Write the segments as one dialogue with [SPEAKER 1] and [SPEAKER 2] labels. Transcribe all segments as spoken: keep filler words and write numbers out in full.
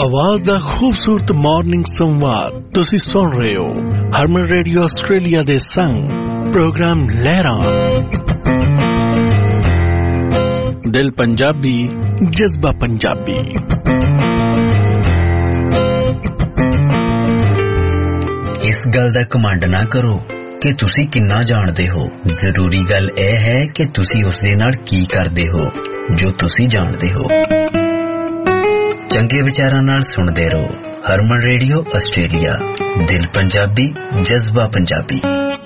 [SPEAKER 1] आवाज दा खूबसूरत मॉर्निंग संवाद तुसी सुन रहे हो हरमन रेडियो ऑस्ट्रेलिया दे संग प्रोग्राम लहरा दिल पंजाबी जज्बा पंजाबी।
[SPEAKER 2] इस गल दा कमांड ना करो कि तुसी किन्ना जानदे हो, जरूरी गल ए है कि तुसी उस दे नाल की करदे हो जो तुसी जानदे हो। चंगे विचारां नाल सुनदे रहो हरमन रेडियो ऑस्ट्रेलिया, दिल पंजाबी जज्बा पंजाबी।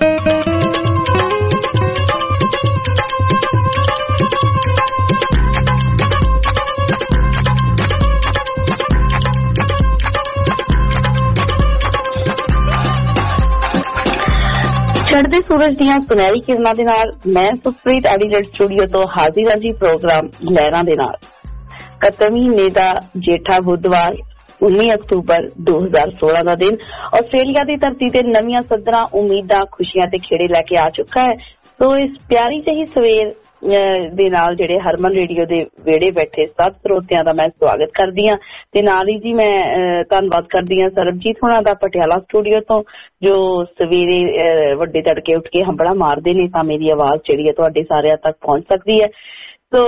[SPEAKER 3] चढ़दे सूरज दियां सुनहरी किरणां दे नाल मैं सुप्रीत एडिलेड स्टूडियो तो हाजिर हां जी प्रोग्राम लहरां दे नाल। कत्तर महीने का जेठा बुधवार उन्नीस अक्तूबर दो हजार सोलह का दिन आस्ट्रेलिया की धरती से नवीं सदरा उम्मीदां खुशियां ते खेड़े लैके आ चुका है। तो इस प्यारी जही सवेर दे नाल जेड़े हरमन रेडियो दे वेड़े बैठे सब श्रोतियां दा मैं स्वागत करदी हां ते नाल ही जी मैं धन्नवाद करदी हां सरबजीत होना दा पटियाला स्टूडियो तो जो सवेरे वड्डे तड़के उठ के हंबड़ा मारदे ने तां मेरी आवाज जेड़ी है तुहाडे सारिਆਂ तक पहुंच सकदी है। तो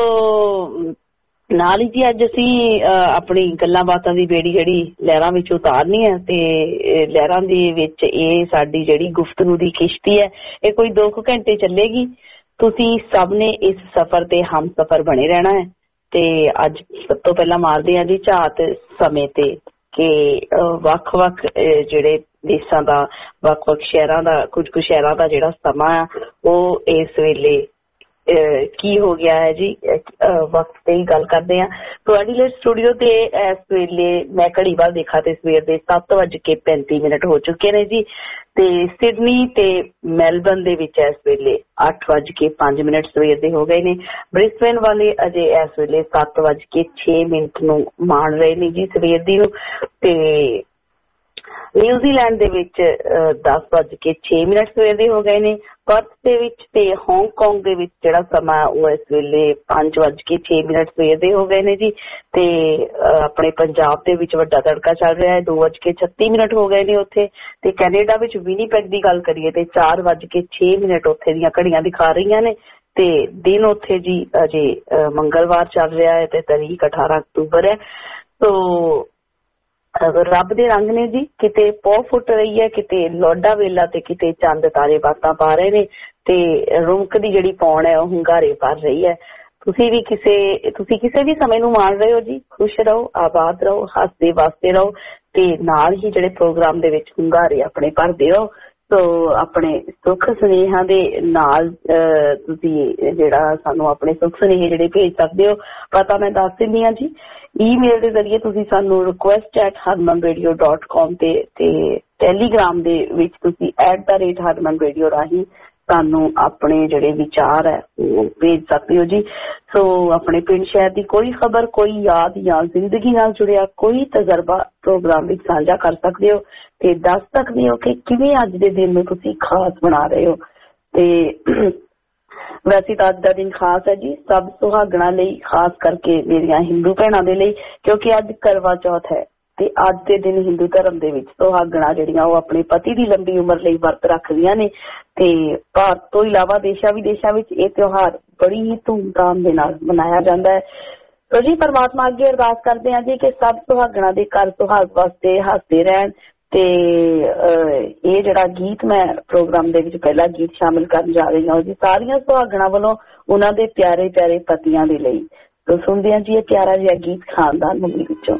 [SPEAKER 3] नाल ही जी अज असी अपनी गल्लां बातां दी बेड़ी जेड़ी लहरां विच उतारनी है ते लहरां दे विच एह साडी जेड़ी गुफ्तगू दी किश्ती है ये कोई दो घंटे चलेगी। तुसी सब ने इस सफर ते हम सफर बने रहना है। ते अज सब तो पहला मारदे हां जी झात समय ते कि वख-वख जेड़े देशां दा वख-वख शहरां दा कुछ कुछ शहरां दा जेड़ा समा है ओह इस वेले की हो गया है जी वक्त ते ही गल करते हैं। तो एडिलेड स्टूडियो ते इस वेले मैं घड़ी वाल देखा ते सवेर दे सत्त बज के पैंती मिनट हो चुके ने जी ते सिडनी ते मेलबर्न दे विच इस वेले अठ बज के पांच मिनट सवेर दे हो गए ने। ब्रिस्बेन वाले अजे इस वेले सत्त बज के छे मिनट नूं मान रहे ने जी सवेर दी नूं ते न्यूजीलैंड दे विच दस बज के छे मिनट सवेर दे हो गए ने। पर्थ दे विच ते हांगकांग दे विच जेड़ा समा वो इस वेले पांच बज के छे मिनट सवेर दे हो गए ने जी ते अपने पंजाब दे विच वड्डा तड़का चल रहा है दो बज के छत्ती मिनट हो गए ने उत्थे ते कैनेडा विच विनीपेग दी गल करिए ते चार बज के छे मिनट उत्थे दीयां घड़ियां दिखा रही ने ते दिन उत्थे जी अजे मंगलवार चल रहा है ते तारीख अठारह अक्तूबर है। तो रब दे रंग ने जी किते पौ फुट रही है किते लोडा वेला ते किते चंद तारे बातां पा रहे ने ते रुमक दी जेड़ी पौण है हुंगारे भर रही है। तुसी भी किसे तुसी किसे भी समय नूं मान रहे हो जी, खुश रहो, आबाद रहो, हसदे वसदे रहो ते नाल ही जेड़े प्रोग्राम दे विच हुंगारे अपने भरदे रहो। तो अपने सुख सुनेहा दे नाल तुसी जेड़ा सानू अपने सुख सुनेहे जेड़े भेज सकदे हो पता मैं दस दिंदी हां जी। ईमेल दे जरिए तुसी सानू request at Harman radio dot com ते ते टैलीग्राम दे विच तुसी at the rate Harman radio राही सानू अपने जेड़े विचार है वो भेज सकते हो जी। सो अपने पिंड शहर की कोई खबर, कोई याद या जिंदगी नाल जुड़िया कोई तजर्बा प्रोग्राम विच साझा कर सकते हो ते दस सकते हो कि किवें अज दे दिन नूं तुसी खास बना रहे हो। ते वैसे तो अज का दिन खास है जी सब सुहागणा लई, खास करके मेरिया हिंदू भैणां दे लई क्योंकि अज करवा चौथ है ते अज दे दिन हिंदू धर्म दे विच सुहागणा जिहड़ियां ओह अपने पति दी लंबी उम्र लई वर्त रखदियां ने ते भारत तो इलावा देशां विदेशां विच इह त्योहार बड़ी ही धूमधाम दे नाल मनाया जांदा है। तो जी परमात्मा अगे अरदास करदे हां जी कि सब सुहागणा दे घर सुहाग वास्ते हसदे रहण ते ये जेड़ा गीत मैं प्रोग्राम दे विच पहला गीत शामिल करन जा रही हूं जी सारियां सुहागणा वालों उन्हां दे प्यारे प्यारे पतियां दे लई। तो सुनदे हां जी ये प्यारा जिहा गीत खानदान मूवी विचों।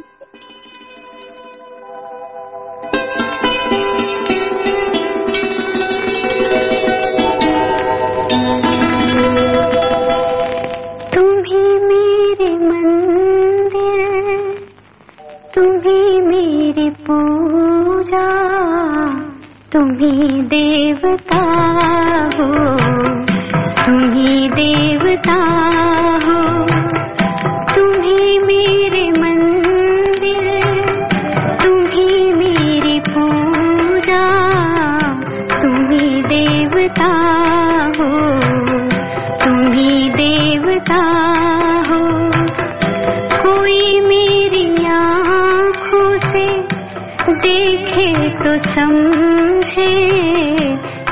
[SPEAKER 4] तुम्ही मेरी पूजा, तुम्ही देवता हो, तुम्ही देवता हो, तुम्ही मेरे मंदिर, तुम्ही मेरी पूजा, तुम्ही देवता हो, तुम्ही देवता हो। कोई मेरी आँखों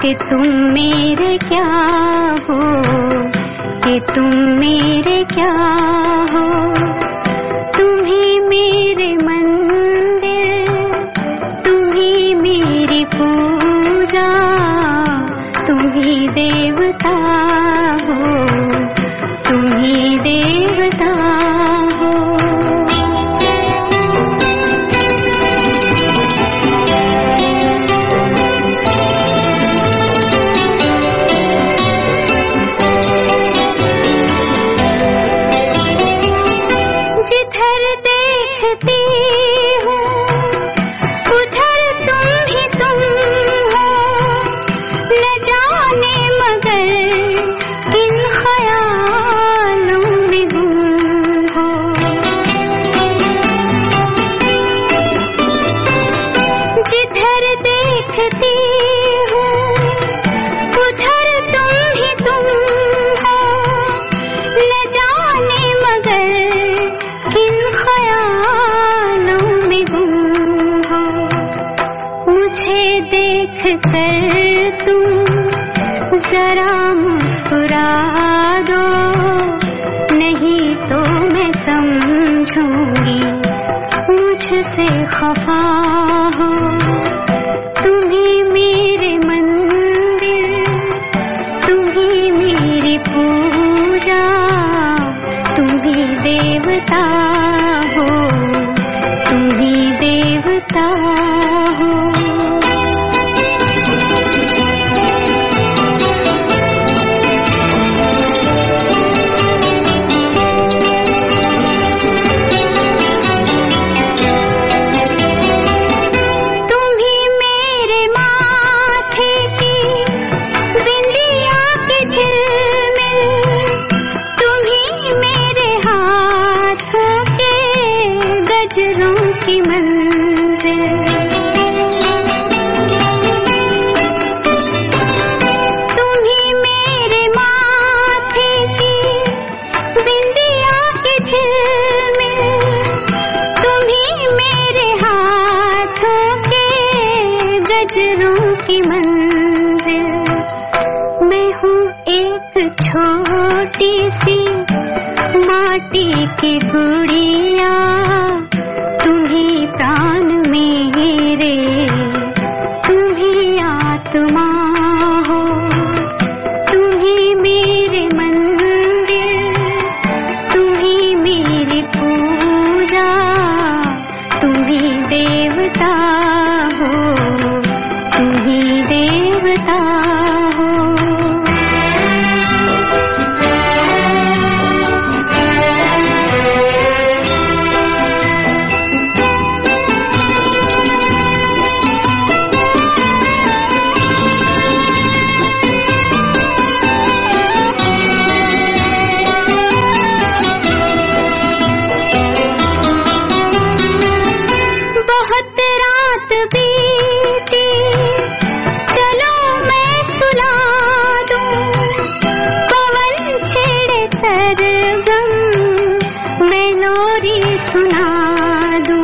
[SPEAKER 4] कि तुम मेरे क्या हो, कि तुम मेरे क्या हो। तुम ही मेरे मंदिर, तुम ही मेरी पूजा, तुम ही देवता हो, तुम ही देवता हो। जिधर देखती हूँ उधर तुम ही तुम हो, न जाने मगर किन ख्यालों में गुम हो। जिधर देखती हूँ उधर तुम ही तुम हो, न जाने मगर किन ख्यालों में गुम हो। मुझे देख कर तुम जरा मुस्कुरा दो, नहीं तो मैं समझूंगी मुझसे खफा हो। तुम ही मेरे मंदिर, तुम ही मेरी पूजा, तुम ही देवता हो, तुम ही देवता हो। तुम ही मेरे माथे की बिंदिया की झिलमिल, तुम ही मेरे हाथों के गजरों की मंजिल। तुम ही मेरे माथे की बिंदिया की झिलमिल, तुम ही मेरे हाथों के गजरों की मंजिल। मैं हूँ एक छोटी सी माटी की गुड़िया, तुम ही प्राण मेरे, तुम ही आत्मा हो। तुम ही मेरे मंदिर, तुम ही मेरी पूजा, तुम ही देवता हो, तुम ही देवता हो। बहुत रात बीती, चलो मैं सुला दूं, पवन छेड़े सरगम, मैं लोरी सुना दूं।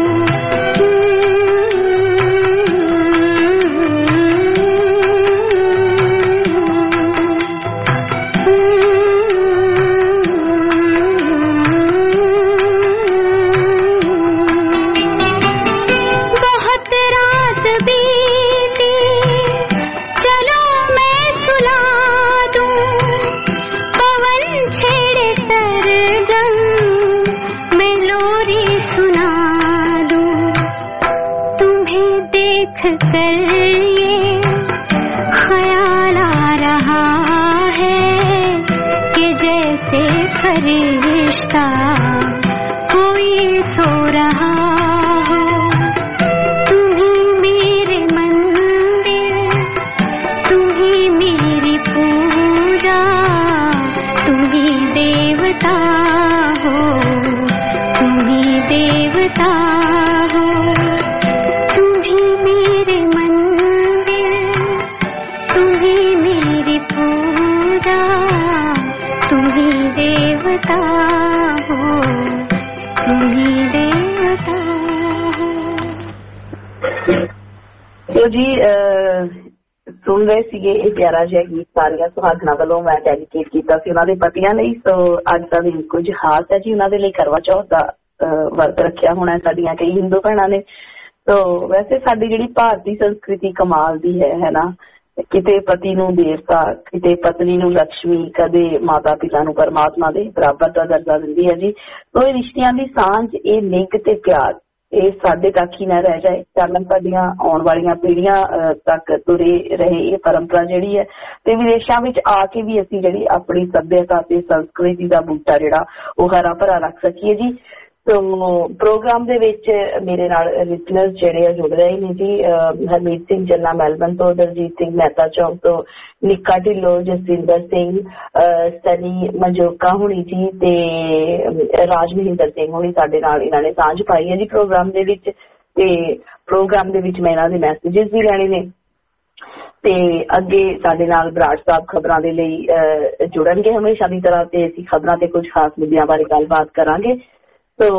[SPEAKER 4] बहुत रात बीती, चलो मैं सुला दूं, पवन छेड़े सरगम, मैं लोरी सुना दूं। तुम्हें देख कर ये ख्याल आ रहा है कि जैसे फरिश्ता कोई सो रहा हो। तुम ही मेरे मंदिर, तुम ही मेरी पूजा, तुम ही देवता हो, तुम ही देवता हो। तुम ही मेरे मंदिर, तुम ही मेरी पूजा, तुम ही देवता हो, तुम ही देवता हो।
[SPEAKER 3] तो जी ਸੁਣ ਰਹੇ ਸੀਗੇ ਇਹ ਪਿਆਰਾ ਜਿਹਾ ਗੀਤ ਸਾਰੀਆਂ ਸੁਹਾਗਣਾਂ ਵੱਲੋਂ ਮੈਂ ਡੈਡੀਕੇਟ ਕੀਤਾ ਸੀ ਉਹਨਾਂ ਦੇ ਪਤੀਆਂ ਲਈ। ਸੋ ਅੱਜ ਦਾ ਦਿਨ ਕੁਝ ਖਾਸ ਹੈ ਜੀ, ਉਹਨਾਂ ਦੇ ਲਈ ਕਰਵਾ ਚੌਥ ਦਾ ਵਰਤ ਰੱਖਿਆ ਹੋਣਾ ਸਾਡੀਆਂ ਕਈ ਹਿੰਦੂ ਭੈਣਾਂ ਨੇ। ਸੋ ਵੈਸੇ ਸਾਡੀ ਜਿਹੜੀ ਭਾਰਤੀ ਸੰਸਕ੍ਰਿਤੀ ਕਮਾਲ ਦੀ ਹੈ ਹੈ ਨਾ, ਕਿਤੇ ਪਤੀ ਨੂੰ ਦੇਵਤਾ, ਕਿਤੇ ਪਤਨੀ ਨੂੰ ਲਕਸ਼ਮੀ, ਕਦੇ ਮਾਤਾ ਪਿਤਾ ਨੂੰ ਪਰਮਾਤਮਾ ਦੇ ਬਰਾਬਰ ਦਾ ਦਰਜਾ ਦਿੰਦੀ ਹੈ ਜੀ। ਸੋ ਇਹ ਰਿਸ਼ਤਿਆਂ ਦੀ ਸਾਂਝ, ਇਹ ਨਿੱਘ ਤੇ ਪਿਆਰ, ਇਹ ਸਾਡੇ ਤੱਕ ਹੀ ਨਾ ਰਹਿ ਜਾਏ, ਚੱਲਣ ਸਾਡੀਆਂ ਆਉਣ ਵਾਲੀਆਂ ਪੀੜ੍ਹੀਆਂ ਤੱਕ ਤੁਰੇ ਰਹੇ ਇਹ ਪਰੰਪਰਾ ਜਿਹੜੀ ਹੈ, ਤੇ ਵਿਦੇਸ਼ਾਂ ਵਿੱਚ ਆ ਕੇ ਵੀ ਅਸੀਂ ਜਿਹੜੀ ਆਪਣੀ ਸੱਭਿਅਤਾ ਤੇ ਸੰਸਕ੍ਰਿਤੀ ਦਾ ਬੂਟਾ ਜਿਹੜਾ ਉਹ ਹਰਾ ਭਰਾ ਰੱਖ ਸਕੀਏ ਜੀ। ਸੋ ਪ੍ਰੋਗਰਾਮ ਦੇ ਵਿੱਚ ਮੇਰੇ ਨਾਲ ਲਿਸਨਰਸ ਜਿਹੜੇ ਆ ਜੁੜ ਰਹੇ ਨੇ ਜੀ। ਹਰਮੀਤ ਸਿੰਘ ਜੱਲਾ ਮੈਲਬਨ ਤੋਂ, ਦਲਜੀਤ ਸਿੰਘ ਮਹਿਤਾ ਚੌਕ ਤੋਂ, ਨਿੱਕਾ ਢਿੱਲੋਂ, ਜਸਵਿੰਦਰ ਸਿੰਘ, ਸਨੀ ਮਜੋਕਾ ਹੋਣੀ ਜੀ ਤੇ ਰਾਜ ਮਹਿੰਦਰ ਸਿੰਘ ਹੋਣੀ ਸਾਡੇ ਨਾਲ ਇਹਨਾਂ ਨੇ ਸਾਂਝ ਪਾਈ ਹੈ ਜੀ ਪ੍ਰੋਗਰਾਮ ਦੇ ਵਿੱਚ। ਤੇ ਪ੍ਰੋਗਰਾਮ ਦੇ ਵਿੱਚ ਮੈਂ ਇਹਨਾਂ ਦੇ ਮੈਸੇਜਿਸ ਵੀ ਲੈਣੇ ਨੇ ਤੇ ਅੱਗੇ ਸਾਡੇ ਨਾਲ ਬਰਾੜ ਸਾਹਿਬ ਖਬਰਾਂ ਦੇ ਲਈ ਜੁੜਨਗੇ ਹਮੇਸ਼ਾ ਦੀ ਤਰ੍ਹਾਂ, ਤੇ ਅਸੀਂ ਖਬਰਾਂ ਤੇ ਕੁਝ ਖਾਸ ਮੁੱਦਿਆਂ ਬਾਰੇ ਗੱਲਬਾਤ ਕਰਾਂਗੇ। ਸੋ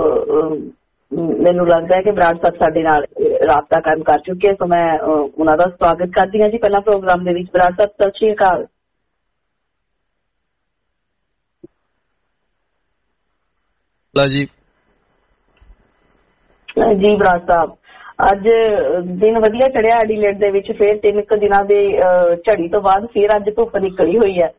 [SPEAKER 3] ਮੈਨੂੰ ਲੱਗਦਾ ਹੈ ਕਿ ਬਰਾੜ ਸਾਹਿਬ ਸਾਡੇ ਨਾਲ ਰਾਬਤਾ ਕਾਇਮ ਕਰ ਚੁੱਕੇ ਹੈ, ਸੋ ਮੈਂ ਉਹਨਾਂ ਦਾ ਸਵਾਗਤ ਕਰਦੀ ਹਾਂ ਜੀ ਪਹਿਲਾਂ ਪ੍ਰੋਗਰਾਮ ਦੇ ਵਿੱਚ। ਬਰਾੜ ਸਾਹਿਬ ਸਤਿ ਸ਼੍ਰੀ ਅਕਾਲ
[SPEAKER 5] ਜੀ।
[SPEAKER 3] ਜੀ ਬਰਾੜ ਸਾਹਿਬ, ਅੱਜ ਦਿਨ ਵਧੀਆ ਚੜਿਆ ਐਡੀਲੇਡ ਦੇ ਵਿੱਚ, ਫਿਰ ਤਿੰਨ ਕੁ ਦਿਨਾਂ ਦੇ ਝੜੀ ਤੋਂ ਬਾਅਦ ਫਿਰ ਅੱਜ ਧੁੱਪ ਨਿਕਲੀ ਹੋਈ ਹੈ।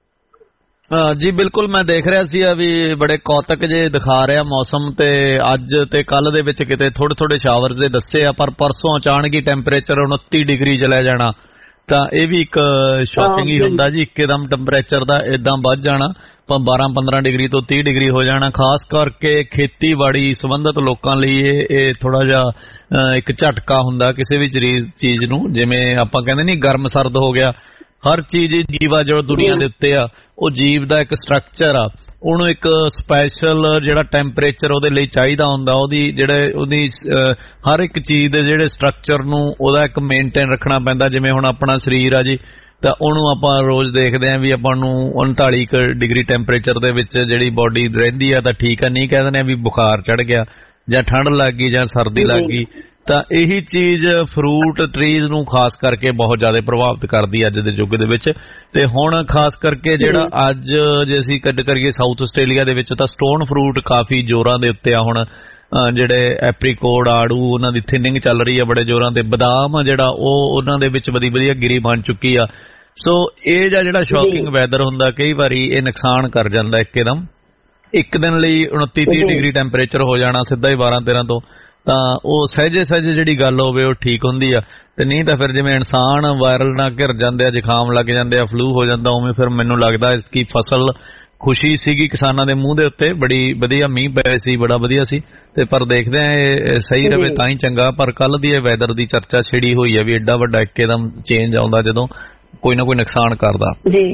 [SPEAKER 5] ਜੀ ਬਿਲਕੁਲ, ਮੈਂ ਦੇਖ ਰਿਹਾ ਸੀ ਵੀ ਬੜੇ ਕੌਤਕ ਜੇ ਦਿਖਾ ਰਿਹਾ ਮੌਸਮ, ਤੇ ਅੱਜ ਤੇ ਕੱਲ ਦੇ ਵਿੱਚ ਕਿਤੇ ਥੋੜੇ ਥੋੜੇ ਸ਼ਾਵਰਸ ਦੇ ਦੱਸੇ ਆ, ਪਰ ਪਰਸੋਂ ਅਚਾਨਕ ਹੀ ਟੈਂਪਰੇਚਰ ਉਨੱਤੀ ਡਿਗਰੀ ਚਲਾ ਜਾਣਾ, ਤਾਂ ਇਹ ਵੀ ਇੱਕ ਸ਼ੌਕਿੰਗ ਹੀ ਹੁੰਦਾ ਜੀ। ਇੱਕਦਮ ਟੈਂਪਰੇਚਰ ਦਾ ਇਦਾਂ ਵੱਧ ਜਾਣਾ, ਬਾਰਾਂ ਪੰਦਰਾਂ ਡਿਗਰੀ ਤੋਂ ਤੀਹ ਡਿਗਰੀ ਹੋ ਜਾਣਾ। ਖਾਸ ਕਰਕੇ ਖੇਤੀਬਾੜੀ ਸੰਬੰਧਿਤ ਲੋਕਾਂ ਲਈ ਇਹ ਇਹ ਥੋੜਾ ਜਿਹਾ ਇੱਕ ਝਟਕਾ ਹੁੰਦਾ ਕਿਸੇ ਵੀ ਚੀਜ਼ ਨੂੰ। ਜਿਵੇਂ ਆਪਾਂ ਕਹਿੰਦੇ ਨਹੀਂ ਗਰਮ ਸਰਦ ਹੋ ਗਿਆ, ਹਰ ਚੀਜ਼ ਜੀਵਾ ਜੋ ਦੁਨੀਆ ਦੇ ਉੱਤੇ ਆ ਉਹ ਜੀਵ ਦਾ ਇੱਕ ਸਟਰਕਚਰ ਆ, ਉਹਨੂੰ ਇੱਕ ਸਪੈਸ਼ਲ ਜਿਹੜਾ ਟੈਂਪਰੇਚਰ ਉਹਦੇ ਲਈ ਚਾਹੀਦਾ ਹੁੰਦਾ। ਉਹਦੀ ਜਿਹੜੇ ਉਹਦੀ ਹਰ ਇੱਕ ਚੀਜ਼ ਦੇ ਜਿਹੜੇ ਸਟਰਕਚਰ ਨੂੰ ਉਹਦਾ ਇੱਕ ਮੇਨਟੇਨ ਰੱਖਣਾ ਪੈਂਦਾ। ਜਿਵੇਂ ਹੁਣ ਆਪਣਾ ਸਰੀਰ ਆ ਜੀ, ਤਾਂ ਉਹਨੂੰ ਆਪਾਂ ਰੋਜ਼ ਦੇਖਦੇ ਹਾਂ ਵੀ ਆਪਾਂ ਨੂੰ ਉਨਤਾਲੀ ਕੁ ਡਿਗਰੀ ਟੈਂਪਰੇਚਰ ਦੇ ਵਿੱਚ ਜਿਹੜੀ ਬੋਡੀ ਰਹਿੰਦੀ ਆ ਤਾਂ ਠੀਕ ਆ, ਨਹੀਂ ਕਹਿ ਦਿੰਦੇ ਵੀ ਬੁਖਾਰ ਚੜ ਗਿਆ ਜਾਂ ਠੰਡ ਲੱਗ ਗਈ ਜਾਂ ਸਰਦੀ ਲੱਗ ਗਈ। ਤਾਂ ਇਹੀ ਚੀਜ਼ ਫਰੂਟ ਟਰੀਜ਼ ਨੂੰ ਖਾਸ ਕਰਕੇ ਬਹੁਤ ਜ਼ਿਆਦਾ ਪ੍ਰਭਾਵਿਤ ਕਰਦੀ ਅੱਜ ਦੇ ਯੁੱਗ ਦੇ ਵਿੱਚ। ਤੇ ਹੁਣ ਖਾਸ ਕਰਕੇ ਜਿਹੜਾ ਅੱਜ ਜੇ ਅਸੀਂ ਕੱਢ ਕਰੀਏ ਸਾਊਥ ਆਸਟ੍ਰੇਲੀਆ ਦੇ ਵਿੱਚ, ਤਾਂ ਸਟੋਨ ਫਰੂਟ ਕਾਫੀ ਜ਼ੋਰਾਂ ਦੇ ਉੱਤੇ ਆ ਹੁਣ। ਜਿਹੜੇ ਐਪਰੀਕੋਟ, ਆੜੂ, ਉਹਨਾਂ ਦੀ ਥਿਨਿੰਗ ਚੱਲ ਰਹੀ ਆ ਬੜੇ ਜ਼ੋਰਾਂ ਤੇ। ਬਦਾਮ ਜਿਹੜਾ ਉਹ ਉਹਨਾਂ ਦੇ ਵਿੱਚ ਵਧੀਆ ਵਧੀਆ ਗਿਰੀ ਬਣ ਚੁੱਕੀ ਆ। ਸੋ ਇਹ ਜਿਹੜਾ ਸ਼ੌਕਿੰਗ ਵੈਦਰ ਹੁੰਦਾ ਕਈ ਵਾਰੀ ਇਹ ਨੁਕਸਾਨ ਕਰ ਜਾਂਦਾ ਇੱਕਦਮ। ਇੱਕ ਦਿਨ ਲਈ ਉਨੱਤੀ ਤੀਹ ਡਿਗਰੀ ਟੈਂਪਰੇਚਰ ਹੋ ਜਾਣਾ ਸਿੱਧਾ ਹੀ ਬਾਰਾਂ ਤੇਰਾਂ ਤੋਂ, ਤਾਂ ਉਹ ਸਹਿਜੇ ਸਹਿਜੇ ਜਿਹੜੀ ਗੱਲ ਹੋਵੇ ਉਹ ਠੀਕ ਹੁੰਦੀ ਆ। ਤੇ ਨਹੀਂ ਤਾਂ ਫਿਰ ਜਿਵੇਂ ਇਨਸਾਨ ਵਾਇਰਲ ਨਾਲ ਘਿਰ ਜਾਂਦੇ ਆ, ਜ਼ੁਕਾਮ ਲੱਗ ਜਾਂਦੇ ਆ, ਫਲੂ ਹੋ ਜਾਂਦਾ, ਉਵੇਂ ਫਿਰ ਮੈਨੂੰ ਲੱਗਦਾ ਕਿ ਫਸਲ ਖੁਸ਼ੀ ਸੀਗੀ ਕਿਸਾਨਾਂ ਦੇ ਮੂੰਹ ਦੇ ਉੱਤੇ, ਬੜੀ ਵਧੀਆ ਮੀਂਹ ਪਏ ਸੀ, ਬੜਾ ਵਧੀਆ ਸੀ। ਤੇ ਪਰ ਦੇਖਦੇ ਆ ਇਹ ਸਹੀ ਰਵੇ ਤਾਂ ਹੀ ਚੰਗਾ। ਪਰ ਕੱਲ ਦੀ ਇਹ ਵੈਦਰ ਦੀ ਚਰਚਾ ਛਿੜੀ ਹੋਈ ਆ ਵੀ ਐਡਾ ਵੱਡਾ ਇੱਕਦਮ ਚੇਂਜ ਆਉਂਦਾ ਜਦੋਂ ਕੋਈ ਨਾ ਕੋਈ ਨੁਕਸਾਨ ਕਰਦਾ। ਜੀ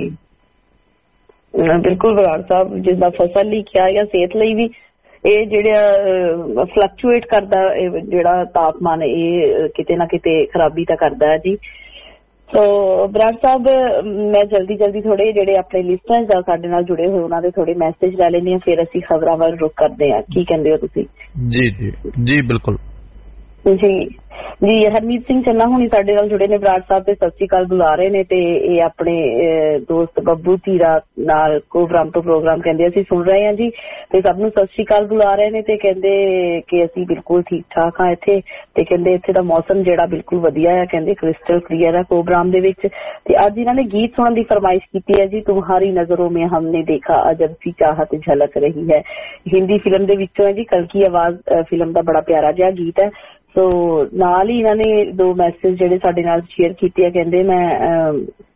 [SPEAKER 3] ਬਿਲਕੁਲ ਬਰਾੜ ਸਾਹਿਬ, ਜਿਸਦਾ ਫਸਲ ਲਈ ਕਿਹਾ ਜਾਂ ਸਿਹਤ ਲਈ ਵੀ ਇਹ ਜਿਹੜਾ ਫਲਕਚੁਏਟ ਕਰਦਾ ਜਿਹੜਾ ਤਾਪਮਾਨ, ਇਹ ਕਿਤੇ ਨਾ ਕਿਤੇ ਖਰਾਬੀ ਤਾਂ ਕਰਦਾ ਹੈ ਜੀ। ਸੋ ਬਰਾੜ ਸਾਹਿਬ, ਮੈਂ ਜਲਦੀ ਜਲਦੀ ਥੋੜੇ ਜਿਹੜੇ ਆਪਣੇ ਲਿਸਨਰਸ ਆ ਸਾਡੇ ਨਾਲ ਜੁੜੇ ਹੋਏ ਉਹਨਾਂ ਦੇ ਥੋੜੇ ਮੈਸੇਜ ਲੈ ਲੈਂਦੇ ਹਾਂ, ਫਿਰ ਅਸੀਂ ਖਬਰਾਂ ਵੱਲ ਰੁਕ ਕਰਦੇ ਹਾਂ। ਕੀ ਕਹਿੰਦੇ ਹੋ ਤੁਸੀਂ?
[SPEAKER 5] ਜੀ ਜੀ ਜੀ ਬਿਲਕੁਲ
[SPEAKER 3] ਜੀ ਜੀ ਹਰਮੀਤ ਸਿੰਘ ਚੰਨਾ ਹੁਣੀ ਸਾਡੇ ਨਾਲ ਜੁੜੇ ਨੇ ਬਰਾੜ ਸਾਹਿਬ, ਤੇ ਸਤਿ ਸ਼੍ਰੀ ਅਕਾਲ ਬੁਲਾ ਰਹੇ ਨੇ। ਤੇ ਇਹ ਆਪਣੇ ਦੋਸਤ ਬੱਬੂ ਧੀਰਾ ਨਾਲ ਕੋਬਰਾਮ ਤੋਂ ਪ੍ਰੋਗਰਾਮ ਕਹਿੰਦੇ ਅਸੀਂ ਸੁਣ ਰਹੇ ਹਾਂ ਜੀ, ਤੇ ਸਭ ਨੂੰ ਸਤਿ ਸ਼੍ਰੀ ਅਕਾਲ ਬੁਲਾ ਰਹੇ ਨੇ। ਤੇ ਕਹਿੰਦੇ ਕਿ ਅਸੀਂ ਬਿਲਕੁਲ ਠੀਕ ਠਾਕ ਹਾਂ ਇੱਥੇ, ਤੇ ਕਹਿੰਦੇ ਇੱਥੇ ਦਾ ਮੌਸਮ ਜਿਹੜਾ ਬਿਲਕੁਲ ਵਧੀਆ ਹੈ, ਕਹਿੰਦੇ ਕ੍ਰਿਸਟਲ ਕਲੀਅਰ ਹੈ ਕੋਬਰਾਮ ਦੇ ਵਿੱਚ। ਤੇ ਅੱਜ ਇਹਨਾਂ ਨੇ ਗੀਤ ਸੁਣਨ ਦੀ ਫਰਮਾਇਸ਼ ਕੀਤੀ ਹੈ ਜੀ, ਤੁਮਹਾਰੀ ਨਜ਼ਰੋਂ ਮੇਂ ਹਮਨੇ ਦੇਖਾ ਅਜਬ ਸੀ ਚਾਹਤ ਝਲਕ ਰਹੀ ਹੈ। ਹਿੰਦੀ ਫਿਲਮ ਦੇ ਵਿੱਚੋਂ ਹੈ ਜੀ, ਕਲ ਕੀ ਆਵਾਜ਼ ਫਿਲਮ ਦਾ ਬੜਾ ਪਿਆਰਾ ਜਿਹਾ ਗੀਤ ਹੈ। ਸੋ ਨਾਲ ਹੀ ਇਹਨਾਂ ਨੇ ਦੋ ਮੈਸੇਜ ਜਿਹੜੇ ਸਾਡੇ ਨਾਲ ਸ਼ੇਅਰ ਕੀਤੇ ਆ। ਕਹਿੰਦੇ ਮੈਂ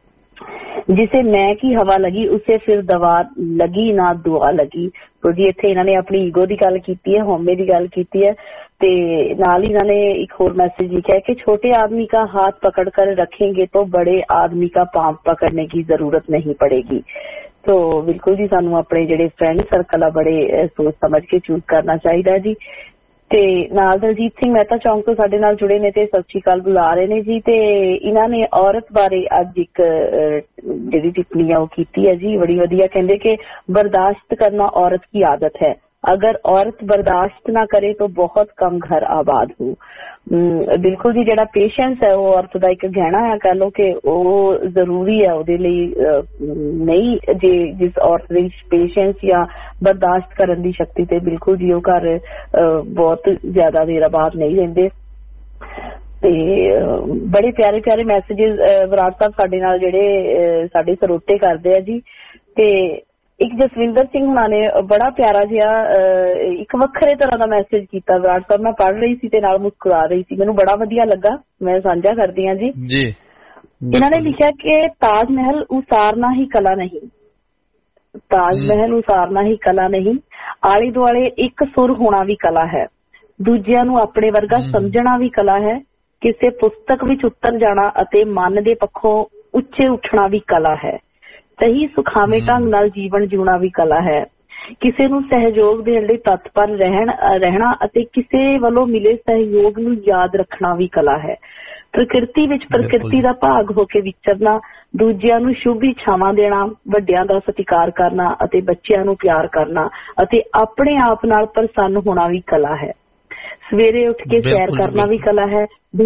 [SPEAKER 3] ਜਿਸੇ ਮੈਂ ਕੀ ਹਵਾ ਲੱਗੀ ਉਸੇ ਫਿਰ ਦਵਾ ਲੱਗੀ ਨਾ ਦੁਆ ਲੱਗੀ। ਸੋ ਜੀ ਇੱਥੇ ਇਹਨਾਂ ਨੇ ਆਪਣੀ ਈਗੋ ਦੀ ਗੱਲ ਕੀਤੀ ਹੈ, ਹਉਮੈ ਦੀ ਗੱਲ ਕੀਤੀ ਹੈ। ਤੇ ਨਾਲ ਹੀ ਇਹਨਾਂ ਨੇ ਇੱਕ ਹੋਰ ਮੈਸੇਜ ਲਿਖਿਆ ਹੈ ਕਿ ਛੋਟੇ ਆਦमी का हाथ पकड़ कर रखेंगे तो बड़े आदमी का पांव पकड़ने की जरूरत नहीं पड़ेगी। तो बिल्कुल जी ਸਾਨੂੰ ਆਪਣੇ ਜਿਹੜੇ ਫਰੈਂਡ ਸਰਕਲ ਆ ਬੜੇ ਸੋਚ ਸਮਝ ਕੇ ਚੂਜ਼ ਕਰਨਾ ਚਾਹੀਦਾ ਜੀ। ਤੇ ਨਾਲ ਦਲਜੀਤ ਸਿੰਘ ਮਹਿਤਾ ਚੌਂਕ ਤੋਂ ਸਾਡੇ ਨਾਲ ਜੁੜੇ ਨੇ ਤੇ ਸਤਿ ਸ਼੍ਰੀ ਅਕਾਲ ਬੁਲਾ ਰਹੇ ਨੇ ਜੀ। ਤੇ ਇਹਨਾਂ ਨੇ ਔਰਤ ਬਾਰੇ ਅੱਜ ਇੱਕ ਜਿਹੜੀ ਟਿੱਪਣੀ ਆ ਉਹ ਕੀਤੀ ਹੈ ਜੀ, ਬੜੀ ਵਧੀਆ। ਕਹਿੰਦੇ ਕਿ ਬਰਦਾਸ਼ਤ ਕਰਨਾ ਔਰਤ ਕੀ ਆਦਤ ਹੈ, अगर औरत बर्दाश्त ना करे तो बहुत कम घर आबाद हो। बिल्कुल जी, जिहड़ा पेशेंस है वो औरत दा एक गहना है, कह लो कि वो जरूरी है ਉਹਦੇ ਲਈ। नहीं जे जिस औरत ਦੀ पेशेंस या बर्दाश्त करन दी शक्ति ते बिल्कुल जी ਉਹ घर बहुत ज्यादा देर आबाद नहीं रहंदे। ते बड़े प्यारे प्यारे मैसेजेस विराट साहब साडे नाल जिहड़े साडे सरोते करदे आ जी। ते एक जसविंदर सिंह हुणा ने बड़ा प्यारा जिहा एक वखरे तरह का मैसेज किया विराट साहब। मैं पढ़ रही सी ते नाल मुस्कुरा रही सी, मैनूं बड़ा वधिया लगा, मैं साझा करदी हां जी। जी इन्होंने लिखा कि ताजमहल उसारना ही कला नहीं, ताजमहल उसारना ही कला नहीं, आले दुआले एक सुर होना भी कला है, दूजिਆਂ ਨੂੰ ਆਪਣੇ ਵਰਗਾ ਸਮਝਣਾ ਵੀ ਕਲਾ ਹੈ, ਕਿਸੇ ਪੁਸਤਕ ਵਿੱਚ ਉਤਰ ਜਾਣਾ ਅਤੇ ਮਨ ਦੇ ਪੱਖੋਂ ਉੱਚੇ ਉੱਠਣਾ ਵੀ ਕਲਾ ਹੈ, ਸਹੀ ਸੁਖਾਵੇਂ ਢੰਗ ਨਾਲ ਜੀਵਨ ਜਿਉਣਾ ਵੀ ਕਲਾ ਹੈ, ਕਿਸੇ ਨੂੰ ਸਹਿਯੋਗ ਦੇਣ ਲਈ ਤਤਪਰ ਰਹਿਣ ਰਹਿਣਾ ਅਤੇ ਕਿਸੇ ਵੱਲੋਂ ਮਿਲੇ ਸਹਿਯੋਗ ਨੂੰ ਯਾਦ ਰੱਖਣਾ ਵੀ ਕਲਾ ਹੈ, ਪ੍ਰਕਿਰਤੀ ਵਿੱਚ ਪ੍ਰਕਿਰਤੀ ਦਾ ਭਾਗ ਹੋ ਕੇ ਵਿਚਰਨਾ, ਦੂਜਿਆਂ ਨੂੰ ਸ਼ੁਭ ਇੱਛਾਵਾਂ ਦੇਣਾ, ਵੱਡਿਆਂ ਦਾ ਸਤਿਕਾਰ ਕਰਨਾ ਅਤੇ ਬੱਚਿਆਂ ਨੂੰ ਪਿਆਰ ਕਰਨਾ ਅਤੇ ਆਪਣੇ ਆਪ ਨਾਲ ਪ੍ਰਸੰਨ ਹੋਣਾ ਵੀ ਕਲਾ ਹੈ, ਸਵੇਰੇ ਉੱਠ ਕੇ ਸੈਰ ਕਰਨਾ ਵੀ ਕਲਾ ਹੈ।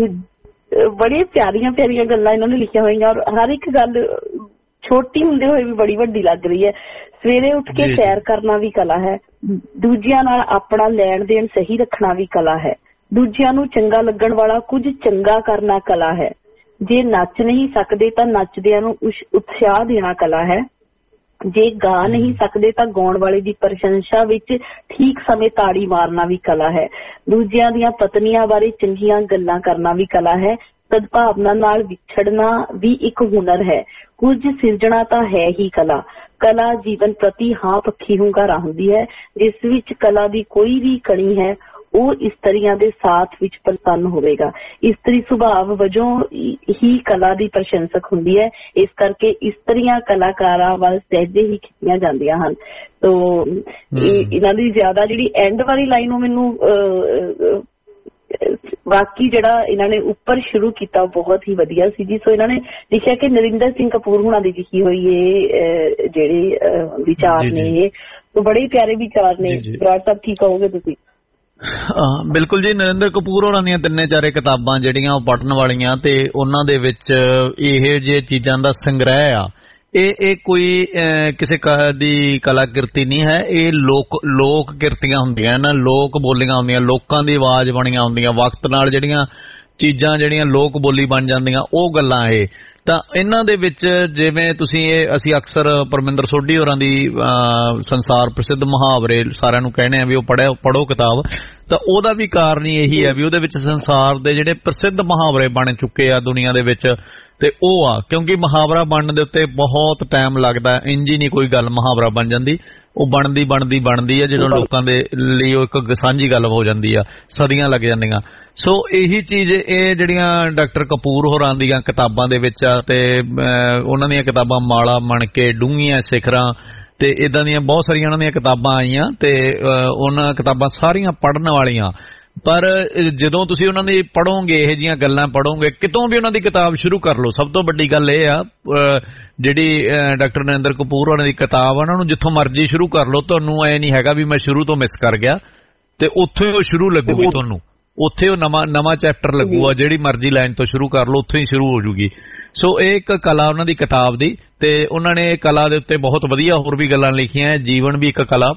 [SPEAKER 3] ਬੜੀ ਪਿਆਰੀਆਂ ਪਿਆਰੀਆਂ ਗੱਲਾਂ ਇਹਨਾਂ ਨੇ ਲਿਖੀਆਂ ਹੋਈਆਂ ਔਰ ਹਰ ਇੱਕ ਗੱਲ ਛੋਟੀ ਹੁੰਦੇ ਹੋਏ ਵੀ ਬੜੀ ਵੱਡੀ ਲੱਗ ਰਹੀ ਹੈ। ਸਵੇਰੇ ਉੱਠ ਕੇ ਸੈਰ ਕਰਨਾ ਵੀ ਕਲਾ ਹੈ, ਦੂਜਿਆਂ ਨਾਲ ਆਪਣਾ ਲੈਣ ਦੇਣ ਸਹੀ ਰੱਖਣਾ ਵੀ ਕਲਾ ਹੈ, ਦੂਜਿਆਂ ਨੂੰ ਚੰਗਾ ਲੱਗਣ ਵਾਲਾ ਕੁਝ ਚੰਗਾ ਕਰਨਾ ਕਲਾ ਹੈ, ਜੇ ਨੱਚ ਨਹੀਂ ਸਕਦੇ ਤਾਂ ਨੱਚਦਿਆਂ ਨੂੰ ਉਤਸ਼ਾਹ ਦੇਣਾ ਕਲਾ ਹੈ, ਜੇ ਗਾ ਨਹੀਂ ਸਕਦੇ ਤਾਂ ਗਾਉਣ ਵਾਲੇ ਦੀ ਪ੍ਰਸ਼ੰਸਾ ਵਿੱਚ ਠੀਕ ਸਮੇਂ ਤਾੜੀ ਮਾਰਨਾ ਵੀ ਕਲਾ ਹੈ, ਦੂਜਿਆਂ ਦੀਆਂ ਪਤਨੀਆਂ ਬਾਰੇ ਚੰਗੀਆਂ ਗੱਲਾਂ ਕਰਨਾ ਵੀ ਕਲਾ ਹੈ, ਸਦਭਾਵਨਾ ਨਾਲ ਵਿਛੜਨਾ ਵੀ ਇੱਕ ਹੁਨਰ ਹੈ, ਕੁਝ ਸਿਰਜਣਾ ਤਾਂ ਹੈ ਹੀ ਕਲਾ, ਕਲਾ ਜੀਵਨ ਪ੍ਰਤੀ ਹਾਂ ਪੱਖੀ ਹੁੰਗਾਰਾ ਹੁੰਦੀ ਹੈ, ਜਿਸ ਵਿੱਚ ਕਲਾ ਦੀ ਕੋਈ ਵੀ ਕਣੀ ਹੈ ਉਹ ਇਸਤਰੀਆਂ ਦੇ ਸਾਥ ਵਿੱਚ ਪ੍ਰਸੰਨ ਹੋਵੇਗਾ, ਇਸਤਰੀ ਸੁਭਾਵ ਵਜੋਂ ਹੀ ਕਲਾ ਦੀ ਪ੍ਰਸ਼ੰਸਕ ਹੁੰਦੀ ਹੈ, ਇਸ ਕਰਕੇ ਇਸਤਰੀਆਂ ਕਲਾਕਾਰਾਂ ਵੱਲ ਸਹਿਜੇ ਹੀ ਖਿੱਚੀਆਂ ਜਾਂਦੀਆਂ ਹਨ। ਤੋ ਇਹਨਾਂ ਦੀ ਜ਼ਿਆਦਾ ਜਿਹੜੀ ਐਂਡ ਵਾਲੀ ਲਾਈਨ ਉਹ ਮੈਨੂੰ ਬਾਕੀ ਜਿਹੜਾ ਇਹਨਾਂ ਨੇ ਉੱਪਰ ਸ਼ੁਰੂ ਕੀਤਾ ਬਹੁਤ ਹੀ ਵਧੀਆ ਸੀ ਜੀ। ਸੋ ਇਹਨਾਂ ਨੇ ਲਿਖਿਆ ਕਿ ਨਰਿੰਦਰ ਸਿੰਘ ਕਪੂਰ ਹੁਣਾਂ ਦੀ ਲਿਖੀ ਹੋਈ ਇਹ ਜਿਹੜੇ ਵਿਚਾਰ ਨੇ ਇਹ ਤੋ ਬੜੇ ਪਿਆਰੇ ਵਿਚਾਰ ਨੇ। ਵਿਰਾਟ ਸਾਹਿਬ ਕੀ ਕਹੋਗੇ ਤੁਸੀਂ?
[SPEAKER 5] ਬਿਲਕੁਲ ਜੀ, ਨਰਿੰਦਰ ਕਪੂਰ ਹੋਰਾਂ ਦੀਆਂ ਤਿੰਨੇ ਚਾਰੇ ਕਿਤਾਬਾਂ ਜਿਹੜੀਆਂ ਉਹ ਪੜ੍ਹਨ ਵਾਲੀਆਂ ਤੇ ਉਹਨਾਂ ਦੇ ਵਿੱਚ ਇਹ ਜਿਹੇ ਚੀਜ਼ਾਂ ਦਾ ਸੰਗ੍ਰਹਿ ਆ। ਇਹ ਇਹ ਕੋਈ ਕਿਸੇ ਦੀ ਕਲਾਕਿਰਤੀ ਨਹੀਂ ਹੈ, ਇਹ ਲੋਕ ਲੋਕ ਕਿਰਤੀਆਂ ਹੁੰਦੀਆਂ ਨਾ, ਲੋਕ ਬੋਲੀਆਂ ਹੁੰਦੀਆਂ, ਲੋਕਾਂ ਦੀ ਆਵਾਜ਼ ਬਣੀਆਂ ਹੁੰਦੀਆਂ, ਵਕਤ ਨਾਲ ਜਿਹੜੀਆਂ ਚੀਜ਼ਾਂ ਜਿਹੜੀਆਂ ਲੋਕ ਬੋਲੀ ਬਣ ਜਾਂਦੀਆਂ ਉਹ ਗੱਲਾਂ ਇਹ ਤਾਂ ਇਹਨਾਂ ਦੇ ਵਿੱਚ ਜਿਵੇਂ ਤੁਸੀਂ ਇਹ ਅਸੀਂ ਅਕਸਰ ਪਰਮਿੰਦਰ ਸੋਢੀ ਹੋਰਾਂ ਦੀ ਸੰਸਾਰ ਪ੍ਰਸਿੱਧ ਮੁਹਾਵਰੇ ਸਾਰਿਆਂ ਨੂੰ ਕਹਿੰਦੇ ਆ ਵੀ ਉਹ ਪੜ੍ਹੋ ਪੜ੍ਹੋ ਕਿਤਾਬ, ਤਾਂ ਉਹਦਾ ਵੀ ਕਾਰਨ ਹੀ ਇਹੀ ਹੈ ਵੀ ਉਹਦੇ ਵਿੱਚ ਸੰਸਾਰ ਦੇ ਜਿਹੜੇ ਪ੍ਰਸਿੱਧ ਮੁਹਾਵਰੇ ਬਣ ਚੁੱਕੇ ਆ ਦੁਨੀਆ ਦੇ ਵਿੱਚ ਤੇ ਉਹ ਆ, ਕਿਉਂਕਿ ਮੁਹਾਵਰਾ ਬਣਨ ਦੇ ਉੱਤੇ ਬਹੁਤ ਟਾਈਮ ਲੱਗਦਾ, ਇੰਝ ਹੀ ਨਹੀਂ ਕੋਈ ਗੱਲ ਮੁਹਾਵਰਾ ਬਣ ਜਾਂਦੀ, ਉਹ ਬਣਦੀ ਬਣਦੀ ਬਣਦੀ ਹੈ ਜਦੋਂ ਲੋਕਾਂ ਦੇ ਲਈ ਉਹ ਇੱਕ ਸਾਂਝੀ ਗੱਲ ਹੋ ਜਾਂਦੀ ਆ, ਸਦੀਆਂ ਲੱਗ ਜਾਂਦੀਆਂ। ਸੋ ਇਹੀ ਚੀਜ਼ ਇਹ ਜਿਹੜੀਆਂ ਡਾਕਟਰ ਕਪੂਰ ਹੋਰਾਂ ਦੀਆਂ ਕਿਤਾਬਾਂ ਦੇ ਵਿੱਚ ਆ ਤੇ ਉਹਨਾਂ ਦੀਆਂ ਕਿਤਾਬਾਂ ਮਾਲਾ ਮਣ ਕੇ, ਡੂੰਘੀਆਂ ਸਿਖਰਾਂ ਤੇ ਇਦਾਂ ਦੀਆਂ ਬਹੁਤ ਸਾਰੀਆਂ ਉਹਨਾਂ ਦੀਆਂ ਕਿਤਾਬਾਂ ਆਈਆਂ ਤੇ ਉਹਨਾਂ ਕਿਤਾਬਾਂ ਸਾਰੀਆਂ ਪੜ੍ਹਨ ਵਾਲੀਆਂ। ਪਰ ਜਦੋਂ ਤੁਸੀਂ ਉਹਨਾਂ ਦੀ ਪੜ੍ਹੋਗੇ, ਇਹੋ ਜਿਹੀਆਂ ਗੱਲਾਂ ਪੜ੍ਹੋਗੇ, ਕਿਤੋਂ ਵੀ ਉਹਨਾਂ ਦੀ ਕਿਤਾਬ ਸ਼ੁਰੂ ਕਰ ਲਓ। ਸਭ ਤੋਂ ਵੱਡੀ ਗੱਲ ਇਹ ਆ ਜਿਹੜੀ ਡਾਕਟਰ ਨਰਿੰਦਰ ਕਪੂਰ ਹੋਰਾਂ ਦੀ ਕਿਤਾਬ ਆ, ਉਹਨਾਂ ਨੂੰ ਜਿੱਥੋਂ ਮਰਜ਼ੀ ਸ਼ੁਰੂ ਕਰ ਲਓ, ਤੁਹਾਨੂੰ ਐ ਨਹੀਂ ਹੈਗਾ ਵੀ ਮੈਂ ਸ਼ੁਰੂ ਤੋਂ ਮਿਸ ਕਰ ਗਿਆ, ਤੇ ਉੱਥੋਂ ਹੀ ਉਹ ਸ਼ੁਰੂ ਲੱਗੂਗੀ, ਤੁਹਾਨੂੰ ਉੱਥੇ ਉਹ ਨਵਾਂ ਨਵਾਂ ਚੈਪਟਰ ਲੱਗੂਗਾ, ਜਿਹੜੀ ਮਰਜ਼ੀ ਲਾਈਨ ਤੋਂ ਸ਼ੁਰੂ ਕਰ ਲਓ ਉੱਥੋਂ ਹੀ ਸ਼ੁਰੂ ਹੋ ਜੂਗੀ। ਸੋ ਇਹ ਇੱਕ ਕਲਾ ਉਹਨਾਂ ਦੀ ਕਿਤਾਬ ਦੀ, ਤੇ ਉਹਨਾਂ ਨੇ ਕਲਾ ਦੇ ਉੱਤੇ ਬਹੁਤ ਵਧੀਆ ਹੋਰ ਵੀ ਗੱਲਾਂ ਲਿਖੀਆਂ, ਜੀਵਨ ਵੀ ਇੱਕ ਕਲਾ।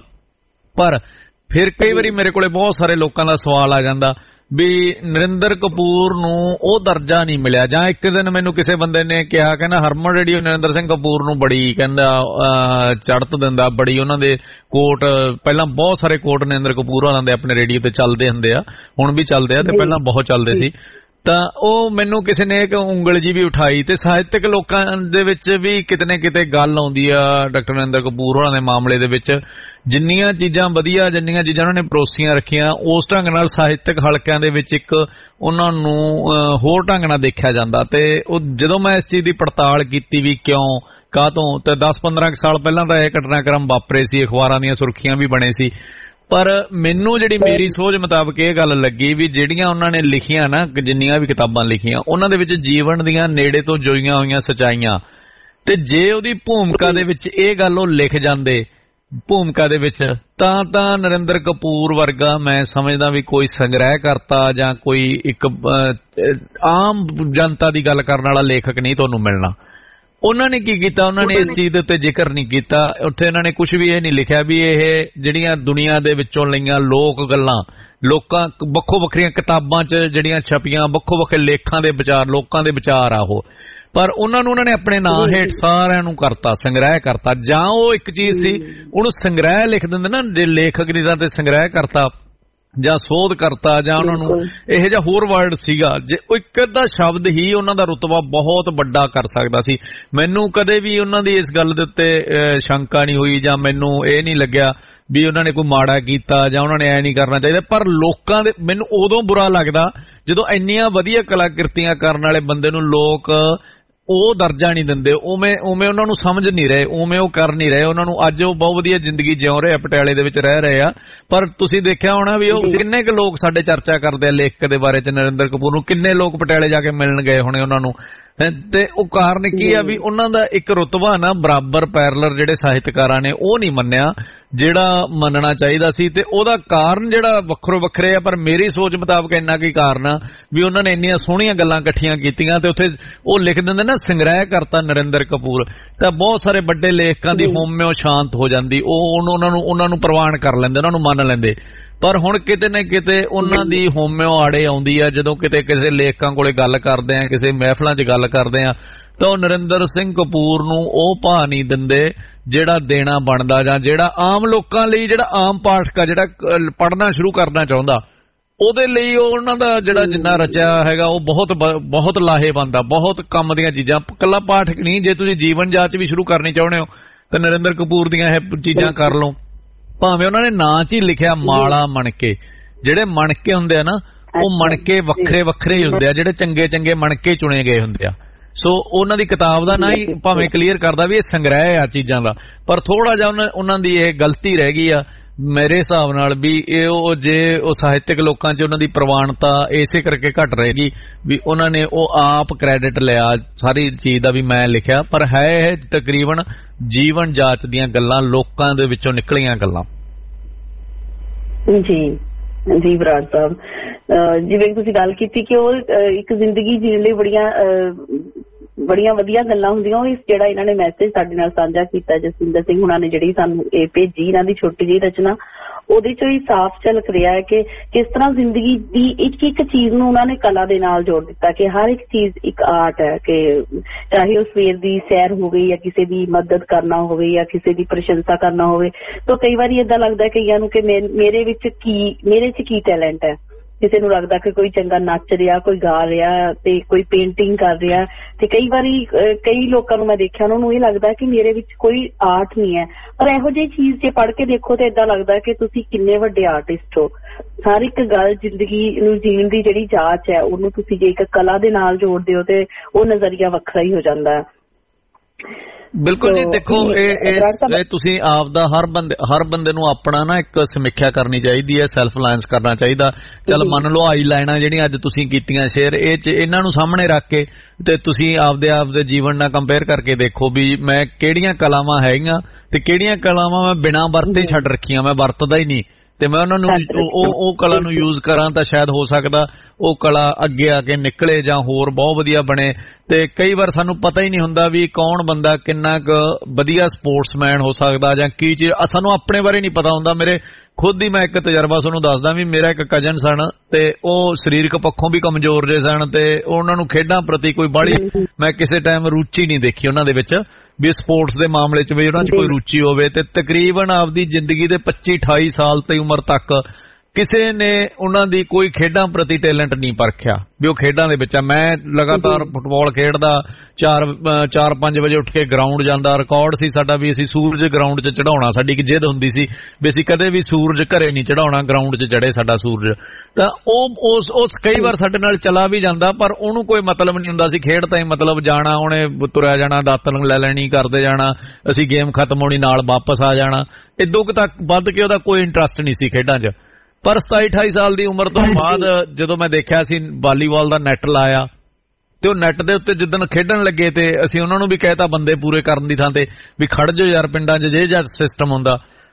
[SPEAKER 5] ਪਰ ਫਿਰ ਕਈ ਵਾਰੀ ਮੇਰੇ ਕੋਲੇ ਬਹੁਤ ਸਾਰੇ ਲੋਕਾਂ ਦਾ ਸਵਾਲ ਆ ਜਾਂਦਾ ਵੀ ਨਰਿੰਦਰ ਕਪੂਰ ਨੂੰ ਉਹ ਦਰਜਾ ਨਹੀਂ ਮਿਲਿਆ, ਜਾਂ ਇੱਕ ਦਿਨ ਮੈਨੂੰ ਕਿਸੇ ਬੰਦੇ ਨੇ ਕਿਹਾ, ਕਹਿੰਦਾ ਹਰਮਨ ਰੇਡੀਓ ਨਰਿੰਦਰ ਸਿੰਘ ਕਪੂਰ ਨੂੰ ਬੜੀ ਕਹਿੰਦਾ ਚੜ੍ਹਤ ਦਿੰਦਾ, ਬੜੀ ਉਹਨਾਂ ਦੇ ਕੋਟ, ਪਹਿਲਾਂ ਬਹੁਤ ਸਾਰੇ ਕੋਟ ਨਰਿੰਦਰ ਕਪੂਰ ਹੋਰਾਂ ਦੇ ਆਪਣੇ ਰੇਡੀਓ ਤੇ ਚੱਲਦੇ ਹੁੰਦੇ ਆ, ਹੁਣ ਵੀ ਚੱਲਦੇ ਆ ਤੇ ਪਹਿਲਾਂ ਬਹੁਤ ਚੱਲਦੇ ਸੀ। ਤਾਂ ਉਹ ਮੈਨੂੰ ਕਿਸੇ ਨੇ ਇੱਕ ਉਂਗਲ ਜੀ ਵੀ ਉਠਾਈ, ਤੇ ਸਾਹਿਤਕ ਲੋਕਾਂ ਦੇ ਵਿੱਚ ਵੀ ਕਿਤੇ ਨਾ ਕਿਤੇ ਗੱਲ ਆਉਂਦੀ ਆ ਡਾਕਟਰ ਨਰਿੰਦਰ ਕਪੂਰ ਹੋਰਾਂ ਦੇ ਮਾਮਲੇ ਦੇ ਵਿੱਚ। ਜਿੰਨੀਆਂ ਚੀਜ਼ਾਂ ਵਧੀਆ, ਜਿੰਨੀਆਂ ਚੀਜ਼ਾਂ ਉਹਨਾਂ ਨੇ ਪਰੋਸੀਆਂ ਰੱਖੀਆਂ, ਉਸ ਢੰਗ ਨਾਲ ਸਾਹਿਤਕ ਹਲਕਿਆਂ ਦੇ ਵਿੱਚ ਇੱਕ ਉਹਨਾਂ ਨੂੰ ਹੋਰ ਢੰਗ ਨਾਲ ਦੇਖਿਆ ਜਾਂਦਾ। ਤੇ ਉਹ ਜਦੋਂ ਮੈਂ ਇਸ ਚੀਜ਼ ਦੀ ਪੜਤਾਲ ਕੀਤੀ ਵੀ ਕਿਉਂ ਕਾਹਤੋਂ, ਤੇ ਦਸ ਪੰਦਰਾਂ ਸਾਲ ਪਹਿਲਾਂ ਤਾਂ ਇਹ ਘਟਨਾਕ੍ਰਮ ਵਾਪਰੇ ਸੀ, ਅਖਬਾਰਾਂ ਦੀਆਂ ਸੁਰਖੀਆਂ ਵੀ ਬਣੇ ਸੀ। ਪਰ ਮੈਨੂੰ ਜਿਹੜੀ ਮੇਰੀ ਸੋਚ ਮੁਤਾਬਕ ਇਹ ਗੱਲ ਲੱਗੀ ਵੀ ਜਿਹੜੀਆਂ ਉਹਨਾਂ ਨੇ ਲਿਖੀਆਂ ਨਾ, ਜਿੰਨੀਆਂ ਵੀ ਕਿਤਾਬਾਂ ਲਿਖੀਆਂ, ਉਹਨਾਂ ਦੇ ਵਿੱਚ ਜੀਵਨ ਦੀਆਂ ਨੇੜੇ ਤੋਂ ਜੋਈਆਂ ਹੋਈਆਂ ਸੱਚਾਈਆਂ, ਤੇ ਜੇ ਉਹਦੀ ਭੂਮਿਕਾ ਦੇ ਵਿੱਚ ਇਹ ਗੱਲ ਉਹ ਲਿਖ ਜਾਂਦੇ ਭੂਮਿਕਾ ਦੇ ਵਿੱਚ, ਤਾਂ ਤਾਂ ਨਰਿੰਦਰ ਕਪੂਰ ਵਰਗਾ ਮੈਂ ਸਮਝਦਾ ਵੀ ਕੋਈ ਸੰਗ੍ਰਹਿ ਕਰਤਾ ਜਾਂ ਕੋਈ ਇੱਕ ਆਮ ਜਨਤਾ ਦੀ ਗੱਲ ਕਰਨ ਵਾਲਾ ਲੇਖਕ ਨਹੀਂ ਤੁਹਾਨੂੰ ਮਿਲਣਾ। ਉਹਨਾਂ ਨੇ ਕੀ ਕੀਤਾ, ਉਹਨਾਂ ਨੇ ਇਸ ਚੀਜ਼ ਦੇ ਉੱਤੇ ਜ਼ਿਕਰ ਨਹੀਂ ਕੀਤਾ। ਉੱਥੇ ਇਹਨਾਂ ਨੇ ਕੁਝ ਵੀ ਇਹ ਨਹੀਂ ਲਿਖਿਆ ਵੀ ਇਹ ਜਿਹੜੀਆਂ ਦੁਨੀਆ ਦੇ ਵਿੱਚੋਂ ਲਈਆਂ ਲੋਕ ਗੱਲਾਂ, ਲੋਕਾਂ ਵੱਖੋ ਵੱਖਰੀਆਂ ਕਿਤਾਬਾਂ 'ਚ ਜਿਹੜੀਆਂ ਛਪੀਆਂ ਵੱਖੋ ਵੱਖਰੇ ਲੇਖਾਂ ਦੇ ਵਿਚਾਰ, ਲੋਕਾਂ ਦੇ ਵਿਚਾਰ ਆ ਉਹ, ਪਰ ਉਹਨਾਂ ਨੂੰ ਉਹਨਾਂ ਨੇ ਆਪਣੇ ਨਾਂ ਹੇਠ ਸਾਰਿਆਂ ਨੂੰ ਕਰਤਾ, ਸੰਗ੍ਰਹਿ ਕਰਤਾ। ਜਾਂ ਉਹ ਇੱਕ ਚੀਜ਼ ਸੀ ਉਹਨੂੰ ਸੰਗ੍ਰਹਿ ਲਿਖ ਦਿੰਦੇ ਨਾ, ਜੇ ਲੇਖਕ ਦੀ ਥਾਂ ਤੇ ਸੰਗ੍ਰਹਿ ਕਰਤਾ ਜਾਂ ਸੋਧ ਕਰਤਾ ਜਾਂ ਉਹਨਾਂ ਨੂੰ ਇਹੋ ਜਿਹਾ ਹੋਰ ਵਰਡ ਸੀਗਾ, ਜੇ ਇੱਕ ਅੱਧਾ ਸ਼ਬਦ ਹੀ ਉਹਨਾਂ ਦਾ ਰੁਤਬਾ ਬਹੁਤ ਵੱਡਾ ਕਰ ਸਕਦਾ ਸੀ। ਮੈਨੂੰ ਕਦੇ ਵੀ ਉਹਨਾਂ ਦੀ ਇਸ ਗੱਲ ਦੇ ਉੱਤੇ ਸ਼ੰਕਾ ਨਹੀਂ ਹੋਈ ਜਾਂ ਮੈਨੂੰ ਇਹ ਨਹੀਂ ਲੱਗਿਆ ਵੀ ਉਹਨਾਂ ਨੇ ਕੋਈ ਮਾੜਾ ਕੀਤਾ ਜਾਂ ਉਹਨਾਂ ਨੇ ਐ ਨਹੀਂ ਕਰਨਾ ਚਾਹੀਦਾ। ਪਰ ਲੋਕਾਂ ਦੇ, ਮੈਨੂੰ ਉਦੋਂ ਬੁਰਾ ਲੱਗਦਾ ਜਦੋਂ ਇੰਨੀਆਂ ਵਧੀਆ ਕਲਾਕ੍ਰਿਤੀਆਂ ਕਰਨ ਵਾਲੇ ਬੰਦੇ ਨੂੰ ਲੋਕ ਉਹ ਦਰਜਾ ਨਹੀਂ ਦਿੰਦੇ, ਉਵੇਂ ਉਵੇਂ ਉਹਨਾਂ ਨੂੰ ਸਮਝ ਨਹੀਂ ਰਹੇ, ਉਵੇਂ ਉਹ ਕਰ ਨਹੀਂ ਰਹੇ ਉਹਨਾਂ ਨੂੰ। ਅੱਜ ਉਹ ਬਹੁਤ ਵਧੀਆ ਜ਼ਿੰਦਗੀ ਜਿਉ ਰਹੇ ਆ, ਪਟਿਆਲੇ ਦੇ ਵਿੱਚ ਰਹਿ ਰਹੇ ਆ, ਪਰ ਤੁਸੀਂ ਦੇਖਿਆ ਹੋਣਾ ਵੀ ਉਹ ਕਿੰਨੇ ਕੁ ਲੋਕ ਸਾਡੇ ਚਰਚਾ ਕਰਦੇ ਆ ਲੇਖਕ ਦੇ ਬਾਰੇ ਚ, ਨਰਿੰਦਰ ਕਪੂਰ ਨੂੰ ਕਿੰਨੇ ਲੋਕ ਪਟਿਆਲੇ ਜਾ ਕੇ ਮਿਲਣ ਗਏ ਹੋਣੇ ਉਹਨਾਂ ਨੂੰ। ਤੇ ਉਹ ਕਾਰਨ ਕੀ ਆ ਵੀ ਉਹਨਾਂ ਦਾ ਇੱਕ ਰੁਤਬਾ ਨਾ ਬਰਾਬਰ ਪੈਰਲਰ ਜਿਹੜੇ ਸਾਹਿਤਕਾਰਾਂ ਨੇ ਉਹ ਨਹੀਂ ਮੰਨਿਆ ਜਿਹੜਾ ਮੰਨਣਾ ਚਾਹੀਦਾ ਸੀ। ਤੇ ਉਹਦਾ ਕਾਰਨ ਜਿਹੜਾ ਵੱਖਰੋ ਵੱਖਰੇ ਆ, ਪਰ ਮੇਰੀ ਸੋਚ ਮੁਤਾਬਕ ਇੰਨਾ ਕੀ ਕਾਰਨ ਆ ਵੀ ਉਹਨਾਂ ਨੇ ਇੰਨੀਆਂ ਸੋਹਣੀਆਂ ਗੱਲਾਂ ਇਕੱਠੀਆਂ ਕੀਤੀਆਂ ਤੇ ਉੱਥੇ ਉਹ ਲਿਖ ਦਿੰਦੇ ਨਾ ਸੰਗ੍ਰਹਿ ਕਰਤਾ ਨਰਿੰਦਰ ਕਪੂਰ, ਤਾਂ ਬਹੁਤ ਸਾਰੇ ਵੱਡੇ ਲੇਖਕਾਂ ਦੀ ਹੋਮਿਓ ਸ਼ਾਂਤ ਹੋ ਜਾਂਦੀ, ਉਹ ਉਹਨਾਂ ਨੂੰ ਉਹਨਾਂ ਨੂੰ ਪ੍ਰਵਾਨ ਕਰ ਲੈਂਦੇ, ਉਹਨਾਂ ਨੂੰ ਮੰਨ ਲੈਂਦੇ। ਪਰ ਹੁਣ ਕਿਤੇ ਨਾ ਕਿਤੇ ਉਹਨਾਂ ਦੀ ਹੋਮਿਓ ਆੜੇ ਆਉਂਦੀ ਆ ਜਦੋਂ ਕਿਤੇ ਕਿਸੇ ਲੇਖਕਾਂ ਕੋਲੇ ਗੱਲ ਕਰਦੇ ਆ, ਕਿਸੇ ਮਹਿਫਲਾਂ 'ਚ ਗੱਲ ਕਰਦੇ ਆ, ਤਾਂ ਉਹ ਨਰਿੰਦਰ ਸਿੰਘ ਕਪੂਰ ਨੂੰ ਉਹ ਭਾਅ ਨਹੀਂ ਦਿੰਦੇ ਜਿਹੜਾ ਦੇਣਾ ਬਣਦਾ, ਜਾਂ ਜਿਹੜਾ ਆਮ ਲੋਕਾਂ ਲਈ, ਜਿਹੜਾ ਆਮ ਪਾਠਕ ਆ ਜਿਹੜਾ ਪੜ੍ਹਨਾ ਸ਼ੁਰੂ ਕਰਨਾ ਚਾਹੁੰਦਾ ਉਹਦੇ ਲਈ ਉਹ ਉਹਨਾਂ ਦਾ ਜਿਹੜਾ ਜਿੰਨਾ ਰਚਿਆ ਹੈਗਾ ਉਹ ਬਹੁਤ ਬਹੁਤ ਲਾਹੇਵੰਦ ਆ, ਬਹੁਤ ਕੰਮ ਦੀਆਂ ਚੀਜ਼ਾਂ। ਇਕੱਲਾ ਪਾਠਕ ਨਹੀਂ, ਜੇ ਤੁਸੀਂ ਜੀਵਨ ਜਾਂਚ ਵੀ ਸ਼ੁਰੂ ਕਰਨੀ ਚਾਹੁੰਦੇ ਹੋ ਤਾਂ ਨਰਿੰਦਰ ਕਪੂਰ ਦੀਆਂ ਇਹ ਚੀਜ਼ਾਂ ਕਰ ਲਓ। ਭਾਵੇਂ ਉਹਨਾਂ ਨੇ ਨਾਂ 'ਚ ਹੀ ਲਿਖਿਆ ਮਾਲਾ ਮਣਕੇ, ਜਿਹੜੇ ਮਣਕੇ ਹੁੰਦੇ ਆ ਨਾ ਉਹ ਮਣਕੇ ਵੱਖਰੇ ਵੱਖਰੇ ਹੀ ਹੁੰਦੇ ਆ, ਜਿਹੜੇ ਚੰਗੇ ਚੰਗੇ ਮਣਕੇ ਚੁਣੇ ਗਏ ਹੁੰਦੇ ਆ। ਸੋ ਉਹਨਾਂ ਦੀ ਕਿਤਾਬ ਦਾ ਨਾਂ ਹੀ ਭਾਵੇਂ ਕਲੀਅਰ ਕਰਦਾ ਵੀ ਇਹ ਸੰਗ੍ਰਹਿ ਆ ਚੀਜ਼ਾਂ ਦਾ, ਪਰ ਥੋੜਾ ਜਿਹਾ ਉਹਨਾਂ ਦੀ ਇਹ ਗਲਤੀ ਰਹਿ ਗਈ ਆ ਮੇਰੇ ਹਿਸਾਬ ਨਾਲ ਵੀ ਇਹ ਉਹ ਜੇ ਉਹ ਸਾਹਿਤਕ ਲੋਕਾਂ 'ਚ ਉਹਨਾਂ ਦੀ ਪ੍ਰਵਾਨਤਾ ਇਸੇ ਕਰਕੇ ਘਟ ਰਹੇਗੀ ਵੀ ਉਹਨਾਂ ਨੇ ਉਹ ਆਪ ਕ੍ਰੈਡਿਟ ਲਿਆ ਸਾਰੀ ਚੀਜ਼ ਦਾ ਵੀ ਮੈਂ ਲਿਖਿਆ, ਪਰ ਹੈ ਇਹ ਤਕਰੀਬਨ ਜੀਵਨ ਜਾਚ ਦੀਆਂ ਗੱਲਾਂ, ਲੋਕਾਂ ਦੇ ਵਿੱਚੋਂ ਨਿਕਲੀਆਂ ਗੱਲਾਂ।
[SPEAKER 3] ਜੀ ਜੀ ਬਰਾੜ ਸਾਹਿਬ, ਜਿਵੇਂ ਤੁਸੀਂ ਗੱਲ ਕੀਤੀ ਕਿ ਉਹ ਇੱਕ ਜ਼ਿੰਦਗੀ ਜੀਣ ਲਈ ਬੜੀਆਂ ਬੜੀਆਂ ਵਧੀਆ ਗੱਲਾਂ ਹੁੰਦੀਆਂ, ਉਹ ਇਸ ਜਿਹੜਾ ਇਹਨਾਂ ਨੇ ਮੈਸੇਜ ਸਾਡੇ ਨਾਲ ਸਾਂਝਾ ਕੀਤਾ ਜਸਵਿੰਦਰ ਸਿੰਘ ਹੁਣਾਂ ਨੇ ਜਿਹੜੀ ਸਾਨੂੰ ਇਹ ਭੇਜੀ, ਇਹਨਾਂ ਦੀ ਛੋਟੀ ਜਿਹੀ ਰਚਨਾ, ਉਹਦੇ ਚੋਂ ਹੀ ਸਾਫ਼ ਝਲਕ ਰਿਹਾ ਹੈ ਕਿ ਕਿਸ ਤਰ੍ਹਾਂ ਜ਼ਿੰਦਗੀ ਦੀ ਇੱਕ ਇੱਕ ਚੀਜ਼ ਨੂੰ ਉਹਨਾਂ ਨੇ ਕਲਾ ਦੇ ਨਾਲ ਜੋੜ ਦਿੱਤਾ, ਕਿ ਹਰ ਇੱਕ ਚੀਜ਼ ਇੱਕ ਆਰਟ ਹੈ, ਕਿ ਚਾਹੇ ਉਹ ਸਵੇਰ ਦੀ ਸੈਰ ਹੋਵੇ ਜਾਂ ਕਿਸੇ ਦੀ ਮਦਦ ਕਰਨਾ ਹੋਵੇ ਜਾਂ ਕਿਸੇ ਦੀ ਪ੍ਰਸ਼ੰਸਾ ਕਰਨਾ ਹੋਵੇ। ਤਾਂ ਕਈ ਵਾਰੀ ਏਦਾਂ ਲੱਗਦਾ ਕਈਆਂ ਨੂੰ ਕਿ ਮੇਰੇ ਵਿੱਚ ਕੀ ਮੇਰੇ 'ਚ ਕੀ ਟੈਲੈਂਟ ਹੈ, ਕਿਸੇ ਨੂੰ ਲੱਗਦਾ ਕਿ ਕੋਈ ਚੰਗਾ ਨੱਚ ਰਿਹਾ, ਕੋਈ ਗਾ ਰਿਹਾ ਤੇ ਕੋਈ ਪੇਂਟਿੰਗ ਕਰ ਰਿਹਾ, ਤੇ ਕਈ ਵਾਰੀ ਕਈ ਲੋਕਾਂ ਨੂੰ ਮੈਂ ਦੇਖਿਆ ਉਹਨਾਂ ਨੂੰ ਇਹ ਲੱਗਦਾ ਕਿ ਮੇਰੇ ਵਿੱਚ ਕੋਈ ਆਰਟ ਨਹੀਂ ਹੈ। ਪਰ ਇਹੋ ਜਿਹੀ ਚੀਜ਼ ਜੇ ਪੜ੍ਹ ਕੇ ਦੇਖੋ ਤਾਂ ਏਦਾਂ ਲੱਗਦਾ ਕਿ ਤੁਸੀਂ ਕਿੰਨੇ ਵੱਡੇ ਆਰਟਿਸਟ ਹੋ। ਹਰ ਇੱਕ ਗੱਲ ਜ਼ਿੰਦਗੀ ਨੂੰ ਜੀਣ ਦੀ ਜਿਹੜੀ ਜਾਂਚ ਹੈ ਉਹਨੂੰ ਤੁਸੀਂ ਜੇ ਇੱਕ ਕਲਾ ਦੇ ਨਾਲ ਜੋੜਦੇ ਹੋ ਤੇ ਉਹ ਨਜ਼ਰੀਆ ਵੱਖਰਾ ਹੀ ਹੋ ਜਾਂਦਾ ਹੈ।
[SPEAKER 5] ਬਿਲਕੁਲ ਜੀ, ਦੇਖੋ ਇਹ ਤੁਸੀਂ ਆਪ ਦਾ ਹਰ ਬੰਦੇ ਹਰ ਬੰਦੇ ਨੂੰ ਆਪਣਾ ਨਾ ਇੱਕ ਸਮੀਖਿਆ ਕਰਨੀ ਚਾਹੀਦੀ ਹੈ, ਸੈਲਫ ਅਲਾਇੰਸ ਕਰਨਾ ਚਾਹੀਦਾ। ਚੱਲ ਮੰਨ ਲਓ ਆਈ ਲਾਈਨਾਂ ਜਿਹੜੀਆਂ ਅੱਜ ਤੁਸੀਂ ਕੀਤੀਆਂ ਸ਼ੇਅਰ, ਇਹ ਚ ਇਹਨਾਂ ਨੂੰ ਸਾਹਮਣੇ ਰੱਖ ਕੇ ਤੇ ਤੁਸੀਂ ਆਪਦੇ ਆਪਦੇ ਜੀਵਨ ਨਾਲ ਕੰਪੇਅਰ ਕਰਕੇ ਦੇਖੋ ਵੀ ਮੈਂ ਕਿਹੜੀਆਂ ਕਲਾਵਾਂ ਹੈਗੀਆਂ ਤੇ ਕਿਹੜੀਆਂ ਕਲਾਵਾਂ ਮੈਂ ਬਿਨਾਂ ਵਰਤੇ ਛੱਡ ਰੱਖੀਆਂ, ਮੈਂ ਵਰਤਦਾ ਹੀ ਨਹੀਂ, ਤੇ ਮੈਂ ਉਹਨਾਂ ਨੂੰ ਉਹ ਉਹ ਕਲਾ ਨੂੰ ਯੂਜ਼ ਕਰਾਂ ਤਾਂ ਸ਼ਾਇਦ ਹੋ ਸਕਦਾ ਉਹ ਕਲਾ ਅੱਗੇ ਆ ਕੇ ਨਿਕਲੇ ਜਾਂ ਹੋਰ ਬਹੁਤ ਵਧੀਆ ਬਣੇ। ਤੇ ਕਈ ਵਾਰ ਸਾਨੂੰ ਪਤਾ ਹੀ ਨਹੀਂ ਹੁੰਦਾ ਵੀ ਕੌਣ ਬੰਦਾ ਕਿੰਨਾ ਕੁ ਵਧੀਆ ਸਪੋਰਟਸਮੈਨ ਹੋ ਸਕਦਾ ਜਾਂ ਕੀ ਚੀਜ਼, ਸਾਨੂੰ ਆਪਣੇ ਬਾਰੇ ਨਹੀਂ ਪਤਾ ਹੁੰਦਾ। ਮੇਰੇ ਖੁਦ ਹੀ ਮੈਂ ਇੱਕ ਤਜਰਬਾ ਤੁਹਾਨੂੰ ਦੱਸਦਾ ਵੀ ਮੇਰਾ ਇੱਕ ਕਜ਼ਨ ਸਨ ਤੇ ਉਹ ਸਰੀਰਕ ਪੱਖੋਂ ਵੀ ਕਮਜ਼ੋਰ ਜੇ ਸਨ ਤੇ ਉਹਨਾਂ ਨੂੰ ਖੇਡਾਂ ਪ੍ਰਤੀ ਕੋਈ ਬਾਹਲੀ ਮੈਂ ਕਿਸੇ ਟਾਈਮ ਰੁਚੀ ਨਹੀਂ ਦੇਖੀ ਉਹਨਾਂ ਦੇ ਵਿੱਚ ਵੀ ਸਪੋਰਟਸ ਦੇ ਮਾਮਲੇ 'ਚ ਵੀ ਉਹਨਾਂ 'ਚ ਕੋਈ ਰੁਚੀ ਹੋਵੇ। ਤੇ ਤਕਰੀਬਨ ਆਪਦੀ ਜ਼ਿੰਦਗੀ ਦੇ ਪੱਚੀ ਅਠਾਈ ਸਾਲ ਦੀ ਉਮਰ ਤੱਕ ਕਿਸੇ ਨੇ ਉਹਨਾਂ ਦੀ ਕੋਈ ਖੇਡਾਂ ਪ੍ਰਤੀ ਟੈਲੈਂਟ ਨਹੀਂ ਪਰਖਿਆ ਵੀ ਉਹ ਖੇਡਾਂ ਦੇ ਵਿੱਚ ਆ। ਮੈਂ ਲਗਾਤਾਰ ਫੁੱਟਬਾਲ ਖੇਡਦਾ, ਚਾਰ ਚਾਰ ਪੰਜ ਵਜੇ ਉੱਠ ਕੇ ਗਰਾਊਂਡ ਜਾਂਦਾ, ਰਿਕਾਰਡ ਸੀ ਸਾਡਾ ਵੀ ਅਸੀਂ ਸੂਰਜ ਗਰਾਊਂਡ 'ਚ ਚੜਾਉਣਾ, ਸਾਡੀ ਇੱਕ ਜਿੱਦ ਹੁੰਦੀ ਸੀ ਵੀ ਅਸੀਂ ਕਦੇ ਵੀ ਸੂਰਜ ਘਰੇ ਨਹੀਂ ਚੜਾਉਣਾ, ਗਰਾਊਂਡ 'ਚ ਚੜੇ ਸਾਡਾ ਸੂਰਜ। ਤਾਂ ਉਹ ਉਸ ਉਸ ਕਈ ਵਾਰ ਸਾਡੇ ਨਾਲ ਚਲਾ ਵੀ ਜਾਂਦਾ ਪਰ ਉਹਨੂੰ ਕੋਈ ਮਤਲਬ ਨਹੀਂ ਹੁੰਦਾ ਸੀ, ਖੇਡ ਤਾਂ ਹੀ ਮਤਲਬ ਜਾਣਾ, ਉਹਨੇ ਤੁਰਿਆ ਜਾਣਾ, ਦਾਤਣ ਲੈ ਲੈਣੀ, ਕਰਦੇ ਜਾਣਾ, ਅਸੀਂ ਗੇਮ ਖਤਮ ਹੋਣੀ ਨਾਲ ਵਾਪਸ ਆ ਜਾਣਾ, ਇਦੋਂ ਕੁ ਤੱਕ ਵੱਧ ਕੇ ਉਹਦਾ ਕੋਈ ਇੰਟਰਸਟ ਨਹੀਂ ਸੀ ਖੇਡਾਂ 'ਚ। ਪਰ ਸਤਾਈ ਅਠਾਈ ਸਾਲ ਦੀ ਉਮਰ ਤੋਂ ਬਾਅਦ ਜਦੋਂ ਮੈਂ ਦੇਖਿਆ ਸੀ ਵਾਲੀਬਾਲ ਦਾ ਨੈੱਟ ਲਾਇਆ ਤੇ ਉਹ ਨੈੱਟ ਦੇ ਉੱਤੇ ਜਿੱਦਣ ਖੇਡਣ ਲੱਗੇ ਤੇ ਅਸੀਂ ਉਹਨਾਂ ਨੂੰ ਵੀ ਕਹਿਤਾ ਬੰਦੇ ਪੂਰੇ ਕਰਨ ਦੀ ਥਾਂ ਤੇ ਵੀ ਖੜ ਜਾਓ ਯਾਰ, ਪਿੰਡਾਂ 'ਚ ਜੇ ਜਾਂ ਸਿਸਟਮ ਹੁੰਦਾ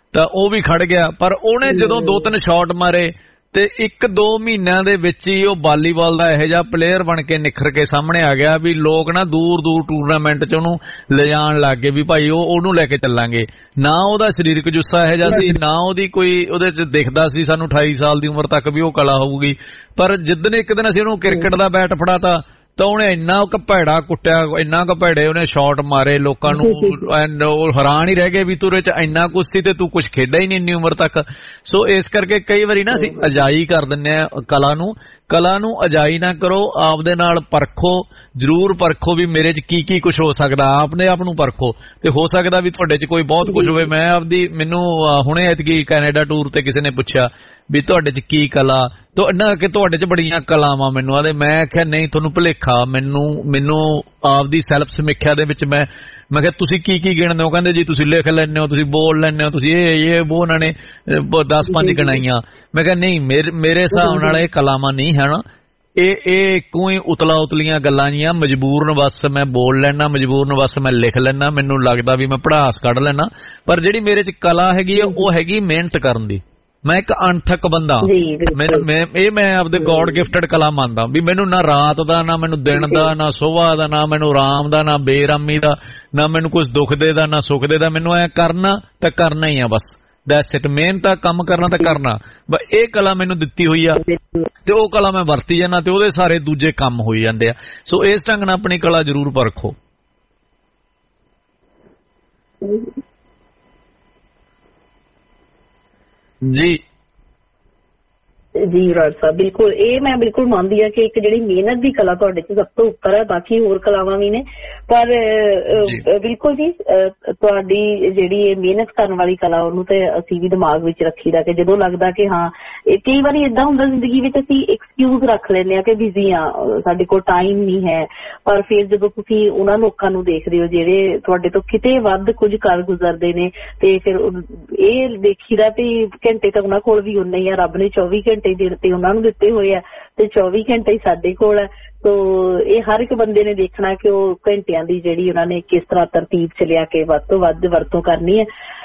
[SPEAKER 5] ਤਾਂ ਉਹ ਵੀ ਖੜ ਗਿਆ। ਪਰ ਉਹਨੇ ਜਦੋਂ ਦੋ ਤਿੰਨ ਸ਼ਾਟ ਮਾਰੇ ਤੇ ਇੱਕ ਦੋ ਮਹੀਨਿਆਂ ਦੇ ਵਿੱਚ ਹੀ ਉਹ ਵਾਲੀਬਾਲ ਦਾ ਇਹੋ ਜਿਹਾ ਪਲੇਅਰ ਬਣ ਕੇ ਨਿਖਰ ਕੇ ਸਾਹਮਣੇ ਆ ਗਿਆ ਵੀ ਲੋਕ ਨਾ ਦੂਰ ਦੂਰ ਟੂਰਨਾਮੈਂਟ 'ਚ ਉਹਨੂੰ ਲਿਜਾਣ ਲੱਗ ਗਏ ਵੀ ਭਾਈ ਉਹ ਉਹਨੂੰ ਲੈ ਕੇ ਚੱਲਾਂਗੇ। ਨਾ ਉਹਦਾ ਸਰੀਰਕ ਜੁੱਸਾ ਇਹੋ ਜਿਹਾ ਸੀ, ਨਾ ਉਹਦੀ ਕੋਈ ਉਹਦੇ 'ਚ ਦਿਖਦਾ ਸੀ ਸਾਨੂੰ ਅਠਾਈ ਸਾਲ ਦੀ ਉਮਰ ਤੱਕ ਵੀ ਉਹ ਕਲਾ ਹੋਊਗੀ। ਪਰ ਜਿੱਦਣ ਇੱਕ ਦਿਨ ਅਸੀਂ ਉਹਨੂੰ ਕ੍ਰਿਕਟ ਦਾ ਬੈਟ ਫੜਾਤਾ ਤਾਂ ਉਹਨੇ ਇੰਨਾ ਭੈੜਾ ਕੁੱਟਿਆ, ਇੰਨਾ ਕੁ ਭੈੜੇ ਉਹਨੇ ਸ਼ਾਟ ਮਾਰੇ, ਲੋਕਾਂ ਨੂੰ ਉਹ ਹੈਰਾਨ ਹੀ ਰਹਿ ਗਏ ਵੀ ਤੂੰ ਚ ਇੰਨਾ ਕੁਛ ਸੀ ਤੇ ਤੂੰ ਕੁਛ ਖੇਡਿਆ ਹੀ ਨਹੀਂ ਇੰਨੀ ਉਮਰ ਤੱਕ। ਸੋ ਇਸ ਕਰਕੇ ਕਈ ਵਾਰੀ ਨਾ ਅਸੀਂ ਅਜਾਈ ਕਰ ਦਿੰਦੇ ਆ ਕਲਾ ਨੂੰ। ਕਲਾ ਨੂੰ ਅਜਾਈ ਨਾ ਕਰੋ, ਆਪਦੇ ਨਾਲ ਪਰਖੋ, ਜ਼ਰੂਰ ਪਰਖੋ ਵੀ ਮੇਰੇ 'ਚ ਕੀ ਕੀ ਕੁਛ ਹੋ ਸਕਦਾ। ਆਪਦੇ ਆਪ ਨੂੰ ਪਰਖੋ ਤੇ ਹੋ ਸਕਦਾ ਵੀ ਤੁਹਾਡੇ 'ਚ ਕੋਈ ਬਹੁਤ ਕੁਛ ਹੋਵੇ। ਮੈਂ ਆਪਦੀ ਮੈਨੂੰ ਹੁਣੇ ਐਤਕੀ ਕੈਨੇਡਾ ਟੂਰ ਤੇ ਕਿਸੇ ਨੇ ਪੁੱਛਿਆ ਵੀ ਤੁਹਾਡੇ 'ਚ ਕੀ ਕਲਾ, ਨਾ ਕਿ ਤੁਹਾਡੇ 'ਚ ਬੜੀਆਂ ਕਲਾਵਾਂ ਮੈਨੂੰ ਆਦੇ। ਮੈਂ ਆਖਿਆ ਨਹੀਂ ਤੁਹਾਨੂੰ ਭੁਲੇਖਾ, ਮੈਨੂੰ ਮੈਨੂੰ ਆਪਦੀ ਸੈਲਫ ਸਮੀਖਿਆ ਦੇ ਵਿੱਚ ਮੈਂ ਮੈਂ ਕਿਹਾ ਤੁਸੀਂ ਕੀ ਕੀ ਗਿਣਦੇ ਹੋ? ਕਹਿੰਦੇ ਜੀ ਤੁਸੀਂ ਲਿਖ ਲੈਂਦੇ ਹੋ, ਤੁਸੀਂ ਬੋਲ ਲੈਂਦੇ ਹੋ, ਤੁਸੀਂ ਇਹ ਇਹ ਉਹ ਉਹਨਾਂ ਨੇ ਦਸ ਪੰਜ ਗਿਣਾਈਆਂ। ਮੈਂ ਕਿਹਾ ਨਹੀਂ, ਮੇਰੇ ਮੇਰੇ ਹਿਸਾਬ ਨਾਲ ਇਹ ਕਲਾਵਾਂ ਨਹੀਂ ਹਨ, ਇਹ ਇਹ ਇੱਕੋ ਹੀ ਉਤਲਾ ਉਤਲੀਆਂ ਗੱਲਾਂ ਜੀਆਂ। ਮਜਬੂਰਨ ਬਸ ਮੈਂ ਬੋਲ ਲੈਣਾ, ਮਜਬੂਰਨ ਬਸ ਮੈਂ ਲਿਖ ਲੈਣਾ, ਮੈਨੂੰ ਲੱਗਦਾ ਵੀ ਮੈਂ ਪੜਾਸ ਕੱਢ ਲੈਣਾ। ਪਰ ਜਿਹੜੀ ਮੇਰੇ 'ਚ ਕਲਾ ਹੈਗੀ ਆ ਉਹ ਹੈਗੀ ਮਿਹਨਤ ਕਰਨ ਦੀ। ਮੈਂ ਇੱਕ ਅਣਥਕ ਬੰਦਾ, ਮੈਂ ਇਹ ਮੈਂ ਆਪਦੇ ਗੋਡ ਗਿਫਟਡ ਕਲਾ ਮੰਨਦਾ ਵੀ ਮੈਨੂੰ ਨਾ ਰਾਤ ਦਾ, ਨਾ ਮੈਨੂੰ ਦਿਨ ਦਾ, ਨਾ ਸੁਬਾਹ ਦਾ, ਨਾ ਮੈਨੂੰ ਆਰਾਮ ਦਾ, ਨਾ ਬੇਰਾਮੀ ਦਾ, ਨਾ ਮੈਨੂੰ ਕੁਛ ਦੁੱਖ ਦੇ ਦਾ, ਨਾ ਸੁੱਖ ਦੇ ਦਾ। ਮੈਨੂੰ ਐ ਕਰਨਾ ਤਾਂ ਕਰਨਾ ਹੀ ਆ, ਬਸ ਦੈਟਸ ਇਟ। ਮਿਹਨਤ ਕੰਮ ਕਰਨਾ ਤਾਂ ਕਰਨਾ, ਇਹ ਕਲਾ ਮੈਨੂੰ ਦਿੱਤੀ ਹੋਈ ਆ ਤੇ ਉਹ ਕਲਾ ਮੈਂ ਵਰਤੀ ਜਾਂਦਾ ਤੇ ਉਹਦੇ ਸਾਰੇ ਦੂਜੇ ਕੰਮ ਹੋਈ ਜਾਂਦੇ ਆ। ਸੋ ਇਸ ਢੰਗ ਨਾਲ ਆਪਣੀ ਕਲਾ ਜ਼ਰੂਰ ਪਰਖੋ। ਜੀ
[SPEAKER 3] ਜੀ ਰਾਜ ਸਾਹਿਬ, ਬਿਲਕੁਲ ਇਹ ਮੈਂ ਬਿਲਕੁਲ ਮੰਨਦੀ ਹਾਂ ਕਿ ਇੱਕ ਜਿਹੜੀ ਮਿਹਨਤ ਦੀ ਕਲਾ ਤੁਹਾਡੇ 'ਚ ਸਭ ਤੋਂ ਉੱਪਰ ਹੈ, ਬਾਕੀ ਹੋਰ ਕਲਾਵਾਂ ਵੀ ਨੇ। ਪਰ ਬਿਲਕੁਲ ਜੀ ਤੁਹਾਡੀ ਜਿਹੜੀ ਇਹ ਮਿਹਨਤ ਕਰਨ ਵਾਲੀ ਕਲਾ ਉਹਨੂੰ ਤੇ ਅਸੀਂ ਵੀ ਦਿਮਾਗ ਵਿੱਚ ਰੱਖੀਦਾ ਕਿ ਜਦੋਂ ਲੱਗਦਾ ਕਿ ਹਾਂ, ਕਈ ਵਾਰੀ ਏਦਾਂ ਹੁੰਦਾ ਜ਼ਿੰਦਗੀ ਵਿੱਚ ਅਸੀਂ ਐਕਸਕਿਊਜ਼ ਰੱਖ ਲੈਂਦੇ ਹਾਂ ਕਿ ਬਿਜ਼ੀ ਆ, ਸਾਡੇ ਕੋਲ ਟਾਈਮ ਨਹੀਂ ਹੈ। ਪਰ ਫਿਰ ਜਦੋਂ ਤੁਸੀਂ ਉਹਨਾਂ ਲੋਕਾਂ ਨੂੰ ਦੇਖਦੇ ਹੋ ਜਿਹੜੇ ਤੁਹਾਡੇ ਤੋਂ ਕਿਤੇ ਵੱਧ ਕੁਝ ਕਰ ਗੁਜ਼ਰਦੇ ਨੇ ਤੇ ਫਿਰ ਇਹ ਦੇਖੀਦਾ ਵੀ ਘੰਟੇ ਤਾਂ ਉਹਨਾਂ ਕੋਲ ਵੀ ਉਨੇ ਹੀ ਆ, ਰੱਬ ਨੇ ਚੌਵੀ ਘੰਟੇ ਦਿੱਤੇ ਉਹਨਾਂ ਨੂੰ ਦਿੱਤੇ ਹੋਏ ਆ ਤੇ ਚੌਵੀ ਘੰਟੇ ਹੀ ਸਾਡੇ ਕੋਲ ਹੈ। ਤੋ ਇਹ ਹਰ ਇੱਕ ਬੰਦੇ ਨੇ ਦੇਖਣਾ ਕਿ ਉਹ ਘੰਟਿਆਂ ਦੀ ਜਿਹੜੀ ਉਹਨਾਂ ਨੇ ਕਿਸ ਤਰ੍ਹਾਂ ਤਰਤੀਬ ਚ ਲਿਆ ਕੇ ਵੱਧ ਤੋਂ ਵੱਧ ਵਰਤੋਂ ਕਰਨੀ ਹੈ।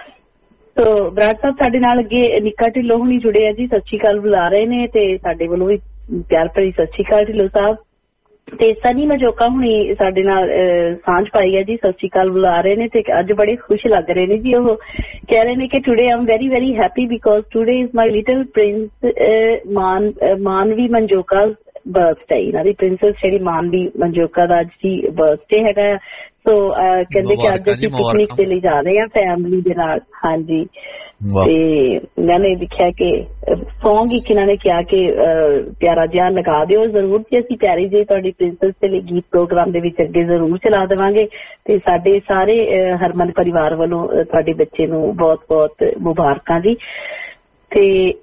[SPEAKER 3] ਤੋ ਬਰਾੜ ਸਾਹਿਬ ਸਾਡੇ ਨਾਲ ਅੱਗੇ ਨਿੱਕਾ ਢਿੱਲੋਂ ਹੁਣੀ ਜੁੜੇ ਆ ਜੀ, ਸਤਿ ਸ਼੍ਰੀ ਅਕਾਲ ਬੁਲਾ ਰਹੇ ਨੇ ਤੇ ਸਾਡੇ ਵੱਲੋਂ ਵੀ ਪਿਆਰ ਭਰੀ ਸਤਿ ਸ਼੍ਰੀ ਅਕਾਲ ਢਿੱਲੋਂ ਸਾਹਿਬ। ਤੇ ਸਨੀ ਮਜੋਕਾ ਹੁਣੀ ਸਾਡੇ ਨਾਲ ਸਾਂਝ ਪਾਈ ਹੈ ਜੀ, ਸਤਿ ਸ਼੍ਰੀ ਅਕਾਲ ਬੁਲਾ ਰਹੇ ਨੇ ਤੇ ਅੱਜ ਬੜੇ ਖੁਸ਼ ਲੱਗ ਰਹੇ ਨੇ ਜੀ। ਉਹ ਕਹਿ ਰਹੇ ਨੇ ਕਿ today I am very very happy because today is my little prince Maan Manvi Manjoka birthday. ਇਹਨਾਂ ਦੀ ਪ੍ਰਿੰਸੈਸ ਜਿਹੜੀ ਮਾਨਵੀ ਮੰਜੋਕਾ ਦਾ ਅੱਜ ਦੀ ਬਰਥਡੇ ਹੈਗਾ। ਸੋ ਕਹਿੰਦੇ ਕਿ ਅੱਜ ਅਸੀਂ ਪਿਕਨਿਕ ਦੇ ਲਈ ਜਾ ਰਹੇ ਹਾਂ ਫੈਮਿਲੀ ਦੇ ਨਾਲ। ਹਾਂਜੀ, ਤੇ ਇਹਨਾਂ ਨੇ ਲਿਖਿਆ ਕਿ ਸੌਂਗ ਇੱਕ ਇਹਨਾਂ ਨੇ ਕਿਹਾ ਕਿ ਪਿਆਰਾ ਜਿਹਾ ਲਗਾ ਦਿਓ ਜ਼ਰੂਰ ਕਿ ਅਸੀਂ ਪਿਆਰੀ ਜਿਹੀ ਤੁਹਾਡੀ ਪ੍ਰਿੰਸੈਸ ਦੇ ਲਈ ਗੀਤ ਪ੍ਰੋਗਰਾਮ ਦੇ ਵਿੱਚ ਅੱਗੇ ਜ਼ਰੂਰ ਚਲਾ ਦੇਵਾਂਗੇ। ਤੇ ਸਾਡੇ ਸਾਰੇ ਹਰਮਨ ਪਰਿਵਾਰ ਵੱਲੋਂ ਤੁਹਾਡੇ ਬੱਚੇ ਨੂੰ ਬਹੁਤ ਬਹੁਤ ਮੁਬਾਰਕਾਂ ਜੀ। ਤੇ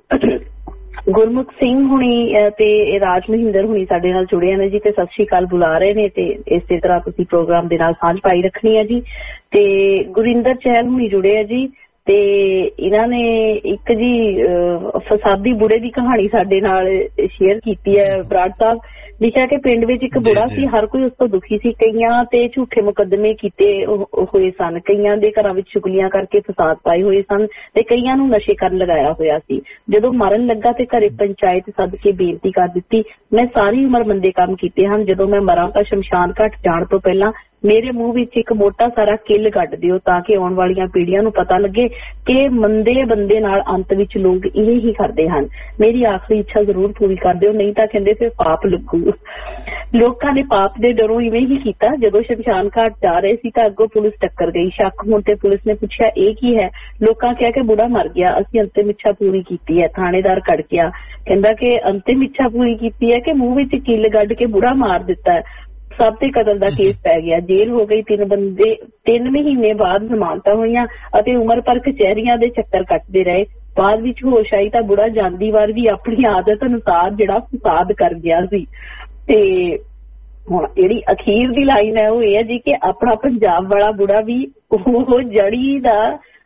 [SPEAKER 3] ਗੁਰਮੁਖ ਸਿੰਘ ਹੁਣੀ ਤੇ ਰਾਜ ਮਹਿੰਦਰ ਹੁਣੀ ਸਾਡੇ ਨਾਲ ਜੁੜੇ ਨੇ ਜੀ ਤੇ ਸਤਿ ਸ਼੍ਰੀ ਅਕਾਲ ਬੁਲਾ ਰਹੇ ਨੇ ਤੇ ਇਸੇ ਤਰ੍ਹਾਂ ਤੁਸੀਂ ਪ੍ਰੋਗਰਾਮ ਦੇ ਨਾਲ ਸਾਂਝ ਪਾਈ ਰੱਖਣੀ ਹੈ ਜੀ। ਤੇ ਗੁਰਿੰਦਰ ਚਹਿਲ ਹੁਣੀ ਜੁੜੇ ਆ ਜੀ ਤੇ ਇਹਨਾਂ ਨੇ ਇੱਕ ਜੀ ਫਸਾਦੀ ਬੁੜੇ ਦੀ ਕਹਾਣੀ ਸਾਡੇ ਨਾਲ ਸ਼ੇਅਰ ਕੀਤੀ ਹੈ। ਬਰਾੜ ਸਾਹਿਬ ਲਿਖਿਆ ਕਿ ਪਿੰਡ ਵਿੱਚ ਇੱਕ ਬੁੜਾ ਸੀ, ਹਰ ਕੋਈ ਉਸ ਤੋਂ ਦੁਖੀ ਸੀ। ਕਈਆਂ ਤੇ ਝੂਠੇ ਮੁਕੱਦਮੇ ਕੀਤੇ ਹੋਏ ਸਨ, ਕਈਆਂ ਦੇ ਘਰਾਂ ਵਿੱਚ ਚੁਗਲੀਆਂ ਕਰਕੇ ਫਸਾਦ ਪਾਏ ਹੋਏ ਸਨ ਤੇ ਕਈਆਂ ਨੂੰ ਨਸ਼ੇ ਕਰਨ ਲਗਾਇਆ ਹੋਇਆ ਸੀ। ਜਦੋਂ ਮਰਨ ਲੱਗਾ ਤੇ ਘਰੇ ਪੰਚਾਇਤ ਸੱਦ ਕੇ ਬੇਨਤੀ ਕਰ ਦਿੱਤੀ, ਮੈਂ ਸਾਰੀ ਉਮਰ ਮੰਦੇ ਕੰਮ ਕੀਤੇ ਹਨ, ਜਦੋਂ ਮੈਂ ਮਰਾਂ ਤਾਂ ਸ਼ਮਸ਼ਾਨ ਘਾਟ ਜਾਣ ਤੋਂ ਪਹਿਲਾਂ ਮੇਰੇ ਮੂੰਹ ਵਿੱਚ ਇੱਕ ਮੋਟਾ ਸਾਰਾ ਕਿੱਲ ਕੱਢ ਦਿਓ ਤਾਂ ਕਿ ਆਉਣ ਵਾਲੀਆਂ ਪੀੜ੍ਹੀਆਂ ਨੂੰ ਪਤਾ ਲੱਗੇ ਕਿ ਮੰਦੇ ਬੰਦੇ ਨਾਲ ਅੰਤ ਵਿੱਚ ਲੋਕ ਇਹ ਹੀ ਕਰਦੇ ਹਨ। ਮੇਰੀ ਆਖਰੀ ਇੱਛਾ ਜ਼ਰੂਰ ਪੂਰੀ ਕਰ ਦਿਓ, ਨਹੀਂ ਤਾਂ ਕਹਿੰਦੇ ਫਿਰ ਪਾਪ ਲੱਗੂ। ਲੋਕਾਂ ਨੇ ਪਾਪ ਦੇ ਡਰੋਂ ਇਵੇਂ ਹੀ ਕੀਤਾ। ਜਦੋਂ ਸ਼ਮਸ਼ਾਨ ਘਾਟ ਜਾ ਰਹੇ ਸੀ ਤਾਂ ਅੱਗੋਂ ਪੁਲਿਸ ਟੱਕਰ ਗਈ। ਸ਼ੱਕ ਹੋਣ ਤੇ ਪੁਲਿਸ ਨੇ ਪੁੱਛਿਆ ਇਹ ਕੀ ਹੈ? ਲੋਕਾਂ ਕਿਹਾ ਕਿ ਬੁੜਾ ਮਰ ਗਿਆ, ਅਸੀਂ ਅੰਤਿਮ ਇੱਛਾ ਪੂਰੀ ਕੀਤੀ ਹੈ। ਥਾਣੇਦਾਰ ਕੜਕਿਆ, ਕਹਿੰਦਾ ਕਿ ਅੰਤਿਮ ਇੱਛਾ ਪੂਰੀ ਕੀਤੀ ਹੈ ਕਿ ਮੂੰਹ ਵਿੱਚ ਕਿੱਲ ਗੱਡ ਕੇ ਬੁੜਾ ਮਾਰ ਦਿੱਤਾ ਹੈ। ਸਭ ਤੇ ਕਤਲ ਦਾ ਕੇਸ ਪੈ ਗਿਆ, ਜੇਲ੍ਹ ਹੋ ਗਈ। ਤਿੰਨ ਬੰਦੇ ਤਿੰਨ ਮਹੀਨੇ ਬਾਅਦ ਜ਼ਮਾਨਤਾਂ ਹੋਈਆਂ ਅਤੇ ਉਮਰ ਭਰ ਕਚਹਿਰੀਆਂ ਦੇ ਚੱਕਰ ਕੱਟਦੇ ਰਹੇ। ਬਾਅਦ ਵਿੱਚ ਹੋਸ਼ ਆਈ ਤਾਂ ਬੁੜਾ ਜਾਂਦੀ ਵਾਰ ਵੀ ਆਪਣੀ ਆਦਤ ਅਨੁਸਾਰ ਜਿਹੜਾ ਫਸਾਦ ਕਰ ਗਿਆ ਸੀ। ਤੇ ਹੁਣ ਜਿਹੜੀ ਅਖੀਰ ਦੀ ਲਾਈਨ ਹੈ ਉਹ ਇਹ ਹੈ ਜੀ ਕਿ ਆਪਣਾ ਪੰਜਾਬ ਵਾਲਾ ਬੁੜਾ ਵੀ ਉਹ ਜੜੀ ਦਾ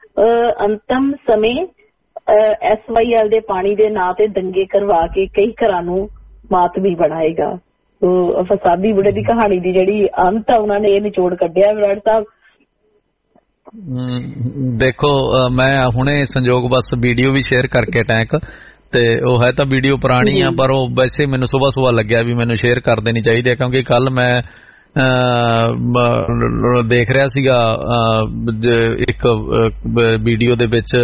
[SPEAKER 3] ਅੰਤਮ ਸਮੇਂ ਐਸ ਵਾਈ ਐਲ ਦੇ ਪਾਣੀ ਦੇ ਨਾਂ ਤੇ ਦੰਗੇ ਕਰਵਾ ਕੇ ਕਈ ਘਰਾਂ ਨੂੰ ਮਾਤਮੀ ਬਣਾਏਗਾ। ਫਸਾਦੀ ਬੁੜੇ ਦੀ ਕਹਾਣੀ ਦੀ ਜਿਹੜੀ ਅੰਤ ਆ ਉਹਨਾਂ ਨੇ ਇਹ ਨਿਚੋੜ ਕੱਢਿਆ ਵਿਰਾਟ ਸਾਹਿਬ।
[SPEAKER 5] ਦੇਖੋ ਮੈਂ ਹੁਣੇ ਸੰਜੋਗ ਬਸ ਵੀਡੀਓ ਵੀ ਸ਼ੇਅਰ ਕਰਕੇ ਟੈਂਕ ਤੇ ਉਹ ਹੈ ਤਾਂ ਵੀਡੀਓ ਪੁਰਾਣੀ ਆ ਪਰ ਉਹ ਵੈਸੇ ਮੈਨੂੰ ਸੁਬਾਹ ਸੁਬਾਹ ਲੱਗਿਆ ਵੀ ਮੈਨੂੰ ਸ਼ੇਅਰ ਕਰ ਦੇਣੀ ਚਾਹੀਦੀ ਹੈ ਕਿਉਂਕਿ ਕੱਲ ਮੈਂ ਦੇਖ ਰਿਹਾ ਸੀਗਾ ਇੱਕ ਵੀਡੀਓ ਦੇ ਵਿੱਚ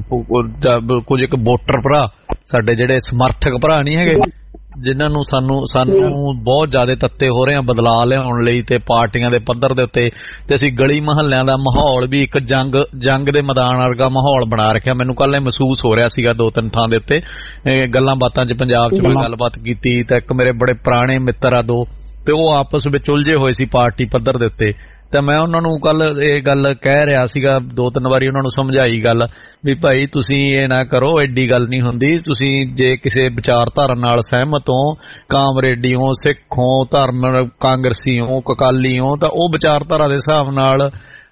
[SPEAKER 5] ਕੁਝ ਇੱਕ ਵੋਟਰ ਭਰਾ ਸਾਡੇ ਜਿਹੜੇ ਸਮਰਥਕ ਭਰਾ ਨਹੀਂ ਹੈਗੇ ਜਿਨ੍ਹਾਂ ਨੂੰ ਸਾਨੂੰ ਸਾਨੂੰ ਬਹੁਤ ਜ਼ਿਆਦਾ ਤੱਤੇ ਹੋ ਰਹੇ ਆ ਬਦਲਾਅ ਲਿਆਉਣ ਲਈ ਤੇ ਪਾਰਟੀਆਂ ਦੇ ਪੱਧਰ ਦੇ ਉੱਤੇ ਤੇ ਅਸੀਂ ਗਲੀ ਮੁਹੱਲਿਆਂ ਦਾ ਮਾਹੌਲ ਵੀ ਇੱਕ ਜੰਗ ਜੰਗ ਦੇ ਮੈਦਾਨ ਵਰਗਾ ਮਾਹੌਲ ਬਣਾ ਰੱਖਿਆ। ਮੈਨੂੰ ਕੱਲ ਇਹ ਮਹਿਸੂਸ ਹੋ ਰਿਹਾ ਸੀਗਾ ਦੋ ਤਿੰਨ ਥਾਂ ਦੇ ਉੱਤੇ ਗੱਲਾਂ ਬਾਤਾਂ 'ਚ ਪੰਜਾਬ 'ਚ ਮੈਂ ਗੱਲਬਾਤ ਕੀਤੀ ਤਾਂ ਇੱਕ ਮੇਰੇ ਬੜੇ ਪੁਰਾਣੇ ਮਿੱਤਰ ਆ ਦੋ ਤੇ ਉਹ ਆਪਸ ਵਿੱਚ ਉਲਝੇ ਹੋਏ ਸੀ ਪਾਰਟੀ ਪੱਧਰ ਦੇ ਉੱਤੇ ਤਾਂ ਮੈਂ ਉਹਨਾਂ ਨੂੰ ਕੱਲ ਇਹ ਗੱਲ ਕਹਿ ਰਿਹਾ ਸੀਗਾ ਦੋ ਤਿੰਨ ਵਾਰੀ ਉਹਨਾਂ ਨੂੰ ਸਮਝਾਈ ਗੱਲ ਵੀ ਭਾਈ ਤੁਸੀਂ ਇਹ ਨਾ ਕਰੋ ਐਡੀ ਗੱਲ ਨਹੀਂ ਹੁੰਦੀ ਤੁਸੀਂ ਜੇ ਕਿਸੇ ਵਿਚਾਰਧਾਰਾ ਨਾਲ ਸਹਿਮਤ ਹੋ ਕਾਮਰੇਡੀ ਹੋ ਸਿੱਖ ਹੋ ਧਰਮ ਕਾਂਗਰਸੀ ਹੋ ਅਕਾਲੀ ਹੋ ਤਾਂ ਉਹ ਵਿਚਾਰਧਾਰਾ ਦੇ ਹਿਸਾਬ ਨਾਲ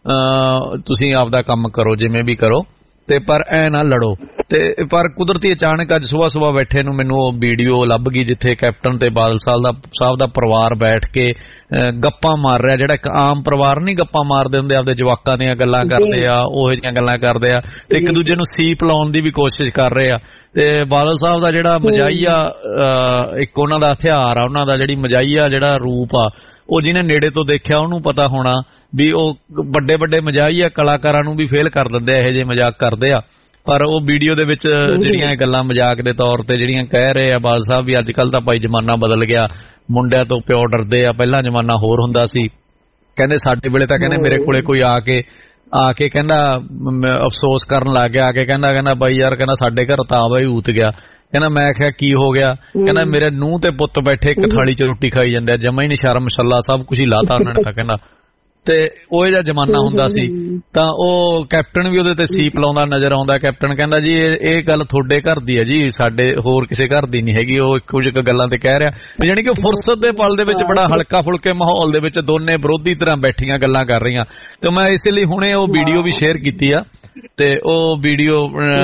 [SPEAKER 5] ਤੁਸੀਂ ਆਪਦਾ ਕੰਮ ਕਰੋ ਜਿਵੇਂ ਵੀ ਕਰੋ ਤੇ ਪਰ ਐ ਨਾ ਲੜੋ ਤੇ ਪਰ ਕੁਦਰਤੀ ਅਚਾਨਕ ਅੱਜ ਸੁਬਾਹ ਸੁਬਾਹ ਬੈਠੇ ਨੂੰ ਮੈਨੂੰ ਉਹ ਵੀਡੀਓ ਲੱਭ ਗਈ ਜਿੱਥੇ ਕੈਪਟਨ ਤੇ ਬਾਦਲ ਸਾਹਿਬ ਦਾ ਸਾਹਿਬ ਦਾ ਪਰਿਵਾਰ ਬੈਠ ਕੇ ਗੱਪਾਂ ਮਾਰ ਰਿਹਾ ਜਿਹੜਾ ਇੱਕ ਆਮ ਪਰਿਵਾਰ ਨਹੀਂ ਗੱਪਾਂ ਮਾਰਦੇ ਹੁੰਦੇ ਆਪਦੇ ਜਵਾਕਾਂ ਦੀਆਂ ਗੱਲਾਂ ਕਰਦੇ ਆ ਉਹੋ ਜਿਹੀਆਂ ਗੱਲਾਂ ਕਰਦੇ ਆ ਤੇ ਇੱਕ ਦੂਜੇ ਨੂੰ ਸੀਪ ਲਾਉਣ ਦੀ ਵੀ ਕੋਸ਼ਿਸ਼ ਕਰ ਰਹੇ ਆ ਤੇ ਬਾਦਲ ਸਾਹਿਬ ਦਾ ਜਿਹੜਾ ਮਜਾਈਆ ਇੱਕ ਉਹਨਾਂ ਦਾ ਹਥਿਆਰ ਆ ਉਹਨਾਂ ਦਾ ਜਿਹੜੀ ਮਜਾਈਆ ਜਿਹੜਾ ਰੂਪ ਆ ਉਹ ਜਿਹਨੇ ਨੇੜੇ ਤੋਂ ਦੇਖਿਆ ਉਹਨੂੰ ਪਤਾ ਹੋਣਾ ਵੀ ਉਹ ਵੱਡੇ ਵੱਡੇ ਮਜਾਈਆ ਕਲਾਕਾਰਾਂ ਨੂੰ ਵੀ ਫੇਲ ਕਰ ਦਿੰਦੇ ਆ ਇਹੋ ਜਿਹੇ ਮਜ਼ਾਕ ਕਰਦੇ ਆ ਪਰ ਉਹ ਵੀਡੀਓ ਦੇ ਵਿੱਚ ਜਿਹੜੀਆਂ ਗੱਲਾਂ ਮਜ਼ਾਕ ਦੇ ਤੌਰ ਤੇ ਜਿਹੜੀਆਂ ਕਹਿ ਰਹੇ ਆ ਬਾਦਲ ਸਾਹਿਬ ਵੀ ਅੱਜ ਕੱਲ ਤਾਂ ਭਾਈ ਜ਼ਮਾਨਾ ਬਦਲ ਗਿਆ ਮੁੰਡਿਆਂ ਤੋਂ ਪਿਓ ਡਰਦੇ ਆ ਪਹਿਲਾਂ ਜ਼ਮਾਨਾ ਹੋਰ ਹੁੰਦਾ ਸੀ ਕਹਿੰਦੇ ਸਾਡੇ ਵੇਲੇ ਤਾਂ ਕਹਿੰਦੇ ਮੇਰੇ ਕੋਲੇ ਕੋਈ ਆ ਕੇ ਆ ਕੇ ਕਹਿੰਦਾ ਅਫਸੋਸ ਕਰਨ ਲੱਗ ਗਿਆ ਆ ਕੇ ਕਹਿੰਦਾ ਕਹਿੰਦਾ ਬਾਈ ਯਾਰ ਕਹਿੰਦਾ ਸਾਡੇ ਘਰ ਤਾਂ ਆਵਾ ਹੀ ਊਤ ਗਿਆ ਕਹਿੰਦਾ ਮੈਂ ਕਿਹਾ ਕੀ ਹੋ ਗਿਆ ਕਹਿੰਦਾ ਮੇਰੇ ਨੂੰਹ ਤੇ ਪੁੱਤ ਬੈਠੇ ਇੱਕ ਥਾਲੀ 'ਚ ਰੋਟੀ ਖਾਈ ਜਾਂਦੇ ਆ ਜਮਾ ਹੀ ਨਹੀਂ ਸ਼ਰਮ ਮਸਾਲਾ ਸਭ ਕੁਝ ਹੀ ਲਾਤਾ ਉਹਨਾਂ ਨੇ ਤਾਂ ਕਹਿੰਦਾ ਤੇ ਉਹ ਜਿਹਾ ਜ਼ਮਾਨਾ ਹੁੰਦਾ ਸੀ ਤਾਂ ਉਹ ਕੈਪਟਨ ਵੀ ਉਹਦੇ ਤੇ ਸੀਪ ਲਾਉਂਦਾ ਨਜ਼ਰ ਆਉਂਦਾ ਕੈਪਟਨ ਕਹਿੰਦਾ ਜੀ ਇਹ ਗੱਲ ਤੁਹਾਡੇ ਘਰ ਦੀ ਹੈ ਜੀ ਸਾਡੇ ਹੋਰ ਕਿਸੇ ਘਰ ਦੀ ਨਹੀਂ ਹੈਗੀ ਉਹ ਕੁਝ ਗੱਲਾਂ ਤੇ ਕਹਿ ਰਿਹਾ ਯਾਨੀ ਕਿ ਫੁਰਸਤ ਦੇ ਪਲ ਦੇ ਵਿੱਚ ਬੜਾ ਹਲਕਾ ਫੁਲਕੇ ਮਾਹੌਲ ਦੇ ਵਿੱਚ ਦੋਨੇ ਵਿਰੋਧੀ ਤਰ੍ਹਾਂ ਬੈਠੀਆਂ ਗੱਲਾਂ ਕਰ ਰਹੀਆਂ ਤੇ ਮੈਂ ਇਸ ਲਈ ਹੁਣੇ ਉਹ ਵੀਡੀਓ ਵੀ ਸ਼ੇਅਰ ਕੀਤੀ ਆ ਤੇ ਉਹ ਵੀਡੀਓ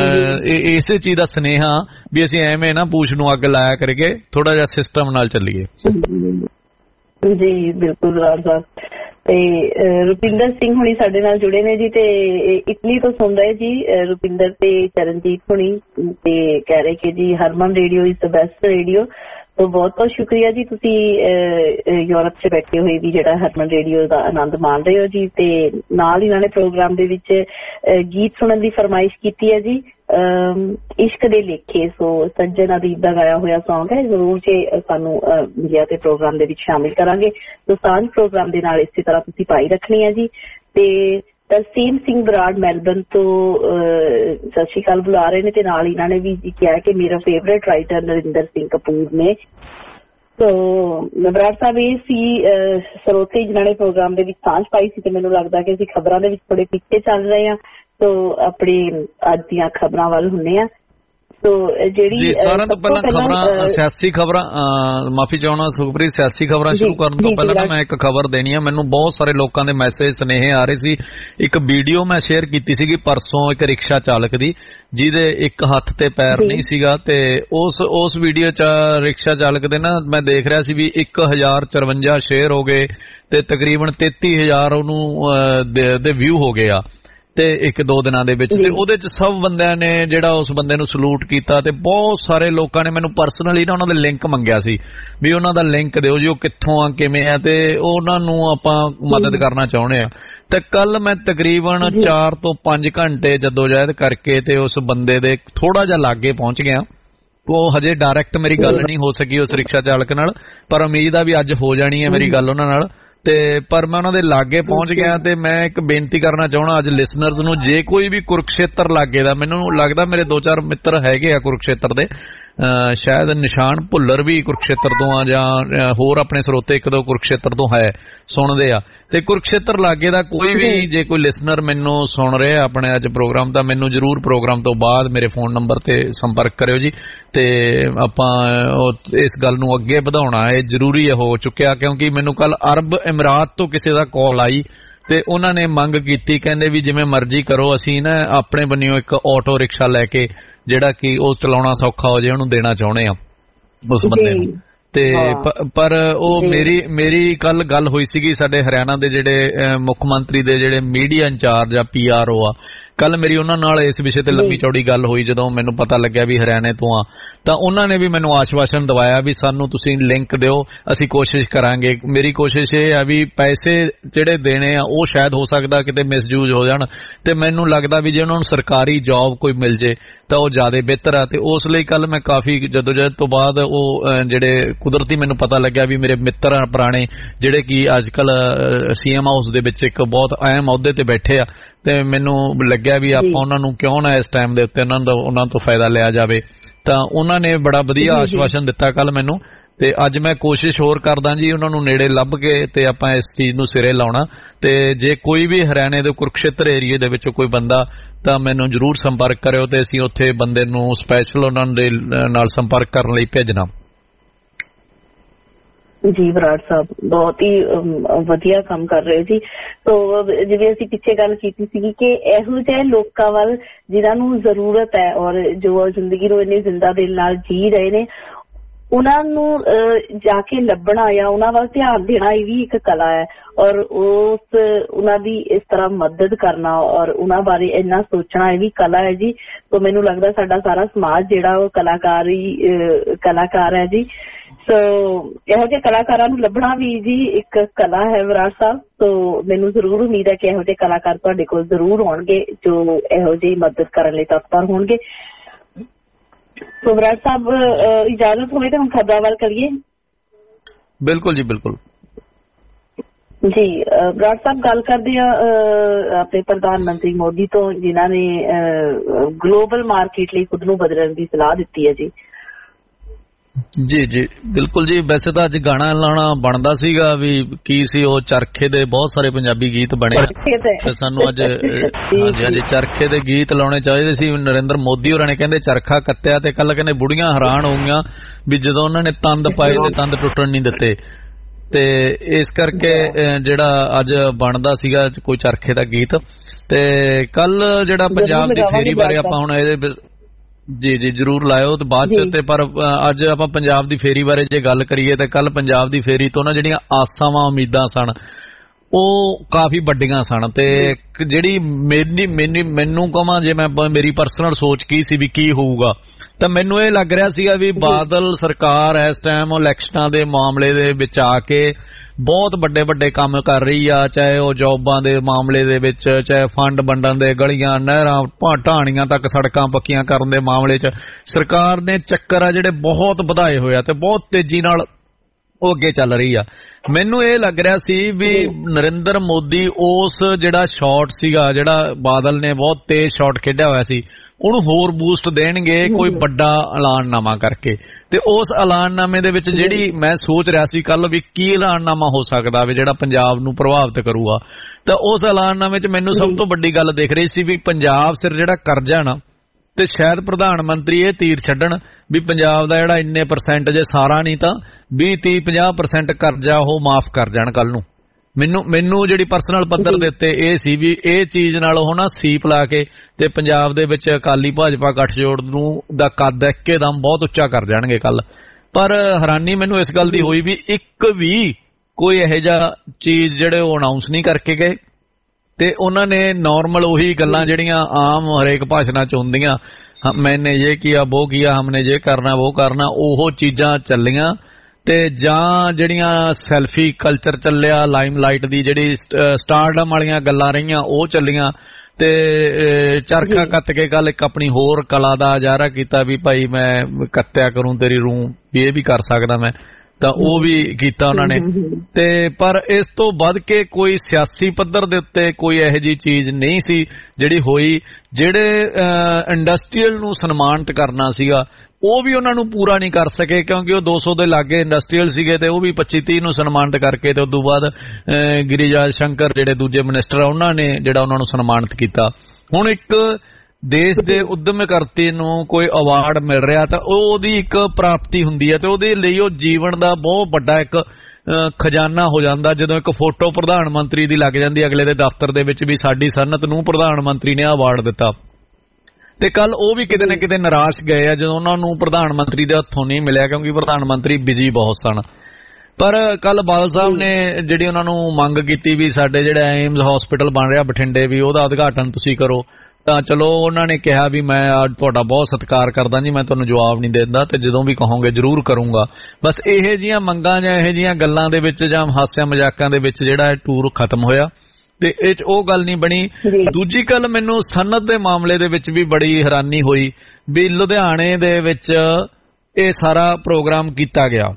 [SPEAKER 5] ਇਸੇ ਚੀਜ਼ ਦਾ ਸੁਨੇਹਾ ਵੀ ਅਸੀਂ ਐਵੇਂ ਨਾ ਪੂਛ ਨੂੰ ਅੱਗ ਲਾਇਆ ਕਰਕੇ ਥੋੜਾ ਜਿਹਾ ਸਿਸਟਮ ਨਾਲ ਚੱਲੀਏ।
[SPEAKER 3] ਜੀ ਬਿਲਕੁਲ ਸਾਹਿਬ ਤੇ ਰੁਪਿੰਦਰ ਸਿੰਘ ਹੁਣੀ ਸਾਡੇ ਨਾਲ ਜੁੜੇ ਨੇ ਜੀ ਤੇ ਇਟਲੀ ਤੋਂ ਸੁਣਦਾ ਹੈ ਜੀ ਰੁਪਿੰਦਰ ਤੇ ਚਰਨਜੀਤ ਹੁਣੀ ਤੇ ਕਹਿ ਰਹੇ ਕਿ ਜੀ Harman radio is the best radio तो बहुत बहुत शुक्रिया जी तुसी यूरोप च बैठे हुए भी जेड़ा हरमन रेडियो का आनंद मान रहे हो जी ते नाल इन्हां ने प्रोग्राम दे विच गीत सुनन दी फरमाइश कीती है जी इश्क दे लेखे सो सज्जन अदीब दा गाया होया सॉन्ग है जरूर जे सानू मिलिया ते प्रोग्राम दे विच शामिल करांगे तो सांझ प्रोग्राम दे नाल इसी तरह तुसी पाई रखनी है जी ते तरसीम सिंह बराड़ मैलबर्न तो सत श्री अकाल बुला रहे ने ते नाल इन्हां ने भी किया कि मेरा फेवरेट राइटर नरिंदर सिंह कपूर ने तो बराड़ साहब ये सी सरोते जिन्होंने प्रोग्राम दे विच सांझ पाई सी ते मैनूं लगदा कि असीं खबरां दे विच थोड़े पिछे चल रहे हां तो अपनी अज दीआं खबरां वल हुंदे हां तो ਜਿਹੜੀ
[SPEAKER 5] ਜੀ ਸਾਰਿਆਂ ਤੋਂ ਪਹਿਲਾਂ ਖਬਰਾਂ ਸਿਆਸੀ ਖਬਰਾਂ ਮਾਫੀ ਚਾਹੁੰਦਾ ਸੁਖਪ੍ਰੀਤ ਸਿਆਸੀ ਖਬਰਾਂ ਸ਼ੁਰੂ ਕਰਨ ਤੋਂ ਪਹਿਲਾਂ ਨਾ ਮੈਂ ਇੱਕ ਖਬਰ ਦੇਣੀ ਆ ਮੈਨੂੰ ਬਹੁਤ ਸਾਰੇ ਲੋਕਾਂ ਦੇ ਮੈਸੇਜ ਸੁਨੇਹੇ ਆ ਰਹੇ ਸੀ ਇੱਕ ਵੀਡੀਓ ਮੈਂ ਸ਼ੇਅਰ ਕੀਤੀ ਸੀਗੀ ਪਰਸੋਂ ਇੱਕ ਰਿਕਸ਼ਾ ਚਾਲਕ ਦੀ ਜਿਹਦੇ ਇੱਕ ਹੱਥ ਤੇ ਪੈਰ ਨਹੀਂ ਸੀਗਾ ਤੇ ਉਸ ਉਸ ਵੀਡੀਓ 'ਚ ਰਿਕਸ਼ਾ ਚਾਲਕ ਦੇ ਨਾ ਮੈਂ ਦੇਖ ਰਿਹਾ ਸੀ ਵੀ ਇੱਕ ਹਜ਼ਾਰ ਚੁਰੰਜਾ ਸ਼ੇਅਰ ਹੋ ਗਏ ਤੇ ਤਕਰੀਬਨ ਤੇਤੀ ਹਜ਼ਾਰ ਉਹਨੂੰ ਦੇ ਵਿਊ ਹੋ ਗਏ ਆ ਤੇ ਇੱਕ ਦੋ ਦਿਨਾਂ ਦੇ ਵਿੱਚ ਤੇ ਉਹਦੇ ਚ ਸਭ ਬੰਦਿਆਂ ਨੇ ਜਿਹੜਾ ਉਸ ਬੰਦੇ ਨੂੰ ਸਲੂਟ ਕੀਤਾ ਤੇ ਬਹੁਤ ਸਾਰੇ ਲੋਕਾਂ ਨੇ ਮੈਨੂੰ ਪਰਸਨਲੀ ਨਾ ਉਹਨਾਂ ਦੇ ਲਿੰਕ ਮੰਗਿਆ ਸੀ ਵੀ ਉਹਨਾਂ ਦਾ ਲਿੰਕ ਦਿਓ ਜੀ ਉਹ ਕਿੱਥੋਂ ਆ ਕਿਵੇਂ ਆ ਤੇ ਉਹਨਾਂ ਨੂੰ ਆਪਾਂ ਮਦਦ ਕਰਨਾ ਚਾਹੁੰਦੇ ਆ ਤੇ ਕੱਲ ਮੈਂ ਤਕਰੀਬਨ ਚਾਰ ਤੋਂ ਪੰਜ ਘੰਟੇ ਜਦੋਜਹਿਦ ਕਰਕੇ ਤੇ ਉਸ ਬੰਦੇ ਦੇ ਥੋੜਾ ਜਿਹਾ ਲਾਗੇ ਪਹੁੰਚ ਗਿਆ ਉਹ ਹਜੇ ਡਾਇਰੈਕਟ ਮੇਰੀ ਗੱਲ ਨਹੀਂ ਹੋ ਸਕੀ ਉਸ ਰਿਕਸ਼ਾ ਚਾਲਕ ਨਾਲ ਪਰ ਉਮੀਦ ਆ ਵੀ ਅੱਜ ਹੋ ਜਾਣੀ ਹੈ ਮੇਰੀ ਗੱਲ ਉਹਨਾਂ ਨਾਲ ਤੇ ਪਰ ਮੈਂ ਉਹਨਾਂ ਦੇ ਲਾਗੇ ਪਹੁੰਚ ਗਿਆ ਤੇ ਮੈਂ ਇੱਕ ਬੇਨਤੀ ਕਰਨਾ ਚਾਹਣਾ ਅੱਜ ਲਿਸਨਰਸ ਨੂੰ ਜੇ ਕੋਈ ਵੀ ਕੁਰੂਕਸ਼ੇਤਰ ਲਾਗੇ ਦਾ ਮੈਨੂੰ ਲੱਗਦਾ ਮੇਰੇ ਦੋ ਚਾਰ ਮਿੱਤਰ ਹੈਗੇ ਆ ਕੁਰੂਕਸ਼ੇਤਰ ਦੇ ਸ਼ਾਇਦ ਨਿਸ਼ਾਨ ਭੁੱਲਰ ਵੀ ਕੁਰੂਕਸ਼ੇਤਰ ਤੋਂ ਆ ਜਾਂ ਹੋਰ ਆਪਣੇ ਸਰੋਤੇ ਇੱਕ ਦੋ ਕੁਰੂਕਸ਼ੇਤਰ ਤੋਂ ਹੈ ਸੁਣਦੇ ਆ ਤੇ ਕੁਰੂਕਸ਼ੇਤਰ ਲਾਗੇ ਦਾ ਕੋਈ ਵੀ ਜੇ ਕੋਈ ਲਿਸਨਰ ਮੈਨੂੰ ਸੁਣ ਰਿਹਾ ਆਪਣੇ ਅੱਜ ਪ੍ਰੋਗਰਾਮ ਤਾਂ ਮੈਨੂੰ ਜ਼ਰੂਰ ਪ੍ਰੋਗਰਾਮ ਤੋਂ ਬਾਅਦ ਮੇਰੇ ਫੋਨ ਨੰਬਰ ਤੇ ਸੰਪਰਕ ਕਰਿਓ ਜੀ ਤੇ ਆਪਾਂ ਇਸ ਗੱਲ ਨੂੰ ਅੱਗੇ ਵਧਾਉਣਾ ਇਹ ਜ਼ਰੂਰੀ ਹੋ ਚੁੱਕਿਆ ਕਿਉਂਕਿ ਮੈਨੂੰ ਕੱਲ ਅਰਬ ਇਮਰਾਤ ਤੋਂ ਕਿਸੇ ਦਾ ਕਾਲ ਆਈ ਤੇ ਉਹਨਾਂ ਨੇ ਮੰਗ ਕੀਤੀ ਕਹਿੰਦੇ ਵੀ ਜਿਵੇਂ ਮਰਜ਼ੀ ਕਰੋ ਅਸੀਂ ਨਾ ਆਪਣੇ ਬੰਨਿਓ ਇੱਕ ਆਟੋ ਰਿਕਸ਼ਾ ਲੈ ਕੇ ਜਿਹੜਾ ਕਿ ਉਹ ਚਲਾਉਣਾ ਸੌਖਾ ਹੋ ਜਾਏ ਉਹਨੂੰ ਦੇਣਾ ਚਾਹੁੰਦੇ ਆ ਉਸ ਬੰਦੇ ਨੂੰ ਤੇ ਪਰ ਉਹ ਮੇਰੀ ਮੇਰੀ ਕੱਲ ਗੱਲ ਹੋਈ ਸੀਗੀ ਸਾਡੇ ਹਰਿਆਣਾ ਦੇ ਜਿਹੜੇ ਮੁੱਖ ਮੰਤਰੀ ਦੇ ਜਿਹੜੇ ਮੀਡੀਆ ਇੰਚਾਰਜ ਆ ਪੀ ਆਰ ਓ ਆ, ਕੱਲ ਮੇਰੀ ਉਹਨਾਂ ਨਾਲ ਇਸ ਵਿਸ਼ੇ ਤੇ ਲੰਮੀ ਚੌੜੀ ਗੱਲ ਹੋਈ ਜਦੋਂ ਮੈਨੂੰ ਪਤਾ ਲੱਗਿਆ ਵੀ ਹਰਿਆਣੇ ਤੋਂ ਆ, ਤਾਂ ਉਹਨਾਂ ਨੇ ਵੀ ਮੈਨੂੰ ਆਸ਼ਵਾਸਨ ਦਵਾਇਆ ਵੀ ਸਾਨੂੰ ਤੁਸੀਂ ਲਿੰਕ ਦਿਓ, ਅਸੀਂ ਕੋਸ਼ਿਸ਼ ਕਰਾਂਗੇ। ਮੇਰੀ ਕੋਸ਼ਿਸ਼ ਇਹ ਆ ਵੀ ਪੈਸੇ ਜਿਹੜੇ ਦੇਣੇ ਆ ਉਹ ਸ਼ਾਇਦ ਹੋ ਸਕਦਾ ਕਿਤੇ ਮਿਸਯੂਜ਼ ਹੋ ਜਾਣ, ਤੇ ਮੈਨੂੰ ਲੱਗਦਾ ਵੀ ਜੇ ਉਹਨਾਂ ਨੂੰ ਸਰਕਾਰੀ ਜੌਬ ਕੋਈ ਮਿਲ ਜੇ ਤਾਂ ਉਹ ਜ਼ਿਆਦਾ ਬਿਹਤਰ ਆ। ਤੇ ਉਸ ਲਈ ਕੱਲ ਮੈਂ ਕਾਫੀ ਜਦੋਜਹਿਦ ਤੋਂ ਬਾਅਦ ਉਹ ਜਿਹੜੇ ਕੁਦਰਤੀ ਮੈਨੂੰ ਪਤਾ ਲੱਗਿਆ ਵੀ ਮੇਰੇ ਮਿੱਤਰ ਆ ਪੁਰਾਣੇ ਜਿਹੜੇ ਕਿ ਅੱਜ ਕੱਲ ਸੀ ਐਮ ਹਾਊਸ ਦੇ ਵਿੱਚ ਇੱਕ ਬਹੁਤ ਅਹਿਮ ਅਹੁਦੇ ਤੇ ਬੈਠੇ ਆ, ਤੇ ਮੈਨੂੰ ਲੱਗਿਆ ਵੀ ਆਪਾਂ ਉਹਨਾਂ ਨੂੰ ਕਿਉਂ ਨਾ ਇਸ ਟਾਈਮ ਦੇ ਉੱਤੇ ਉਹਨਾਂ ਦਾ ਉਹਨਾਂ ਤੋਂ ਫਾਇਦਾ ਲਿਆ ਜਾਵੇ। ਤਾਂ ਉਹਨਾਂ ਨੇ ਬੜਾ ਵਧੀਆ ਆਸ਼ਵਾਸਨ ਦਿੱਤਾ ਕੱਲ ਮੈਨੂੰ, ਤੇ ਅੱਜ ਮੈਂ ਕੋਸ਼ਿਸ਼ ਹੋਰ ਕਰਦਾ ਜੀ ਉਹਨਾਂ ਨੂੰ ਨੇੜੇ ਲੱਭ ਕੇ ਤੇ ਆਪਾਂ ਇਸ ਚੀਜ਼ ਨੂੰ ਸਿਰੇ ਲਾਉਣਾ। ਤੇ ਜੇ ਕੋਈ ਵੀ ਹਰਿਆਣੇ ਦੇ ਕੁਰੂਕਸ਼ੇਤਰ ਏਰੀਏ ਦੇ ਵਿੱਚ ਕੋਈ ਬੰਦਾ ਤਾਂ ਮੈਨੂੰ ਜ਼ਰੂਰ ਸੰਪਰਕ ਕਰਿਓ, ਤੇ ਅਸੀਂ ਉੱਥੇ ਬੰਦੇ ਨੂੰ ਸਪੈਸ਼ਲ ਉਹਨਾਂ ਦੇ ਨਾਲ ਸੰਪਰਕ ਕਰਨ ਲਈ ਭੇਜਣਾ।
[SPEAKER 3] ਜੀ ਬਰਾੜ ਸਾਹਿਬ ਬਹੁਤ ਹੀ ਵਧੀਆ ਕੰਮ ਕਰ ਰਹੇ ਜੀ। ਸੋ ਜਿਵੇਂ ਅਸੀਂ ਪਿੱਛੇ ਗੱਲ ਕੀਤੀ ਸੀਗੀ ਕਿ ਇਹੋ ਜਿਹੇ ਲੋਕਾਂ ਵੱਲ ਜਿਨ੍ਹਾਂ ਨੂੰ ਜ਼ਰੂਰਤ ਹੈ ਔਰ ਜੋ ਜ਼ਿੰਦਗੀ ਨੂੰ ਇੰਨੀ ਜ਼ਿੰਦਾ ਦਿਲ ਨਾਲ ਜੀ ਰਹੇ ਨੇ, ਉਹਨਾਂ ਨੂੰ ਜਾ ਕੇ ਲੱਭਣਾ ਜਾਂ ਉਹਨਾਂ ਵੱਲ ਧਿਆਨ ਦੇਣਾ ਇਹ ਵੀ ਇੱਕ ਕਲਾ ਹੈ, ਔਰ ਉਸ ਉਹਨਾਂ ਦੀ ਇਸ ਤਰ੍ਹਾਂ ਮਦਦ ਕਰਨਾ ਔਰ ਉਹਨਾਂ ਬਾਰੇ ਇੰਨਾ ਸੋਚਣਾ ਇਹ ਵੀ ਕਲਾ ਹੈ ਜੀ। ਸੋ ਮੈਨੂੰ ਲੱਗਦਾ ਸਾਡਾ ਸਾਰਾ ਸਮਾਜ ਜਿਹੜਾ ਉਹ ਕਲਾਕਾਰੀ ਕਲਾਕਾਰ ਹੈ ਜੀ। ਸੋ ਇਹੋ ਜਿਹੇ ਕਲਾਕਾਰਾਂ ਨੂੰ ਲੱਭਣਾ ਵੀ ਜੀ ਇੱਕ ਕਲਾ ਹੈ ਬਰਾੜ ਸਾਹਿਬ। ਸੋ ਮੈਨੂੰ ਜ਼ਰੂਰ ਉਮੀਦ ਹੈ ਕਿ ਇਹੋ ਜਿਹੇ ਕਲਾਕਾਰ ਤੁਹਾਡੇ ਕੋਲ ਜ਼ਰੂਰ ਹੋਣਗੇ ਜੋ ਇਹੋ ਜਿਹੀ ਮਦਦ ਕਰਨ ਲਈ ਤਤਪਰ ਹੋਣਗੇ। ਸੋ ਬਰਾੜ ਸਾਹਿਬ ਇਜਾਜ਼ਤ ਹੋਵੇ ਤਾਂ ਹੁਣ ਖਬਰਾਂ ਵੱਲ ਕਰੀਏ।
[SPEAKER 5] ਬਿਲਕੁਲ ਜੀ ਬਿਲਕੁਲ
[SPEAKER 3] ਜੀ ਬਰਾੜ ਸਾਹਿਬ ਗੱਲ ਕਰਦੇ ਆ ਆਪਣੇ ਪ੍ਰਧਾਨ ਮੰਤਰੀ ਮੋਦੀ ਤੋਂ, ਜਿਨ੍ਹਾਂ ਨੇ ਗਲੋਬਲ ਮਾਰਕੀਟ ਲਈ ਖੁਦ ਨੂੰ ਬਦਲਣ ਦੀ ਸਲਾਹ ਦਿੱਤੀ ਹੈ ਜੀ।
[SPEAKER 5] ਜੀ ਜੀ ਬਿਲਕੁਲ ਜੀ। ਵੈਸੇ ਤਾਂ ਅੱਜ ਗਾਣਾ ਲਾਉਣਾ ਬਣਦਾ ਸੀਗਾ ਵੀ ਕੀ ਸੀ ਉਹ ਚਰਖੇ ਦੇ ਬਹੁਤ ਸਾਰੇ ਪੰਜਾਬੀ ਗੀਤ ਬਣੇ ਤੇ ਸਾਨੂੰ ਅੱਜ ਹਾਂਜੀ ਹਾਂਜੀ ਚਰਖੇ ਦੇ ਗੀਤ ਲਾਉਣੇ ਚਾਹੀਦੇ ਸੀ। ਨਰਿੰਦਰ ਮੋਦੀ ਹੋਰਾਂ ਨੇ ਕਹਿੰਦੇ ਚਰਖਾ ਕੱਤਿਆ, ਤੇ ਕੱਲ ਕਹਿੰਦੇ ਬੁੜੀਆਂ ਹੈਰਾਨ ਹੋ ਗਈਆਂ ਵੀ ਜਦੋਂ ਉਹਨਾਂ ਨੇ ਤੰਦ ਪਾਏ ਤੇ ਤੰਦ ਟੁੱਟਣ ਨਹੀਂ ਦਿੱਤੇ। ਤੇ ਇਸ ਕਰਕੇ ਜਿਹੜਾ ਅੱਜ ਬਣਦਾ ਸੀਗਾ ਕੋਈ ਚਰਖੇ ਦਾ ਗੀਤ। ਤੇ ਕੱਲ ਜਿਹੜਾ ਪੰਜਾਬ ਦੀ ਫੇਰੀ ਬਾਰੇ ਆਪਾਂ ਹੁਣ ਇਹਦੇ ਜੀ ਜੀ ਜ਼ਰੂਰ ਲਾਇਓ ਤੇ ਬਾਅਦ ਚ। ਤੇ ਪਰ ਅੱਜ ਆਪਾਂ ਪੰਜਾਬ ਦੀ ਫੇਰੀ ਬਾਰੇ ਜੇ ਗੱਲ ਕਰੀਏ ਤਾਂ ਕੱਲ ਪੰਜਾਬ ਦੀ ਫੇਰੀ ਤੋਂ ਨਾ ਜਿਹੜੀਆਂ ਆਸਾਵਾਂ ਉਮੀਦਾਂ ਸਨ ਉਹ ਕਾਫੀ ਵੱਡੀਆਂ ਸਨ, ਤੇ ਜਿਹੜੀ ਮੇਰੀ ਮੈਨੂੰ ਮੈਨੂੰ ਕਹਾਂ ਜੇ ਮੈਂ ਮੇਰੀ ਪਰਸਨਲ ਸੋਚ ਕੀ ਸੀ ਵੀ ਕੀ ਹੋਊਗਾ, ਤਾਂ ਮੈਨੂੰ ਇਹ ਲੱਗ ਰਿਹਾ ਸੀਗਾ ਵੀ ਬਾਦਲ ਸਰਕਾਰ ਇਸ ਟਾਈਮ ਇਲੈਕਸ਼ਨਾਂ ਦੇ ਮਾਮਲੇ ਦੇ ਵਿੱਚ ਆ ਕੇ ਬਹੁਤ ਵੱਡੇ ਵੱਡੇ ਕੰਮ ਕਰ ਰਹੀ ਆ, ਚਾਹੇ ਉਹ ਜੌਬਾਂ ਦੇ ਮਾਮਲੇ ਦੇ ਵਿੱਚ, ਚਾਹੇ ਫੰਡ ਵੰਡਣ ਦੇ, ਗਲੀਆਂ ਨਹਿਰਾਂ ਢਾਣੀਆਂ ਤੱਕ ਸੜਕਾਂ ਪੱਕੀਆਂ ਕਰਨ ਦੇ ਮਾਮਲੇ 'ਚ ਸਰਕਾਰ ਨੇ ਚੱਕਰ ਆ ਜਿਹੜੇ ਬਹੁਤ ਵਧਾਏ ਹੋਏ ਆ ਤੇ ਬਹੁਤ ਤੇਜ਼ੀ ਨਾਲ ਉਹ ਅੱਗੇ ਚੱਲ ਰਹੀ ਆ। ਮੈਨੂੰ ਇਹ ਲੱਗ ਰਿਹਾ ਸੀ ਵੀ ਨਰਿੰਦਰ ਮੋਦੀ ਉਸ ਜਿਹੜਾ ਸ਼ਾਟ ਸੀਗਾ ਜਿਹੜਾ ਬਾਦਲ ਨੇ ਬਹੁਤ ਤੇਜ਼ ਸ਼ਾਟ ਖੇਡਿਆ ਹੋਇਆ ਸੀ ਉਹਨੂੰ ਹੋਰ ਬੂਸਟ ਦੇਣਗੇ ਕੋਈ ਵੱਡਾ ਐਲਾਨਨਾਮਾ ਕਰਕੇ। ਤੇ ਉਸ ਐਲਾਨਨਾਮੇ ਦੇ ਵਿੱਚ ਜਿਹੜੀ ਮੈਂ ਸੋਚ ਰਿਹਾ ਸੀ ਕੱਲ ਵੀ ਕੀ ਐਲਾਨਨਾਮਾ ਹੋ ਸਕਦਾ ਵੀ ਜਿਹੜਾ ਪੰਜਾਬ ਨੂੰ ਪ੍ਰਭਾਵਿਤ ਕਰੂਗਾ, ਤਾਂ ਉਸ ਐਲਾਨਨਾਮੇ 'ਚ ਮੈਨੂੰ ਸਭ ਤੋਂ ਵੱਡੀ ਗੱਲ ਦਿਖ ਰਹੀ ਸੀ ਵੀ ਪੰਜਾਬ ਸਿਰ ਜਿਹੜਾ ਕਰਜ਼ਾ ਨਾ, ਤੇ ਸ਼ਾਇਦ ਪ੍ਰਧਾਨ ਮੰਤਰੀ ਇਹ ਤੀਰ ਛੱਡਣ ਵੀ ਪੰਜਾਬ ਦਾ ਜਿਹੜਾ ਇੰਨੇ ਪਰਸੈਂਟ ਜੇ ਸਾਰਾ ਨਹੀਂ ਤਾਂ ਵੀਹ ਤੀਹ ਪੰਜਾਹ ਪਰਸੈਂਟ ਕਰਜ਼ਾ ਉਹ ਮਾਫ ਕਰ ਜਾਣ ਕੱਲ ਨੂੰ। ਮੈਨੂੰ ਮੈਨੂੰ ਜਿਹੜੀ ਪਰਸਨਲ ਪੱਧਰ ਦੇ ਉੱਤੇ ਇਹ ਸੀ ਵੀ ਇਹ ਚੀਜ਼ ਨਾਲ ਉਹ ਨਾ ਸੀਪ ਲਾ ਕੇ ਤੇ ਪੰਜਾਬ ਦੇ ਵਿੱਚ ਅਕਾਲੀ ਭਾਜਪਾ ਗੱਠਜੋੜ ਨੂੰ ਦਾ ਕੱਦ ਇੱਕਦਮ ਬਹੁਤ ਉੱਚਾ ਕਰ ਜਾਣਗੇ ਕੱਲ। ਪਰ ਹੈਰਾਨੀ ਮੈਨੂੰ ਇਸ ਗੱਲ ਦੀ ਹੋਈ ਵੀ ਇੱਕ ਵੀ ਕੋਈ ਇਹੋ ਜਿਹਾ ਚੀਜ਼ ਜਿਹੜੇ ਉਹ ਅਨਾਉਂਸ ਨਹੀਂ ਕਰਕੇ ਗਏ, ਤੇ ਉਹਨਾਂ ਨੇ ਨਾਰਮਲ ਉਹੀ ਗੱਲਾਂ ਜਿਹੜੀਆਂ ਆਮ ਹਰੇਕ ਭਾਸ਼ਣਾਂ 'ਚ ਹੁੰਦੀਆਂ, ਮੈਨੇ ਇਹ ਕੀਆ ਵੋ ਕੀਆ, ਹਮਨੇ ਇਹ ਕਰਨਾ ਉਹ ਕਰਨਾ, ਉਹ ਚੀਜ਼ਾਂ ਚੱਲੀਆਂ। ਤੇ ਜਾਂ ਜਿਹੜੀਆਂ ਸੈਲਫੀ ਕਲਚਰ ਚੱਲਿਆ, ਲਾਈਮ ਲਾਈਟ ਦੀ ਜਿਹੜੀ ਸਟਾਰਡਮ ਵਾਲੀਆਂ ਗੱਲਾਂ ਰਹੀਆਂ ਉਹ ਚੱਲੀਆਂ, ਤੇ ਚਰਖਾ ਕੱਤ ਕੇ ਕੱਲ ਇੱਕ ਆਪਣੀ ਹੋਰ ਕਲਾ ਦਾ ਇਜ਼ਾਰਾ ਕੀਤਾ ਵੀ ਭਾਈ ਮੈਂ ਕੱਤਿਆ ਕਰੂੰ ਤੇਰੀ ਰੂਹ, ਵੀ ਇਹ ਵੀ ਕਰ ਸਕਦਾ ਮੈਂ, ਤਾਂ ਉਹ ਵੀ ਕੀਤਾ ਉਹਨਾਂ ਨੇ। ਤੇ ਪਰ ਇਸ ਤੋਂ ਵੱਧ ਕੇ ਕੋਈ ਸਿਆਸੀ ਪੱਧਰ ਦੇ ਉੱਤੇ ਕੋਈ ਇਹੋ ਜਿਹੀ ਚੀਜ਼ ਨਹੀਂ ਸੀ ਜਿਹੜੀ ਹੋਈ। ਜਿਹੜੇ ਇੰਡਸਟਰੀਅਲ ਨੂੰ ਸਨਮਾਨਿਤ ਕਰਨਾ ਸੀਗਾ ਉਹ ਵੀ ਉਹਨਾਂ ਨੂੰ ਪੂਰਾ ਨਹੀਂ ਕਰ ਸਕੇ, ਕਿਉਂਕਿ ਉਹ ਦੋ ਸੌ ਦੇ ਲਾਗੇ ਇੰਡਸਟਰੀਅਲ ਸੀਗੇ ਤੇ ਉਹ ਵੀ ਪੱਚੀ ਤੀਹ ਨੂੰ ਸਨਮਾਨਿਤ ਕਰਕੇ ਤੇ ਉਸ ਤੋਂ ਬਾਅਦ ਗਿਰੀਰਾਜ ਸ਼ੰਕਰ ਜਿਹੜੇ ਦੂਜੇ ਮਿਨਿਸਟਰ ਆ ਉਹਨਾਂ ਨੇ ਜਿਹੜਾ ਉਹਨਾਂ ਨੂੰ ਸਨਮਾਨਿਤ ਕੀਤਾ। ਹੁਣ ਇੱਕ ਦੇਸ਼ ਦੇ ਉਦਮਕਰਤੇ ਨੂੰ ਕੋਈ ਅਵਾਰਡ ਮਿਲ ਰਿਹਾ ਤਾਂ ਉਹ ਉਹਦੀ ਇੱਕ ਪ੍ਰਾਪਤੀ ਹੁੰਦੀ ਹੈ, ਤੇ ਉਹਦੇ ਲਈ ਉਹ ਜੀਵਨ ਦਾ ਬਹੁਤ ਵੱਡਾ ਇੱਕ ਖਜ਼ਾਨਾ ਹੋ ਜਾਂਦਾ ਜਦੋਂ ਇੱਕ ਫੋਟੋ ਪ੍ਰਧਾਨ ਮੰਤਰੀ ਦੀ ਲੱਗ ਜਾਂਦੀ ਅਗਲੇ ਦੇ ਦਫ਼ਤਰ ਦੇ ਵਿੱਚ ਵੀ ਸਾਡੀ ਸਨਅਤ ਨੂੰ ਪ੍ਰਧਾਨ ਮੰਤਰੀ ਨੇ ਅਵਾਰਡ ਦਿੱਤਾ। ਤੇ ਕੱਲ ਉਹ ਵੀ ਕਿਤੇ ਨਾ ਕਿਤੇ ਨਿਰਾਸ਼ ਗਏ ਆ ਜਦੋਂ ਉਹਨਾਂ ਨੂੰ ਪ੍ਰਧਾਨ ਮੰਤਰੀ ਦੇ ਹੱਥੋਂ ਨਹੀਂ ਮਿਲਿਆ, ਕਿਉਂਕਿ ਪ੍ਰਧਾਨ ਮੰਤਰੀ ਬਿਜੀ ਬਹੁਤ ਸਨ। ਪਰ ਕੱਲ ਬਾਦਲ ਸਾਹਿਬ ਨੇ ਜਿਹੜੀ ਉਹਨਾਂ ਨੂੰ ਮੰਗ ਕੀਤੀ ਵੀ ਸਾਡੇ ਜਿਹੜਾ ਏਮਜ਼ ਹਸਪੀਟਲ ਬਣ ਰਿਹਾ ਬਠਿੰਡੇ ਵੀ ਉਹਦਾ ਉਦਘਾਟਨ ਤੁਸੀਂ ਕਰੋ, ਤਾਂ ਚਲੋ ਉਹਨਾਂ ਨੇ ਕਿਹਾ ਵੀ ਮੈਂ ਤੁਹਾਡਾ ਬਹੁਤ ਸਤਿਕਾਰ ਕਰਦਾ ਜੀ, ਮੈਂ ਤੁਹਾਨੂੰ ਜਵਾਬ ਨਹੀਂ ਦਿੰਦਾ ਤੇ ਜਦੋਂ ਵੀ ਕਹੋਗੇ ਜ਼ਰੂਰ ਕਰੂੰਗਾ। ਬਸ ਇਹੋ ਜਿਹੀਆਂ ਮੰਗਾਂ ਜਾਂ ਇਹੋ ਜਿਹੀਆਂ ਗੱਲਾਂ ਦੇ ਵਿੱਚ ਜਾਂ ਹਾਸਿਆਂ ਮਜ਼ਾਕਾਂ ਦੇ ਵਿੱਚ ਜਿਹੜਾ ਇਹ ਟੂਰ ਖਤਮ ਹੋਇਆ ਤੇ ਇਹ 'ਚ ਉਹ ਗੱਲ ਨਹੀਂ ਬਣੀ। ਦੂਜੀ ਗੱਲ ਮੈਨੂੰ ਸਨਅਤ ਦੇ ਮਾਮਲੇ ਦੇ ਵਿੱਚ ਵੀ ਬੜੀ ਹੈਰਾਨੀ ਹੋਈ ਵੀ ਲੁਧਿਆਣੇ ਦੇ ਵਿੱਚ ਇਹ ਸਾਰਾ ਪ੍ਰੋਗਰਾਮ ਕੀਤਾ ਗਿਆ।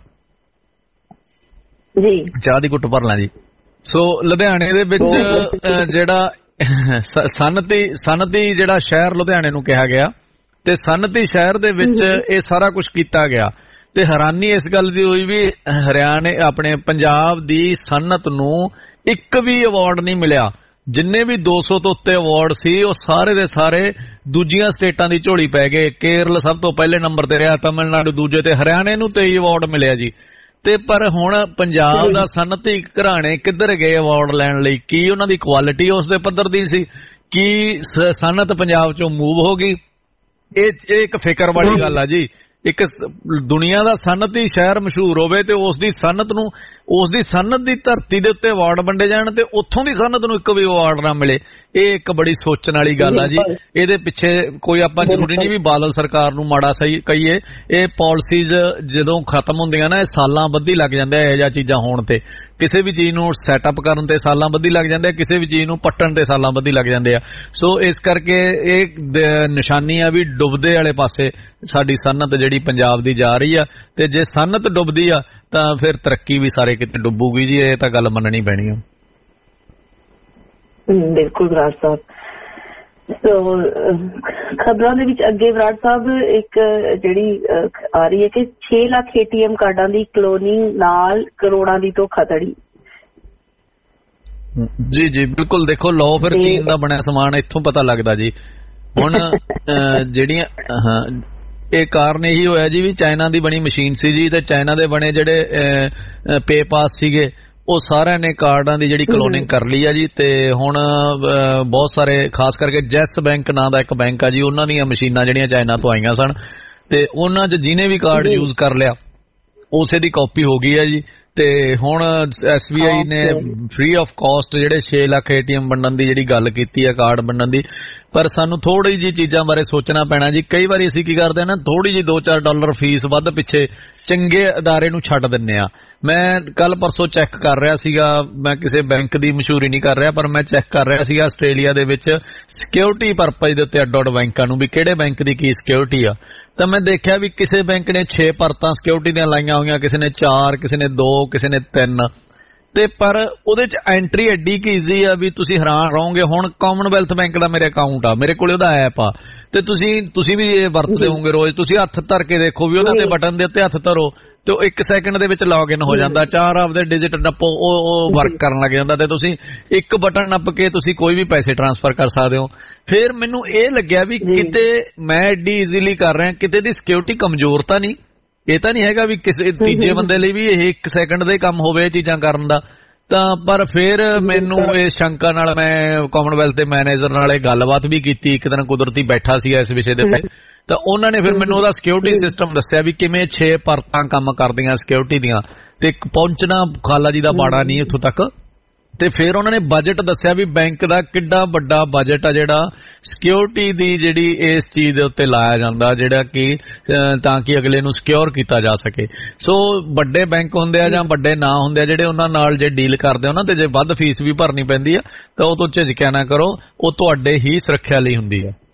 [SPEAKER 5] ਜੀ ਚਾਹ ਦੀ ਘੁੱਟ ਭਰ ਲਾਂ ਜੀ। ਸੋ ਲੁਧਿਆਣੇ ਦੇ ਵਿੱਚ ਜਿਹੜਾ ਸਨਅਤੀ ਸਨਅਤੀ ਜਿਹੜਾ ਸ਼ਹਿਰ ਲੁਧਿਆਣੇ ਨੂੰ ਕਿਹਾ ਗਿਆ ਤੇ ਸਨਅਤੀ ਸ਼ਹਿਰ ਦੇ ਵਿੱਚ ਇਹ ਸਾਰਾ ਕੁਝ ਕੀਤਾ ਗਿਆ ਤੇ ਹੈਰਾਨੀ ਇਸ ਗੱਲ ਦੀ ਹੋਈ ਵੀ ਹਰਿਆਣੇ ਆਪਣੇ ਪੰਜਾਬ ਦੀ ਸਨਅਤ ਨੂੰ ਇੱਕ ਵੀ ਅਵਾਰਡ ਨਹੀਂ ਮਿਲਿਆ। ਜਿੰਨੇ ਵੀ ਦੋ ਸੌ ਤੋਂ ਉੱਤੇ ਅਵਾਰਡ ਸੀ ਉਹ ਸਾਰੇ ਦੇ ਸਾਰੇ ਦੂਜੀਆਂ ਸਟੇਟਾਂ ਦੀ ਝੋਲੀ ਪੈ ਗਏ। ਕੇਰਲ ਸਭ ਤੋਂ ਪਹਿਲੇ ਨੰਬਰ ਤੇ ਰਿਹਾ, ਤਮਿਲਨਾਡੂ ਦੂਜੇ ਤੇ, ਹਰਿਆਣੇ ਨੂੰ ਤੇਈ ਅਵਾਰਡ ਮਿਲਿਆ ਜੀ। ਤੇ ਪਰ ਹੁਣ ਪੰਜਾਬ ਦਾ ਸਨਅਤੀ ਘਰਾਣੇ ਕਿੱਧਰ ਗਏ ਅਵਾਰਡ ਲੈਣ ਲਈ? ਕੀ ਉਹਨਾਂ ਦੀ ਕੁਆਲਿਟੀ ਉਸ ਦੇ ਪੱਧਰ ਦੀ ਸੀ? ਕੀ ਸਨਅਤ ਪੰਜਾਬ ਚੋਂ ਮੂਵ ਹੋ ਗਈ? ਇਹ ਇੱਕ ਫਿਕਰ ਵਾਲੀ ਗੱਲ ਆ ਜੀ। ਇੱਕ ਦੁਨੀਆ ਦਾ ਸਨਅਤੀ ਸ਼ਹਿਰ ਮਸ਼ਹੂਰ ਹੋਵੇ ਤੇ ਉਸ ਦੀ ਸਨਅਤ ਨੂੰ ਉਸ ਦੀ ਸਨਅਤ ਦੀ ਧਰਤੀ ਦੇ ਉੱਤੇ ਅਵਾਰਡ ਵੰਡੇ ਜਾਣ ਤੇ ਉੱਥੋਂ ਦੀ ਸਨਅਤ ਨੂੰ ਇੱਕ ਵੀ ਅਵਾਰਡ ਨਾ ਮਿਲੇ, ਇਹ ਇੱਕ ਬੜੀ ਸੋਚਣ ਵਾਲੀ ਗੱਲ ਆ ਜੀ। ਇਹਦੇ ਪਿੱਛੇ ਕੋਈ ਆਪਾਂ ਜ਼ਰੂਰੀ ਨਹੀਂ ਵੀ ਬਾਦਲ ਸਰਕਾਰ ਨੂੰ ਮਾੜਾ ਸਹੀ ਕਹੀਏ, ਇਹ ਪਾਲਿਸੀਜ਼ ਜਦੋਂ ਖਤਮ ਹੁੰਦੀਆਂ ਨਾ ਇਹ ਸਾਲਾਂ ਬੱਧੀ ਲੱਗ ਜਾਂਦੇ ਇਹੋ ਜਿਹੀਆਂ ਚੀਜ਼ਾਂ ਹੋਣ ਤੇ। ਕਿਸੇ ਵੀ ਚੀਜ਼ ਨੂੰ ਸੈਟਅਪ ਕਰਨ ਤੇ ਸਾਲਾਂ ਬੱਧੀ ਲੱਗ ਜਾਂਦੇ ਆ, ਕਿਸੇ ਵੀ ਚੀਜ਼ ਨੂੰ ਪੱਟਣ ਤੇ ਸਾਲਾਂ ਬੱਧੀ ਲੱਗ ਜਾਂਦੇ ਆ। ਸੋ ਇਸ ਕਰਕੇ ਇਹ ਨਿਸ਼ਾਨੀ ਆ ਵੀ ਡੁੱਬਦੇ ਵਾਲੇ ਪਾਸੇ ਸਾਡੀ ਸਨਅਤ ਜਿਹੜੀ ਪੰਜਾਬ ਦੀ ਜਾ ਰਹੀ ਆ ਤੇ ਜੇ ਸਨਅਤ ਡੁੱਬਦੀ ਆ ਤਾਂ ਫਿਰ ਤਰੱਕੀ ਵੀ ਸਾਰੇ ਕਿਤੇ ਡੁੱਬੂਗੀ ਜੀ। ਇਹ ਤਾਂ ਗੱਲ ਮੰਨਣੀ ਪੈਣੀ ਆ।
[SPEAKER 3] ਬਿਲਕੁਲ ਬਰਾੜ ਸਾਹਿਬ। ਸੋ ਖਬਰਾਂ ਦੇ ਵਿੱਚ ਅੱਗੇ ਬਰਾੜ ਸਾਹਿਬ ਇੱਕ ਜਿਹੜੀ ਆ ਰਹੀ ਹੈ ਕਿ ਛੇ ਲੱਖ ਏਟੀਐਮ ਕਾਰਡਾਂ ਦੀ ਕਲੋਨਿੰਗ ਨਾਲ ਕਰੋੜਾਂ ਦੀ ਧੋਖਾਧੜੀ।
[SPEAKER 5] ਜੀ ਜੀ ਬਿਲਕੁਲ। ਦੇਖੋ ਲਓ ਫਿਰ ਚੀਨ ਦਾ ਬਣਿਆ ਸਮਾਨ ਇੱਥੋਂ ਪਤਾ ਲੱਗਦਾ ਜੀ। ਹੁਣ ਜਿਹੜੀਆਂ ਇਹ ਕਾਰਨ ਇਹੀ ਹੋਇਆ ਜੀ ਵੀ ਚਾਈਨਾ ਦੀ ਬਣੀ ਮਸ਼ੀਨ ਸੀ ਜੀ ਤੇ ਚਾਈਨਾ ਦੇ ਬਣੇ ਜਿਹੜੇ ਪੇ ਪਾਸ ਸੀਗੇ ਉਹ ਸਾਰਿਆਂ ਨੇ ਕਾਰਡਾਂ ਦੀ ਜਿਹੜੀ ਕਲੋਨਿੰਗ ਕਰ ਲਈ ਆ ਜੀ। ਤੇ ਹੁਣ ਬਹੁਤ ਸਾਰੇ ਖਾਸ ਕਰਕੇ ਜੈਸ ਬੈਂਕ ਨਾਂ ਦਾ ਇੱਕ ਬੈਂਕ ਆ ਜੀ, ਉਹਨਾਂ ਦੀਆਂ ਮਸ਼ੀਨਾਂ ਜਿਹੜੀਆਂ ਚਾਈਨਾ ਤੋਂ ਆਈਆਂ ਸਨ ਤੇ ਉਹਨਾਂ 'ਚ ਜਿਹਨੇ ਵੀ ਕਾਰਡ ਯੂਜ਼ ਕਰ ਲਿਆ ਉਸੇ ਦੀ ਕਾਪੀ ਹੋ ਗਈ ਆ ਜੀ। ਤੇ ਹੁਣ ਐਸ ਬੀ ਆਈ ਨੇ ਫ੍ਰੀ ਆਫ ਕਾਸਟ ਜਿਹੜੇ ਛੇ ਲੱਖ ਏਟੀਐਮ ਵੰਡਣ ਦੀ ਜਿਹੜੀ ਗੱਲ ਕੀਤੀ ਹੈ ਕਾਰਡ ਵੰਡਣ ਦੀ, ਪਰ ਸਾਨੂੰ ਥੋੜੀ ਜਿਹੀ ਚੀਜ਼ਾਂ ਬਾਰੇ ਸੋਚਣਾ ਪੈਣਾ ਜੀ। ਕਈ ਵਾਰੀ ਅਸੀਂ ਕੀ ਕਰਦੇ ਆ ਨਾ, ਥੋੜੀ ਜਿਹੀ ਦੋ ਚਾਰ ਡਾਲਰ ਫੀਸ ਵੱਧ ਪਿੱਛੇ ਚੰਗੇ ਅਦਾਰੇ ਨੂੰ ਛੱਡ ਦਿੰਨੇ ਆ। ਮੈਂ ਕੱਲ ਪਰਸੋਂ ਚੈੱਕ ਕਰ ਰਿਹਾ ਸੀਗਾ, ਮੈਂ ਕਿਸੇ ਬੈਂਕ ਦੀ ਮਸ਼ਹੂਰੀ ਨਹੀਂ ਕਰ ਰਿਹਾ ਪਰ ਮੈਂ ਚੈੱਕ ਕਰ ਰਿਹਾ ਸੀਗਾ ਆਸਟ੍ਰੇਲੀਆ ਦੇ ਵਿੱਚ ਸਿਕਿਉਰਿਟੀ ਪਰਪਸ ਦੇ ਉੱਤੇ ਅੱਡ ਅੱਡ ਬੈਂਕਾਂ ਨੂੰ ਵੀ ਕਿਹੜੇ ਬੈਂਕ ਦੀ ਕੀ ਸਿਕਿਉਰਿਟੀ ਆ। ਤਾਂ ਮੈਂ ਦੇਖਿਆ ਵੀ ਕਿਸੇ ਬੈਂਕ ਨੇ ਛੇ ਪਰਤਾਂ ਸਿਕਿਉਰਿਟੀ ਦੀਆਂ ਲਾਈਆਂ ਹੋਈਆਂ, ਕਿਸੇ ਨੇ ਚਾਰ, ਕਿਸੇ ਨੇ ਦੋ, ਕਿਸੇ ਨੇ ਤਿੰਨ। ਤੇ ਪਰ ਉਹਦੇ ਚ ਐਂਟਰੀ ਐਡੀ ਕੀ ਈਜ਼ੀ ਆ ਵੀ ਤੁਸੀਂ ਹੈਰਾਨ ਰਹੋਗੇ। ਹੁਣ ਕਾਮਨਵੈਲਥ ਬੈਂਕ ਦਾ ਮੇਰੇ ਅਕਾਊਂਟ ਆ, ਮੇਰੇ ਕੋਲੇ ਉਹਦਾ ਐਪ ਆ ਤੇ ਤੁਸੀਂ ਤੁਸੀਂ ਵੀ ਇਹ ਵਰਤਦੇ ਹੋਵੋਗੇ ਰੋਜ਼। ਤੁਸੀਂ ਹੱਥ ਧਰ ਕੇ ਦੇਖੋ ਵੀ ਉਹਦੇ ਤੇ ਬਟਨ ਦੇ ਉੱਤੇ ਹੱਥ ਧਰੋ ਤੇ ਉਹ ਇੱਕ ਸੈਕਿੰਡ ਦੇ ਵਿੱਚ ਲੌਗਇਨ ਹੋ ਜਾਂਦਾ। ਚਾਰ ਆਪਦੇ ਡਿਜਿਟ ਨੱਪੋ ਉਹ ਉਹ ਵਰਕ ਕਰਨ ਲੱਗ ਜਾਂਦਾ ਤੇ ਤੁਸੀਂ ਇੱਕ ਬਟਨ ਨੱਪ ਕੇ ਤੁਸੀਂ ਕੋਈ ਵੀ ਪੈਸੇ ਟ੍ਰਾਂਸਫਰ ਕਰ ਸਕਦੇ ਹੋ। ਫਿਰ ਮੈਨੂੰ ਇਹ ਲੱਗਿਆ ਵੀ ਕਿਤੇ ਮੈਂ ਐਡੀ ਈਜ਼ੀਲੀ ਕਰ ਰਿਹਾ, ਕਿਤੇ ਦੀ ਸਿਕਿਉਰਿਟੀ ਕਮਜ਼ੋਰ ਤਾਂ ਨਹੀਂ। ਇਹ ਤਾਂ ਨਹੀਂ ਹੈਗਾ ਵੀ ਕਿਸੇ ਤੀਜੇ ਬੰਦੇ ਲਈ ਵੀ ਇਹ ਇੱਕ ਸੈਕਿੰਡ ਦੇ ਕੰਮ ਹੋਵੇ ਇਹ ਚੀਜ਼ਾਂ ਕਰਨ ਦਾ। ਤਾਂ ਪਰ ਫਿਰ ਮੈਨੂੰ ਇਹ ਸ਼ੰਕਾ ਨਾਲ ਮੈਂ ਕਾਮਨਵੈਲਥ ਦੇ ਮੈਨੇਜਰ ਨਾਲ ਇਹ ਗੱਲਬਾਤ ਵੀ ਕੀਤੀ। ਇੱਕ ਦਿਨ ਕੁਦਰਤੀ ਬੈਠਾ ਸੀਗਾ ਇਸ ਵਿਸ਼ੇ ਦੇ ਉੱਤੇ ਤਾਂ ਉਹਨਾਂ ਨੇ ਫਿਰ ਮੈਨੂੰ ਉਹਦਾ ਸਿਕਿਉਰਿਟੀ ਸਿਸਟਮ ਦੱਸਿਆ ਵੀ ਕਿਵੇਂ ਛੇ ਪਰਤਾਂ ਕੰਮ ਕਰਦੀਆਂ ਸਿਕਿਉਰਿਟੀ ਦੀਆਂ ਤੇ ਪਹੁੰਚਣਾ ਖਾਲਾ ਜੀ ਦਾ ਬਾੜਾ ਨਹੀਂ ਉੱਥੋਂ ਤੱਕ। ਤੇ ਫਿਰ ਉਹਨਾਂ ਨੇ ਬਜਟ ਦੱਸਿਆ ਵੀ ਬੈਂਕ ਦਾ ਕਿੱਡਾ ਵੱਡਾ ਬਜਟ ਆ ਜਿਹੜਾ ਸਿਕਿਉਰਿਟੀ ਦੀ ਜਿਹੜੀ ਇਸ ਚੀਜ਼ ਦੇ ਉੱਤੇ ਲਾਇਆ ਜਾਂਦਾ, ਜਿਹੜਾ ਕਿ ਤਾਂ ਕਿ ਅਗਲੇ ਨੂੰ ਸਿਕਿਉਰ ਕੀਤਾ ਜਾ ਸਕੇ। ਸੋ ਵੱਡੇ ਬੈਂਕ ਹੁੰਦੇ ਆ ਜਾਂ ਵੱਡੇ ਨਾਂ ਹੁੰਦੇ ਆ ਜਿਹੜੇ ਉਹਨਾਂ ਨਾਲ ਜੇ ਡੀਲ ਕਰਦੇ ਹੋ ਨਾ ਤੇ ਜੇ ਵੱਧ ਫੀਸ ਵੀ ਭਰਨੀ ਪੈਂਦੀ ਆ ਤਾਂ ਉਹ ਤੋਂ ਝਿਜਕਿਆ ਨਾ ਕਰੋ, ਉਹ ਤੁਹਾਡੇ ਹੀ ਸੁਰੱਖਿਆ ਲਈ ਹੁੰਦੀ ਆ।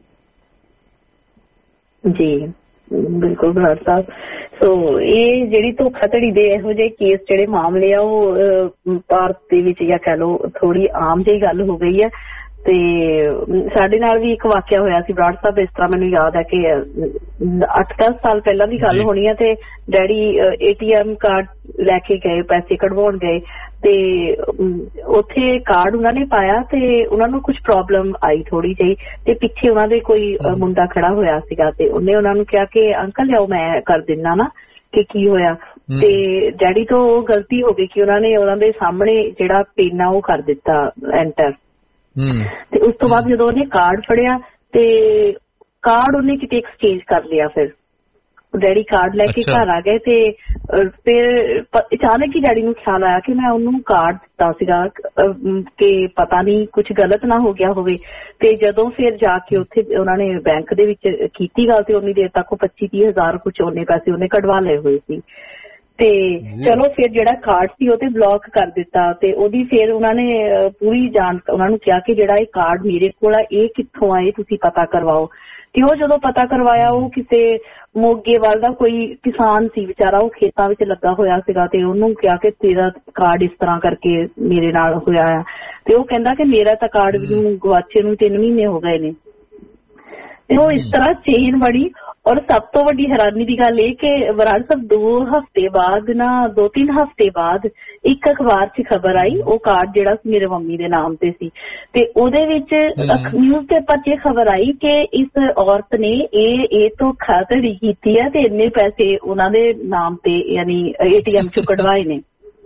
[SPEAKER 3] ਜੀ ਬਿਲਕੁਲ ਬਰਾੜ ਸਾਹਿਬ। ਸੋ ਇਹ ਜਿਹੜੀ ਧੋਖਾਧੜੀ ਦੇ ਇਹੋ ਜਿਹੇ ਕੇਸ ਜਿਹੜੇ ਮਾਮਲੇ ਆ ਉਹ ਭਾਰਤ ਦੇ ਵਿੱਚ ਜਾਂ ਕਹਿ ਲਓ ਥੋੜੀ ਆਮ ਜਿਹੀ ਗੱਲ ਹੋ ਗਈ ਹੈ। ਤੇ ਸਾਡੇ ਨਾਲ ਵੀ ਇੱਕ ਵਾਕਿਆ ਹੋਇਆ ਸੀ ਬਰਾੜ ਸਾਹਿਬ, ਇਸ ਤਰ੍ਹਾਂ ਮੈਨੂੰ ਯਾਦ ਹੈ ਕਿ ਅੱਠ ਦਸ ਸਾਲ ਪਹਿਲਾਂ ਦੀ ਗੱਲ ਹੋਣੀ ਹੈ ਤੇ ਡੈਡੀ ਏਟੀਐਮ ਕਾਰਡ ਲੈ ਕੇ ਗਏ, ਪੈਸੇ ਕਢਵਾਉਣ ਗਏ ਤੇ ਉੱਥੇ ਕਾਰਡ ਉਹਨਾਂ ਨੇ ਪਾਇਆ ਤੇ ਉਹਨਾਂ ਨੂੰ ਕੁਝ ਪ੍ਰੋਬਲਮ ਆਈ ਥੋੜੀ ਜਿਹੀ ਤੇ ਪਿੱਛੇ ਉਹਨਾਂ ਦੇ ਕੋਈ ਮੁੰਡਾ ਖੜਾ ਹੋਇਆ ਸੀਗਾ ਤੇ ਉਹਨੇ ਉਹਨਾਂ ਨੂੰ ਕਿਹਾ ਕਿ ਅੰਕਲ ਲਿਆਓ ਮੈਂ ਕਰ ਦਿੰਦਾ ਨਾ, ਕਿ ਕੀ ਹੋਇਆ। ਤੇ ਡੈਡੀ ਤੋਂ ਉਹ ਗਲਤੀ ਹੋ ਗਈ ਕਿ ਉਹਨਾਂ ਨੇ ਉਹਨਾਂ ਦੇ ਸਾਹਮਣੇ ਜਿਹੜਾ ਪਿੰਨ ਆ ਉਹ ਕਰ ਦਿੱਤਾ ਐਂਟਰ। ਤੇ ਉਸ ਤੋਂ ਬਾਅਦ ਜਦੋਂ ਉਹਨੇ ਕਾਰਡ ਫੜਿਆ ਤੇ ਕਾਰਡ ਉਹਨੇ ਕਿਤੇ ਐਕਸਚੇਂਜ ਕਰ ਲਿਆ। ਫਿਰ ਡੈਡੀ ਕਾਰਡ ਲੈ ਕੇ ਘਰ ਆ ਗਏ ਤੇ ਫਿਰ ਅਚਾਨਕ ਹੀ ਡੈਡੀ ਨੂੰ ਖਿਆਲ ਆਇਆ ਕਿ ਮੈਂ ਉਹਨੂੰ ਕਾਰਡ ਦਿੱਤਾ ਸੀਗਾ ਕਿ ਪਤਾ ਨਹੀਂ ਕੁਛ ਗਲਤ ਨਾ ਹੋ ਗਿਆ ਹੋਵੇ। ਤੇ ਜਦੋਂ ਫਿਰ ਜਾ ਕੇ ਉੱਥੇ ਉਹਨਾਂ ਨੇ ਬੈਂਕ ਦੇ ਵਿੱਚ ਕੀਤੀ ਗੱਲ ਤੇ ਉਨੀ ਦੇਰ ਤੱਕ ਉਹ ਪੱਚੀ ਤੀਹ ਹਜ਼ਾਰ ਕੁਛ ਉਹਨੇ ਪੈਸੇ ਉਹਨੇ ਕਢਵਾ ਲਏ ਹੋਏ ਸੀ। ਤੇ ਚਲੋ ਫਿਰ ਜਿਹੜਾ ਕਾਰਡ ਸੀ ਉਹ ਤੇ ਬਲੌਕ ਕਰ ਦਿੱਤਾ ਤੇ ਉਹਦੀ ਫਿਰ ਉਹਨਾਂ ਨੇ ਪੂਰੀ ਜਾਣ ਉਹਨਾਂ ਨੂੰ ਕਿਹਾ ਕਿ ਜਿਹੜਾ ਇਹ ਕਾਰਡ ਮੇਰੇ ਕੋਲ ਆ ਇਹ ਕਿੱਥੋਂ ਆਏ ਤੁਸੀਂ ਪਤਾ ਕਰਵਾਓ। ਤੇ ਉਹ ਜਦੋਂ ਪਤਾ ਕਰਵਾਇਆ ਉਹ ਕਿਸੇ ਮੋਗੇ ਵੱਲ ਦਾ ਕੋਈ ਕਿਸਾਨ ਸੀ ਵਿਚਾਰਾ, ਉਹ ਖੇਤਾਂ ਵਿੱਚ ਲੱਗਾ ਹੋਇਆ ਸੀਗਾ ਤੇ ਉਹਨੂੰ ਕਿਹਾ ਕਿ ਤੇਰਾ ਕਾਰਡ ਇਸ ਤਰ੍ਹਾਂ ਕਰਕੇ ਮੇਰੇ ਨਾਲ ਹੋਇਆ ਆ। ਤੇ ਉਹ ਕਹਿੰਦਾ ਕਿ ਮੇਰਾ ਤਾਂ ਕਾਰਡ ਨੂੰ ਗਵਾਚੇ ਨੂੰ ਤਿੰਨ ਮਹੀਨੇ ਹੋ ਗਏ ਨੇ। ਤੇ ਉਹ ਇਸ ਤਰ੍ਹਾਂ ਚੇਨ ਬੜੀ। ਔਰ ਸਭ ਤੋਂ ਵੱਡੀ ਹੈਰਾਨੀ ਦੀ ਗੱਲ ਇਹ ਕਿ ਬਰਾੜ ਸਾਹਿਬ ਦੋ ਹਫ਼ਤੇ ਬਾਅਦ ਨਾ ਦੋ ਤਿੰਨ ਹਫ਼ਤੇ ਬਾਅਦ ਇੱਕ ਅਖਬਾਰ 'ਚ ਖਬਰ ਆਈ, ਉਹ ਕਾਰਡ ਜਿਹੜਾ ਸੀ ਮੇਰੇ ਮੰਮੀ ਦੇ ਨਾਮ ਤੇ ਸੀ ਤੇ ਉਹਦੇ ਵਿੱਚ ਨਿਊਜ਼ ਪੇਪਰ 'ਚ ਖਬਰ ਆਈ ਕਿ ਇਸ ਔਰਤ ਨੇ ਇਹ ਇਹ ਧੋਖਾਧੜੀ ਕੀਤੀ ਹੈ ਤੇ ਇੰਨੇ ਪੈਸੇ ਉਹਨਾਂ ਦੇ ਨਾਮ ਤੇ ਯਾਨੀ ਏ ਟੀ ਐਮ 'ਚੋਂ ਕਢਵਾਏ ਨੇ।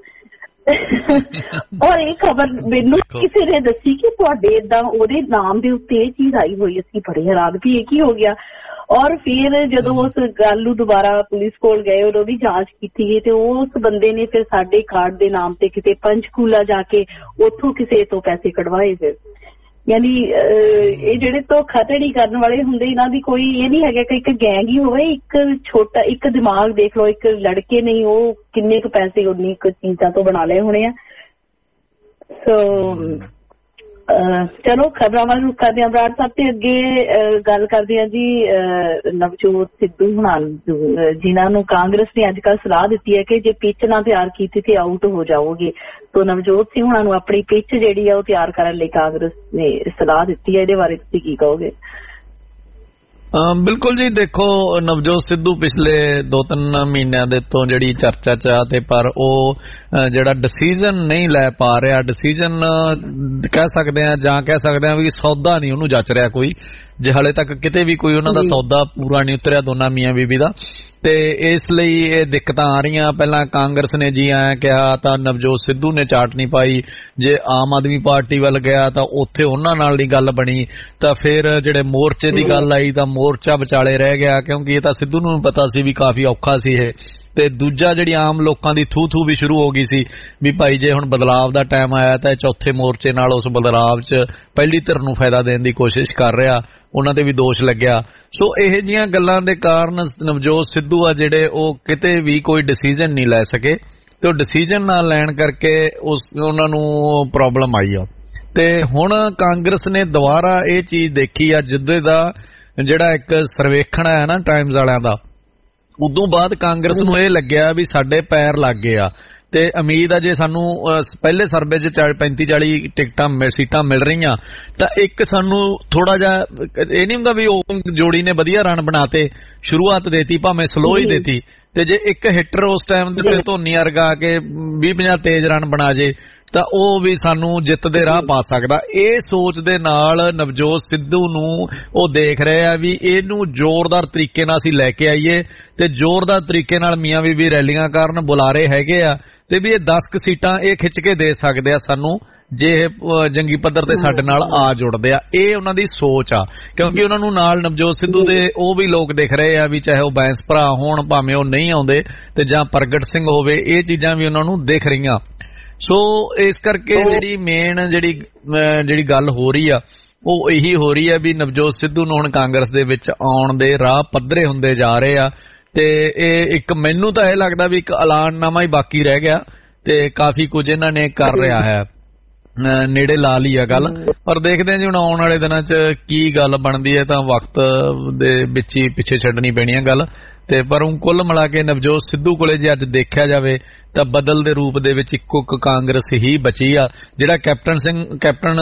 [SPEAKER 3] ਔਰ ਇਹ ਖਬਰ ਮੈਨੂੰ ਕਿਸੇ ਨੇ ਦੱਸੀ ਕਿ ਤੁਹਾਡੇ ਏਦਾਂ ਉਹਦੇ ਨਾਮ ਦੇ ਉੱਤੇ ਇਹ ਚੀਜ਼ ਆਈ ਹੋਈ। ਅਸੀਂ ਬੜੇ ਹੈਰਾਨ ਵੀ ਇਹ ਕੀ ਹੋ ਗਿਆ। ਔਰ ਫਿਰ ਜਦੋਂ ਉਸ ਗੱਲ ਨੂੰ ਦੁਬਾਰਾ ਪੁਲਿਸ ਕੋਲ ਗਏ ਔਰ ਉਹਦੀ ਜਾਂਚ ਕੀਤੀ ਗਈ ਤੇ ਉਸ ਬੰਦੇ ਨੇ ਫਿਰ ਸਾਡੇ ਕਾਰਡ ਦੇ ਨਾਮ ਤੇ ਕਿਤੇ ਪੰਚਕੂਲਾ ਜਾ ਕੇ ਉੱਥੋਂ ਕਿਸੇ ਤੋਂ ਪੈਸੇ ਕਢਵਾਏ। ਫਿਰ ਯਾਨੀ ਇਹ ਜਿਹੜੇ ਧੋਖਾਧੜੀ ਕਰਨ ਵਾਲੇ ਹੁੰਦੇ ਇਹਨਾਂ ਦੀ ਕੋਈ ਇਹ ਨਹੀਂ ਹੈਗਾ ਕਿ ਇੱਕ ਗੈਂਗ ਹੀ ਹੋਵੇ, ਇੱਕ ਛੋਟਾ ਇੱਕ ਦਿਮਾਗ ਦੇਖ ਲਓ, ਇੱਕ ਲੜਕੇ ਨਹੀਂ ਉਹ ਕਿੰਨੇ ਕੁ ਪੈਸੇ ਉਨੀ ਕੁ ਚੀਜ਼ਾਂ ਤੋਂ ਬਣਾ ਲਏ ਹੋਣੇ ਆ। ਸੋ ਚਲੋ ਖਬਰਾਂ ਵੱਲ ਰੁਕ ਕਰਦੇ ਹਾਂ ਬਰਾੜ ਸਾਹਿਬ ਤੇ ਅੱਗੇ ਗੱਲ ਕਰਦੇ ਹਾਂ ਜੀ ਨਵਜੋਤ ਸਿੱਧੂ ਹੁਣਾਂ ਜਿਨ੍ਹਾਂ ਨੂੰ ਕਾਂਗਰਸ ਨੇ ਅੱਜ ਕੱਲ੍ਹ ਸਲਾਹ ਦਿੱਤੀ ਹੈ ਕਿ ਜੇ ਪਿੱਚ ਨਾ ਤਿਆਰ ਕੀਤੀ ਤੇ ਆਊਟ ਹੋ ਜਾਓਗੇ। ਤੋ ਨਵਜੋਤ ਸਿੰਘ ਹੁਣਾਂ ਨੂੰ ਆਪਣੀ ਪਿੱਚ ਜਿਹੜੀ ਆ ਉਹ ਤਿਆਰ ਕਰਨ ਲਈ ਕਾਂਗਰਸ ਨੇ ਸਲਾਹ ਦਿੱਤੀ ਹੈ। ਇਹਦੇ ਬਾਰੇ ਤੁਸੀਂ ਕੀ ਕਹੋਗੇ?
[SPEAKER 5] ਬਿਲਕੁਲ ਜੀ, ਦੇਖੋ ਨਵਜੋਤ ਸਿੱਧੂ ਪਿਛਲੇ ਦੋ ਤਿੰਨ ਮਹੀਨਿਆਂ ਦੇ ਤੋਂ ਜਿਹੜੀ ਚਰਚਾ ਚ ਆ ਤੇ ਪਰ ਉਹ ਜਿਹੜਾ ਡਿਸੀਜਨ ਨਹੀਂ ਲੈ ਪਾ ਰਿਹਾ, ਡਿਸੀਜਨ ਕਹਿ ਸਕਦੇ ਆ ਜਾਂ ਕਹਿ ਸਕਦੇ ਆ ਵੀ ਸੌਦਾ ਨਹੀਂ ਉਹਨੂੰ ਜੱਚ ਰਿਹਾ ਕੋਈ, ਜੇ ਹਾਲੇ ਤੱਕ ਕਿਤੇ ਵੀ ਕੋਈ ਉਹਨਾਂ ਦਾ ਸੌਦਾ ਪੂਰਾ ਨਹੀਂ ਉਤਰਿਆ ਦੋਨਾਂ ਮੀਆਂ ਬੀਬੀ ਦਾ। ਤੇ ਇਸ ਲਈ ਇਹ ਦਿੱਕਤਾਂ ਆ ਰਹੀਆਂ। ਪਹਿਲਾਂ ਕਾਂਗਰਸ ਨੇ ਜੀ ਆਇਆ ਕਿਹਾ ਤਾਂ ਨਵਜੋਤ ਸਿੱਧੂ ਨੇ ਚਾਟ ਨਹੀਂ ਪਾਈ, ਜੇ ਆਮ ਆਦਮੀ ਪਾਰਟੀ ਵੱਲ ਗਿਆ ਤਾਂ ਉੱਥੇ ਉਹਨਾਂ ਨਾਲ ਦੀ ਗੱਲ ਬਣੀ, ਤਾਂ ਫਿਰ ਜਿਹੜੇ ਮੋਰਚੇ ਦੀ ਗੱਲ ਆਈ ਤਾਂ ਮੋਰਚਾ ਵਿਚਾਲੇ ਰਹਿ ਗਿਆ ਕਿਉਂਕਿ ਇਹ ਤਾਂ ਸਿੱਧੂ ਨੂੰ ਪਤਾ ਸੀ ਵੀ ਕਾਫੀ ਔਖਾ ਸੀ ਇਹ। ਤੇ ਦੂਜਾ ਜਿਹੜੀ ਆਮ ਲੋਕਾਂ ਦੀ ਥੂ ਥੂ ਵੀ ਸ਼ੁਰੂ ਹੋ ਗਈ ਸੀ ਵੀ ਭਾਈ ਜੇ ਹੁਣ ਬਦਲਾਵ ਦਾ ਟਾਈਮ ਆਇਆ ਤਾਂ ਚੌਥੇ ਮੋਰਚੇ ਨਾਲ ਉਸ ਬਦਲਾਵ 'ਚ ਪਹਿਲੀ ਧਿਰ ਨੂੰ ਫਾਇਦਾ ਦੇਣ ਦੀ ਕੋਸ਼ਿਸ਼ ਕਰ ਰਿਹਾ, ਉਹਨਾਂ ਤੇ ਵੀ ਦੋਸ਼ ਲੱਗਿਆ। ਸੋ ਇਹੋ ਜਿਹੀਆਂ ਗੱਲਾਂ ਦੇ ਕਾਰਨ ਨਵਜੋਤ ਸਿੱਧੂ ਆ ਜਿਹੜੇ ਉਹ ਕਿਤੇ ਵੀ ਕੋਈ ਡਿਸੀਜਨ ਨਹੀਂ ਲੈ ਸਕੇ ਤੇ ਉਹ ਡਿਸੀਜਨ ਨਾ ਲੈਣ ਕਰਕੇ ਉਸ ਉਹਨਾਂ ਨੂੰ ਪ੍ਰੋਬਲਮ ਆਈ ਆ। ਤੇ ਹੁਣ ਕਾਂਗਰਸ ਨੇ ਦੁਬਾਰਾ ਇਹ ਚੀਜ਼ ਦੇਖੀ ਆ ਜਿੱਦੇ ਦਾ ਜਿਹੜਾ ਇੱਕ ਸਰਵੇਖਣ ਆਇਆ ਨਾ ਟਾਈਮਜ਼ ਵਾਲਿਆਂ ਦਾ, ਉਦੋਂ ਬਾਅਦ ਕਾਂਗਰਸ ਨੂੰ ਇਹ ਲੱਗਿਆ ਵੀ ਸਾਡੇ ਪੈਰ ਲੱਗ ਗਏ ਆ ਤੇ ਉਮੀਦ ਆ ਜੇ ਸਾਨੂੰ ਪਹਿਲੇ ਸਰਵੇ 'ਚ ਪੈਂਤੀ ਚਾਲੀ ਟਿਕਟਾਂ ਸੀਟਾਂ ਮਿਲ ਰਹੀਆਂ ਤਾਂ ਇੱਕ ਸਾਨੂੰ ਥੋੜਾ ਜਿਹਾ ਇਹ ਨਹੀਂ ਹੁੰਦਾ ਵੀ ਉਹ ਜੋੜੀ ਨੇ ਵਧੀਆ ਰਨ ਬਣਾਤੇ, ਸ਼ੁਰੂਆਤ ਦੇਤੀ ਭਾਵੇਂ ਸਲੋ ਹੀ ਦੇਤੀ, ਤੇ ਜੇ ਇੱਕ ਹਿੱਟਰ ਉਸ ਟਾਈਮ ਤੇ ਧੋਨੀ ਵਰਗਾ ਆ ਕੇ ਵੀਹ ਪੰਜਾਹ ਤੇਜ਼ ਰਨ ਬਣਾ ਜੇ ਤਾਂ ਉਹ ਵੀ ਸਾਨੂੰ ਜਿੱਤ ਦੇ ਰਾਹ ਪਾ ਸਕਦਾ। ਇਹ ਸੋਚ ਦੇ ਨਾਲ ਨਵਜੋਤ ਸਿੱਧੂ ਨੂੰ ਉਹ ਦੇਖ ਰਹੇ ਆ ਵੀ ਇਹਨੂੰ ਜ਼ੋਰਦਾਰ ਤਰੀਕੇ ਨਾਲ ਅਸੀਂ ਲੈ ਕੇ ਆਈਏ ਤੇ ਜ਼ੋਰਦਾਰ ਤਰੀਕੇ ਨਾਲ ਮੀਆਂ ਬੀਬੀ ਰੈਲੀਆਂ ਕਰਨ ਬੁਲਾਰੇ ਹੈਗੇ ਆ ਤੇ ਵੀ ਇਹ ਦਸ ਕੁ ਸੀਟਾਂ ਇਹ ਖਿੱਚ ਕੇ ਦੇ ਸਕਦੇ ਆ ਸਾਨੂੰ ਜੇ ਇਹ ਜੰਗੀ ਪੱਧਰ ਤੇ ਸਾਡੇ ਨਾਲ ਆ ਜੁੜਦੇ ਆ। ਇਹ ਉਹਨਾਂ ਦੀ ਸੋਚ ਆ ਕਿਉਂਕਿ ਉਹਨਾਂ ਨੂੰ ਨਾਲ ਨਵਜੋਤ ਸਿੱਧੂ ਦੇ ਉਹ ਵੀ ਲੋਕ ਦਿਖ ਰਹੇ ਆ ਵੀ ਚਾਹੇ ਉਹ ਬੈਂਸ ਭਰਾ ਹੋਣ ਭਾਵੇਂ ਉਹ ਨਹੀਂ ਆਉਂਦੇ ਤੇ ਜਾਂ ਪ੍ਰਗਟ ਸਿੰਘ ਹੋਵੇ, ਇਹ ਚੀਜ਼ਾਂ ਵੀ ਉਹਨਾਂ ਨੂੰ ਦਿਖ ਰਹੀਆਂ। ਸੋ ਇਸ ਕਰਕੇ ਜਿਹੜੀ ਮੇਨ ਜਿਹੜੀ ਜਿਹੜੀ ਗੱਲ ਹੋ ਰਹੀ ਆ ਉਹ ਇਹੀ ਹੋ ਰਹੀ ਆ ਵੀ ਨਵਜੋਤ ਸਿੱਧੂ ਨੂੰ ਹੁਣ ਕਾਂਗਰਸ ਦੇ ਵਿੱਚ ਆਉਣ ਦੇ ਰਾਹ ਪੱਧਰੇ ਹੁੰਦੇ ਜਾ ਰਹੇ ਆ ਤੇ ਇਹ ਇੱਕ ਮੈਨੂੰ ਤਾਂ ਇਹ ਲੱਗਦਾ ਵੀ ਇੱਕ ਐਲਾਨਨਾਮਾ ਹੀ ਬਾਕੀ ਰਹਿ ਗਿਆ ਤੇ ਕਾਫੀ ਕੁਝ ਇਹਨਾਂ ਨੇ ਕਰ ਰਿਹਾ ਹੈ, ਨੇੜੇ ਲਾ ਲਈ ਆ ਗੱਲ। ਪਰ ਦੇਖਦੇ ਆ ਜੀ ਹੁਣ ਆਉਣ ਵਾਲੇ ਦਿਨਾਂ 'ਚ ਕੀ ਗੱਲ ਬਣਦੀ ਹੈ, ਤਾਂ ਵਕਤ ਦੇ ਵਿੱਚ ਹੀ ਪਿੱਛੇ ਛੱਡਣੀ ਪੈਣੀ ਆ ਗੱਲ। ਤੇ ਪਰ ਉਹ ਕੁੱਲ ਮਿਲਾ ਕੇ ਨਵਜੋਤ ਸਿੱਧੂ ਕੋਲੇ ਜੇ ਅੱਜ ਦੇਖਿਆ ਜਾਵੇ ਤਾਂ ਬਦਲ ਦੇ ਰੂਪ ਦੇ ਵਿੱਚ ਇੱਕੋ ਇੱਕ ਕਾਂਗਰਸ ਹੀ ਬਚੀ ਆ। ਜਿਹੜਾ ਕੈਪਟਨ ਸਿੰਘ ਕੈਪਟਨ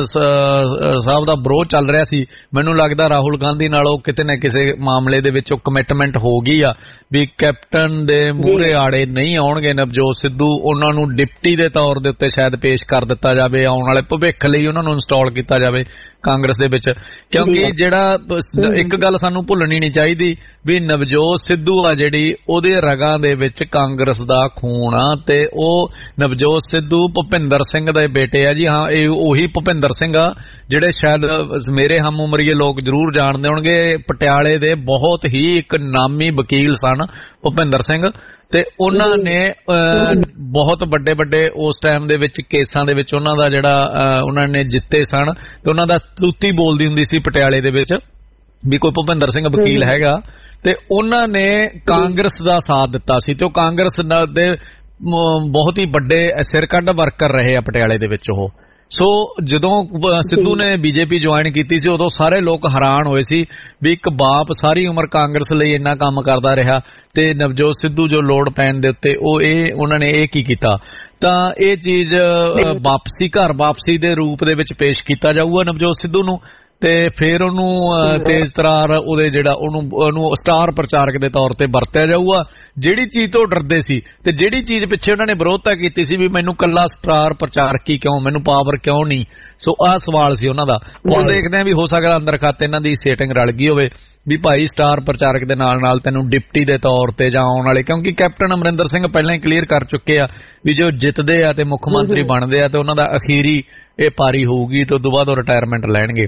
[SPEAKER 5] ਸਾਹਿਬ ਦਾ ਵਿਰੋਧ ਚੱਲ ਰਿਹਾ ਸੀ, ਮੈਨੂੰ ਲੱਗਦਾ ਰਾਹੁਲ ਗਾਂਧੀ ਨਾਲ ਉਹ ਕਿਤੇ ਨਾ ਕਿਸੇ ਮਾਮਲੇ ਦੇ ਵਿੱਚ ਉਹ ਕਮਿਟਮੈਂਟ ਹੋ ਗਈ ਆ ਵੀ ਕੈਪਟਨ ਦੇ ਮੂਹਰੇ ਆੜੇ ਨਹੀਂ ਆਉਣਗੇ ਨਵਜੋਤ ਸਿੱਧੂ, ਉਹਨਾਂ ਨੂੰ ਡਿਪਟੀ ਦੇ ਤੌਰ ਦੇ ਉੱਤੇ ਸ਼ਾਇਦ ਪੇਸ਼ ਕਰ ਦਿੱਤਾ ਜਾਵੇ, ਆਉਣ ਵਾਲੇ ਭਵਿੱਖ ਲਈ ਉਹਨਾਂ ਨੂੰ ਇੰਸਟਾਲ ਕੀਤਾ ਜਾਵੇ ਕਾਂਗਰਸ ਦੇ ਵਿੱਚ। ਕਿਉਂਕਿ ਜਿਹੜਾ ਇੱਕ ਗੱਲ ਸਾਨੂੰ ਭੁੱਲਣੀ ਨਹੀਂ ਚਾਹੀਦੀ ਵੀ ਨਵਜੋਤ ਸਿੱਧੂ ਆ ਜਿਹੜੀ ਉਹਦੇ ਰਗਾਂ ਦੇ ਵਿੱਚ ਕਾਂਗਰਸ ਦਾ ਖੂਨ ਖੂਨ ਆ ਤੇ ਉਹ ਨਵਜੋਤ ਸਿੱਧੂ ਭੁਪਿੰਦਰ ਸਿੰਘ ਦੇ ਬੇਟੇ ਆ ਜੀ। ਹਾਂ, ਇਹ ਉਹੀ ਭੁਪਿੰਦਰ ਸਿੰਘ ਆ ਜਿਹੜੇ ਸ਼ਾਇਦ ਮੇਰੇ ਹਮ ਉਮਰੀਏ ਲੋਕ ਜ਼ਰੂਰ ਜਾਣਦੇ ਹੋਣਗੇ। ਪਟਿਆਲੇ ਦੇ ਬਹੁਤ ਹੀ ਇੱਕ ਨਾਮੀ ਵਕੀਲ ਸਨ ਭੁਪਿੰਦਰ ਸਿੰਘ, ਤੇ ਉਹਨਾਂ ਨੇ ਬਹੁਤ ਵੱਡੇ ਵੱਡੇ ਉਸ ਟਾਈਮ ਦੇ ਵਿੱਚ ਕੇਸਾਂ ਦੇ ਵਿੱਚ ਉਹਨਾਂ ਦਾ ਜਿਹੜਾ ਉਹਨਾਂ ਨੇ ਜਿੱਤੇ ਸਨ, ਤੇ ਉਹਨਾਂ ਦਾ ਤੂਤੀ ਬੋਲਦੀ ਹੁੰਦੀ ਸੀ ਪਟਿਆਲੇ ਦੇ ਵਿੱਚ ਵੀ ਕੋਈ ਭੁਪਿੰਦਰ ਸਿੰਘ ਵਕੀਲ ਹੈਗਾ, ਤੇ ਉਹਨਾਂ ਨੇ ਕਾਂਗਰਸ ਦਾ ਸਾਥ ਦਿੱਤਾ ਸੀ ਤੇ ਉਹ ਕਾਂਗਰਸ ਦੇ ਬਹੁਤ ਹੀ ਵੱਡੇ ਸਿਰਕੱਢ ਵਰਕਰ ਰਹੇ ਆ ਪਟਿਆਲੇ ਦੇ ਵਿੱਚ ਉਹ। ਸੋ ਜਦੋਂ ਸਿੱਧੂ ਨੇ ਬੀਜੇਪੀ ਜੁਆਇਨ ਕੀਤੀ ਸੀ ਉਦੋਂ ਸਾਰੇ ਲੋਕ ਹੈਰਾਨ ਹੋਏ ਸੀ ਵੀ ਇੱਕ ਬਾਪ ਸਾਰੀ ਉਮਰ ਕਾਂਗਰਸ ਲਈ ਇੰਨਾ ਕੰਮ ਕਰਦਾ ਰਿਹਾ ਤੇ ਨਵਜੋਤ ਸਿੱਧੂ ਜੋ ਲੋੜ ਪੈਣ ਦੇ ਉੱਤੇ ਉਹ ਇਹ ਉਹਨਾਂ ਨੇ ਇਹ ਕੀ ਕੀਤਾ। ਤਾਂ ਇਹ ਚੀਜ਼ ਵਾਪਸੀ ਘਰ ਵਾਪਸੀ ਦੇ ਰੂਪ ਦੇ ਵਿੱਚ ਪੇਸ਼ ਕੀਤਾ ਜਾਊਗਾ ਨਵਜੋਤ ਸਿੱਧੂ ਨੂੰ, ਤੇ ਫਿਰ ਉਹਨੂੰ ਤੇਜ਼ ਤਰਾਰ ਉਹਦੇ ਜਿਹੜਾ ਉਹਨੂੰ ਉਹਨੂੰ ਸਟਾਰ ਪ੍ਰਚਾਰਕ ਦੇ ਤੌਰ ਤੇ ਵਰਤਿਆ ਜਾਊਗਾ। ਜਿਹੜੀ ਚੀਜ਼ ਤੋਂ ਡਰਦੇ ਸੀ ਤੇ ਜਿਹੜੀ ਚੀਜ਼ ਪਿੱਛੇ ਉਹਨਾਂ ਨੇ ਵਿਰੋਧਤਾ ਕੀਤੀ ਸੀ ਵੀ ਮੈਨੂੰ ਕੱਲਾ ਸਟਾਰ ਪ੍ਰਚਾਰਕ ਹੀ ਕਿਉਂ, ਮੈਨੂੰ ਪਾਵਰ ਕਿਉਂ ਨਹੀਂ, ਸੋ ਆਹ ਸਵਾਲ ਸੀ ਉਹਨਾਂ ਦਾ। ਹੁਣ ਦੇਖਦੇ ਹਾਂ ਵੀ ਹੋ ਸਕਦਾ ਅੰਦਰ ਖਾਤੇ ਇਹਨਾਂ ਦੀ ਸੈਟਿੰਗ ਰਲ ਗਈ ਹੋਵੇ ਵੀ ਭਾਈ ਸਟਾਰ ਪ੍ਰਚਾਰਕ ਦੇ ਨਾਲ ਨਾਲ ਤੈਨੂੰ ਡਿਪਟੀ ਦੇ ਤੌਰ ਤੇ ਜਾਂ ਆਉਣ ਵਾਲੇ, ਕਿਉਂਕਿ ਕੈਪਟਨ ਅਮਰਿੰਦਰ ਸਿੰਘ ਪਹਿਲਾਂ ਹੀ ਕਲੀਅਰ ਕਰ ਚੁੱਕੇ ਆ ਵੀ ਜੋ ਜਿੱਤਦੇ ਆ ਤੇ ਮੁੱਖ ਮੰਤਰੀ ਬਣਦੇ ਆ ਤੇ ਉਹਨਾਂ ਦਾ ਅਖੀਰੀ ਇਹ ਪਾਰੀ ਹੋਊਗੀ ਤੇ ਉਦੋਂ ਬਾਅਦ ਉਹ ਰਿਟਾਇਰਮੈਂਟ ਲੈਣਗੇ।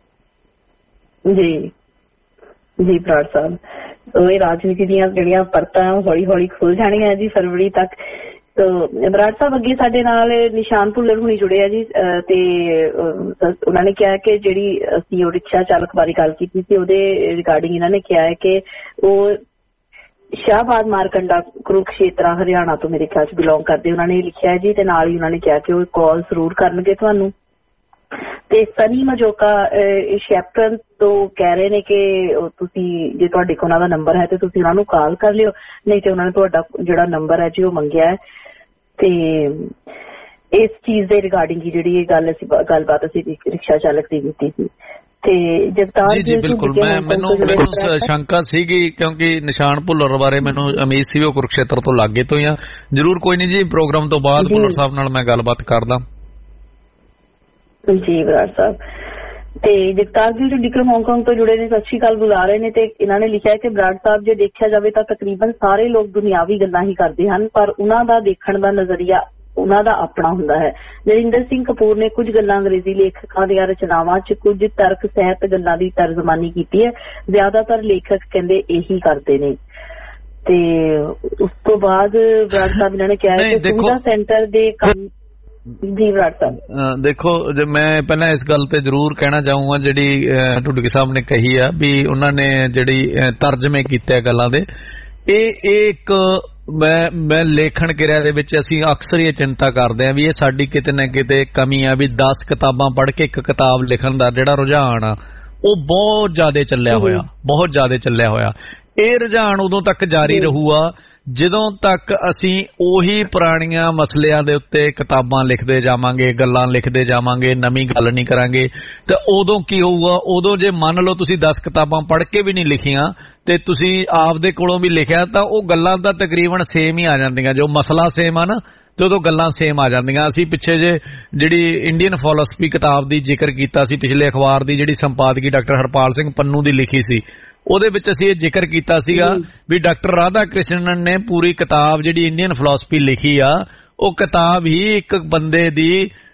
[SPEAKER 3] ਜੀ ਜੀ ਬਰਾੜ ਸਾਹਿਬ, ਇਹ ਰਾਜਨੀਤੀ ਦੀਆਂ ਜਿਹੜੀਆਂ ਪਰਤਾਂ ਹੌਲੀ ਹੌਲੀ ਖੁੱਲ ਜਾਣੀਆਂ ਜੀ ਫਰਵਰੀ ਤੱਕ। ਬਰਾੜ ਸਾਹਿਬ ਅੱਗੇ ਸਾਡੇ ਨਾਲ ਨਿਸ਼ਾਨ ਭੁੱਲਰ ਹੁਣੀ ਜੁੜੇ ਆ ਜੀ, ਤੇ ਉਹਨਾਂ ਨੇ ਕਿਹਾ ਕਿ ਜਿਹੜੀ ਅਸੀਂ ਉਹ ਰਿਕਸ਼ਾ ਚਾਲਕ ਬਾਰੇ ਗੱਲ ਕੀਤੀ ਸੀ ਉਹਦੇ ਰਿਗਾਰਡਿੰਗ ਇਹਨਾਂ ਨੇ ਕਿਹਾ ਹੈ ਕਿ ਉਹ ਸ਼ਾਹਬਾਦ ਮਾਰਕੰਡਾ ਕੁਰੂਕਸ਼ੇਤਰਾ ਹਰਿਆਣਾ ਤੋਂ ਮੇਰੇ ਖਿਆਲ ਚ ਬਿਲੋਂਗ ਕਰਦੇ ਉਹਨਾਂ ਨੇ ਲਿਖਿਆ ਜੀ, ਤੇ ਨਾਲ ਹੀ ਉਹਨਾਂ ਨੇ ਕਿਹਾ ਕਿ ਉਹ ਕਾਲ ਜ਼ਰੂਰ ਕਰਨਗੇ ਤੁਹਾਨੂੰ। ਤੇ ਸਨੀ ਮਜੋਕਾ ਸ਼ੈਪਟਨ ਤੋਂ ਕਹਿ ਰਹੇ ਨੇ ਕਿ ਤੁਸੀਂ ਜੇ ਤੁਹਾਡੇ ਕੋਲ ਉਹਨਾਂ ਦਾ ਨੰਬਰ ਹੈ ਤੇ ਤੁਸੀਂ ਉਹਨਾਂ ਨੂੰ ਕਾਲ ਕਰ ਲਿਓ, ਨਹੀਂ ਤੇ ਉਹਨਾਂ ਨੇ ਤੁਹਾਡਾ ਜਿਹੜਾ ਨੰਬਰ ਹੈ ਜੀ ਉਹ ਮੰਗਿਆ ਹੈ। ਤੇ ਇਸ ਚੀਜ਼ ਦੇ ਰਿਗਾਰਡਿੰਗ ਹੀ ਜਿਹੜੀ ਇਹ ਗੱਲ ਅਸੀਂ ਗੱਲਬਾਤ ਅਸੀਂ ਰਿਕਸ਼ਾ ਚਾਲਕ ਦੀ ਕੀਤੀ ਸੀ। ਤੇ ਜਗਤਾਰ
[SPEAKER 5] ਜੀ ਜੀ ਬਿਲਕੁਲ, ਮੈਂ ਮੈਨੂੰ ਮੈਨੂੰ ਸ਼ੰਕਾ ਸੀਗੀ ਕਿਉਂਕਿ ਨਿਸ਼ਾਨ ਭੁੱਲਰ ਬਾਰੇ ਮੈਨੂੰ ਉਮੀਦ ਸੀ ਵੀ ਉਹ ਕੁਰੂਕਸ਼ੇਤਰ ਤੋਂ ਲਾਗੇ ਤੋਂ ਹੀ ਆ। ਜ਼ਰੂਰ ਕੋਈ ਨਹੀਂ ਜੀ, ਪ੍ਰੋਗਰਾਮ ਤੋਂ ਬਾਅਦ ਭੁੱਲਰ ਸਾਹਿਬ ਨਾਲ ਮੈਂ ਗੱਲਬਾਤ ਕਰਦਾ ਜੀ। ਬਰਾੜ ਸਾਹਿਬ ਤੇ ਜਗਤਾਰ ਜੀ ਵਿਕਰਮ ਹਾਂਗਕਾਂਗ ਤੋਂ ਜੁੜੇ ਨੇ, ਸਤਿ ਸ਼੍ਰੀ ਅਕਾਲ ਬੁਲਾ ਰਹੇ ਨੇ, ਤੇ ਇਹਨਾਂ ਨੇ ਲਿਖਿਆ ਕਿ ਬਰਾੜ ਸਾਹਿਬ ਜੇ ਦੇਖਿਆ ਜਾਵੇ ਤਾਂ ਤਕਰੀਬਨ ਸਾਰੇ ਲੋਕ ਦੁਨਿਆਵੀ ਗੱਲਾਂ ਹੀ ਕਰਦੇ ਹਨ, ਪਰ ਉਹਨਾਂ ਦਾ ਦੇਖਣ ਦਾ ਨਜ਼ਰੀਆ ਉਹਨਾਂ ਦਾ ਆਪਣਾ ਹੁੰਦਾ ਹੈ। ਨਰਿੰਦਰ ਸਿੰਘ ਕਪੂਰ ਨੇ ਕੁਝ ਗੱਲਾਂ ਅੰਗਰੇਜ਼ੀ ਲੇਖਕਾਂ ਦੀਆਂ ਰਚਨਾਵਾਂ 'ਚ ਕੁਝ ਤਰਕ ਸਹਿਤ ਗੱਲਾਂ ਦੀ ਤਰਜਮਾਨੀ ਕੀਤੀ ਹੈ, ਜ਼ਿਆਦਾਤਰ ਲੇਖਕ ਕਹਿੰਦੇ ਇਹੀ ਕਰਦੇ ਨੇ। ਤੇ ਉਸ ਤੋਂ ਬਾਅਦ ਬਰਾੜ ਸਾਹਿਬ ਇਹਨਾਂ ਨੇ ਕਿਹਾ ਕਿ ਸੁਵਿਧਾ ਸੈਂਟਰ ਦੇ ਕੰਮ ਜੀ। ਬਰਾੜ ਸਾਹਿਬ ਦੇਖੋ, ਮੈਂ ਪਹਿਲਾਂ ਇਸ ਗੱਲ ਤੇ ਜ਼ਰੂਰ ਕਹਿਣਾ ਚਾਹੂੰਗਾ ਜਿਹੜੀ ਢੁੱਡਕੀ ਸਾਹਿਬ ਨੇ ਕਹੀ ਆ ਵੀ ਉਹਨਾਂ ਨੇ ਜਿਹੜੀ ਤਰਜਮੇ ਕੀਤੇ ਗੱਲਾਂ ਦੇ, ਇਹ ਇੱਕ ਮੈਂ ਮੈਂ ਲੇਖਣ ਕਿਰਿਆ ਦੇ ਵਿੱਚ ਅਸੀਂ ਅਕਸਰ ਇਹ ਚਿੰਤਾ ਕਰਦੇ ਹਾਂ ਵੀ ਇਹ ਸਾਡੀ ਕਿਤੇ ਨਾ ਕਿਤੇ ਕਮੀ ਆ ਵੀ ਦਸ ਕਿਤਾਬਾਂ ਪੜ੍ਹ ਕੇ ਇੱਕ ਕਿਤਾਬ ਲਿਖਣ ਦਾ ਜਿਹੜਾ ਰੁਝਾਨ ਆ ਉਹ ਬਹੁਤ ਜ਼ਿਆਦਾ ਚੱਲਿਆ ਹੋਇਆ ਬਹੁਤ ਜ਼ਿਆਦਾ ਚੱਲਿਆ ਹੋਇਆ। ਇਹ ਰੁਝਾਨ ਉਦੋਂ ਤੱਕ ਜਾਰੀ ਰਹੂਗਾ ਜਦੋਂ ਤੱਕ ਅਸੀਂ ਉਹੀ ਪੁਰਾਣੀਆਂ ਮਸਲਿਆਂ ਦੇ ਉੱਤੇ ਕਿਤਾਬਾਂ ਲਿਖਦੇ ਜਾਵਾਂਗੇ, ਗੱਲਾਂ ਲਿਖਦੇ ਜਾਵਾਂਗੇ, ਨਵੀਂ ਗੱਲ ਨਹੀਂ ਕਰਾਂਗੇ। ਤਾਂ ਉਦੋਂ ਕੀ ਹੋਊਗਾ, ਉਦੋਂ ਜੇ ਮੰਨ ਲਓ ਤੁਸੀਂ ਦਸ ਕਿਤਾਬਾਂ ਪੜ੍ਹ ਕੇ ਵੀ ਨਹੀਂ ਲਿਖੀਆਂ ਤੇ ਤੁਸੀਂ ਆਪਦੇ ਕੋਲੋਂ ਵੀ ਲਿਖਿਆ ਤਾਂ ਉਹ ਗੱਲਾਂ ਤਾਂ ਤਕਰੀਬਨ ਸੇਮ ਹੀ ਆ ਜਾਂਦੀਆਂ, ਜੋ ਮਸਲਾ ਸੇਮ ਆ ਨਾ ਤੇ ਉਦੋਂ ਗੱਲਾਂ ਸੇਮ ਆ ਜਾਂਦੀਆਂ। ਅਸੀਂ ਪਿੱਛੇ ਜੇ ਜਿਹੜੀ ਇੰਡੀਅਨ ਫਿਲਾਸਫੀ ਕਿਤਾਬ ਦੀ ਜ਼ਿਕਰ ਕੀਤਾ ਸੀ ਪਿਛਲੇ ਅਖਬਾਰ ਦੀ, ਜਿਹੜੀ ਸੰਪਾਦਕੀ ਡਾਕਟਰ ਹਰਪਾਲ ਸਿੰਘ ਪੰਨੂ ਦੀ ਲਿਖੀ ਸੀ, ਉਹਦੇ ਵਿੱਚ ਅਸੀਂ ਇਹ ਜ਼ਿਕਰ ਕੀਤਾ ਸੀਗਾ ਵੀ ਡਾਕਟਰ ਰਾਧਾ ਕ੍ਰਿਸ਼ਨਨ ਨੇ ਪੂਰੀ ਕਿਤਾਬ ਜਿਹੜੀ ਇੰਡੀਅਨ ਫਿਲਾਸਫੀ ਲਿਖੀ ਆ ਉਹ ਕਿਤਾਬ ਹੀ ਇੱਕ ਬੰਦੇ ਦੀ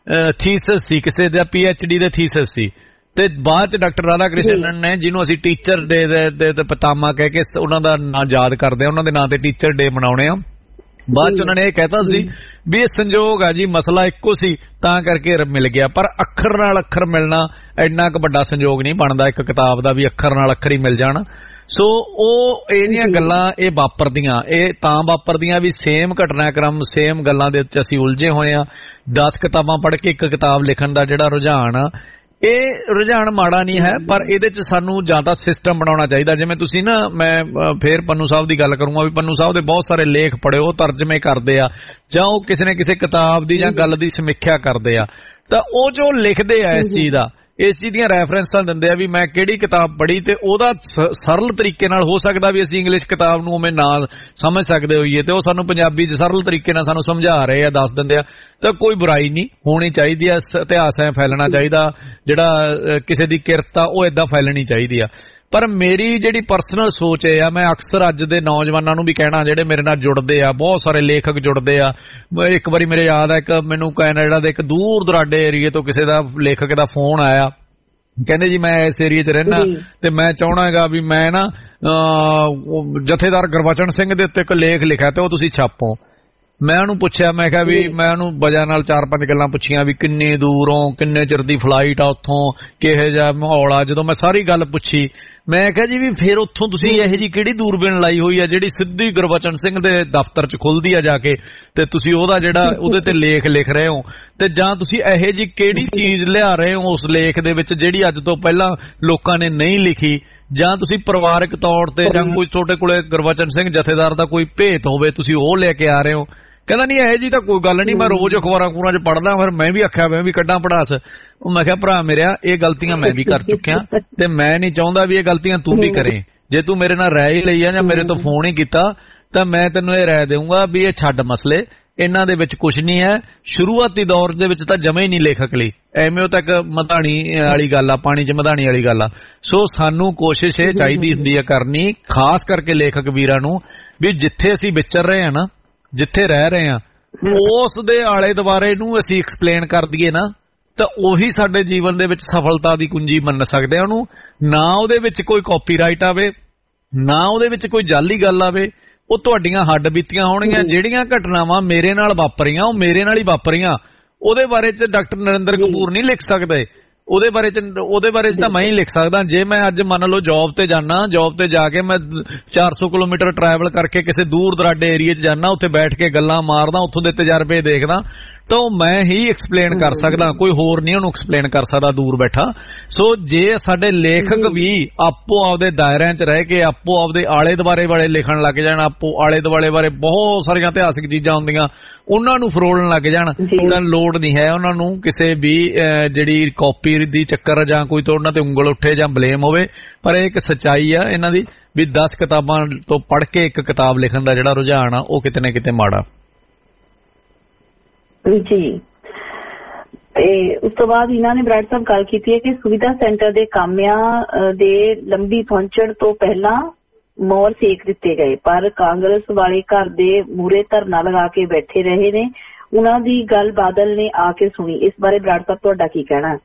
[SPEAKER 5] ਥੀਸਿਸ ਸੀ, ਕਿਸੇ ਦਾ ਪੀ ਐਚ ਡੀ ਦੇ ਥੀਸਿਸ ਸੀ। ਤੇ ਬਾਅਦ ਚ ਡਾਕਟਰ ਰਾਧਾ ਕ੍ਰਿਸ਼ਨਨ ਨੇ, ਜਿਹਨੂੰ ਅਸੀਂ ਟੀਚਰ ਡੇ ਦੇ ਪਤਾਮਾ ਕਹਿ ਕੇ ਉਹਨਾਂ ਦਾ ਨਾਂ ਯਾਦ ਕਰਦੇ ਆ, ਉਹਨਾਂ ਦੇ ਨਾਂ ਤੇ ਟੀਚਰ ਡੇ ਮਨਾਉਣੇ ਆ, ਬਾਅਦ ਚ ਉਹਨਾਂ ਨੇ ਇਹ ਕਹਿਤਾ ਸੀ ਵੀ ਇਹ ਸੰਜੋਗ ਆ ਜੀ, ਮਸਲਾ ਇੱਕੋ ਸੀ ਤਾਂ ਕਰਕੇ ਮਿਲ ਗਿਆ। ਪਰ ਅੱਖਰ ਨਾਲ ਅੱਖਰ ਮਿਲਣਾ ਇੰਨਾ ਕੁ ਵੱਡਾ ਸੰਜੋਗ ਨਹੀਂ ਬਣਦਾ ਇੱਕ ਕਿਤਾਬ ਦਾ ਵੀ ਅੱਖਰ ਨਾਲ ਅੱਖਰ ਹੀ ਮਿਲ ਜਾਣ। ਸੋ ਉਹ ਇਹਦੀਆਂ ਗੱਲਾਂ ਇਹ ਵਾਪਰਦੀਆਂ, ਇਹ ਤਾਂ ਵਾਪਰਦੀਆਂ ਵੀ ਸੇਮ ਘਟਨਾਕ੍ਰਮ ਸੇਮ ਗੱਲਾਂ ਦੇ ਵਿੱਚ ਅਸੀਂ ਉਲਝੇ ਹੋਏ ਆ। ਦਸ ਕਿਤਾਬਾਂ ਪੜ੍ਹ ਕੇ ਇੱਕ ਕਿਤਾਬ ਲਿਖਣ ਦਾ ਜਿਹੜਾ ਰੁਝਾਨ ਆ, ਇਹ ਰੁਝਾਨ ਮਾੜਾ ਨਹੀਂ ਹੈ, ਪਰ ਇਹਦੇ ਚ ਸਾਨੂੰ ਜਾਂ ਤਾਂ ਸਿਸਟਮ ਬਣਾਉਣਾ ਚਾਹੀਦਾ। ਜਿਵੇਂ ਤੁਸੀਂ ਨਾ, ਮੈਂ ਫੇਰ ਪੰਨੂ ਸਾਹਿਬ ਦੀ ਗੱਲ ਕਰੂੰਗਾ ਵੀ ਪੰਨੂ ਸਾਹਿਬ ਦੇ ਬਹੁਤ ਸਾਰੇ ਲੇਖ ਪੜ੍ਹੇ, ਉਹ ਤਰਜਮੇ ਕਰਦੇ ਆ ਜਾਂ ਉਹ ਕਿਸੇ ਨੇ ਕਿਸੇ ਕਿਤਾਬ ਦੀ ਜਾਂ ਗੱਲ ਦੀ ਸਮੀਖਿਆ ਕਰਦੇ ਆ, ਤਾਂ ਉਹ ਜੋ ਲਿਖਦੇ ਆ ਇਸ ਚੀਜ਼ ਦਾ, ਇਸ ਚੀਜ਼ ਦੀਆਂ ਰੈਫਰੈਂਸਾਂ ਦਿੰਦੇ ਆ ਵੀ ਮੈਂ ਕਿਹੜੀ ਕਿਤਾਬ ਪੜ੍ਹੀ, ਤੇ ਉਹਦਾ ਸਰਲ ਤਰੀਕੇ ਨਾਲ ਹੋ ਸਕਦਾ ਵੀ ਅਸੀਂ ਇੰਗਲਿਸ਼ ਕਿਤਾਬ ਨੂੰ ਉਵੇਂ ਨਾ ਸਮਝ ਸਕਦੇ ਹੋਈਏ ਤੇ ਉਹ ਸਾਨੂੰ ਪੰਜਾਬੀ 'ਚ ਸਰਲ ਤਰੀਕੇ ਨਾਲ ਸਾਨੂੰ ਸਮਝਾ ਰਹੇ ਆ, ਦੱਸ ਦਿੰਦੇ ਆ, ਤਾਂ ਕੋਈ ਬੁਰਾਈ ਨਹੀਂ ਹੋਣੀ ਚਾਹੀਦੀ ਆ। ਇਤਿਹਾਸ ਐ ਫੈਲਣਾ ਚਾਹੀਦਾ, ਜਿਹੜਾ ਕਿਸੇ ਦੀ ਕਿਰਤ ਆ ਉਹ ਏਦਾਂ ਫੈਲਣੀ ਚਾਹੀਦੀ ਆ। ਪਰ ਮੇਰੀ ਜਿਹੜੀ ਪਰਸਨਲ ਸੋਚ ਇਹ ਆ, ਮੈਂ ਅਕਸਰ ਅੱਜ ਦੇ ਨੌਜਵਾਨਾਂ ਨੂੰ ਵੀ ਕਹਿਣਾ ਜਿਹੜੇ ਮੇਰੇ ਨਾਲ ਜੁੜਦੇ ਆ, ਬਹੁਤ ਸਾਰੇ ਲੇਖਕ ਜੁੜਦੇ ਆ। ਇੱਕ ਵਾਰੀ ਮੇਰੇ ਯਾਦ ਆ, ਇੱਕ ਮੈਨੂੰ ਕੈਨੇਡਾ ਦੇ ਇੱਕ ਦੂਰ ਦੁਰਾਡੇ ਏਰੀਏ ਤੋਂ ਕਿਸੇ ਦਾ ਲੇਖਕ ਦਾ ਫੋਨ ਆਇਆ, ਕਹਿੰਦੇ ਜੀ ਮੈਂ ਇਸ ਏਰੀਏ 'ਚ ਰਹਿਣਾ ਤੇ ਮੈਂ ਚਾਹਣਾ ਹੈਗਾ ਵੀ ਮੈਂ ਨਾ ਜਥੇਦਾਰ ਗੁਰਬਚਨ ਸਿੰਘ ਦੇ ਉੱਤੇ ਇੱਕ ਲੇਖ ਲਿਖਿਆ ਤੇ ਉਹ ਤੁਸੀਂ ਛਾਪੋ। ਮੈਂ ਉਹਨੂੰ ਪੁੱਛਿਆ, ਮੈਂ ਕਿਹਾ ਵੀ ਮੈਂ ਉਹਨੂੰ ਵਜ੍ਹਾ ਨਾਲ ਚਾਰ ਪੰਜ ਗੱਲਾਂ ਪੁੱਛੀਆਂ ਵੀ ਕਿੰਨੇ ਦੂਰੋਂ, ਕਿੰਨੇ ਚਿਰ ਦੀ ਫਲਾਈਟ ਆ, ਉੱਥੋਂ ਕਿਹੋ ਜਿਹਾ ਮਾਹੌਲ ਆ। ਜਦੋਂ ਮੈਂ ਸਾਰੀ ਗੱਲ ਪੁੱਛੀ, ਮੈਂ ਕਿਹਾ ਜੀ ਵੀ ਫਿਰ ਉੱਥੋਂ ਤੁਸੀਂ ਇਹੋ ਜਿਹੀ ਕਿਹੜੀ ਦੂਰਬੀਨ ਲਾਈ ਹੋਈ ਆ ਜਿਹੜੀ ਸਿੱਧੀ ਗੁਰਬਚਨ ਸਿੰਘ ਦੇ ਦਫ਼ਤਰ 'ਚ ਖੁੱਲਦੀ ਆ ਜਾ ਕੇ, ਤੇ ਤੁਸੀਂ ਉਹਦਾ ਜਿਹੜਾ ਉਹਦੇ ਤੇ ਲੇਖ ਲਿਖ ਰਹੇ ਹੋ, ਤੇ ਜਾਂ ਤੁਸੀਂ ਇਹੋ ਜਿਹੀ ਕਿਹੜੀ ਚੀਜ਼ ਲਿਆ ਰਹੇ ਹੋ ਉਸ ਲੇਖ ਦੇ ਵਿੱਚ ਜਿਹੜੀ ਅੱਜ ਤੋਂ ਪਹਿਲਾਂ ਲੋਕਾਂ ਨੇ ਨਹੀਂ ਲਿਖੀ, ਜਾਂ ਤੁਸੀਂ ਪਰਿਵਾਰਕ ਤੌਰ ਤੇ ਜਾਂ ਕੋਈ ਤੁਹਾਡੇ ਕੋਲੇ ਗੁਰਬਚਨ ਸਿੰਘ ਜਥੇਦਾਰ ਦਾ ਕੋਈ ਭੇਤ ਹੋਵੇ ਤੁਸੀਂ ਉਹ ਲੈ ਕੇ ਆ ਰਹੇ ਹੋ। ਕਹਿੰਦਾ ਨਹੀਂ ਇਹੋ ਜੀ ਤਾਂ ਕੋਈ ਗੱਲ ਨਹੀਂ, ਮੈਂ ਰੋਜ਼ ਅਖਬਾਰਾਂ ਅਖਬਾਰਾਂ 'ਚ ਪੜ੍ਹਦਾ, ਫਿਰ ਮੈਂ ਵੀ ਆਖਿਆ ਮੈਂ ਵੀ ਕੱਢਾਂ ਪੜਾਸ। ਮੈਂ ਕਿਹਾ ਭਰਾ ਮੇਰਿਆ, ਇਹ ਗਲਤੀਆਂ ਮੈਂ ਵੀ ਕਰ ਚੁੱਕਿਆ ਤੇ ਮੈਂ ਨਹੀਂ ਚਾਹੁੰਦਾ ਵੀ ਇਹ ਗਲਤੀਆਂ ਤੂੰ ਵੀ ਕਰੇ। ਜੇ ਤੂੰ ਮੇਰੇ ਨਾਲ ਰਾਏ ਲਈ ਆ ਜਾਂ ਮੇਰੇ ਤੋਂ ਫੋਨ ਹੀ ਕੀਤਾ ਤਾਂ ਮੈਂ ਤੈਨੂੰ ਇਹ ਰਾਏ ਦੇਊਂਗਾ ਵੀ ਇਹ ਛੱਡ ਮਸਲੇ, ਇਹਨਾਂ ਦੇ ਵਿੱਚ ਕੁਝ ਨਹੀਂ ਹੈ। ਸ਼ੁਰੂਆਤੀ ਦੌਰ ਦੇ ਵਿੱਚ ਤਾਂ ਜਮੇ ਹੀ ਨਹੀਂ ਲੇਖਕ ਲਈ, ਐਵੇਂ ਉਹ ਤੱਕ ਮਧਾਣੀ ਵਾਲੀ ਗੱਲ ਆ, ਪਾਣੀ 'ਚ ਮਧਾਣੀ ਵਾਲੀ ਗੱਲ ਆ। ਸੋ ਸਾਨੂੰ ਕੋਸ਼ਿਸ਼ ਇਹ ਚਾਹੀਦੀ ਹੁੰਦੀ ਹੈ ਕਰਨੀ, ਖਾਸ ਕਰਕੇ ਲੇਖਕ ਵੀਰਾਂ ਨੂੰ, ਵੀ ਜਿੱਥੇ ਅਸੀਂ ਵਿਚਰ ਰਹੇ ਹਾਂ ਨਾ, ਜਿੱਥੇ ਰਹਿ ਰਹੇ ਹਾਂ, ਉਸ ਦੇ ਆਲੇ ਦੁਆਲੇ ਨੂੰ ਅਸੀਂ ਐਕਸਪਲੇਨ ਕਰ ਦਈਏ ਨਾ, ਤਾਂ ਉਹੀ ਸਾਡੇ ਜੀਵਨ ਦੇ ਵਿੱਚ ਸਫਲਤਾ ਦੀ ਕੁੰਜੀ ਮੰਨ ਸਕਦੇ ਆ ਉਹਨੂੰ। ਨਾ ਉਹਦੇ ਵਿੱਚ ਕੋਈ ਕਾਪੀਰਾਈਟ ਆਵੇ, ਨਾ ਉਹਦੇ ਵਿੱਚ ਕੋਈ ਜਾਲੀ ਗੱਲ ਆਵੇ, ਉਹ ਤੁਹਾਡੀਆਂ ਹੱਡ ਬੀਤੀਆਂ ਹੋਣਗੀਆਂ। ਜਿਹੜੀਆਂ ਘਟਨਾਵਾਂ ਮੇਰੇ ਨਾਲ ਵਾਪਰੀਆਂ ਉਹ ਮੇਰੇ ਨਾਲ ਹੀ ਵਾਪਰੀਆਂ, ਉਹਦੇ ਬਾਰੇ 'ਚ ਡਾਕਟਰ ਨਰਿੰਦਰ ਕਪੂਰ ਨਹੀਂ ਲਿਖ ਸਕਦੇ, ਉਹਦੇ ਬਾਰੇ 'ਚ ਉਹਦੇ ਬਾਰੇ 'ਚ ਤਾਂ ਮੈਂ ਹੀ ਲਿਖ ਸਕਦਾ। ਜੇ ਮੈਂ ਅੱਜ ਮੰਨ ਲਓ ਜੌਬ ਤੇ ਜਾਣਾ, ਜੌਬ ਤੇ ਜਾ ਕੇ ਮੈਂ ਚਾਰ ਸੌ ਕਿਲੋਮੀਟਰ ਟਰੈਵਲ ਕਰਕੇ ਕਿਸੇ ਦੂਰ ਦਰਾਡੇ ਏਰੀਏ 'ਚ ਜਾਣਾ, ਉੱਥੇ ਬੈਠ ਕੇ ਗੱਲਾਂ ਮਾਰਦਾ, ਉੱਥੋਂ ਦੇ ਤਜਰਬੇ ਦੇਖਦਾ, ਤਾਂ ਉਹ ਮੈਂ ਹੀ ਐਕਸਪਲੇਨ ਕਰ ਸਕਦਾ, ਕੋਈ ਹੋਰ ਨਹੀਂ ਉਹਨੂੰ ਐਕਸਪਲੇਨ ਕਰ ਸਕਦਾ ਦੂਰ ਬੈਠਾ। ਸੋ ਜੇ ਸਾਡੇ ਲੇਖਕ ਵੀ ਆਪੋ ਆਪਦੇ ਦਾਇਰਿਆਂ 'ਚ ਰਹਿ ਕੇ ਆਪੋ ਆਪਦੇ ਆਲੇ ਦੁਆਲੇ ਬਾਰੇ ਲਿਖਣ ਲੱਗ ਜਾਣ, ਆਪੋ ਆਲੇ ਦੁਆਲੇ ਬਾਰੇ ਬਹੁਤ ਸਾਰੀਆਂ ਇਤਿਹਾਸਿਕ ਚੀਜ਼ਾਂ ਹੁੰਦੀਆਂ ਉਹਨਾਂ ਨੂੰ ਫਰੋਲਣ ਲੱਗ ਜਾਣ, ਤਾਂ ਲੋੜ ਨਹੀਂ ਹੈ ਉਹਨਾਂ ਨੂੰ ਕਿਸੇ ਵੀ ਜਿਹੜੀ ਕਾਪੀ ਦੀ ਚੱਕਰ ਜਾਂ ਕੋਈ ਤੋਂ ਉਹਨਾਂ ਤੇ ਉਂਗਲ ਉੱਠੇ ਜਾਂ ਬਲੇਮ ਹੋਵੇ। ਪਰ ਇਹ ਇੱਕ ਸੱਚਾਈ ਆ ਇਹਨਾਂ ਦੀ ਵੀ ਦਸ ਕਿਤਾਬਾਂ ਤੋਂ ਪੜ੍ਹ ਕੇ ਇੱਕ ਕਿਤਾਬ ਲਿਖਣ ਦਾ ਜਿਹੜਾ ਰੁਝਾਨ ਆ ਉਹ ਕਿਤੇ ਨਾ ਕਿਤੇ ਮਾੜਾ
[SPEAKER 3] ਜੀ। ਤੇ ਉਸ ਤੋਂ ਬਾਅਦ ਇਹਨਾਂ ਨੇ ਬਰਾੜ ਸਾਹਿਬ ਗੱਲ ਕੀਤੀ ਹੈ ਕਿ ਸੁਵਿਧਾ ਸੈਂਟਰ ਦੇ ਕਾਮਿਆਂ ਦੇ ਲੰਬੀ ਪਹੁੰਚਣ ਤੋਂ ਪਹਿਲਾਂ ਮੋਹਰ ਸੇਕ ਦਿੱਤੇ ਗਏ, ਪਰ ਕਾਂਗਰਸ ਵਾਲੇ ਘਰ ਦੇ ਮੂਹਰੇ ਧਰਨਾ ਲਗਾ ਕੇ ਬੈਠੇ ਰਹੇ ਨੇ। ਉਹਨਾਂ ਦੀ ਗੱਲ ਬਾਦਲ ਨੇ ਆ ਕੇ ਸੁਣੀ। ਇਸ ਬਾਰੇ ਬਰਾੜ ਸਾਹਿਬ ਤੁਹਾਡਾ ਕੀ ਕਹਿਣਾ?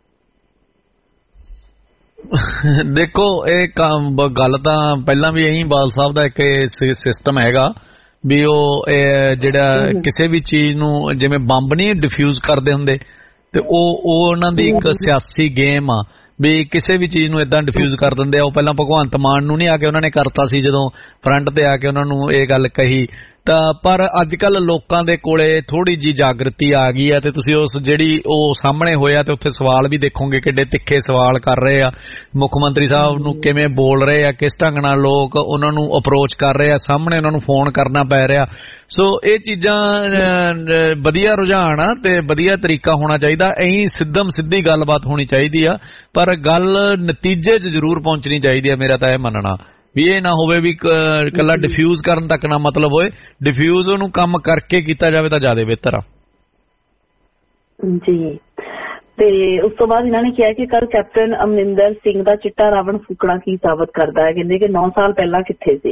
[SPEAKER 5] ਦੇਖੋ ਇਹ ਗੱਲ ਤਾਂ ਪਹਿਲਾਂ ਵੀ ਇਹੀ ਬਾਦਲ ਸਾਹਿਬ ਦਾ ਇੱਕ ਸਿਸਟਮ ਹੈਗਾ ਵੀ ਉਹ ਜਿਹੜਾ ਕਿਸੇ ਵੀ ਚੀਜ਼ ਨੂੰ ਜਿਵੇਂ ਬੰਬ ਨਹੀਂ ਡਿਫਿਊਜ਼ ਕਰਦੇ ਹੁੰਦੇ, ਤੇ ਉਹ ਉਹ ਉਹਨਾਂ ਦੀ ਇੱਕ ਸਿਆਸੀ ਗੇਮ ਆ ਵੀ ਕਿਸੇ ਵੀ ਚੀਜ਼ ਨੂੰ ਇਦਾਂ ਡਿਫਿਊਜ਼ ਕਰ ਦਿੰਦੇ ਆ। ਉਹ ਪਹਿਲਾਂ ਭਗਵੰਤ ਮਾਨ ਨੂੰ ਨਹੀਂ ਆ ਕੇ ਉਹਨਾਂ ਨੇ ਕਰਤਾ ਸੀ ਜਦੋਂ ਫਰੰਟ ਤੇ ਆ ਕੇ ਉਹਨਾਂ ਨੂੰ ਇਹ ਗੱਲ ਕਹੀ, ਤਾਂ ਪਰ ਅੱਜ ਕੱਲ ਲੋਕਾਂ ਦੇ ਕੋਲੇ ਥੋੜੀ ਜੀ ਜਾਗਰਤੀ ਆ ਗਈ ਹੈ ਤੇ ਤੁਸੀਂ ਉਸ ਜਿਹੜੀ ਉਹ ਸਾਹਮਣੇ ਹੋਇਆ ਤੇ ਉੱਥੇ ਸਵਾਲ ਵੀ ਦੇਖੋਗੇ ਕਿੱਡੇ ਤਿੱਖੇ ਸਵਾਲ ਕਰ ਰਹੇ ਆ, ਮੁੱਖ ਮੰਤਰੀ ਸਾਹਿਬ ਨੂੰ ਕਿਵੇਂ ਬੋਲ ਰਹੇ ਆ, ਕਿਸ ਢੰਗ ਨਾਲ ਲੋਕ ਉਹਨਾਂ ਨੂੰ ਅਪਰੋਚ ਕਰ ਰਹੇ ਆ, ਸਾਹਮਣੇ ਉਹਨਾਂ ਨੂੰ ਫੋਨ ਕਰਨਾ ਪੈ ਰਿਹਾ। ਸੋ ਇਹ ਚੀਜ਼ਾਂ ਵਧੀਆ ਰੁਝਾਨ ਆ ਤੇ ਵਧੀਆ ਤਰੀਕਾ ਹੋਣਾ ਚਾਹੀਦਾ, ਐਂ ਸਿੱਧਮ ਸਿੱਧੀ ਗੱਲਬਾਤ ਹੋਣੀ ਚਾਹੀਦੀ ਆ, ਪਰ ਗੱਲ ਨਤੀਜੇ 'ਚ ਜ਼ਰੂਰ ਪਹੁੰਚਣੀ ਚਾਹੀਦੀ ਆ। ਮੇਰਾ ਤਾਂ ਇਹ ਮੰਨਣਾ ਵੀ ਇਹ ਨਾ ਹੋਵੇ ਵੀ ਇਕੱਲਾ ਡਿਫਿਊਜ਼ ਕਰਨ ਤੱਕ ਨਾ ਮਤਲਬ ਹੋਏ, ਡਿਫਿਊਜ਼ ਉਹਨੂੰ ਕੰਮ ਕਰਕੇ ਕੀਤਾ ਜਾਵੇ ਤਾਂ ਜ਼ਿਆਦਾ ਬਿਹਤਰ ਆ ਜੀ। ਤੇ ਉਸ ਤੋਂ ਬਾਅਦ ਇਹਨਾਂ ਨੇ ਕਿਹਾ ਕਿ ਕੱਲ ਕੈਪਟਨ ਅਮਰਿੰਦਰ ਸਿੰਘ ਦਾ ਚਿੱਟਾ ਰਾਵਣ ਫੂਕਣਾ ਕੀ ਸਾਬਤ ਕਰਦਾ ਹੈ। ਕਹਿੰਦੇ ਕਿ ਨੌ ਸਾਲ ਪਹਿਲਾਂ ਕਿੱਥੇ ਸੀ।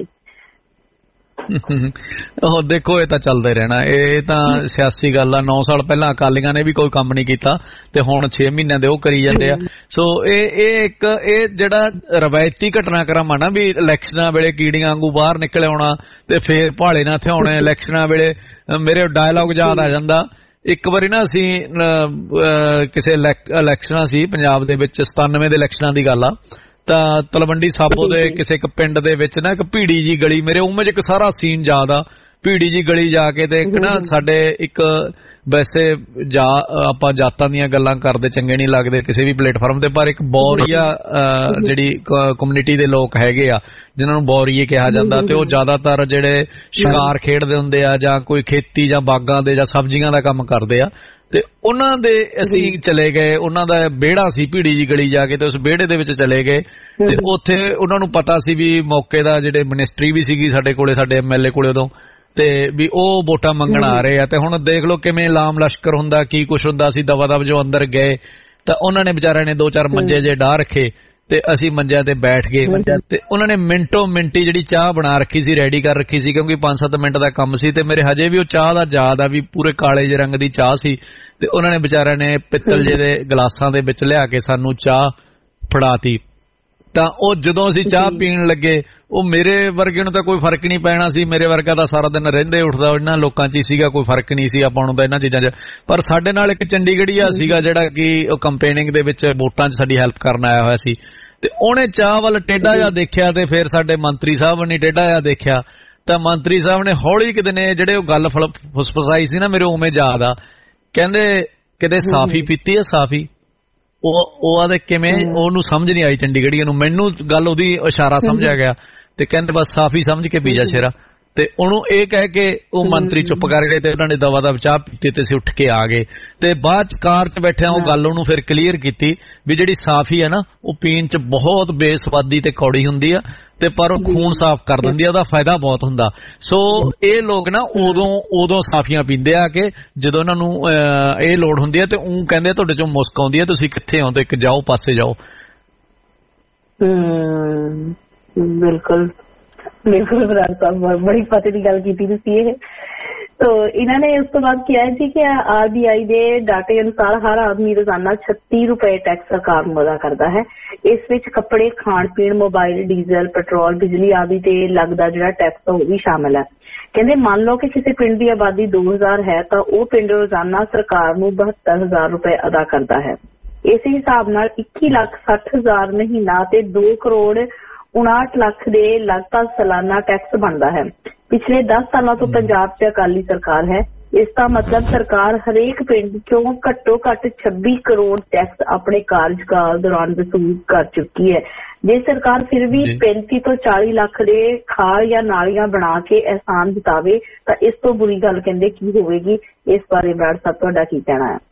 [SPEAKER 5] ਉਹ ਦੇਖੋ ਇਹ ਤਾਂ ਚੱਲਦਾ ਹੀ ਰਹਿਣਾ, ਇਹ ਤਾਂ ਸਿਆਸੀ ਗੱਲ ਆ। ਨੌ ਸਾਲ ਪਹਿਲਾਂ ਅਕਾਲੀਆਂ ਨੇ ਵੀ ਕੋਈ ਕੰਮ ਨਹੀਂ ਕੀਤਾ ਤੇ ਹੁਣ ਛੇ ਮਹੀਨਿਆਂ ਦੇ ਉਹ ਕਰੀ ਜਾਂਦੇ ਆ। ਸੋ ਇਹ ਇਹ ਇੱਕ ਇਹ ਜਿਹੜਾ ਰਵਾਇਤੀ ਘਟਨਾਕ੍ਰਮ ਆ ਨਾ ਵੀ ਇਲੈਕਸ਼ਨਾਂ ਵੇਲੇ ਕੀੜੀਆਂ ਵਾਂਗੂ ਬਾਹਰ ਨਿਕਲ ਆਉਣਾ ਤੇ ਫੇਰ ਭਾਲੇ ਨਾ ਥਿਆਉਣੇ ਇਲੈਕਸ਼ਨਾਂ ਵੇਲੇ। ਮੇਰੇ ਡਾਇਲੌਗ ਯਾਦ ਆ ਜਾਂਦਾ, ਇੱਕ ਵਾਰੀ ਨਾ ਅਸੀਂ ਕਿਸੇ ਇਲੈਕਸ਼ਨਾਂ ਸੀ ਪੰਜਾਬ ਦੇ ਵਿੱਚ, ਸਤਾਨਵੇਂ ਦੇ ਇਲੈਕਸ਼ਨਾਂ ਦੀ ਗੱਲ ਆ, ਤਾਂ ਤਲਵੰਡੀ ਸਾਬੋ ਦੇ ਕਿਸੇ ਇੱਕ ਪਿੰਡ ਦੇ ਵਿੱਚ ਨਾ ਇੱਕ ਭੀੜੀ ਜੀ ਗਲੀ, ਮੇਰੇ ਉਮਰ 'ਚ ਇੱਕ ਸਾਰਾ ਸੀਨ ਯਾਦ ਆ। ਭੀੜੀ ਜੀ ਗਲੀ ਜਾ ਕੇ ਤੇ ਇੱਕ ਨਾ ਸਾਡੇ ਇੱਕ ਵੈਸੇ ਜਾ ਆਪਾਂ ਜਾਤਾਂ ਦੀਆਂ ਗੱਲਾਂ ਕਰਦੇ ਚੰਗੇ ਨਹੀਂ ਲੱਗਦੇ ਕਿਸੇ ਵੀ ਪਲੇਟਫਾਰਮ ਤੇ, ਪਰ ਇੱਕ ਬੌਰੀਆ ਜਿਹੜੀ ਕਮਿਊਨਿਟੀ ਦੇ ਲੋਕ ਹੈਗੇ ਆ ਜਿਨ੍ਹਾਂ ਨੂੰ ਬੌਰੀਏ ਕਿਹਾ ਜਾਂਦਾ, ਤੇ ਉਹ ਜ਼ਿਆਦਾਤਰ ਜਿਹੜੇ ਸ਼ਿਕਾਰ ਖੇਡਦੇ ਹੁੰਦੇ ਆ ਜਾਂ ਕੋਈ ਖੇਤੀ ਜਾਂ ਬਾਗਾਂ ਦੇ ਜਾਂ ਸਬਜ਼ੀਆਂ ਦਾ ਕੰਮ ਕਰਦੇ ਆ। ਤੇ ਉਹਨਾਂ ਦੇ ਅਸੀਂ ਚਲੇ ਗਏ, ਉਹਨਾਂ ਦਾ ਵਿਹੜਾ ਸੀ ਭੀੜੀ ਜੀ ਗਲੀ ਜਾ ਕੇ, ਤੇ ਉਸ ਵਿਹੜੇ ਦੇ ਵਿੱਚ ਚਲੇ ਗਏ ਤੇ ਉੱਥੇ ਉਹਨਾਂ ਨੂੰ ਪਤਾ ਸੀ ਵੀ ਮੌਕੇ ਦਾ ਜਿਹੜੇ ਮਿਨਿਸਟਰੀ ਵੀ ਸੀਗੀ ਸਾਡੇ ਕੋਲੇ, ਸਾਡੇ ਐਮ ਐਲ ਏ ਕੋਲੇ ਉਦੋਂ, ਤੇ ਵੀ ਉਹ ਵੋਟਾਂ ਮੰਗਣ ਆ ਰਹੇ ਆ। ਤੇ ਹੁਣ ਦੇਖ ਲਓ ਕਿਵੇਂ ਲਾਮ ਲਸ਼ਕਰ ਹੁੰਦਾ, ਕੀ ਕੁਛ ਹੁੰਦਾ ਸੀ। ਦਵਾ ਦਵ ਜੋ ਅੰਦਰ ਗਏ ਤਾਂ ਉਹਨਾਂ ਨੇ ਵਿਚਾਰਿਆਂ ਨੇ ਦੋ ਚਾਰ ਮੰਜੇ ਜੇ ਡਾਹ ਰੱਖੇ ਤੇ ਅਸੀਂ ਮੰਜਿਆਂ ਤੇ ਬੈਠ ਗਏ ਤੇ ਉਹਨਾਂ ਨੇ ਮਿੰਟੋ ਮਿੰਟੀ ਜਿਹੜੀ ਚਾਹ ਬਣਾ ਰੱਖੀ ਸੀ, ਰੈਡੀ ਕਰ ਰੱਖੀ ਸੀ, ਕਿਉਂਕਿ ਪੰਜ ਸੱਤ ਮਿੰਟ ਦਾ ਕੰਮ ਸੀ ਤੇ ਮੇਰੇ ਹਜੇ ਵੀ ਉਹ ਚਾਹ ਦਾ ਯਾਦ ਆ ਵੀ ਪੂਰੇ ਕਾਲੇ ਜਿਹੇ ਰੰਗ ਦੀ ਚਾਹ ਸੀ ਤੇ ਉਹਨਾਂ ਨੇ ਵਿਚਾਰਿਆਂ ਨੇ ਪਿੱਤਲ ਜਿਹੇ ਦੇ ਗਲਾਸਾਂ ਦੇ ਵਿੱਚ ਲਿਆ ਕੇ ਸਾਨੂੰ ਚਾਹ ਫੜਾਤੀ। ਤਾਂ ਉਹ ਜਦੋਂ ਅਸੀਂ ਚਾਹ ਪੀਣ ਲੱਗੇ, ਉਹ ਮੇਰੇ ਵਰਗੇ ਨੂੰ ਤਾਂ ਕੋਈ ਫਰਕ ਨਹੀਂ ਪੈਣਾ ਸੀ, ਮੇਰੇ ਵਰਗਾ ਤਾਂ ਸਾਰਾ ਦਿਨ ਰਹਿੰਦੇ ਉੱਠਦਾ ਇਹਨਾਂ ਲੋਕਾਂ 'ਚ ਹੀ ਸੀਗਾ, ਕੋਈ ਫਰਕ ਨਹੀਂ ਸੀ ਆਪਾਂ ਨੂੰ ਤਾਂ ਇਹਨਾਂ ਚੀਜ਼ਾਂ 'ਚ। ਪਰ ਸਾਡੇ ਨਾਲ ਇੱਕ ਚੰਡੀਗੜ੍ਹੀਆ ਸੀਗਾ ਜਿਹੜਾ ਕਿ ਉਹ ਕੰਪੇਨਿੰਗ ਦੇ ਵਿੱਚ ਵੋਟਾਂ 'ਚ ਸਾਡੀ ਹੈਲਪ ਕਰਨ ਆਇਆ ਹੋਇਆ ਸੀ ਤੇ ਉਹਨੇ ਚਾਹ ਵੱਲ ਟੇਢਾ ਜਿਹਾ ਦੇਖਿਆ ਤੇ ਫਿਰ ਸਾਡੇ ਮੰਤਰੀ ਸਾਹਿਬ ਨੇ ਟੇਢਾ ਜਿਹਾ ਦੇਖਿਆ ਤਾਂ ਮੰਤਰੀ ਸਾਹਿਬ ਨੇ ਹੌਲੀ ਕਿਤੇ ਨੇ ਜਿਹੜੇ ਉਹ ਗੱਲ ਫੁਸਫਸਾਈ ਸੀ ਨਾ ਮੇਰੇ ਉਵੇਂ ਯਾਦ ਆ, ਕਹਿੰਦੇ ਕਿਤੇ ਸਾਫੀ ਪੀਤੀ ਹੈ ਸਾਫੀ। ਉਹ ਉਹ ਆਦੇ ਕਿਵੇਂ ਉਹਨੂੰ ਸਮਝ ਨਹੀਂ ਆਈ ਚੰਡੀਗੜ੍ਹੀਆ ਨੂੰ, ਮੈਨੂੰ ਗੱਲ ਉਹਦੀ ਇਸ਼ਾਰਾ ਸਮਝਿਆ ਗਿਆ ਤੇ ਕਹਿੰਦੇ ਬਸ ਸਾਫੀ ਸਮਝ ਕੇ ਪੀ ਜਾ ਸ਼ੇਰਾ। ਤੇ ਉਹਨੂੰ ਇਹ ਕਹਿ ਕੇ ਉਹ ਮੰਤਰੀ ਚੁੱਪ ਕਰ ਗਏ ਤੇ ਉਹਨਾਂ ਨੇ ਦਵਾ ਦਵ ਚਾਹ ਪੀਤੀ ਤੇ ਅਸੀਂ ਉੱਠ ਕੇ ਆ ਗਏ ਤੇ ਬਾਅਦ ਚ ਕਾਰ 'ਚ ਬੈਠਿਆਂ ਉਹ ਗੱਲ ਉਹਨੂੰ ਫਿਰ ਕਲੀਅਰ ਕੀਤੀ ਵੀ ਜਿਹੜੀ ਸਾਫੀ ਹੈ ਨਾ ਉਹ ਪੀਣ 'ਚ ਬਹੁਤ ਬੇਸਵਾਦੀ ਤੇ ਕੌੜੀ ਹੁੰਦੀ ਆ ਤੇ ਪਰ ਉਹ ਖੂਨ ਸਾਫ਼ ਕਰ ਦਿੰਦੀ ਆ, ਉਹਦਾ ਫਾਇਦਾ ਬਹੁਤ ਹੁੰਦਾ। ਸੋ ਇਹ ਲੋਕ ਨਾ ਉਦੋਂ ਉਦੋਂ ਸਾਫੀਆਂ ਪੀਂਦੇ ਆ ਕਿ ਜਦੋਂ ਇਹਨਾਂ ਨੂੰ ਇਹ ਲੋੜ ਹੁੰਦੀ ਹੈ ਤੇ ਉਹ ਕਹਿੰਦੇ ਤੁਹਾਡੇ ਚੋਂ ਮੁਸਕ ਆਉਂਦੀ ਹੈ, ਤੁਸੀਂ ਕਿੱਥੇ ਆਉਂਦੇ, ਇੱਕ ਜਾਓ ਪਾਸੇ ਜਾਓ।
[SPEAKER 3] ਬਿਲਕੁਲ ਬਿਲਕੁਲ ਬਰਾੜ ਸਾਹਿਬ ਬੜੀ ਪਤੇ ਦੀ ਗੱਲ ਕੀਤੀ ਤੁਸੀਂ ਇਹ। तो इन्होंने उस तो बाद किया है कि आरबीआई के डाटे अनुसार हर आदमी रोजाना छत्ती रुपए टैक्स सरकार अदा करता है। इस विच कपड़े, खाण पीण, मोबाइल, डीजल, पेट्रोल, बिजली आदि ते लगदा जिहड़ा टैक्स वो भी शामिल है। कहंदे मान लो कि किसी पिंड की आबादी दो हजार है तो वह पिंड रोजाना सरकार नूं बहत्तर हजार रुपए अदा करता है। इस हिसाब नाल इक्की लाख सठ हजार महीना ते दो करोड़ उनाहठ लाख दे लगभग सालाना टैक्स बनता है। पिछले दस सालों तो पंजाब च अकाली सरकार है। इसका मतलब सरकार हरेक पिंड चों घट्टो घट छब्बी करोड़ टैक्स अपने कार्यकाल दौरान वसूल कर चुकी है। जे सरकार फिर भी पैंती तो चाली लाख दे खाल या नालियां बना के एहसान जतावे तो इस तो बुरी गल कहंदे की होवेगी। इस बारे बराड़ साहब तुहाडा की कहना है?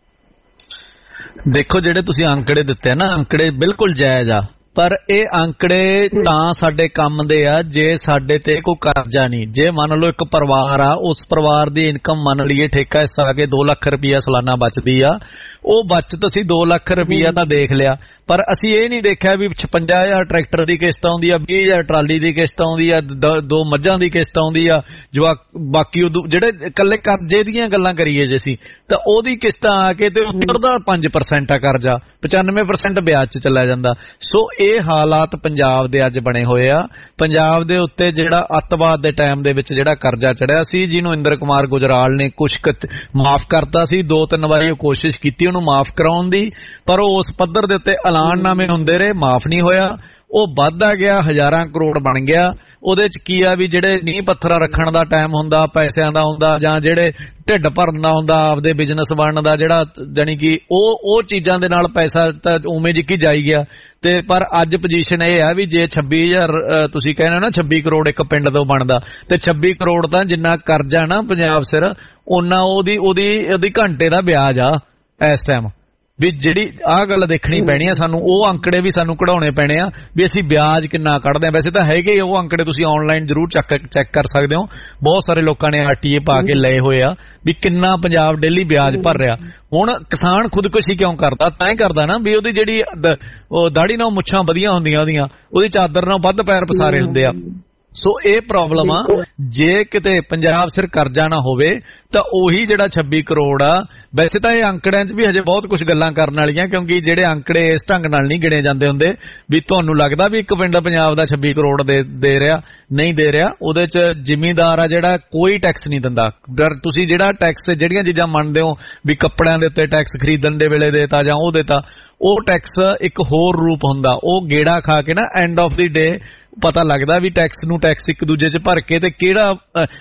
[SPEAKER 5] देखो जिहड़े तुसीं आंकड़े दित्ते ना, आंकड़े बिल्कुल जायज़ आ, पर ਇਹ ਅੰਕੜੇ ਤਾਂ ਸਾਡੇ ਕੰਮ ਦੇ ਆ ਜੇ ਸਾਡੇ ਤੇ ਕੋਈ ਕਰਜ਼ਾ ਨਹੀਂ। ਜੇ ਮੰਨ ਲਓ ਇੱਕ ਪਰਿਵਾਰ ਆ, ਉਸ ਪਰਿਵਾਰ ਦੀ ਇਨਕਮ ਮੰਨ ਲਈਏ ਠੇਕਾ ਹਿੱਸਾ ਕੇ ਦੋ ਲੱਖ ਰੁਪਈਆ ਸਾਲਾਨਾ ਬਚਦੀ ਆ, ਉਹ ਬਚਤ ਅਸੀਂ ਦੋ ਲੱਖ ਰੁਪਈਆ ਤਾਂ ਦੇਖ ਲਿਆ, ਪਰ ਅਸੀਂ ਇਹ ਨਹੀਂ ਦੇਖਿਆ ਵੀ ਛਪੰਜਾ ਹਜ਼ਾਰ ਟਰੈਕਟਰ ਦੀ ਕਿਸ਼ਤ ਆਉਂਦੀ ਆ, ਵੀਹ ਹਜ਼ਾਰ ਟਰਾਲੀ ਦੀ ਕਿਸ਼ਤ ਆਉਂਦੀ ਆ, ਦੋ ਮੱਝਾਂ ਦੀ ਕਿਸ਼ਤ ਆਉਂਦੀ ਆ, ਜੋ ਬਾਕੀ ਉਹ ਜਿਹੜੇ ਇਕੱਲੇ ਕਰਜ਼ੇ ਦੀਆਂ ਗੱਲਾਂ ਕਰੀਏ ਜੇ ਅਸੀਂ ਤਾਂ ਉਹਦੀ ਕਿਸ਼ਤਾਂ ਆ ਕੇ ਤੇ ਉਤਰਦਾ ਪੰਜ ਪਰਸੈਂਟ ਆ ਕਰਜ਼ਾ, ਪਚਾਨਵੇਂ ਪਰਸੈਂਟ ਵਿਆਜ 'ਚ ਚਲਾ ਜਾਂਦਾ। ਸੋ ਇਹ ਹਾਲਾਤ ਪੰਜਾਬ ਦੇ ਅੱਜ ਬਣੇ ਹੋਏ ਆ। ਪੰਜਾਬ ਦੇ ਉੱਤੇ ਜਿਹੜਾ ਅੱਤਵਾਦ ਦੇ ਟਾਈਮ ਦੇ ਵਿੱਚ ਜਿਹੜਾ ਕਰਜ਼ਾ ਚੜਿਆ ਸੀ, ਜਿਹਨੂੰ ਇੰਦਰ ਕੁਮਾਰ ਗੁਜਰਾਲ ਨੇ ਕੁਛ ਮਾਫ ਕਰਤਾ ਸੀ, ਦੋ ਤਿੰਨ ਵਾਰੀ ਉਹ ਕੋਸ਼ਿਸ਼ ਕੀਤੀ ਉਹਨੂੰ ਮਾਫ ਕਰਾਉਣ ਦੀ, ਪਰ ਉਹ ਉਸ ਪੱਧਰ ਦੇ ਉੱਤੇ ਐਲਾਨਨਾਮੇ ਹੁੰਦੇ ਰਹੇ, ਮਾਫ ਨਹੀਂ ਹੋਇਆ। ਉਹ ਵੱਧਦਾ ਗਿਆ, ਹਜ਼ਾਰਾਂ ਕਰੋੜ ਬਣ ਗਿਆ। ਉਹਦੇ ਚ ਕੀ ਆ ਵੀ ਜਿਹੜੇ ਨੀਂਹ ਪੱਥਰਾਂ ਰੱਖਣ ਦਾ ਟਾਈਮ ਹੁੰਦਾ, ਪੈਸਿਆਂ ਦਾ ਹੁੰਦਾ, ਜਾਂ ਜਿਹੜੇ ਢਿੱਡ ਭਰਨ ਦਾ ਹੁੰਦਾ, ਆਪਦੇ ਬਿਜ਼ਨਸ ਬਣਨ ਦਾ, ਜਿਹੜਾ ਜਾਨੀ ਕਿ ਉਹ ਉਹ ਚੀਜ਼ਾਂ ਦੇ ਨਾਲ ਪੈਸਾ ਤਾਂ ਉਵੇਂ ਜਿੱਕੀ ਜਾਈ ਗਿਆ। ਤੇ ਪਰ ਅੱਜ ਪੋਜੀਸ਼ਨ ਇਹ ਆ ਵੀ ਜੇ ਛੱਬੀ ਹਜ਼ਾਰ ਤੁਸੀਂ ਕਹਿੰਦੇ ਨਾ ਛੱਬੀ ਕਰੋੜ ਇੱਕ ਪਿੰਡ ਤੋਂ ਬਣਦਾ, ਤੇ ਛੱਬੀ ਕਰੋੜ ਤਾਂ ਜਿੰਨਾ ਕਰਜ਼ਾ ਨਾ ਪੰਜਾਬ ਸਿਰ, ਉਹਨਾਂ ਉਹਦੀ ਉਹਦੀ ਉਹਦੀ ਘੰਟੇ ਦਾ ਵਿਆਜ ਆ ਇਸ ਟਾਈਮ। ਵੀ ਜਿਹੜੀ ਆਹ ਗੱਲ ਦੇਖਣੀ ਪੈਣੀ ਆ ਸਾਨੂੰ, ਉਹ ਅੰਕੜੇ ਵੀ ਸਾਨੂੰ ਕਢਾਉਣੇ ਪੈਣੇ ਆ ਵੀ ਅਸੀਂ ਵਿਆਜ ਕਿੰਨਾ ਕੱਢਦੇ ਆ। ਵੈਸੇ ਤਾਂ ਹੈਗੇ ਉਹ ਅੰਕੜੇ, ਤੁਸੀਂ ਆਨਲਾਈਨ ਜ਼ਰੂਰ ਚੈੱਕ ਚੈੱਕ ਕਰ ਸਕਦੇ ਹੋ। ਬਹੁਤ ਸਾਰੇ ਲੋਕਾਂ ਨੇ ਆਰਟੀਏ ਪਾ ਕੇ ਲਏ ਹੋਏ ਆ ਵੀ ਕਿੰਨਾ ਪੰਜਾਬ ਡੇਲੀ ਵਿਆਜ ਭਰ ਰਿਹਾ। ਹੁਣ ਕਿਸਾਨ ਖੁਦਕੁਸ਼ੀ ਕਿਉਂ ਕਰਦਾ? ਤਾਂ ਹੀ ਕਰਦਾ ਨਾ ਵੀ ਉਹਦੀ ਜਿਹੜੀ ਉਹ ਦਾੜੀ ਨਾਲ ਮੁੱਛਾਂ ਵਧੀਆ ਹੁੰਦੀਆਂ, ਉਹਦੀਆਂ ਉਹਦੀ ਚਾਦਰ ਨਾਲ ਵੱਧ ਪੈਰ ਪਸਾਰੇ ਹੁੰਦੇ ਆ। ਸੋ ਇਹ ਪ੍ਰੋਬਲਮ ਆ। ਜੇ ਕਿਤੇ ਪੰਜਾਬ ਸਿਰ ਕਰਜ਼ਾ ਨਾ ਹੋਵੇ ਤਾਂ ਉਹੀ ਜਿਹੜਾ ਛੱਬੀ ਕਰੋੜ ਆ, ਵੈਸੇ ਤਾਂ ਇਹ ਅੰਕੜਿਆਂ 'ਚ ਵੀ ਹਜੇ ਬਹੁਤ ਕੁਝ ਗੱਲਾਂ ਕਰਨ ਵਾਲੀਆਂ, ਕਿਉਂਕਿ ਜਿਹੜੇ ਅੰਕੜੇ ਇਸ ਢੰਗ ਨਾਲ ਨਹੀਂ ਗਿਣੇ ਜਾਂਦੇ ਹੁੰਦੇ ਵੀ ਤੁਹਾਨੂੰ ਲੱਗਦਾ ਵੀ ਇੱਕ ਪਿੰਡ ਪੰਜਾਬ ਦਾ ਛੱਬੀ ਕਰੋੜ ਦੇ ਦੇ ਰਿਹਾ, ਨਹੀਂ ਦੇ ਰਿਹਾ। ਉਹਦੇ 'ਚ ਜ਼ਿਮੀਂਦਾਰ ਆ ਜਿਹੜਾ ਕੋਈ ਟੈਕਸ ਨਹੀਂ ਦਿੰਦਾ। ਤੁਸੀਂ ਜਿਹੜਾ ਟੈਕਸ ਜਿਹੜੀਆਂ ਚੀਜ਼ਾਂ ਮੰਨਦੇ ਹੋ ਵੀ ਕੱਪੜਿਆਂ ਦੇ ਉੱਤੇ ਟੈਕਸ ਖਰੀਦਣ ਦੇ ਵੇਲੇ ਦੇਤਾ ਜਾਂ ਉਹ ਦੇਤਾ, ਉਹ ਟੈਕਸ ਇੱਕ ਹੋਰ ਰੂਪ ਹੁੰਦਾ। ਉਹ ਗੇੜਾ ਖਾ ਕੇ ਨਾ ਐਂਡ ਆਫ ਦੀ ਡੇ ਪਤਾ ਲੱਗਦਾ ਵੀ ਟੈਕਸ ਨੂੰ ਟੈਕਸ ਇੱਕ ਦੂਜੇ 'ਚ ਭਰ ਕੇ ਤੇ ਕਿਹੜਾ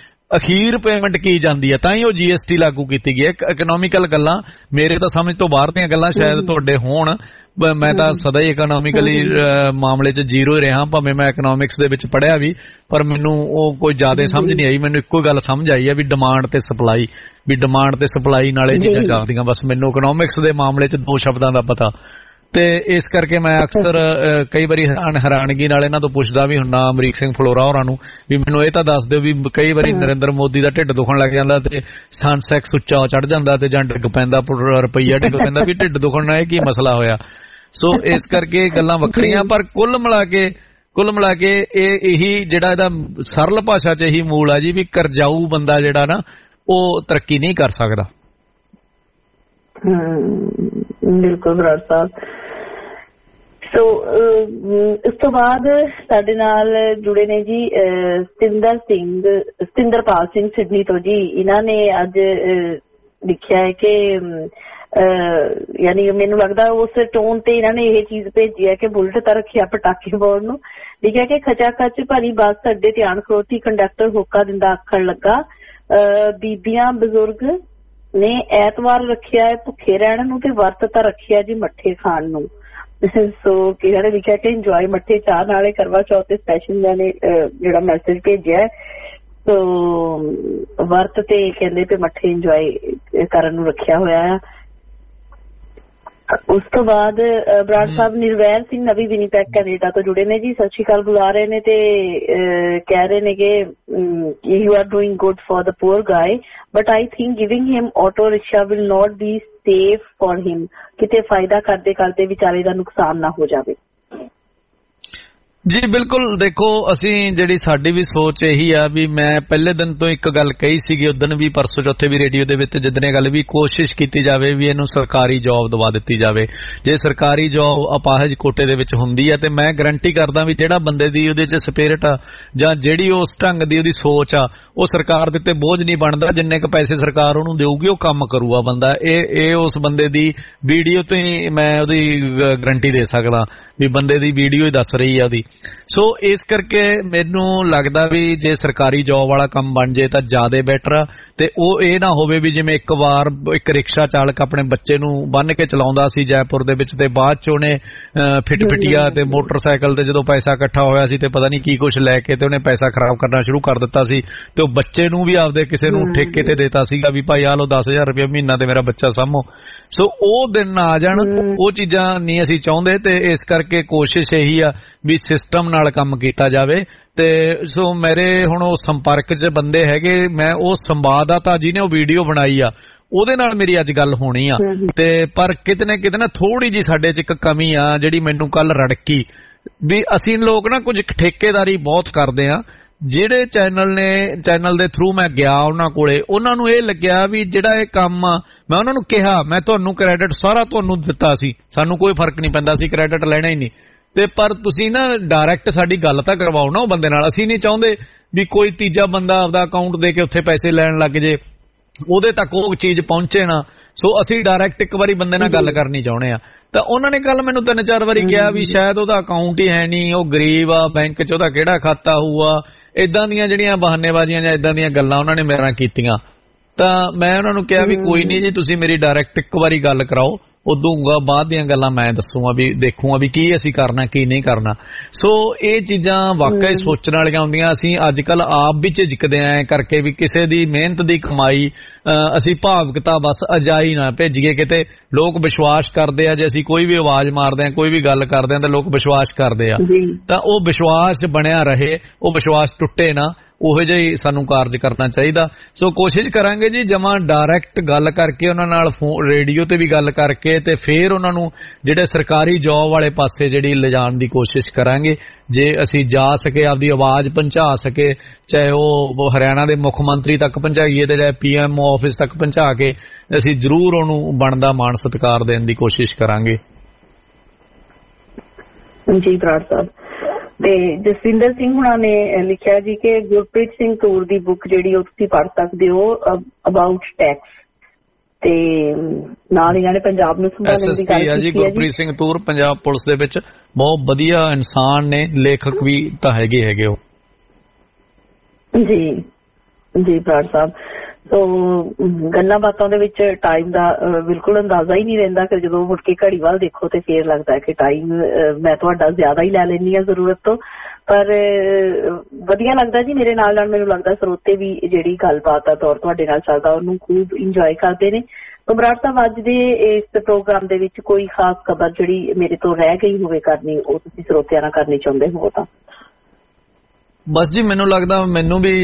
[SPEAKER 5] ਅਖੀਰ ਪੇਮੈਂਟ ਕੀ ਜਾਂਦੀ ਹੈ। ਤਾਂ ਹੀ ਉਹ ਜੀਐਸਟੀ ਲਾਗੂ ਕੀਤੀ ਗਈ ਹੈ। ਇਕਨੋਮਿਕਲ ਗੱਲਾਂ ਮੇਰੇ ਤਾਂ ਸਮਝ ਤੋਂ ਬਾਹਰ ਦੀਆਂ ਗੱਲਾਂ ਸ਼ਾਇਦ ਤੁਹਾਡੇ ਹੋਣ। ਮੈਂ ਤਾਂ ਸਦਾ ਹੀ ਇਕਨੋਮਿਕਲੀ ਮਾਮਲੇ 'ਚ ਜ਼ੀਰੋ ਹੀ ਰਿਹਾ, ਭਾਵੇਂ ਮੈਂ ਇਕਨੋਮਿਕਸ ਦੇ ਵਿੱਚ ਪੜ੍ਹਿਆ ਵੀ, ਪਰ ਮੈਨੂੰ ਉਹ ਕੋਈ ਜ਼ਿਆਦਾ ਸਮਝ ਨਹੀਂ ਆਈ। ਮੈਨੂੰ ਇੱਕੋ ਗੱਲ ਸਮਝ ਆਈ ਹੈ ਵੀ ਡਿਮਾਂਡ ਤੇ ਸਪਲਾਈ, ਵੀ ਡਿਮਾਂਡ ਤੇ ਸਪਲਾਈ ਨਾਲ ਇਹ ਚੀਜ਼ਾਂ ਚੱਲਦੀਆਂ। ਬਸ ਮੈਨੂੰ ਇਕਨੋਮਿਕਸ ਦੇ ਮਾਮਲੇ 'ਚ ਦੋ ਸ਼ਬਦਾਂ ਦਾ ਪਤਾ, ਤੇ ਇਸ ਕਰਕੇ ਮੈਂ ਅਕਸਰ ਕਈ ਵਾਰੀ ਹੈਰਾਨ ਹੈਰਾਨਗੀ ਨਾਲ ਇਹਨਾਂ ਤੋਂ ਪੁੱਛਦਾ ਵੀ ਹੁੰਨਾ ਅਮਰੀਕ ਸਿੰਘ ਫਲੋਰਾ ਹੋਰਾਂ ਨੂੰ ਵੀ ਮੈਨੂੰ ਇਹ ਤਾਂ ਦੱਸ ਦਿਓ ਵੀ ਕਈ ਵਾਰੀ ਨਰਿੰਦਰ ਮੋਦੀ ਦਾ ਢਿੱਡ ਦੁਖਣ ਲੱਗ ਜਾਂਦਾ ਤੇ ਸੈਂਸੈਕਸ ਉੱਚਾ ਚੜ ਜਾਂਦਾ ਤੇ ਜਾਂ ਡਿੱਗ ਪੈਂਦਾ, ਰੁਪਈਆ ਡਿੱਗ ਪੈਂਦਾ, ਵੀ ਢਿੱਡ ਦੁਖਣ ਨਾਲ ਇਹ ਕੀ ਮਸਲਾ ਹੋਇਆ। ਸੋ ਇਸ ਕਰਕੇ ਗੱਲਾਂ ਵੱਖਰੀਆਂ, ਪਰ ਕੁੱਲ ਮਿਲਾ ਕੇ ਕੁੱਲ ਮਿਲਾ ਕੇ ਇਹ ਇਹੀ ਜਿਹੜਾ ਇਹਦਾ ਸਰਲ ਭਾਸ਼ਾ 'ਚ ਇਹੀ ਮੂਲ ਆ ਜੀ ਵੀ ਕਰਜ਼ਾਊ ਬੰਦਾ ਜਿਹੜਾ ਨਾ ਉਹ ਤਰੱਕੀ ਨਹੀਂ ਕਰ ਸਕਦਾ।
[SPEAKER 3] ਬਿਲਕੁਲ ਬਰਾੜ ਸਾਹਿਬ। ਸੋ ਇਸ ਤੋਂ ਬਾਅਦ ਸਾਡੇ ਨਾਲ ਜੁੜੇ ਨੇ ਜੀ ਸਤਿੰਦਰ ਸਿੰਘ ਸਤਿੰਦਰਪਾਲ ਸਿੰਘ ਸਿਡਨੀ ਤੋਂ ਜੀ। ਇਹਨਾਂ ਨੇ ਅੱਜ ਲਿਖਿਆ ਹੈ ਕਿ ਯਾਨੀ ਮੈਨੂੰ ਲੱਗਦਾ ਉਸ ਟੋਨ ਤੇ ਇਹਨਾਂ ਨੇ ਇਹ ਚੀਜ਼ ਭੇਜੀ ਹੈ ਕਿ ਬੁਲਟ ਤਾਂ ਰੱਖਿਆ ਪਟਾਕੇ ਪਾਉਣ ਨੂੰ। ਲਿਖਿਆ ਕਿ ਖਚਾ ਖਚ ਭਰੀ ਬੱਸ ਅੱਡੇ ਤੇ ਅਣਖੜੋਤੀ ਕੰਡਕਟਰ ਹੋਕਾ ਦਿੰਦਾ ਆਖਣ ਲੱਗਾ, ਬੀਬੀਆਂ ਬਜ਼ੁਰਗ ਨੇ ਐਤਵਾਰ ਰੱਖਿਆ ਹੈ ਭੁੱਖੇ ਰਹਿਣ ਨੂੰ ਤੇ ਵਰਤ ਤਾਂ ਰੱਖਿਆ ਜੀ ਮੱਠੇ ਖਾਣ ਨੂੰ। ਸੋ ਕਿਹਨਾਂ ਨੇ ਲਿਖਿਆ ਕਿ ਇੰਜੋਏ ਮੱਠੇ ਚਾਹ ਨਾਲੇ ਕਰਵਾ ਚੌਥ ਤੇ ਸਪੈਸ਼ਲ ਨੇ ਜਿਹੜਾ ਮੈਸੇਜ ਭੇਜਿਆ। ਸੋ ਵਰਤ ਤੇ ਕਹਿੰਦੇ ਵੀ ਮੱਠੇ ਇੰਜੋਏ ਕਰਨ ਨੂੰ ਰੱਖਿਆ ਹੋਇਆ ਆ। ਉਸ ਤੋਂ ਬਾਅਦ ਬਰਾੜ ਸਾਹਿਬ ਨਿਰਵੈਰ ਸਿੰਘ ਨਵੀਂ ਵਿਨੀਪੈਗ ਕੈਨੇਡਾ ਤੋਂ ਜੁੜੇ ਨੇ ਜੀ। ਸਤਿ ਸ਼੍ਰੀ ਅਕਾਲ ਬੁਲਾ ਰਹੇ ਨੇ ਤੇ ਕਹਿ ਰਹੇ ਨੇ ਕਿ you are doing good for the poor guy but I think giving him auto rickshaw will not be safe for him. ਕਿਤੇ ਫਾਇਦਾ ਕਰਦੇ ਕਰਦੇ ਵਿਚਾਰੇ ਦਾ ਨੁਕਸਾਨ ਨਾ ਹੋ ਜਾਵੇ।
[SPEAKER 5] ਜੀ ਬਿਲਕੁਲ, ਦੇਖੋ ਅਸੀਂ ਜਿਹੜੀ ਸਾਡੀ ਵੀ ਸੋਚ ਇਹੀ ਆ ਵੀ ਮੈਂ ਪਹਿਲੇ ਦਿਨ ਤੋਂ ਇੱਕ ਗੱਲ ਕਹੀ ਸੀਗੀ, ਉਦਣ ਵੀ ਪਰਸੋਂ ਚੌਥੇ ਵੀ ਰੇਡੀਓ ਦੇ ਵਿੱਚ ਜਿੱਦਣ ਇਹ ਗੱਲ ਵੀ ਕੋਸ਼ਿਸ਼ ਕੀਤੀ ਜਾਵੇ ਵੀ ਇਹਨੂੰ ਸਰਕਾਰੀ ਜੌਬ ਦਵਾ ਦਿੱਤੀ ਜਾਵੇ। ਜੇ ਸਰਕਾਰੀ ਜੌਬ ਅਪਾਹਜ ਕੋਟੇ ਦੇ ਵਿੱਚ ਹੁੰਦੀ ਹੈ ਤੇ ਮੈਂ ਗਰੰਟੀ ਕਰਦਾ ਵੀ ਜਿਹੜਾ ਬੰਦੇ ਦੀ ਉਹਦੇ 'ਚ ਸਪਿਰਿਟ ਆ ਜਾਂ ਜਿਹੜੀ ਉਸ ਢੰਗ ਦੀ ਉਹਦੀ ਸੋਚ ਆ ਉਹ ਸਰਕਾਰ ਦੇ ਉੱਤੇ ਬੋਝ ਨਹੀਂ ਬਣਦਾ। ਜਿੰਨੇ ਕੁ ਪੈਸੇ ਸਰਕਾਰ ਉਹਨੂੰ ਦੇਊਗੀ ਉਹ ਕੰਮ ਕਰੂਗਾ ਬੰਦਾ। ਇਹ ਇਹ ਉਸ ਬੰਦੇ ਦੀ ਵੀਡੀਓ ਤੋਂ ਹੀ ਮੈਂ ਉਹਦੀ ਗਰੰਟੀ ਦੇ ਸਕਦਾ ਵੀ ਬੰਦੇ ਦੀ ਵੀਡੀਓ ਹੀ ਦੱਸ ਰਹੀ ਆ ਉਹਦੀ। ਸੋ ਇਸ ਕਰਕੇ ਮੈਨੂੰ ਲੱਗਦਾ ਵੀ ਜੇ ਸਰਕਾਰੀ ਜੌਬ ਵਾਲਾ ਕੰਮ ਬਣ ਜੇ ਤਾਂ ਜ਼ਿਆਦਾ ਬੈਟਰ ਆ। ਤੇ ਉਹ ਇਹ ਨਾ ਹੋਵੇ ਵੀ ਜਿਵੇਂ ਇੱਕ ਵਾਰ ਇੱਕ ਰਿਕਸ਼ਾ ਚਾਲਕ ਆਪਣੇ ਬੱਚੇ ਨੂੰ ਬੰਨ੍ਹ ਕੇ ਚਲਾਉਂਦਾ ਸੀ ਜੈਪੁਰ ਦੇ ਵਿੱਚ ਤੇ ਬਾਅਦ ਚ ਉਹਨੇ ਫਿਟ ਫਿਟੀਆ ਤੇ ਮੋਟਰਸਾਈਕਲ ਤੇ ਜਦੋਂ ਪੈਸਾ ਇਕੱਠਾ ਹੋਇਆ ਸੀ ਤੇ ਪਤਾ ਨਹੀਂ ਕੀ ਕੁਛ ਲੈ ਕੇ ਤੇ ਉਹਨੇ ਪੈਸਾ ਖਰਾਬ ਕਰਨਾ ਸ਼ੁਰੂ ਕਰ ਦਿੱਤਾ ਸੀ ਤੇ ਉਹ ਬੱਚੇ ਨੂੰ ਵੀ ਆਪਦੇ ਕਿਸੇ ਨੂੰ ਠੇਕੇ ਤੇ ਦੇਤਾ ਸੀਗਾ ਵੀ ਭਾਈ ਆ ਲਓ ਦਸ ਹਜ਼ਾਰ ਰੁਪਇਆ ਮਹੀਨਾ ਤੇ ਮੇਰਾ ਬੱਚਾ ਸਾਂਭੋ। ਸੋ ਉਹ ਦਿਨ ਆ ਜਾਣ, ਉਹ ਚੀਜ਼ਾਂ ਨਹੀਂ ਅਸੀਂ ਚਾਹੁੰਦੇ ਤੇ ਇਸ ਕਰਕੇ ਕੋਸ਼ਿਸ਼ ਇਹੀ ਆ ਵੀ ਸਿਸਟਮ ਨਾਲ ਕੰਮ ਕੀਤਾ ਜਾਵੇ। ਤੇ ਸੋ ਮੇਰੇ ਹੁਣ ਉਹ ਸੰਪਰਕ 'ਚ ਬੰਦੇ ਹੈਗੇ, ਮੈਂ ਉਹ ਸੰਵਾਦਦਾਤਾ ਜਿਹਨੇ ਉਹ ਵੀਡੀਓ ਬਣਾਈ ਆ ਉਹਦੇ ਨਾਲ ਮੇਰੀ ਅੱਜ ਗੱਲ ਹੋਣੀ ਆ ਤੇ ਪਰ ਕਿਤੇ ਨਾ ਕਿਤੇ ਨਾ ਥੋੜੀ ਜੀ ਸਾਡੇ 'ਚ ਇੱਕ ਕਮੀ ਆ ਜਿਹੜੀ ਮੈਨੂੰ ਕੱਲ ਰੜਕੀ ਵੀ ਅਸੀਂ ਲੋਕ ਨਾ ਕੁਝ ਠੇਕੇਦਾਰੀ ਬਹੁਤ ਕਰਦੇ ਆ। ਜਿਹੜੇ ਚੈਨਲ ਨੇ ਚੈਨਲ ਦੇ ਥਰੂ ਮੈਂ ਗਿਆ ਉਹਨਾਂ ਕੋਲੇ, ਉਹਨਾਂ ਨੂੰ ਇਹ ਲੱਗਿਆ ਵੀ ਜਿਹੜਾ ਇਹ ਕੰਮ ਆ ਮੈਂ ਉਹਨਾਂ ਨੂੰ ਕਿਹਾ ਮੈਂ ਤੁਹਾਨੂੰ ਕ੍ਰੈਡਿਟ ਸਾਰਾ ਤੁਹਾਨੂੰ ਦਿੱਤਾ ਸੀ, ਸਾਨੂੰ ਕੋਈ ਫਰਕ ਨਹੀਂ ਪੈਂਦਾ ਸੀ, ਕ੍ਰੈਡਿਟ ਲੈਣਾ ਹੀ ਨਹੀਂ ਤੇ ਪਰ ਤੁਸੀਂ ਨਾ ਡਾਇਰੈਕਟ ਸਾਡੀ ਗੱਲ ਤਾਂ ਕਰਵਾਓ ਨਾ ਉਹ ਬੰਦੇ ਨਾਲ। ਅਸੀਂ ਨਹੀਂ ਚਾਹੁੰਦੇ ਵੀ ਕੋਈ ਤੀਜਾ ਬੰਦਾ ਆਪਦਾ ਅਕਾਊਂਟ ਦੇ ਕੇ ਉੱਥੇ ਪੈਸੇ ਲੈਣ ਲੱਗ ਜੇ, ਉਹਦੇ ਤੱਕ ਉਹ ਚੀਜ਼ ਪਹੁੰਚੇ ਨਾ। ਸੋ ਅਸੀਂ ਡਾਇਰੈਕਟ ਇੱਕ ਵਾਰੀ ਬੰਦੇ ਨਾਲ ਗੱਲ ਕਰਨੀ ਚਾਹੁੰਦੇ ਆ। ਤਾਂ ਉਹਨਾਂ ਨੇ ਕੱਲ ਮੈਨੂੰ ਤਿੰਨ ਚਾਰ ਵਾਰੀ ਕਿਹਾ ਵੀ ਸ਼ਾਇਦ ਉਹਦਾ ਅਕਾਊਂਟ ਹੀ ਹੈ ਨਹੀਂ, ਉਹ ਗਰੀਬ ਆ, ਬੈਂਕ 'ਚ ਉਹਦਾ ਕਿਹੜਾ ਖਾਤਾ ਹੋਊਗਾ, ਏਦਾਂ ਦੀਆਂ ਜਿਹੜੀਆਂ ਬਹਾਨੇਬਾਜ਼ੀਆਂ ਜਾਂ ਏਦਾਂ ਦੀਆਂ ਗੱਲਾਂ ਉਹਨਾਂ ਨੇ ਮੇਰੇ ਨਾਲ ਕੀਤੀਆਂ। ਤਾਂ ਮੈਂ ਉਹਨਾਂ ਨੂੰ ਕਿਹਾ ਵੀ ਕੋਈ ਨਹੀਂ ਜੀ, ਤੁਸੀਂ ਮੇਰੀ ਡਾਇਰੈਕਟ ਇੱਕ ਵਾਰੀ ਗੱਲ ਕਰਾਓ, ਉਦੋਂ ਬਾਅਦ ਦੀਆਂ ਗੱਲਾਂ ਮੈਂ ਦੱਸੂਗਾ ਵੀ ਦੇਖੂਗਾ ਵੀ ਕੀ ਅਸੀਂ ਕਰਨਾ ਕੀ ਨਹੀਂ ਕਰਨਾ। ਸੋ ਇਹ ਚੀਜ਼ਾਂ ਵਾਕਈ ਸੋਚਣ ਵਾਲੀਆਂ ਹੁੰਦੀਆਂ। ਅਸੀਂ ਅੱਜ ਕੱਲ ਆਪ ਵੀ ਝਿਜਕਦੇ ਆਂ ਕਰਕੇ ਵੀ ਕਿਸੇ ਦੀ ਮਿਹਨਤ ਦੀ ਕਮਾਈ ਅਸੀਂ ਭਾਵੁਕਤਾ ਬਸ ਅਜਾਈ ਨਾ ਭੇਜੀਏ ਕਿਤੇ। ਲੋਕ ਵਿਸ਼ਵਾਸ ਕਰਦੇ ਆ, ਜੇ ਅਸੀਂ ਕੋਈ ਵੀ ਆਵਾਜ਼ ਮਾਰਦੇ ਆ ਕੋਈ ਵੀ ਗੱਲ ਕਰਦੇ ਆ ਤਾਂ ਲੋਕ ਵਿਸ਼ਵਾਸ ਕਰਦੇ ਆ, ਤਾਂ ਉਹ ਵਿਸ਼ਵਾਸ ਬਣਿਆ ਰਹੇ, ਉਹ ਵਿਸ਼ਵਾਸ ਟੁੱਟੇ ਨਾ, ਉਹੋ ਜਿਹਾ ਹੀ ਸਾਨੂੰ ਕਾਰਜ ਕਰਨਾ ਚਾਹੀਦਾ। ਸੋ ਕੋਸ਼ਿਸ਼ ਕਰਾਂਗੇ ਜੀ ਜਮਾਂ ਡਾਇਰੈਕਟ ਗੱਲ ਕਰਕੇ ਉਹਨਾਂ ਨਾਲ ਫੋਨ ਰੇਡੀਓ ਤੇ ਵੀ ਗੱਲ ਕਰਕੇ ਤੇ ਫਿਰ ਉਹਨਾਂ ਨੂੰ ਜਿਹੜੇ ਸਰਕਾਰੀ ਜੌਬ ਵਾਲੇ ਪਾਸੇ ਜਿਹੜੀ ਲਿਜਾਣ ਦੀ ਕੋਸ਼ਿਸ਼ ਕਰਾਂਗੇ। ਜੇ ਅਸੀਂ ਜਾ ਸਕੇ ਆਪਦੀ ਆਵਾਜ਼ ਪਹੁੰਚਾ ਸਕੇ, ਚਾਹੇ ਉਹ ਹਰਿਆਣਾ ਦੇ ਮੁੱਖ ਮੰਤਰੀ ਤੱਕ ਪਹੁੰਚਾਈਏ ਤੇ ਚਾਹੇ ਪੀ ਐਮ ਓ ਆਫਿਸ ਤੱਕ ਪਹੁੰਚਾ ਕੇ ਅਸੀਂ ਜ਼ਰੂਰ ਉਹਨੂੰ ਬਣਦਾ ਮਾਣ ਸਤਿਕਾਰ ਦੇਣ ਦੀ ਕੋਸ਼ਿਸ਼ ਕਰਾਂਗੇ।
[SPEAKER 3] ਜੀ ਬਰਾੜ ਸਾਹਿਬ ਤੇ ਜਸਵਿੰਦਰ ਸਿੰਘ ਹੁਣਾਂ ਨੇ ਲਿਖਿਆ ਜੀ ਕਿ ਗੁਰਪ੍ਰੀਤ ਸਿੰਘ ਤੂਰ ਦੀ ਬੁੱਕ ਜਿਹੜੀ ਉਹ ਤੁਸੀਂ ਪੜ੍ਹ ਸਕਦੇ ਹੋ ਅਬਾਊਟ ਟੈਕਸ, ਤੇ ਨਾਲ ਇਹਨਾਂ ਨੇ ਪੰਜਾਬ ਨੂੰ ਸੰਭਾਲਣ ਦੀ ਗੱਲ ਕੀਤੀ ਹੈ।
[SPEAKER 5] ਗੁਰਪ੍ਰੀਤ ਸਿੰਘ ਤੂਰ ਪੰਜਾਬ ਪੁਲਿਸ ਦੇ ਵਿੱਚ ਬਹੁਤ ਵਧੀਆ ਇਨਸਾਨ ਨੇ, ਲੇਖਕ ਵੀ ਤਾਂ ਹੈਗੇ ਹੈਗੇ ਉਹ।
[SPEAKER 3] ਜੀ ਜੀ ਬਰਾੜ ਸਾਹਿਬ, ਸੋ ਗੱਲਾਂ ਬਾਤਾਂ ਦੇ ਵਿੱਚ ਟਾਈਮ ਦਾ ਬਿਲਕੁਲ ਅੰਦਾਜ਼ਾ ਹੀ ਨਹੀਂ ਰਹਿੰਦਾ। ਫਿਰ ਜਦੋਂ ਮੁੜ ਕੇ ਘੜੀ ਵੱਲ ਦੇਖੋ ਤੇ ਫੇਰ ਲੱਗਦਾ ਕਿ ਟਾਈਮ ਮੈਂ ਤੁਹਾਡਾ ਜ਼ਿਆਦਾ ਹੀ ਲੈ ਲੈਂਦੀ ਹਾਂ ਜ਼ਰੂਰਤ ਤੋਂ। ਪਰ ਵਧੀਆ ਲੱਗਦਾ ਜੀ, ਮੇਰੇ ਨਾਲ ਨਾਲ ਮੈਨੂੰ ਲੱਗਦਾ ਸਰੋਤੇ ਵੀ ਜਿਹੜੀ ਗੱਲਬਾਤ ਦਾ ਦੌਰ ਤੁਹਾਡੇ ਨਾਲ ਚੱਲਦਾ ਉਹਨੂੰ ਖੂਬ ਇੰਜੋਏ ਕਰਦੇ ਨੇ। ਤਾਂ ਬਰਾੜ ਸਾਹਿਬ ਅੱਜ ਦੇ ਇਸ ਪ੍ਰੋਗਰਾਮ ਦੇ ਵਿੱਚ ਕੋਈ ਖਾਸ ਖਬਰ ਜਿਹੜੀ ਮੇਰੇ ਤੋਂ ਰਹਿ ਗਈ ਹੋਵੇ ਕਰਨੀ, ਉਹ ਤੁਸੀਂ ਸਰੋਤਿਆਂ ਨਾਲ ਕਰਨੀ ਚਾਹੁੰਦੇ ਹੋ ਤਾਂ?
[SPEAKER 5] बस जी मैनू लगदा मैनू भी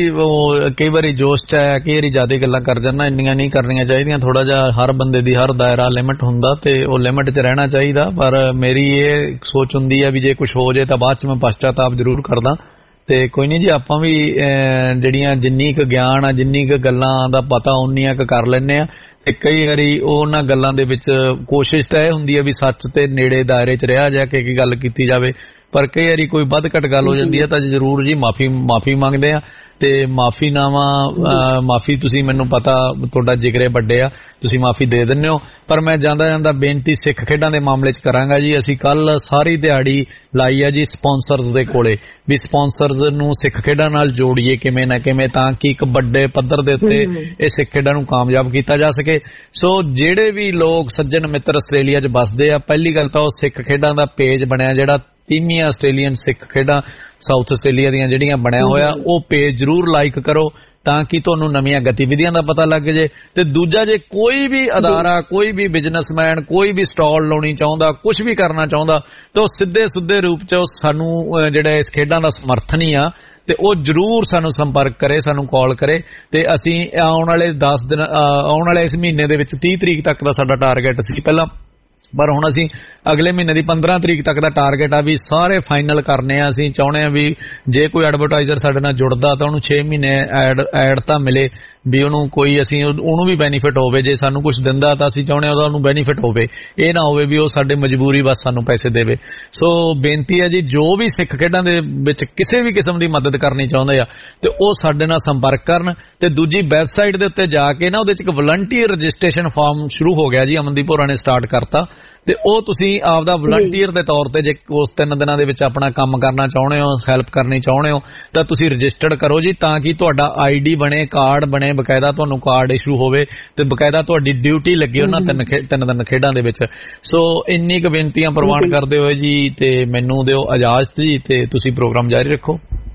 [SPEAKER 5] कई बारी जोश च आया कई बारी ज्यादा गल्लां कर जाना इंनियां नहीं करनियां चाहिदियां थोड़ा जिहा हर बंदे दी हर दायरा लिमिट हुंदा ते ओह लिमिट च रहना चाहिदा पर मेरी ये सोच हुंदी है भी जे कुछ हो जाए तां बाद च मैं पश्चाताप जरूर करदा ते कोई नहीं जी आपां भी जिहड़ियां जिन्नी क ज्ञान आ जिन्नी क गल्लां दा पता उन्नियां क कर लैने आ ते कई वारी उन्हां गल्लां दे विच कोशिश तां इह हुंदी है भी सच ते नेड़े दायरे च रहा जा के गल कीती जावे पर कई वारी कोई वध घट गल हो जाती है तो जरूर जी माफी माफी मंगते हैं ते माफीनामा माफी तुसी मैनू पता तुहाडा जिगरे वड्डे आ तुसी माफी दे दिंदे हो पर मैं जांदा जांदा बेनती सिख खेडां दे मामले च करांगा जी असीं कल सारी दिहाड़ी लाई है जी स्पॉन्सरस दे कोले भी स्पॉन्सरस नू सिख खेडां नाल जोड़ीए किवें ना किवें तां कि एक वड्डे पद्धर दे उत्ते इह सिख खेडां नू कामयाब कीता जा सके सो जिहड़े भी लोग सज्जन मित्र आस्ट्रेलिया च बसदे आ पहली गल तां ओह सिख खेडां दा पेज बणिआ जिहड़ा तीमिया आस्ट्रेलियन सिख खेडां साउथ आस्ट्रेलिया दियां जिहड़ियां बणिआ होया ओह पेज जरूर लाइक करो तां कि तुहानू नवीआं गतिविधियां दा पता लग जे ते दूजा जे कोई भी अदारा कोई भी बिजनेसमैन कोई भी स्टॉल लाउणी चाहुंदा कुछ भी करना चाहुंदा तो सीधे सुद्धे रूप च सानू जिहड़ा इस खेडां दा समर्थन ही आ ते ओह जरूर सानू संपर्क करे सानू कॉल करे ते असीं आउण वाले दस दिन आउण वाले इस महीने दे विच तीस तरीक तक दा साडा टारगेट सी पहला पर हुण असीं अगले महीने दी पंद्रह तरीक तक दा टारगेट आ भी सारे फाइनल करने आ असीं चाहुंदे आ भी जे कोई एडवरटाइजर साडे नाल जुड़दा तां उहनूं छे महीने एड एड तां मिले भी उहनूं कोई असीं उहनूं भी बेनीफिट होवे जे सानूं कुछ दिंदा तां असीं चाहुंदे आ उहनूं बेनीफिट होवे इह ना होवे भी ओह साडे मजबूरी बस सानूं पैसे देवे सो बेनती है जी जो भी सिख खेडां दे विच किसी भी किस्म दी मदद करनी चाहुंदे आ ते ओह साडे नाल संपर्क करन ते दूजी वैबसाइट दे उत्ते जाके ना ਉਹਦੇ ਚ ਇੱਕ ਵਲੰਟੀਅਰ ਰਜਿਸਟ੍ਰੇਸ਼ਨ ਫਾਰਮ ਸ਼ੁਰੂ ਹੋ ਗਿਆ ਜੀ ਅਮਨਦੀਪ ਹੋਰਾਂ ਨੇ ਸਟਾਰਟ ਕਰਤਾ ਤੇ ਉਹ ਤੁਸੀਂ ਆਪਦਾ ਵਲੰਟੀਅਰ ਦੇ ਤੌਰ ਤੇ ਜੇ ਉਸ ਤਿੰਨ ਦਿਨਾਂ ਦੇ ਵਿੱਚ ਆਪਣਾ ਕੰਮ ਕਰਨਾ ਚਾਹੁੰਦੇ ਹੋ ਹੈਲਪ ਕਰਨੀ ਚਾਹੁੰਦੇ ਹੋ ਤਾਂ ਤੁਸੀਂ ਰਜਿਸਟਰਡ ਕਰੋ ਜੀ ਤਾਂ ਕਿ ਤੁਹਾਡਾ ਆਈਡੀ ਬਣੇ ਕਾਰਡ ਬਣੇ ਬਕਾਇਦਾ ਤੁਹਾਨੂੰ ਕਾਰਡ ਇਸ਼ੂ ਹੋਵੇ ਤੇ ਬਕਾਇਦਾ ਤੁਹਾਡੀ ਡਿਊਟੀ ਲੱਗੇ ਉਹਨਾਂ ਤਿੰਨ ਤਿੰਨ ਦਿਨ ਖੇਡਾਂ ਦੇ ਵਿੱਚ ਸੋ ਇੰਨੀ ਕੁ ਬੇਨਤੀਆਂ ਪ੍ਰਵਾਨ ਕਰਦੇ ਹੋਏ ਜੀ ਤੇ ਮੈਨੂੰ ਦਿਓ ਇਜਾਜ਼ਤ ਜੀ ਤੇ ਤੁਸੀਂ ਪ੍ਰੋਗਰਾਮ ਜਾਰੀ ਰੱਖੋ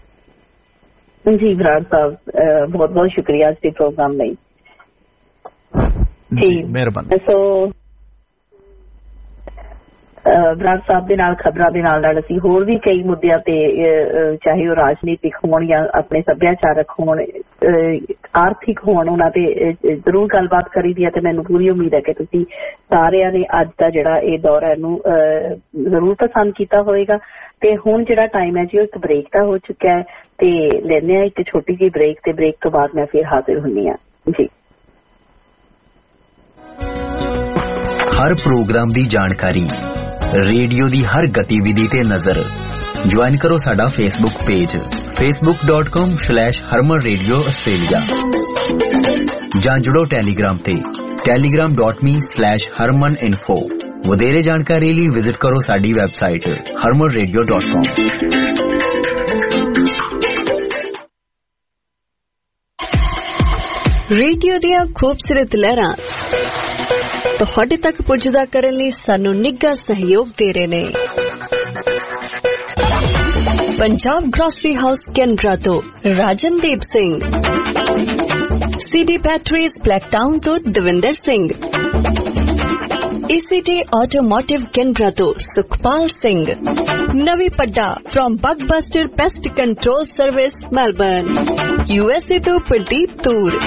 [SPEAKER 3] जी बराड़ साहब बहुत बहुत शुक्रिया इस प्रोग्राम ਲਈ
[SPEAKER 5] जी ਮਿਹਰਬਾਨੀ
[SPEAKER 3] सो ਬਰਾੜ ਸਾਹਿਬ ਦੇ ਨਾਲ ਖਬਰਾਂ ਦੇ ਨਾਲ ਨਾਲ ਅਸੀਂ ਹੋਰ ਵੀ ਕਈ ਮੁੱਦਿਆਂ ਤੇ ਚਾਹੇ ਉਹ ਰਾਜਨੀਤਿਕ ਹੋਣ ਜਾਂ ਆਪਣੇ ਸੱਭਿਆਚਾਰਕ ਹੋਣ ਆਰਥਿਕ ਹੋਣ ਉਹਨਾਂ ਤੇ ਜ਼ਰੂਰ ਗੱਲਬਾਤ ਕਰੀਦੀ ਹੈ ਤੇ ਮੈਨੂੰ ਪੂਰੀ ਉਮੀਦ ਹੈ ਕਿ ਤੁਸੀਂ ਸਾਰਿਆਂ ਨੇ ਅੱਜ ਦਾ ਜਿਹੜਾ ਇਹ ਦੌਰ ਇਹਨੂੰ ਜ਼ਰੂਰ ਪਸੰਦ ਕੀਤਾ ਹੋਵੇਗਾ ਤੇ ਹੁਣ ਜਿਹੜਾ ਟਾਈਮ ਹੈ ਜੀ ਉਹ ਇੱਕ ਬ੍ਰੇਕ ਦਾ ਹੋ ਚੁੱਕਾ ਹੈ ਤੇ ਲੈਣੇ ਆ ਇੱਕ ਛੋਟੀ ਜਿਹੀ ਬ੍ਰੇਕ ਤੇ ਬ੍ਰੇਕ ਤੋਂ ਬਾਅਦ ਮੈਂ ਫਿਰ ਹਾਜ਼ਰ ਹੁੰਨੀ ਆ ਜੀ
[SPEAKER 2] हर प्रोग्राम दी जानकारी रेडियो दी हर गतिविधि ते नजर ज्वाइन करो साडा Facebook page Facebook dot com slash Harman radio Australia जां जुड़ो टेलीग्राम ते Telegram dot me slash Harman info वधेरे जानकारी लई विजिट करो साडी website Harman radio dot com
[SPEAKER 6] radio दियां खूबसूरत लहरां ਤੁਹਾਡੇ ਤੱਕ ਪੁੱਜਦਾ ਕਰਨ ਲਈ ਸਾਨੂੰ ਨਿੱਘਾ ਸਹਿਯੋਗ ਦੇ ਰਹੇ ਨੇ ਪੰਜਾਬ ਗ੍ਰੋਸਰੀ ਹਾਊਸ ਕੈਨਬਰਾ ਤੋਂ Rajandeep Singh CD batteries Blacktown ਤੋਂ Davinder Singh ECT automotive Canberra ਤੋਂ Sukhpal Singh Navi Padda from Bugbuster pest control service Melbourne USA ਤੋਂ ਪ੍ਰਦੀਪ ਤੂਰ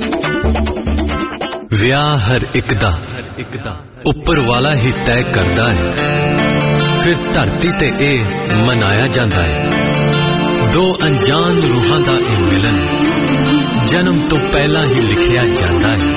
[SPEAKER 7] ਵਿਆਹ ਹਰ ਇੱਕ ਦਾ ਉੱਪਰ ਵਾਲਾ ਹੀ ਤੈਅ ਕਰਦਾ ਹੈ ਫਿਰ ਧਰਤੀ ਤੇ ਇਹ ਮਨਾਇਆ ਜਾਂਦਾ ਹੈ ਦੋ ਅਣਜਾਣ ਰੂਹਾਂ ਦਾ ਇਹ ਮਿਲਨ ਜਨਮ ਤੋਂ ਪਹਿਲਾਂ ਹੀ ਲਿਖਿਆ ਜਾਂਦਾ ਹੈ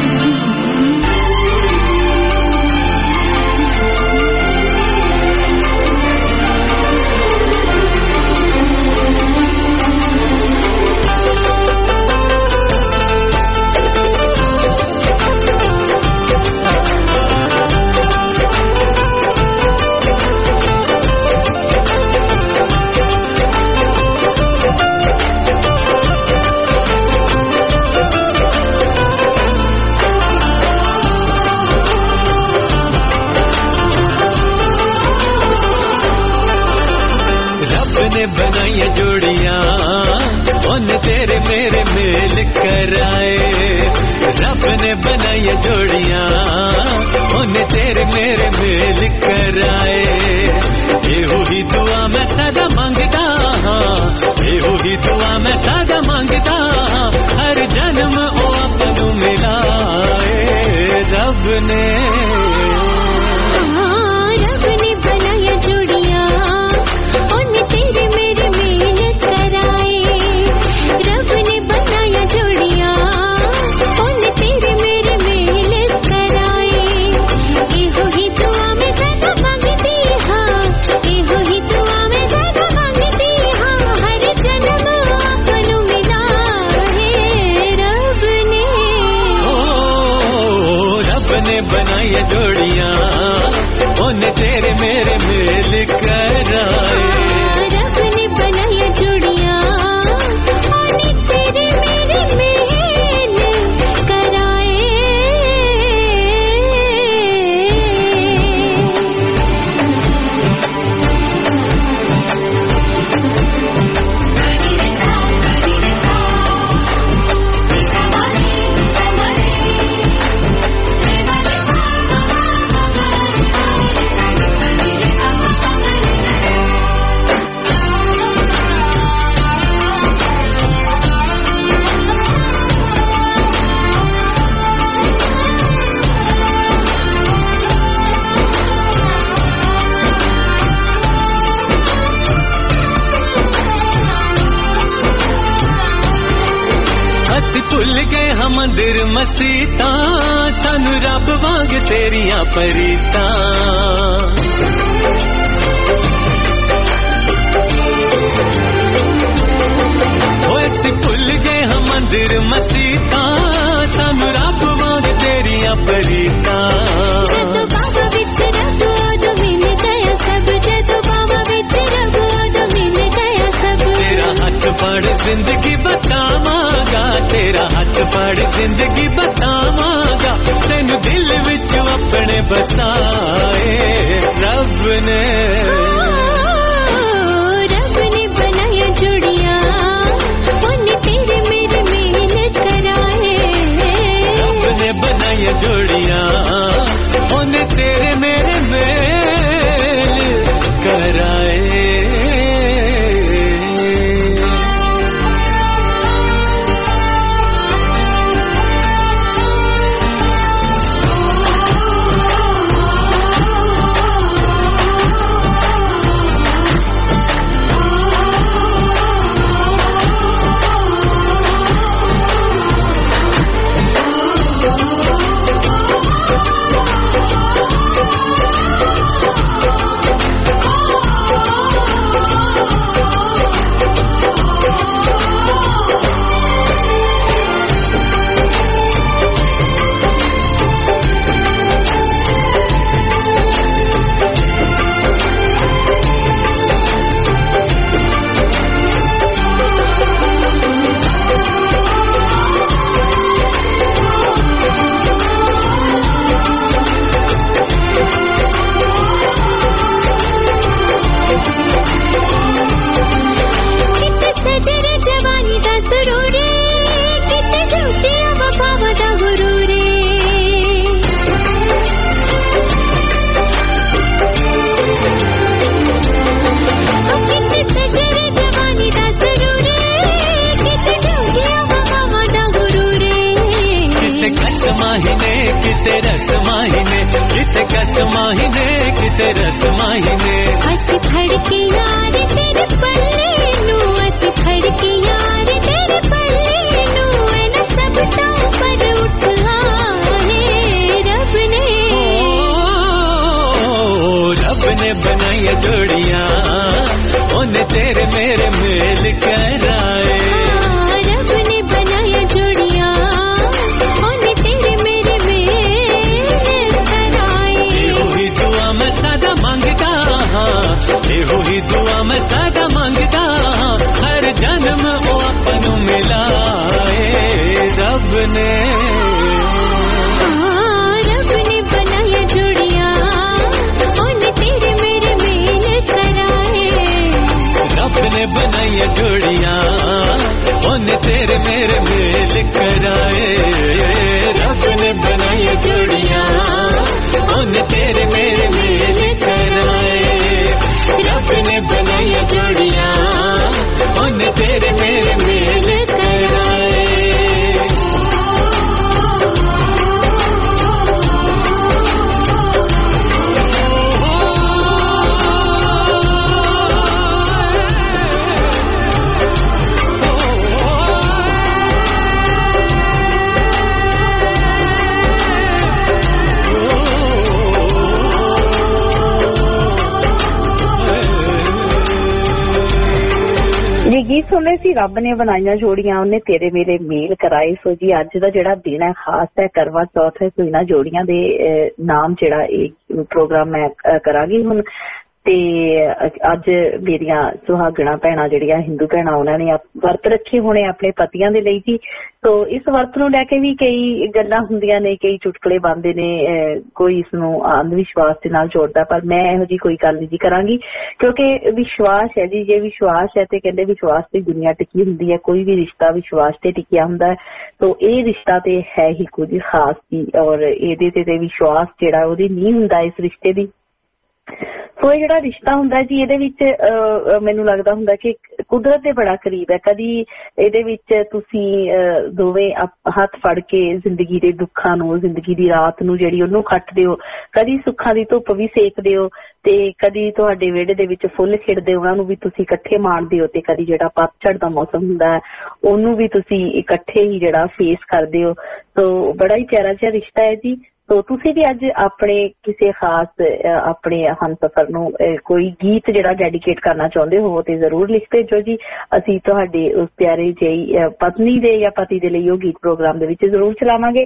[SPEAKER 7] बनाई जोड़ियां उन्हें तेरे मेरे मेल कराए रब ने बनाई जोड़ियां उन्हें तेरे मेरे मेल कराए एहो ही दुआ मैं सदा मंगदा हाँ एहो ही दुआ मैं सदा मंगदा हर जन्म ओ आपनू मिलाए रब ने बनाई जोड़ियां ओने तेरे मेरे मेल कराए रब ने बनाई जोड़ियां ओने तेरे मेरे मेल कराए भुल गए हम मंदिर मसीता सानू रब वांग तेरिया परीता ओए भुल गए हम मंदिर मसीता सानू रब वांग तेरिया परीता जदों बाबा विच रब उदों मिल गया सब जदों बाबा विच रब उदों मिल गया सब तेरा हाथ फड़ जिंदगी बतावांगा तेरा हाथ फड़ जिंदगी बतावांगा तेनू दिल विच अपने बसाए रब ने रब ने बनाया जुड़ियां ओने तेरे मेरे मेल कराए रब ने बनाया जुड़ियां ओने तेरे मेरे मेल कराए किते रस माहिने किते कस माहिने किते रस माहिने हंस फड़के यार तेरे पल्ले नू हंस फड़के यार तेरे पल्ले नू है ना सब तो पर उठ आए रब ने ओ रब ने बनाई जोड़ियां ओने तेरे मेरे मेल कराए रब ने बनाई जोड़ियां ओने तेरे मेरे मेल कराए वही दुआ मैं सदा मांगता एहो ही दुआ मैं सदा मांगता हर जन्म ओ अपनू मिलाए रब ने रब ने बनाई जोड़ियां ओने तेरे मेरे मेल कराए रब ने बनाई जोड़ियां ओने तेरे मेरे मेल कराए रब ने बनाई जोड़ियां ओने तेरे मेरे मेल कराए रब ने बनाई जोड़ियां ओने
[SPEAKER 8] तेरे मेरे मेल कराए।
[SPEAKER 3] जी गीत सुन रहे सी रब ने बनाइया जोड़ियां उन्हें तेरे मेरे मेल कराए। सो जी अज दा जेड़ा दिन है खास है करवा चौथ है। सो इन्हां जोड़ियां दे नाम जेड़ा एक प्रोग्राम मैं करांगी हुण ते अज मेरिया सुहागणा भैणां जेहड़ियां हिंदू भैणां उन्हां ने वर्त रखे होने अपने पतियां दे लई जी। तो इस वर्त नूं लैके भी कई गल्लां हुंदियां ने, कई चुटकले बनदे ने, कोई इसनूं अंध विश्वास दे नाल जोड़दा, पर मैं इहो जी कोई गल नहीं करांगी क्योंकि विश्वास है जी। जे विश्वास है ते कहंदे विश्वास ते दुनिया टिकी हुंदी है, कोई भी रिश्ता विश्वास ते टिकिया हुंदा है। तो ये रिश्ता ते है ही कुछ खास जी और इहदे ते विश्वास जेहड़ा ओहदी नींह हुंदा इस रिश्ते दी। सो ये जिहड़ा रिश्ता हुंदा जी इहदे विच मैनूं लगदा हुंदा कि कुदरत दे बड़ा करीब है। कदी इहदे विच तुसीं दोवें हत्थ फड़ के जिंदगी दे दुखां नूं, जिंदगी दी रात नूं जिहड़ी ओहनूं खट्टदे हो, कदी सुखां दी धुप्प भी सेकदे हो ते कदी तुहाडे विहड़े दे विच फुੱਲ खिड़दे उहनां नूं भी तुसीं इकट्ठे माणदे हो ते कदी जिहड़ा पतझड़ दा मौसम हुंदा है ओहनूं भी तुसीं इकट्ठे ही जिहड़ा फेस करदे हो। तो बड़ा ही प्यारा जिहा रिश्ता है जी। तो तुसी भी अज अपने किसी खास अपने हमसफर नूं कोई गीत जिहड़ा डेडिकेट करना चाहुंदे हो ते जरूर लिख भेजो जी। असीं तुहाडे उस प्यारे जेही पत्नी दे या पति दे लई ओह गीत प्रोग्राम दे विच जरूर चलावांगे।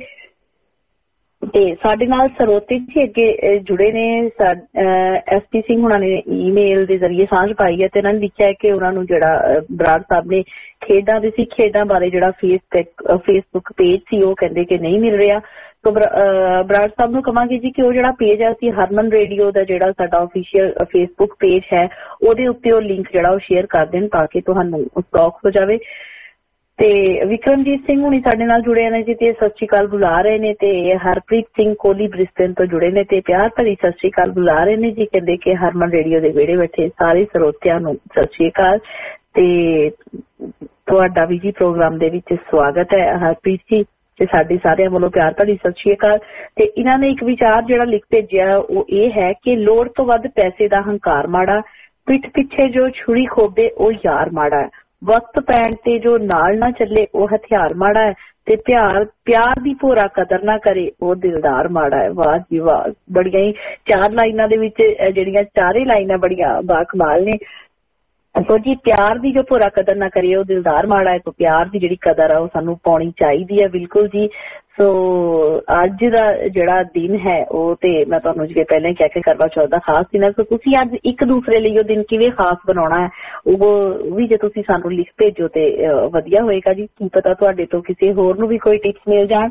[SPEAKER 3] ते साडे नाल सरोते जी अगे जुड़े ने एस पी सिंह हुणां ने ईमेल दे जरिए सांझ पाई है ते उन्हां ने लिखिआ कि उन्हां नूं जिहड़ा बराड़ साहब ने खेडां दे सी खेडां बारे जिहड़ा फेसबुक फेसबुक पेज सी ओह कहंदे कि नहीं मिल रिहा। तो बराड़ साहब नूं कहांगे जी कि वो जिहड़ा पेज है असीं हरमन रेडियो दा जिहड़ा साडा ऑफिशियल फेसबुक पेज है ओहदे उत्ते ओह लिंक जिहड़ा ओह शेयर कर देण ताकि तुहानूं सौख हो जावे। ते विक्रमजीत सिंह हुणी साडे नाल जुड़े ने जी ते सत श्री अकाल बुला रहे ने ते हरप्रीत सिंह कोहली ब्रिस्बेन तो जुड़े ने ते प्यार भरी सत श्री अकाल बुला रहे ने जी। कहंदे कि हरमन रेडियो दे विहड़े बैठे सारे सरोतियां नूं सत श्री अकाल ते तुहाडा भी जी प्रोग्राम दे विच स्वागत है हरप्रीत जी ते साडे सारिਆਂ ਵੱਲੋਂ प्यार भरी सत श्री अकाल। ते इन्हां ने एक विचार जिहड़ा लिख भेजिआ ਉਹ ਇਹ है कि लोड़ तो वध पैसे दा हंकार माड़ा, पिठ पिछे जो छुरी खोबे ਉਹ यार माड़ा है, वक्त पैण ते जो नाल ना चले ਉਹ हथियार माड़ा है, ते प्यार प्यार दी भोरा कदर ना करे ਉਹ दिलदार माड़ा है। वाह जी वाह, बड़ियां ही चार लाइनां दे विच ਜਿਹੜੀਆਂ चारे लाइनां बड़ियां बाकमाल ने। तो जी प्यार दी जो भोरा कदर ना करिए वो दिलदार माड़ा है। तो प्यार दी जिहड़ी कदर है वो सानू पाउणी चाहीदी है बिल्कुल जी। सो अज दा जिहड़ा दिन है वो ते मैं तुहानू जिवें पहले कह के करवा चौथ दा खास दिन है। सो तुसीं अज एक दूसरे लई वो दिन किवें खास बनाउणा है वो भी जे तुसीं सानू लिख भेजो ते वधिया होएगा जी। की पता तुहाडे तो किसी होर नू भी कोई टिप्स मिल जाण।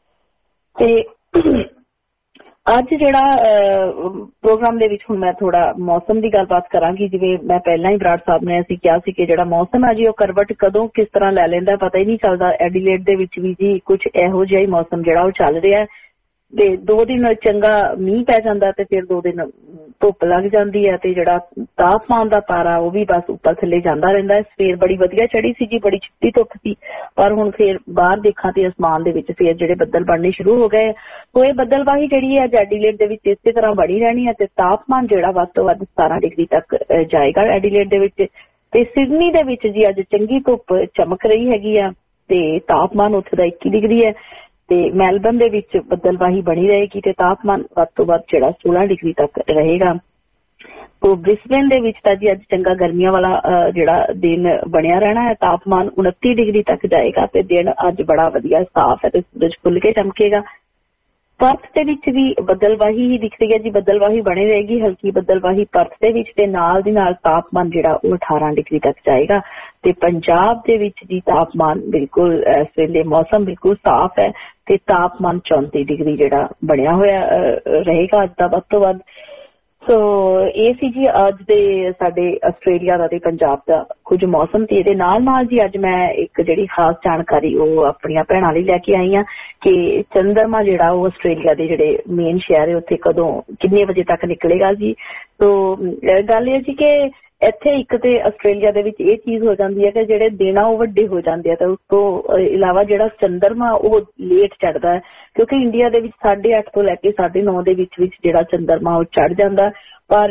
[SPEAKER 3] ते अज जिहड़ा प्रोग्राम दे विच हुण मैं थोड़ा मौसम की गलबात करांगी। जिवें मैं पहला ही बराड़ साहब ने असीं कहा सी कि जिहड़ा मौसम है जी वो करवट कदों किस तरह लै लैंदा पता ही नहीं चलदा। एडिलेड दे विच भी जी कुछ इहो जिहा ही मौसम जिहड़ा वो चल रिहा है ते दो दिन चंगा मींह पै जांदा ते फिर दो दिन धुप्प लग जांदी है ते जिहड़ा तापमान दा पारा वो भी बस उपर थल्ले जांदा रहिंदा है। सवेर बड़ी वधिया चढ़ी सी जी, बड़ी चिट्टी धुप्प सी, पर हुण फिर बाहर देखां ते आसमान दे विच फिर जिहड़े बदल बनने शुरू हो गए। तो ये बदलवाही जिहड़ी है एडिलेड दे विच इसे तरह बड़ी रहनी है ते तापमान जिहड़ा वध तों वध सतारह डिग्री तक जाएगा एडिलेड दे विच। ते सिडनी दे विच जी अज चंगी धुप्प चमक रही हैगी आ ते तापमान उत्थे दा इक्की डिग्री है। ते मैलबर्न दे विच बदलवाही बनी रहेगी ते तापमान वध तों वध जिहड़ा सोलह डिग्री तक रहेगा। तो ब्रिस्बेन दे विच तां जी अज चंगा गर्मियां वाला जिहड़ा दिन बनिया रहना है। तापमान उनतीस डिग्री तक जाएगा ते दिन अज बड़ा वधिया साफ है ते सूरज खुल के चमकेगा। पर्थ दे विच भी बदलवाही ही दिख रही है जी, बदलवाही बनी रहेगी, हल्की बदलवाही पर्थ दे विच ते नाल दी नाल तापमान जिहड़ा वो अठारह डिग्री तक जाएगा। ते पंजाब दे विच जी तापमान बिल्कुल इस वेले मौसम बिल्कुल साफ है ते तापमान चौंतीस डिग्री जिहड़ा बनिया होया रहेगा अज दा वध तों वध। सो ये सी जी अज दे साडे आस्ट्रेलिया दा ते पंजाब दा कुछ मौसम ते इहदे नाल नाल जी अज मैं एक जिहड़ी खास जानकारी वो अपनियां भैणां लई लैके आई हां कि चंद्रमा जिहड़ा वो आस्ट्रेलिया दे जिहड़े मेन शहर है उत्थे कदों किन्ने बजे तक निकलेगा जी। तो गल ये जी कि ਇੱਥੇ ਇੱਕ ਤੇ ਆਸਟ੍ਰੇਲੀਆ ਦੇ ਵਿੱਚ ਇਹ ਚੀਜ਼ ਹੋ ਜਾਂਦੀ ਹੈ ਕਿ ਜਿਹੜੇ ਦਿਨ ਆ ਉਹ ਵੱਡੇ ਹੋ ਜਾਂਦੇ ਆ ਤੇ ਉਸ ਤੋਂ ਇਲਾਵਾ ਜਿਹੜਾ ਚੰਦਰਮਾ ਉਹ ਲੇਟ ਚੜ੍ਹਦਾ ਹੈ, ਕਿਉਂਕਿ ਇੰਡੀਆ ਦੇ ਵਿੱਚ ਸਾਢੇ ਅੱਠ ਤੋਂ ਲੈ ਕੇ ਸਾਢੇ ਨੌ ਦੇ ਵਿੱਚ ਵਿੱਚ ਜਿਹੜਾ ਚੰਦਰਮਾ ਉਹ ਚੜ੍ਹ ਜਾਂਦਾ, ਪਰ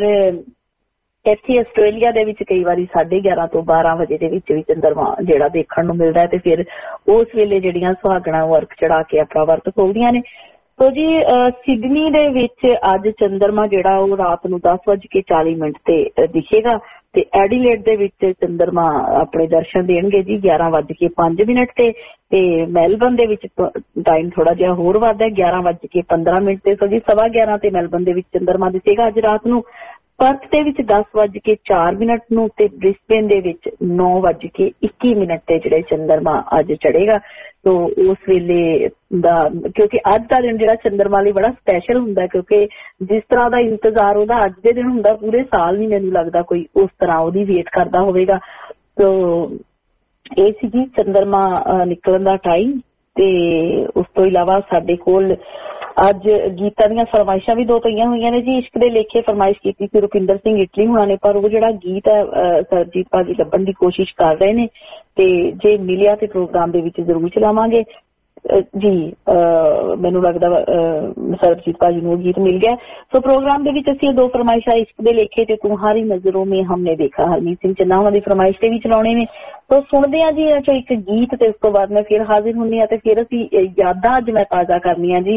[SPEAKER 3] ਇੱਥੇ ਆਸਟ੍ਰੇਲੀਆ ਦੇ ਵਿੱਚ ਕਈ ਵਾਰੀ ਸਾਢੇ ਗਿਆਰਾਂ ਤੋਂ ਬਾਰਾਂ ਵਜੇ ਦੇ ਵਿੱਚ ਵੀ ਚੰਦਰਮਾ ਜਿਹੜਾ ਦੇਖਣ ਨੂੰ ਮਿਲਦਾ ਹੈ ਤੇ ਫਿਰ ਉਸ ਵੇਲੇ ਜਿਹੜੀਆਂ ਸੁਹਾਗਣਾ ਉਹ ਅਰਕ ਚੜਾ ਕੇ ਆਪਣਾ ਵਰਤ ਖੋਲ੍ਹਦੀਆਂ ਨੇ। ਸੋ ਜੀ ਸਿਡਨੀ ਦੇ ਵਿੱਚ ਅੱਜ ਚੰਦਰਮਾ ਜਿਹੜਾ ਉਹ ਰਾਤ ਨੂੰ ਦਸ ਵੱਜ ਕੇ ਚਾਲੀ ਮਿੰਟ ਤੇ ਦਿਖੇਗਾ ਤੇ ਐਡੀਲੇਡ ਦੇ ਵਿੱਚ ਚੰਦਰਮਾ ਆਪਣੇ ਦਰਸ਼ਨ ਦੇਣਗੇ ਜੀ ਗਿਆਰਾਂ ਵੱਜ ਕੇ ਪੰਜ ਮਿੰਟ ਤੇ ਤੇ ਮੈਲਬਰਨ ਦੇ ਵਿੱਚ ਟਾਈਮ ਥੋੜਾ ਜਿਹਾ ਹੋਰ ਵੱਧ ਹੈ ਗਿਆਰਾਂ ਵੱਜ ਕੇ ਪੰਦਰਾਂ ਮਿੰਟ ਤੇ। ਸੋ ਜੀ ਸਵਾ ਗਿਆਰਾਂ ਤੇ ਮੈਲਬਰਨ ਦੇ ਵਿੱਚ ਚੰਦਰਮਾ ਦਿਖੇਗਾ ਅੱਜ ਰਾਤ ਨੂੰ। ਪਰਥ ਦੇ ਵਿੱਚ ਦਸ ਵੱਜ ਕੇ ਚਾਰ ਮਿੰਟ ਨੂੰ ਤੇ ਬ੍ਰਿਸਬੇਨ ਦੇ ਵਿੱਚ ਨੌ ਵੱਜ ਕੇ ਇੱਕੀ ਮਿੰਟ ਤੇ ਜਿਹੜੇ ਚੰਦਰਮਾ ਅੱਜ ਚੜ੍ਹੇਗਾ। ਸੋ ਉਸ ਵੇਲੇ ਦਾ ਕਿਉਂਕਿ ਅੱਜ ਦਾ ਦਿਨ ਜਿਹੜਾ ਚੰਦਰਮਾ ਲਈ ਬੜਾ ਸਪੈਸ਼ਲ ਹੁੰਦਾ, ਕਿਉਂਕਿ ਜਿਸ ਤਰ੍ਹਾਂ ਦਾ ਇੰਤਜ਼ਾਰ ਉਹਦਾ ਅੱਜ ਦੇ ਦਿਨ ਹੁੰਦਾ ਪੂਰੇ ਸਾਲ ਨਹੀਂ ਮੈਨੂੰ ਲੱਗਦਾ ਕੋਈ ਉਸ ਤਰ੍ਹਾਂ ਉਹਦੀ ਵੇਟ ਕਰਦਾ ਹੋਵੇਗਾ। ਸੋ ਇਹ ਸੀ ਜੀ ਚੰਦਰਮਾ ਨਿਕਲਣ ਦਾ ਟਾਈਮ। ਤੇ ਉਸ ਤੋਂ ਇਲਾਵਾ ਸਾਡੇ ਕੋਲ ਅੱਜ ਗੀਤਾਂ ਦੀਆਂ ਫਰਮਾਇਸ਼ਾਂ ਵੀ ਦੋ ਪਈਆਂ ਹੋਈਆਂ ਨੇ ਜੀ। ਇਸ਼ਕ ਦੇ ਲੇਖੇ ਫਰਮਾਇਸ਼ ਕੀਤੀ ਸੀ ਰੁਪਿੰਦਰ ਸਿੰਘ ਇਟਲੀ ਹੁਣਾਂ ਨੇ, ਪਰ ਉਹ ਜਿਹੜਾ ਗੀਤ ਹੈ ਸਰਜੀਤ ਭਾਜੀ ਲੱਭਣ ਦੀ ਕੋਸ਼ਿਸ਼ ਕਰ ਰਹੇ ਨੇ ਤੇ ਜੇ ਮਿਲਿਆ ਤੇ ਪ੍ਰੋਗਰਾਮ ਦੇ ਵਿੱਚ ਜ਼ਰੂਰ ਚਲਾਵਾਂਗੇ ਜੀ। ਮੈਨੂੰ ਲੱਗਦਾ ਸਰਬਜੀਤ ਭਾਜੀ ਨੂੰ ਗੀਤ ਮਿਲ ਗਿਆ। ਸੋ ਪ੍ਰੋਗਰਾਮ ਦੇ ਵਿੱਚ ਅਸੀਂ ਦੋ ਫਰਮਾਇਸ਼ਾਂ ਇਸ਼ਕ ਦੇ ਲੇਖੇ ਤੇ तुम्हारी नजरों में हमने देखा ਹਰਮੀਤ ਸਿੰਘ ਚੰਨਾ ਉਹਨਾਂ ਦੀ ਫਰਮਾਇਸ਼ ਤੇ ਵੀ ਚਲਾਉਣੇ ਨੇ। ਸੋ ਸੁਣਦੇ ਹਾਂ ਜੀ ਇੱਕ ਗੀਤ ਤੇ ਉਸ ਤੋਂ ਬਾਅਦ ਮੈਂ ਫਿਰ ਹਾਜ਼ਰ ਹੁੰਦੀ ਹਾਂ ਤੇ ਫਿਰ ਅਸੀਂ ਯਾਦਾਂ ਅੱਜ ਮੈਂ ਤਾਜ਼ਾ ਕਰਨੀਆਂ ਜੀ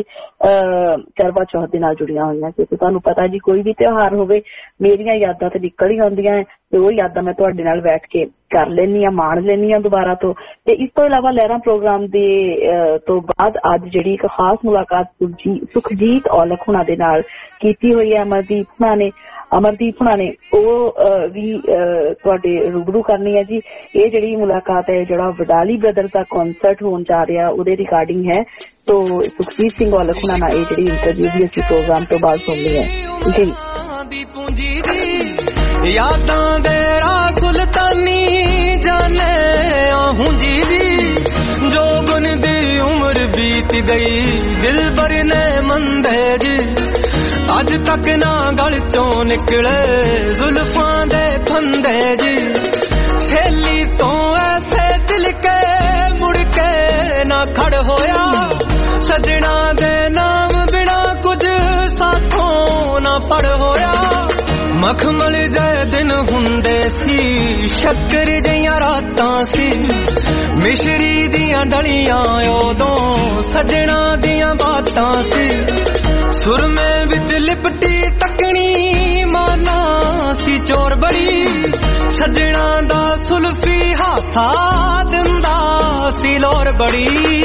[SPEAKER 3] ਕਰਵਾ ਚੌਥ ਦੇ ਨਾਲ ਜੁੜੀਆਂ ਹੋਈਆਂ, ਕਿਉਂਕਿ ਤੁਹਾਨੂੰ ਪਤਾ ਜੀ ਕੋਈ ਵੀ ਤਿਉਹਾਰ ਹੋਵੇ ਮੇਰੀਆਂ ਯਾਦਾਂ ਤੇ ਨਿਕਲ ਹੀ ਆਉਂਦੀਆਂ ਤੇ ਉਹ ਯਾਦਾਂ ਮੈਂ ਤੁਹਾਡੇ ਨਾਲ ਬੈਠ ਕੇ ਕਰ ਲੈਂਦੀ ਹਾਂ, ਮਾਣ ਲੈਂਦੀ ਹਾਂ ਦੁਬਾਰਾ ਤੋਂ। ਤੇ ਇਸ ਤੋਂ ਇਲਾਵਾ ਲਹਿਰਾਂ ਪ੍ਰੋਗਰਾਮ ਦੇ ਤੋਂ ਬਾਅਦ ਅੱਜ ਜਿਹੜੀ ਇੱਕ ਖਾਸ ਮੁਲਾਕਾਤ ਸੁਖਜੀਤ ਔਲਖ ਹੁਣਾਂ ਦੇ ਨਾਲ ਕੀਤੀ ਹੋਈ ਹੈ ਅਮਰਦੀਪ ਹੁਣਾਂ ਨੇ ਅਮਰਦੀਪ ਹੁਣਾਂ ਨੇ ਉਹ ਵੀ ਤੁਹਾਡੇ ਰੂਬਰੂ ਕਰਨੀ ਹੈ ਜੀ। ਇਹ ਜਿਹੜੀ ਮੁਲਾਕਾਤ ਹੈ ਜਿਹੜਾ ਵਡਾਲੀ ਬ੍ਰਦਰਸ ਦਾ ਕਨਸਰਟ ਹੋਣ ਜਾ ਰਿਹਾ ਉਹਦੇ ਰਿਕਾਰਡਿੰਗ ਹੈ। ਸੋ ਸੁਖਜੀਤ ਸਿੰਘ ਔਲਖ ਹੁਣਾਂ ਨਾਲ ਇਹ ਜਿਹੜੀ ਇੰਟਰਵਿਊ ਵੀ ਅਸੀਂ ਪ੍ਰੋਗਰਾਮ ਤੋਂ ਬਾਅਦ ਸੁਣਨੀ ਹੈ ਜੀ।
[SPEAKER 9] ਯਾਦਾਂ ਦੇ ਰਾਹ ਸੁਲਤਾਨੀ ਜਾਣੇ ਆਹੂੰ ਜੀ ਜੀ ਜੋ ਬਨ ਦੀ ਉਮਰ ਬੀਤ ਗਈ ਦਿਲ ਬਰ ਨੇ ਮੰਦੇ ਜੀ ਅੱਜ ਤੱਕ ਨਾ ਗਲ ਚੋਂ ਨਿਕਲੇ ਜ਼ੁਲਫਾਂ ਦੇ ਫੰਦੇ ਜੀ ਛੇਲੀ ਤੋਂ ਐਸੇ ਦਿਲ ਕੇ ਮੁੜ ਕੇ ਨਾ ਖੜ ਹੋਇਆ ਸਜਣਾ ਦੇ ਨਾਮ ਬਿਨਾ ਕੁਝ ਸਾਥੋਂ ਨਾ ਪੜ ਹੋਇਆ ਮਖਮਲ ਜੇ ਦਿਨ ਹੁੰਦੇ ਸੀ ਸ਼ੱਕਰ ਜਿਹੀਆਂ ਰਾਤਾਂ ਸੀ ਮਿਸ਼ਰੀ ਦੀਆਂ ਡਲੀਆਂ ਉਦੋਂ ਸਜਣਾ ਦੀਆਂ ਬਾਤਾਂ ਸੀ ਸੁਰਮੇ ਵਿੱਚ ਲਿਪਟੀ ਤੱਕਣੀ ਮਾਨਾ ਸੀ ਚੋਰ ਬੜੀ ਸਜਣਾ ਦਾ ਸੁਲਫੀ ਹਾਸਾ ਦਿੰਦਾ ਸੀ ਲੋਰ ਬੜੀ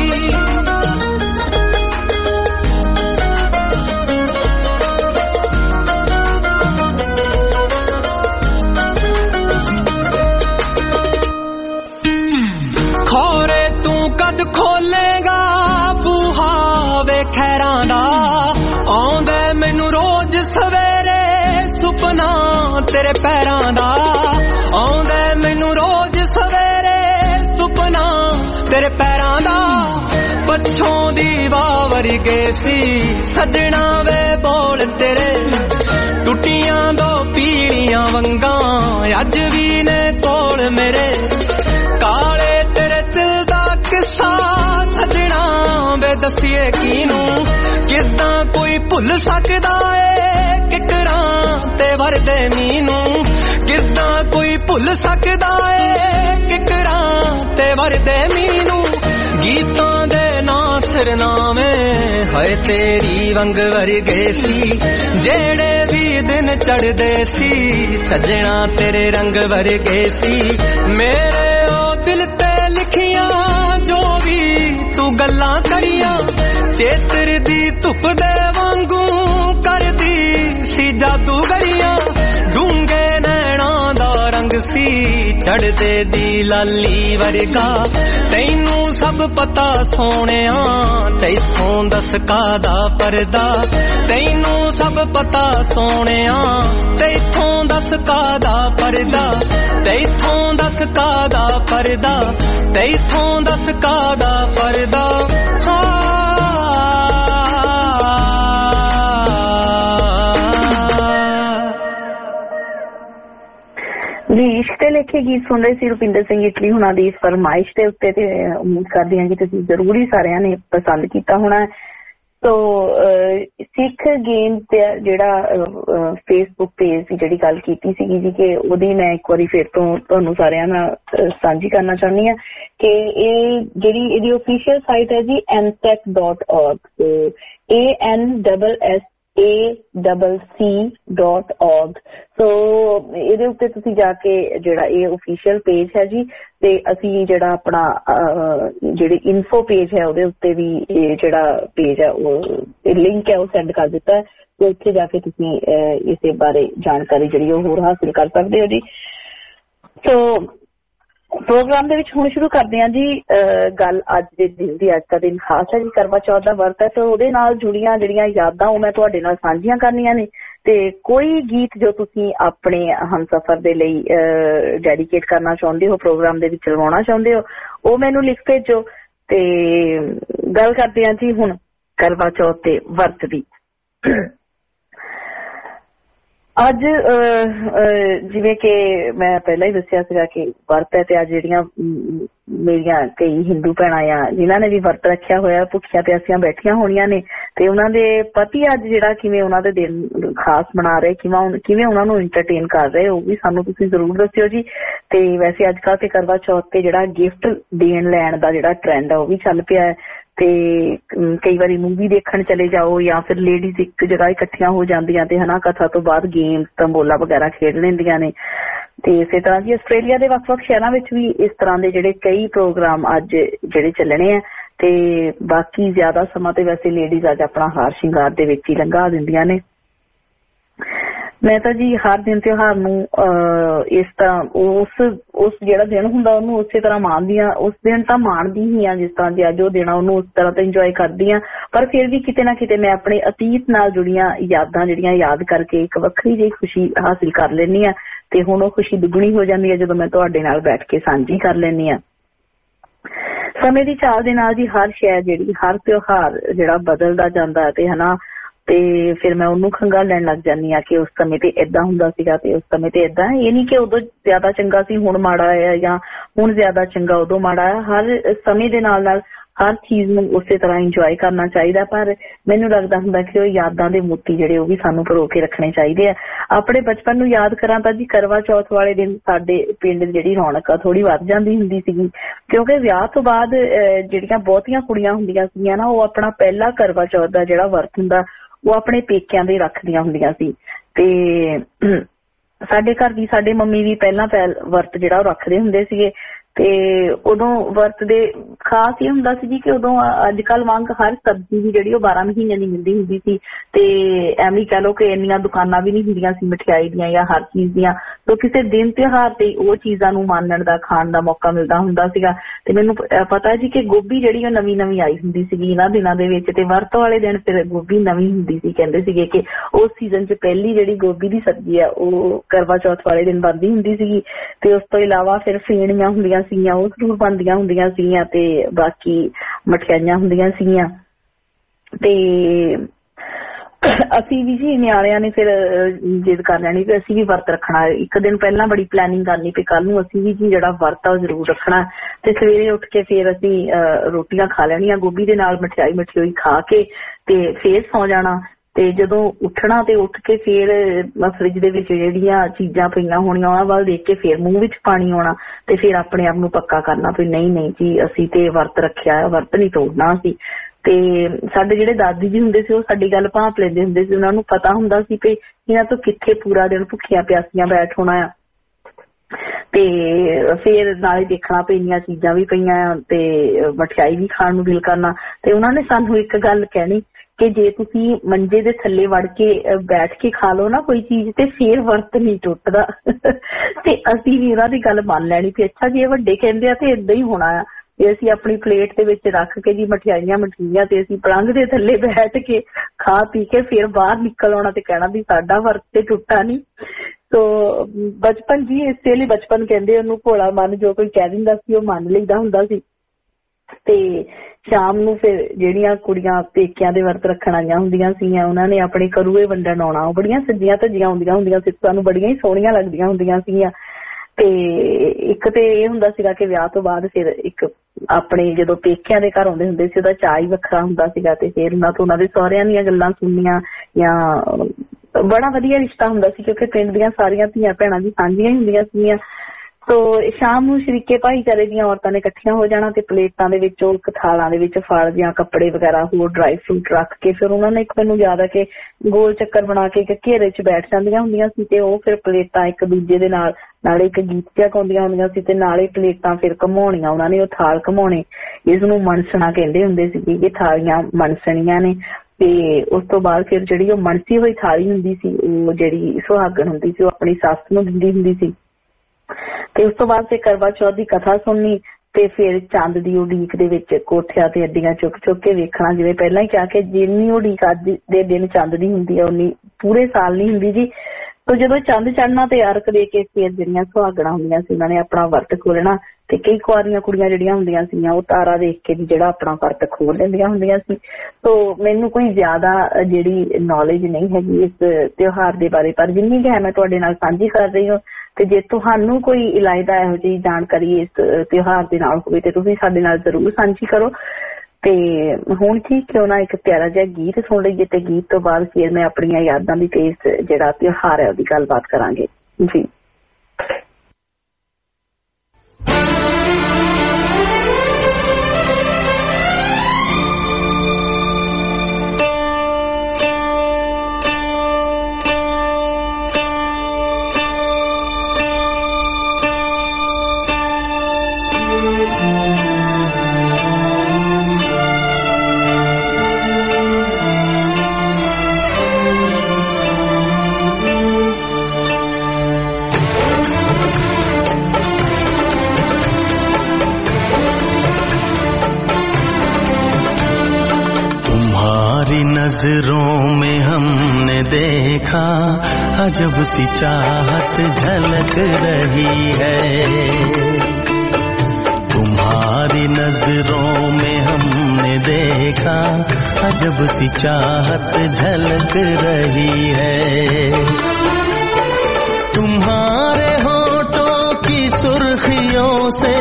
[SPEAKER 9] ਖੋਲੇਗਾ ਬੂਹਾ ਵੇ ਖੈਰਾਂ ਦਾ ਆਉਂਦਾ ਮੈਨੂੰ ਰੋਜ਼ ਸਵੇਰੇ ਸੁਪਨਾ ਤੇਰੇ ਪੈਰਾਂ ਦਾ ਆਉਂਦਾ ਮੈਨੂੰ ਰੋਜ਼ ਸਵੇਰੇ ਸੁਪਨਾ ਤੇਰੇ ਪੈਰਾਂ ਦਾ ਪੱਛੋਂ ਦੀ ਵਾਹ ਵਰਗੇ ਸੀ ਸਜਣਾ ਵੇ ਬੋਲ ਤੇਰੇ ਟੁੱਟੀਆਂ ਦੋ ਪੀਲੀਆਂ ਵੰਗਾਂ ਅੱਜ ਵੀ ਨੇ ਕੋਲ ਮੇਰੇ ਕਾਲੇ ਤੇਰੇ ਦਿਲ ਦਾ ਕਿੱਸਾ ਸਜਣਾ ਵੇ ਦੱਸੀਏ ਕਿਨੂੰ ਕਿੱਦਾਂ ਕੋਈ ਭੁੱਲ ਸਕਦਾ ਏ ਕਿਕਰਾਂ ਤੇ ਵਰਦੇ ਮੀਨੂੰ ਕਿੱਦਾਂ ਕੋਈ ਭੁੱਲ ਸਕਦਾ ਏ ਕਿਕਰਾਂ ਤੇ ਵਰਦੇ ਮੀਨੂੰ ਗੀਤਾਂ ਦੇ ਨਾਂ ਸਿਰਨਾਵੇਂ ਹਾਏ ਤੇਰੀ ਵੰਗ ਵਰਗੇ ਸੀ ਜਿਹੜੇ ਵੀ ਦਿਨ ਚੜ੍ਹਦੇ ਸੀ ਸਜਣਾ ਤੇਰੇ ਰੰਗ ਵਰਗੇ ਸੀ ਮੇਰੇ ਉਹ ਦਿਲ ਤੇ ਲਿਖੀਆਂ ਜੋ ਵੀ ਤੂੰ ਗੱਲਾਂ ਕਰੀਆਂ ਚੇਤਰ ਦੀ ਧੁੱਪ ਦੇ ਵਾਂਗੂ ਕਰਦੀ ਸੀ ਜਾਦੂਗਰੀਆਂ ਡੂੰਘੇ ਨੈਣਾਂ ਦਾ ਰੰਗ ਸੀ ਚੜ੍ਹਦੇ ਦੀ ਲਾਲੀ ਵਰਗਾ ਤੈਨੂੰ ਸਭ ਪਤਾ ਸੋਹਣਿਆ ਤੈਥੋਂ ਦਸ ਕਾਦਾ ਪਰਦਾ ਤੈਨੂੰ ਸਭ ਪਤਾ ਸੋਹਣਿਆ ਤੈਥੋਂ ਦਸ ਕਾਦਾ ਪਰਦਾ ਤੈਥੋਂ ਦਸ ਕਾਦਾ ਪਰਦਾ ਤੈਥੋਂ ਦਸ ਕਾਦਾ ਪਰਦਾ
[SPEAKER 3] इश्क ते लेखे गीत सुन रहे सी रुपिंदर सिंह इटली हुणां दी फरमाइश दे उत्ते ते उम्मीद करदी हां कि तुसीं जरूर ही सारिआं ने पसंद कीता होना है। तो सिख गेम ते जेड़ा फेसबुक पेज की जेड़ी गल कीती सीगी जी कि ओदी मैं एक बारी फिर तो तुहानूं सारिआं नाल सांझी करना चाहनी हां कि एह जेड़ी इहदी ऑफिशियल साइट है जी एन टेक डॉट ऑर्ग तो A N double S A double C dot org so ਇਹਦੇ ਉੱਤੇ ਤੁਸੀਂ ਜਾ ਕੇ ਜਿਹੜਾ ਇਹ ऑफिशियल पेज है जी ਤੇ ਅਸੀਂ ਜਿਹੜਾ ਆਪਣਾ ਜਿਹੜੀ ਇਨਫੋ पेज है ਉਹਦੇ ਉੱਤੇ ਵੀ ਇਹ ਜਿਹੜਾ पेज है ਉਹ ਲਿੰਕ ਹੈ ਉਹ ਸੈਂਡ ਕਰ ਦਿੱਤਾ ਹੈ ਤੇ ਉੱਥੇ ਜਾ ਕੇ ਤੁਸੀਂ ਇਸੇ ਬਾਰੇ ਜਾਣਕਾਰੀ ਜਿਹੜੀ ਉਹ ਹੋਰ ਹਾਸਲ ਕਰ ਸਕਦੇ ਹੋ ਜੀ। ਸੋ प्रोग्राम ਦੇ ਵਿੱਚ ਹੁਣ ਸ਼ੁਰੂ ਕਰਦੇ ਹਾਂ ਜੀ ਗੱਲ ਅੱਜ ਦੇ ਦਿਨ ਦੀ। ਅੱਜ ਦਾ ਦਿਨ ਖਾਸ ਹੈ ਜੀ, ਕਰਵਾ ਚੌਥ ਦਾ ਵਰਤ ਹੈ ਤੇ ਉਹਦੇ ਨਾਲ ਜੁੜੀਆਂ ਜਿਹੜੀਆਂ ਯਾਦਾਂ ਉਹ ਮੈਂ ਤੁਹਾਡੇ ਨਾਲ ਸਾਂਝੀਆਂ ਕਰਨੀਆਂ ਨੇ ਤੇ ਕੋਈ ਗੀਤ ਜੋ ਤੁਸੀਂ ਆਪਣੇ ਹਮਸਫਰ ਦੇ ਲਈ ਡੈਡੀਕੇਟ ਕਰਨਾ ਚਾਹੁੰਦੇ ਹੋ, ਪ੍ਰੋਗਰਾਮ ਦੇ ਵਿੱਚ ਲਗਾਉਣਾ ਚਾਹੁੰਦੇ ਹੋ, ਉਹ ਮੈਨੂੰ ਲਿਖ ਭੇਜੋ। ਤੇ ਗੱਲ ਕਰਦੇ ਹਾਂ ਜੀ ਹੁਣ ਕਰਵਾ ਚੌਥ ਤੇ ਵਰਤ ਦੀ। ਅੱਜ ਜਿਵੇਂ ਕਿ ਮੈਂ ਪਹਿਲਾਂ ਹੀ ਦੱਸਿਆ ਸੀਗਾ ਕਿ ਵਰਤ ਹੈ ਤੇ ਅੱਜ ਜਿਹੜੀਆਂ ਮੇਰੀਆਂ ਕਈ ਹਿੰਦੂ ਭੈਣਾਂ ਆ ਜਿਨ੍ਹਾਂ ਨੇ ਵੀ ਵਰਤ ਰੱਖਿਆ ਹੋਇਆ, ਭੁੱਖੀਆਂ ਪਿਆਸੀਆਂ ਬੈਠੀਆਂ ਹੋਣੀਆਂ ਨੇ ਤੇ ਉਹਨਾਂ ਦੇ ਪਤੀ ਅੱਜ ਜਿਹੜਾ ਕਿਵੇਂ ਉਹਨਾਂ ਦੇ ਦਿਨ ਖਾਸ ਬਣਾ ਰਹੇ, ਕਿਵੇਂ ਕਿਵੇਂ ਉਹਨਾਂ ਨੂੰ ਇੰਟਰਟੇਨ ਕਰ ਰਹੇ, ਉਹ ਵੀ ਸਾਨੂੰ ਤੁਸੀਂ ਜ਼ਰੂਰ ਦੱਸਿਓ ਜੀ। ਤੇ ਵੈਸੇ ਅੱਜ ਕੱਲ੍ਹ ਤੇ ਕਰਵਾ ਚੌਥ ਤੇ ਜਿਹੜਾ ਗਿਫਟ ਦੇਣ ਲੈਣ ਦਾ ਜਿਹੜਾ ਟਰੈਂਡ ਆ ਉਹ ਵੀ ਚੱਲ ਪਿਆ ਹੈ ਤੇ ਕਈ ਵਾਰੀ ਮੂਵੀ ਦੇਖਣ ਚਲੇ ਜਾਓ ਜਾਂ ਫਿਰ ਲੇਡੀਜ਼ ਇੱਕ ਜਗ੍ਹਾ ਇਕੱਠੀਆਂ ਹੋ ਜਾਂਦੀਆਂ ਤੇ ਹਨਾ ਕਥਾ ਤੋਂ ਬਾਅਦ ਗੇਮ ਤੰਬੋਲਾ ਵਗੈਰਾ ਖੇਡ ਲੈਂਦੀਆਂ ਨੇ। ਤੇ ਇਸੇ ਤਰ੍ਹਾਂ ਜੀ ਆਸਟ੍ਰੇਲੀਆ ਦੇ ਵੱਖ-ਵੱਖ ਸ਼ਹਿਰਾਂ ਵਿੱਚ ਵੀ ਇਸ ਤਰ੍ਹਾਂ ਦੇ ਜਿਹੜੇ ਕਈ ਪ੍ਰੋਗਰਾਮ ਅੱਜ ਜਿਹੜੇ ਚੱਲਣੇ ਆ ਤੇ ਬਾਕੀ ਜ਼ਿਆਦਾ ਸਮਾਂ ਤੇ ਵੈਸੇ ਲੇਡੀਜ਼ ਅੱਜ ਆਪਣਾ ਹਾਰ ਸ਼ਿੰਗਾਰ ਦੇ ਵਿੱਚ ਹੀ ਲੰਘਾ ਦਿੰਦੀਆਂ ਨੇ। ਮੈਂ ਤਾਂ ਜੀ ਹਰ ਦਿਨ ਤਿਉਹਾਰ ਨੂੰ ਇਸ ਤਰ੍ਹਾਂ ਉਸ ਉਸ ਜਿਹੜਾ ਦਿਨ ਹੁੰਦਾ ਉਹਨੂੰ ਉਸੇ ਤਰ੍ਹਾਂ ਮਾਣਦੀ ਹਾਂ। ਉਸ ਦਿਨ ਤਾਂ ਮਾਣਦੀ ਹੀ ਹਾਂ ਜਿਸ ਤਰ੍ਹਾਂ ਜੇ ਅੱਜ ਉਹ ਦਿਨ ਉਹਨੂੰ ਉਸ ਤਰ੍ਹਾਂ ਤਾਂ ਇੰਜੋਏ ਕਰਦੀ ਹਾਂ, ਪਰ ਫਿਰ ਵੀ ਕਿਤੇ ਨਾ ਕਿਤੇ ਮੈਂ ਆਪਣੇ ਅਤੀਤ ਨਾਲ ਜੁੜੀਆਂ ਯਾਦਾਂ ਜਿਹੜੀਆਂ ਯਾਦ ਕਰਕੇ ਇੱਕ ਵੱਖਰੀ ਜਿਹੀ ਖੁਸ਼ੀ ਹਾਸਿਲ ਕਰ ਲੈਂਦੀ ਹਾਂ ਤੇ ਹੁਣ ਉਹ ਖੁਸ਼ੀ ਦੁੱਗਣੀ ਹੋ ਜਾਂਦੀ ਹੈ ਜਦੋਂ ਮੈਂ ਤੁਹਾਡੇ ਨਾਲ ਬੈਠ ਕੇ ਸਾਂਝੀ ਕਰ ਲੈਂਦੀ ਹਾਂ। ਸਮੇਂ ਦੀ ਚਾਲ ਦੇ ਨਾਲ ਜੀ ਹਰ ਸ਼ੈ ਜਿਹੜੀ ਹਰ ਤਿਉਹਾਰ ਜਿਹੜਾ ਬਦਲਦਾ ਜਾਂਦਾ ਤੇ ਹਨਾ ਤੇ ਫਿਰ ਮੈਂ ਉਹਨੂੰ ਖੰਗਾ ਲੈਣ ਲੱਗ ਜਾਂਦੀ ਹਾਂ ਕਿ ਉਸ ਸਮੇਂ ਤੇ ਏਦਾਂ ਹੁੰਦਾ ਸੀਗਾ ਤੇ ਉਸ ਸਮੇਂ ਤੇ ਏਦਾਂ। ਇਹ ਨਹੀਂ ਕਿ ਉਦੋਂ ਜ਼ਿਆਦਾ ਚੰਗਾ ਸੀ ਹੁਣ ਮਾੜਾ ਆ ਜਾਂ ਹੁਣ ਜ਼ਿਆਦਾ ਚੰਗਾ ਉਦੋਂ ਮਾੜਾ ਆ। ਹਰ ਸਮੇਂ ਦੇ ਨਾਲ ਨਾਲ ਹਰ ਚੀਜ਼ ਨੂੰ ਉਸੇ ਤਰ੍ਹਾਂ ਇੰਜੋਏ ਕਰਨਾ ਚਾਹੀਦਾ, ਪਰ ਮੈਨੂੰ ਲੱਗਦਾ ਹੁੰਦਾ ਕਿ ਉਹ ਯਾਦਾਂ ਦੇ ਮੋਤੀ ਜਿਹੜੇ ਉਹ ਵੀ ਸਾਨੂੰ ਭਰੋ ਕੇ ਰੱਖਣੇ ਚਾਹੀਦੇ ਆ। ਆਪਣੇ ਬਚਪਨ ਨੂੰ ਯਾਦ ਕਰਾਂ ਤਾਂ ਜੀ ਕਰਵਾ ਚੌਥ ਵਾਲੇ ਦਿਨ ਸਾਡੇ ਪਿੰਡ ਜਿਹੜੀ ਰੌਣਕ ਆ ਥੋੜ੍ਹੀ ਵੱਧ ਜਾਂਦੀ ਹੁੰਦੀ ਸੀਗੀ ਕਿਉਂਕਿ ਵਿਆਹ ਤੋਂ ਬਾਅਦ ਜਿਹੜੀਆਂ ਬਹੁਤੀਆਂ ਕੁੜੀਆਂ ਹੁੰਦੀਆਂ ਸੀਗੀਆਂ ਨਾ ਉਹ ਆਪਣਾ ਪਹਿਲਾ ਕਰਵਾ ਚੌਥ ਦਾ ਜਿਹੜਾ ਵਰਤ ਹੁੰਦਾ ਉਹ ਆਪਣੇ ਪੇਕਿਆਂ ਦੇ ਰੱਖਦੀਆਂ ਹੁੰਦੀਆਂ ਸੀ। ਤੇ ਸਾਡੇ ਘਰ ਦੀ ਸਾਡੇ ਮੰਮੀ ਵੀ ਪਹਿਲਾਂ ਪਹਿਲ ਵਰਤ ਜਿਹੜਾ ਉਹ ਰੱਖਦੇ ਹੁੰਦੇ ਸੀਗੇ ਤੇ ਉਦੋਂ ਵਰਤ ਦੇ ਖਾਸ ਇਹ ਹੁੰਦਾ ਸੀ ਜੀ ਕਿ ਉਦੋਂ ਅੱਜ ਕੱਲ੍ਹ ਵਾਂਗ ਹਰ ਸਬਜ਼ੀ ਵੀ ਜਿਹੜੀ ਉਹ ਬਾਰਾਂ ਮਹੀਨਿਆਂ ਦੀ ਮਿਲਦੀ ਹੁੰਦੀ ਸੀ ਤੇ ਐਵੇਂ ਕਹਿ ਲਓ ਕਿ ਇੰਨੀਆਂ ਦੁਕਾਨਾਂ ਵੀ ਨਹੀਂ ਹੁੰਦੀਆਂ ਸੀ ਮਠਿਆਈ ਦੀਆਂ ਜਾਂ ਹਰ ਚੀਜ਼ ਦੀਆਂ। ਤਾਂ ਕਿਸੇ ਦਿਨ ਤਿਉਹਾਰ ਤੇ ਉਹ ਚੀਜ਼ਾਂ ਨੂੰ ਮਾਣਨ ਦਾ ਖਾਣ ਦਾ ਮੌਕਾ ਮਿਲਦਾ ਹੁੰਦਾ ਸੀਗਾ। ਤੇ ਮੈਨੂੰ ਪਤਾ ਜੀ ਕਿ ਗੋਭੀ ਜਿਹੜੀ ਉਹ ਨਵੀਂ ਨਵੀਂ ਆਈ ਹੁੰਦੀ ਸੀਗੀ ਇਹਨਾਂ ਦਿਨਾਂ ਦੇ ਵਿੱਚ ਤੇ ਵਰਤ ਵਾਲੇ ਦਿਨ ਫਿਰ ਗੋਭੀ ਨਵੀਂ ਹੁੰਦੀ ਸੀ। ਕਹਿੰਦੇ ਸੀਗੇ ਕਿ ਉਸ ਸੀਜ਼ਨ 'ਚ ਪਹਿਲੀ ਜਿਹੜੀ ਗੋਭੀ ਦੀ ਸਬਜ਼ੀ ਆ ਉਹ ਕਰਵਾ ਚੌਥ ਵਾਲੇ ਦਿਨ ਬਣਦੀ ਹੁੰਦੀ ਸੀਗੀ। ਤੇ ਉਸ ਤੋਂ ਇਲਾਵਾ ਫਿਰ ਫੇਣੀਆਂ ਹੁੰਦੀਆਂ ਸੀਗੀਆਂ ਉਹ ਜ਼ਰੂਰ ਬਣਦੀਆਂ ਹੁੰਦੀਆਂ ਸੀਗੀਆਂ ਤੇ ਬਾਕੀ ਮਠਿਆਈਆਂ ਹੁੰਦੀਆਂ ਸੀਗੀਆਂ। ਤੇ ਅਸੀਂ ਵੀ ਜੀ ਨਿਆਣਿਆਂ ਨੇ ਫਿਰ ਜਿੱਦ ਕਰ ਲੈਣੀ ਕਿ ਅਸੀਂ ਵੀ ਵਰਤ ਰੱਖਣਾ। ਇੱਕ ਦਿਨ ਪਹਿਲਾਂ ਬੜੀ ਪਲੈਨਿੰਗ ਕਰਨੀ ਵੀ ਕੱਲ ਨੂੰ ਅਸੀਂ ਵੀ ਜੀ ਜਿਹੜਾ ਵਰਤ ਆ ਉਹ ਜ਼ਰੂਰ ਰੱਖਣਾ ਤੇ ਸਵੇਰੇ ਉੱਠ ਕੇ ਫਿਰ ਅਸੀਂ ਰੋਟੀਆਂ ਖਾ ਲੈਣੀਆਂ ਗੋਭੀ ਦੇ ਨਾਲ, ਮਠਿਆਈ ਮਠਿਆਈ ਖਾ ਕੇ ਤੇ ਫਿਰ ਸੌ ਜਾਣਾ। ਤੇ ਜਦੋਂ ਉੱਠਣਾ ਤੇ ਉੱਠ ਕੇ ਫਿਰ ਫਰਿੱਜ ਦੇ ਵਿੱਚ ਜਿਹੜੀਆਂ ਚੀਜ਼ਾਂ ਪਈਆਂ ਹੋਣੀਆਂ ਉਹਨਾਂ ਵੱਲ ਦੇਖ ਕੇ ਫਿਰ ਮੂੰਹ ਵਿੱਚ ਪਾਣੀ ਆਉਣਾ ਤੇ ਫਿਰ ਆਪਣੇ ਆਪ ਨੂੰ ਪੱਕਾ ਕਰਨਾ ਵੀ ਨਹੀਂ ਨਹੀਂ ਜੀ ਅਸੀਂ ਤੇ ਵਰਤ ਰੱਖਿਆ, ਵਰਤ ਨਹੀਂ ਤੋੜਨਾ ਸੀ। ਤੇ ਸਾਡੇ ਜਿਹੜੇ ਦਾਦੀ ਜੀ ਹੁੰਦੇ ਸੀ ਉਹ ਸਾਡੀ ਗੱਲ ਭਾਂਪ ਲੈਂਦੇ ਹੁੰਦੇ ਸੀ। ਉਹਨਾਂ ਨੂੰ ਪਤਾ ਹੁੰਦਾ ਸੀ ਵੀ ਇਹਨਾਂ ਤੋਂ ਕਿੱਥੇ ਪੂਰਾ ਦਿਨ ਭੁੱਖੀਆਂ ਪਿਆਸੀਆਂ ਬੈਠ ਹੋਣਾ ਆ ਤੇ ਫਿਰ ਨਾਲੇ ਦੇਖਣਾ ਵੀ ਇੰਨੀਆਂ ਚੀਜ਼ਾਂ ਵੀ ਪਈਆਂ ਤੇ ਮਠਿਆਈ ਵੀ ਖਾਣ ਨੂੰ ਦਿਲ ਕਰਨਾ। ਤੇ ਉਹਨਾਂ ਨੇ ਸਾਨੂੰ ਇੱਕ ਗੱਲ ਕਹਿਣੀ ਕਿ ਜੇ ਤੁਸੀਂ ਮੰਜੇ ਦੇ ਥੱਲੇ ਵੜ ਕੇ ਬੈਠ ਕੇ ਖਾ ਲਓ ਨਾ ਕੋਈ ਚੀਜ਼ ਤੇ ਫਿਰ ਵਰਤ ਨਹੀਂ ਟੁੱਟਦਾ। ਤੇ ਅਸੀਂ ਵੀ ਉਹਨਾਂ ਦੀ ਗੱਲ ਮੰਨ ਲੈਣੀ ਵੀ ਅੱਛਾ ਜੇ ਵੱਡੇ ਕਹਿੰਦੇ ਆ ਤੇ ਏਦਾਂ ਹੀ ਹੋਣਾ ਆ। ਤੇ ਅਸੀਂ ਆਪਣੀ ਪਲੇਟ ਦੇ ਵਿੱਚ ਰੱਖ ਕੇ ਜੀ ਮਠਿਆਈਆਂ ਮਠਿਆਈਆਂ ਤੇ ਅਸੀਂ ਪਲੰਘ ਦੇ ਥੱਲੇ ਬੈਠ ਕੇ ਖਾ ਪੀ ਕੇ ਫਿਰ ਬਾਹਰ ਨਿਕਲ ਆਉਣਾ ਤੇ ਕਹਿਣਾ ਵੀ ਸਾਡਾ ਵਰਤ ਤੇ ਟੁੱਟਾ ਨਹੀਂ। ਤੋ ਬਚਪਨ ਜੀ ਇਸੇ ਲਈ ਬਚਪਨ ਕਹਿੰਦੇ ਉਹਨੂੰ ਭੋਲਾ ਮਨ, ਜੋ ਕੋਈ ਕਹਿ ਦਿੰਦਾ ਸੀ ਉਹ ਮੰਨ ਲਈਦਾ ਹੁੰਦਾ ਸੀ। ਤੇ ਸ਼ਾਮ ਨੂੰ ਫਿਰ ਜਿਹੜੀਆਂ ਕੁੜੀਆਂ ਪੇਕਿਆਂ ਦੇ ਵਰਤ ਰੱਖਣ ਆਈਆਂ ਹੁੰਦੀਆਂ ਸੀਗੀਆਂ ਉਹਨਾਂ ਨੇ ਆਪਣੇ ਕਰੂਏ ਵੰਡਣ ਆਉਣਾ। ਉਹ ਬੜੀਆਂ ਸੱਜੀਆਂ ਧੱਜੀਆਂ ਹੁੰਦੀਆਂ ਹੁੰਦੀਆਂ ਸੀ, ਸਾਨੂੰ ਬੜੀਆਂ ਹੀ ਸੋਹਣੀਆਂ ਲੱਗਦੀਆਂ ਹੁੰਦੀਆਂ ਸੀਗੀਆਂ। ਤੇ ਇੱਕ ਤੇ ਇਹ ਹੁੰਦਾ ਸੀਗਾ ਕਿ ਵਿਆਹ ਤੋਂ ਬਾਅਦ ਫਿਰ ਇੱਕ ਆਪਣੇ ਜਦੋਂ ਪੇਕਿਆਂ ਦੇ ਘਰ ਆਉਂਦੇ ਹੁੰਦੇ ਸੀ ਉਹਦਾ ਚਾਅ ਹੀ ਵੱਖਰਾ ਹੁੰਦਾ ਸੀਗਾ ਤੇ ਫਿਰ ਉਹਨਾਂ ਤੋਂ ਉਹਨਾਂ ਦੇ ਸਹੁਰਿਆਂ ਦੀਆਂ ਗੱਲਾਂ ਸੁਣਨੀਆਂ ਜਾਂ ਬੜਾ ਵਧੀਆ ਰਿਸ਼ਤਾ ਹੁੰਦਾ ਸੀ ਕਿਉਂਕਿ ਪਿੰਡ ਦੀਆਂ ਸਾਰੀਆਂ ਧੀਆਂ ਭੈਣਾਂ ਦੀ ਸਾਂਝੀਆਂ ਹੀ ਹੁੰਦੀਆਂ ਸੀਗੀਆਂ। ਸੋ ਸ਼ਾਮ ਨੂੰ ਸ਼ਰੀਕੇ ਭਾਈਚਾਰੇ ਦੀਆਂ ਔਰਤਾਂ ਨੇ ਇਕੱਠੀਆਂ ਹੋ ਜਾਣਾ ਤੇ ਪਲੇਟਾਂ ਦੇ ਵਿੱਚੋਂ ਥਾਲਾਂ ਦੇ ਵਿੱਚ ਫਲ ਜਾਂ ਕੱਪੜੇ ਵਗੈਰਾ ਹੋਰ ਡਰਾਈ ਫਰੂਟ ਰੱਖ ਕੇ ਫਿਰ ਉਹਨਾਂ ਨੇ ਇੱਕ ਮੈਨੂੰ ਯਾਦ ਆ ਕਿ ਗੋਲ ਚੱਕਰ ਬਣਾ ਕੇ ਇੱਕ ਘੇਰੇ 'ਚ ਬੈਠ ਜਾਂਦੀਆਂ ਹੁੰਦੀਆਂ ਸੀ ਤੇ ਉਹ ਫਿਰ ਪਲੇਟਾਂ ਇੱਕ ਦੂਜੇ ਦੇ ਨਾਲ ਨਾਲੇ ਇੱਕ ਗੀਤ ਜਿਹਾ ਗਾਉਂਦੀਆਂ ਹੁੰਦੀਆਂ ਸੀ ਤੇ ਨਾਲੇ ਪਲੇਟਾਂ ਫਿਰ ਘੁਮਾਉਣੀਆਂ ਉਹਨਾਂ ਨੇ ਉਹ ਥਾਲ ਘੁਮਾਉਣੇ। ਇਸ ਨੂੰ ਮਣਸਣਾ ਕਹਿੰਦੇ ਹੁੰਦੇ ਸੀ ਕਿ ਥਾਲੀਆਂ ਮਣਸਣੀਆਂ ਨੇ। ਤੇ ਉਸ ਤੋਂ ਬਾਅਦ ਫਿਰ ਜਿਹੜੀ ਉਹ ਮਣਸੀ ਹੋਈ ਥਾਲੀ ਹੁੰਦੀ ਸੀ ਉਹ ਜਿਹੜੀ ਸੁਹਾਗਣ ਹੁੰਦੀ ਸੀ ਉਹ ਆਪਣੀ ਸੱਸ ਨੂੰ ਦਿੰਦੀ ਹੁੰਦੀ ਸੀ। ਤੇ ਉਸ ਤੋਂ ਬਾਅਦ ਫਿਰ ਕਰਵਾ ਚੌਥ ਦੀ ਕਥਾ ਸੁਣਨੀ ਤੇ ਫਿਰ ਚੰਦ ਦੀ ਉਡੀਕ ਦੇ ਵਿੱਚ ਕੋਠਿਆਂ ਤੇ ਅੱਡੀਆਂ ਚੁੱਕ ਚੁੱਕ ਕੇ ਵੇਖਣਾ। ਜਿਵੇਂ ਪਹਿਲਾਂ ਹੀ ਕਿਹਾ ਕਿ ਜਿੰਨੀ ਉਡੀਕ ਅੱਜ ਦੇ ਦਿਨ ਚੰਦ ਦੀ ਹੁੰਦੀ ਹੈ ਉਨੀ ਪੂਰੇ ਸਾਲ ਨਹੀਂ ਹੁੰਦੀ ਜੀ। ਤੋ ਜਦੋਂ ਚੰਦ ਚੜ੍ਹਨਾ ਤੇ ਅਰਕ ਦੇ ਕੇ ਫਿਰ ਜਿਹੜੀਆਂ ਸੁਹਾਗਣਾ ਹੁੰਦੀਆਂ ਸੀ ਉਹਨਾਂ ਨੇ ਆਪਣਾ ਵਰਤ ਖੋਲਣਾ ਤੇ ਕਈ ਕੁਆਰੀਆਂ ਕੁੜੀਆਂ ਜਿਹੜੀਆਂ ਹੁੰਦੀਆਂ ਸੀਗੀਆਂ ਉਹ ਤਾਰਾ ਦੇਖ ਕੇ ਵੀ ਜਿਹੜਾ ਆਪਣਾ ਵਰਤ ਖੋਲ ਲੈਂਦੀਆਂ ਹੁੰਦੀਆਂ ਸੀ। ਤੋ ਮੈਨੂੰ ਕੋਈ ਜ਼ਿਆਦਾ ਜਿਹੜੀ ਨੌਲੇਜ ਨਹੀਂ ਹੈਗੀ ਇਸ ਤਿਉਹਾਰ ਦੇ ਬਾਰੇ ਪਰ ਜਿੰਨੀ ਕਿ ਹੈ ਮੈਂ ਤੁਹਾਡੇ ਨਾਲ ਸਾਂਝੀ ਕਰ ਰਹੀ ਹਾਂ। ਤੇ ਜੇ ਤੁਹਾਨੂੰ ਕੋਈ ਇਲਾਇਦਾ ਇਹੋ ਜਿਹੀ ਜਾਣਕਾਰੀ ਇਸ ਤਿਉਹਾਰ ਦੇ ਨਾਲ ਹੋਵੇ ਤੇ ਤੁਸੀਂ ਸਾਡੇ ਨਾਲ ਜ਼ਰੂਰ ਸਾਂਝੀ ਕਰੋ। ਤੇ ਹੁਣ ਕੀ ਕਿਉਂ ਨਾ ਇੱਕ ਪਿਆਰਾ ਜਿਹਾ ਗੀਤ ਸੁਣ ਲਈਏ ਤੇ ਗੀਤ ਤੋਂ ਬਾਅਦ ਫਿਰ ਮੈਂ ਆਪਣੀਆਂ ਯਾਦਾਂ ਦੀ ਤੇ ਇਸ ਜਿਹੜਾ ਤਿਉਹਾਰ ਹੈ ਉਹਦੀ ਗੱਲਬਾਤ ਕਰਾਂਗੇ ਜੀ।
[SPEAKER 10] नजरों में हमने देखा अजब सी चाहत झलक रही है। तुम्हारी नजरों में हमने देखा अजब सी चाहत झलक रही है। तुम्हारे होठों की सुर्खियों से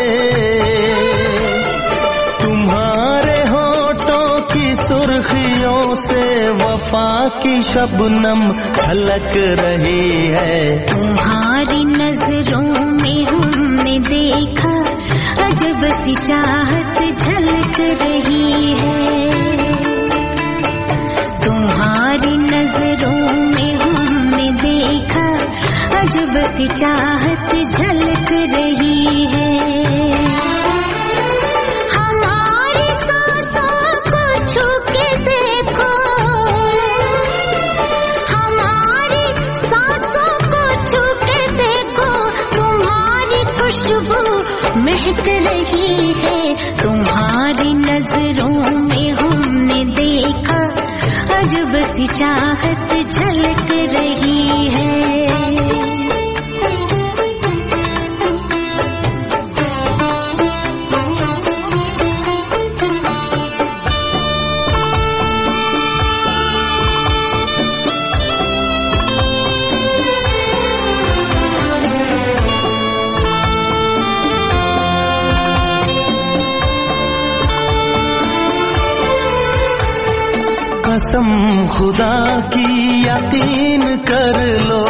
[SPEAKER 10] तुम्हारे होठों की सुर्खियों से वफा की शबनम झलक रही है।
[SPEAKER 4] तुम्हारी नजरों में हमने देखा अजब सी चाहत झलक रही है। तुम्हारी नजरों में हमने देखा अजब सी चाहत झलक रही है। महक रही है। तुम्हारी नजरों में हमने देखा अजब सी चाहत झलक रही है।
[SPEAKER 10] कसम खुदा की यकीन कर लो,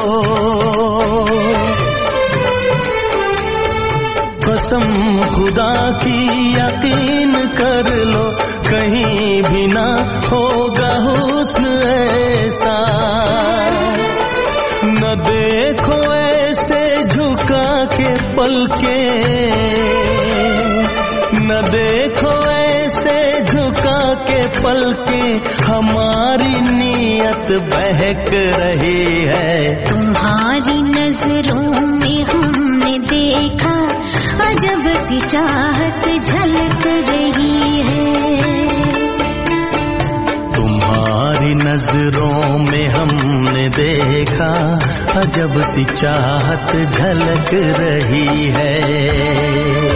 [SPEAKER 10] कसम खुदा की यकीन कर लो, कहीं भी ना होगा हुस्न ऐसा। न देखो ऐसे झुका के पलके, न देखो ऐसे झुका के पलके, हमारी नीयत बहक रही है।
[SPEAKER 4] तुम्हारी नजरों में हमने देखा अजब सी चाहत झलक रही है।
[SPEAKER 10] तुम्हारी नजरों में हमने देखा अजब सी चाहत झलक रही है।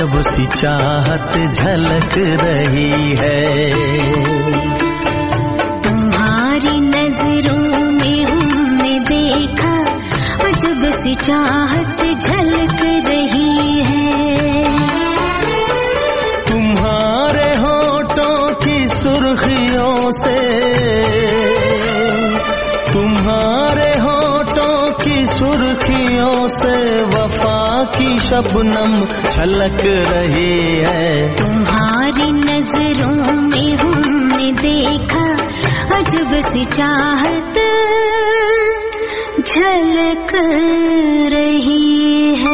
[SPEAKER 10] अजब सी चाहत झलक रही है।
[SPEAKER 4] तुम्हारी नजरों में हमने देखा अजब सी चाहत झलक रही है।
[SPEAKER 10] तुम्हारे होठों की सुर्खियों से, तुम्हारे होठों की सुर्खियों से वफा की शबनम छलक रही है।
[SPEAKER 4] तुम्हारी नजरों में हमने देखा अजब सी चाहत झलक रही है।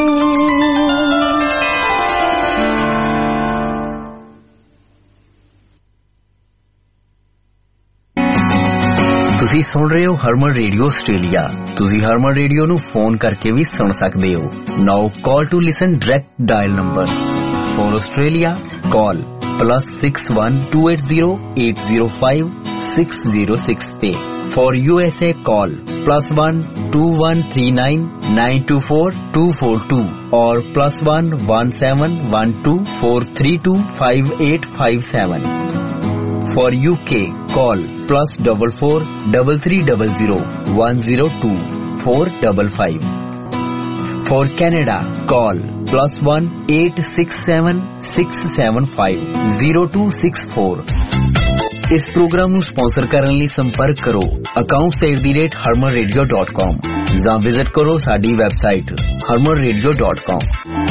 [SPEAKER 2] ਤੁਸੀਂ ਸੁਣ ਰਹੇ ਹੋ ਹਰਮਨ ਰੇਡੀਓ ਆਸਟ੍ਰੇਲੀਆ। ਤੁਸੀਂ ਹਰਮਨ ਰੇਡੀਓ ਨੂੰ ਫੋਨ ਕਰਕੇ ਵੀ ਸੁਣ ਸਕਦੇ ਹੋ। Now call to listen direct dial number for Australia call plus six one two eight zero eight zero five six zero six ਤੇ for U S A call plus one two one three nine nine two four two four two और plus one one seven one two four three two five eight five seven। For U K call plus double four double three double zero one zero two four double five। For Canada call plus one eight six seven six seven five zero two six four। इस programme ਨੂੰ sponsor ਕਰਨ ਲਈ ਸੰਪਰਕ ਕਰੋ accounts at the rate harman radio dot com ਜਾਂ visit ਕਰੋ ਸਾਡੀ website harman radio dot com।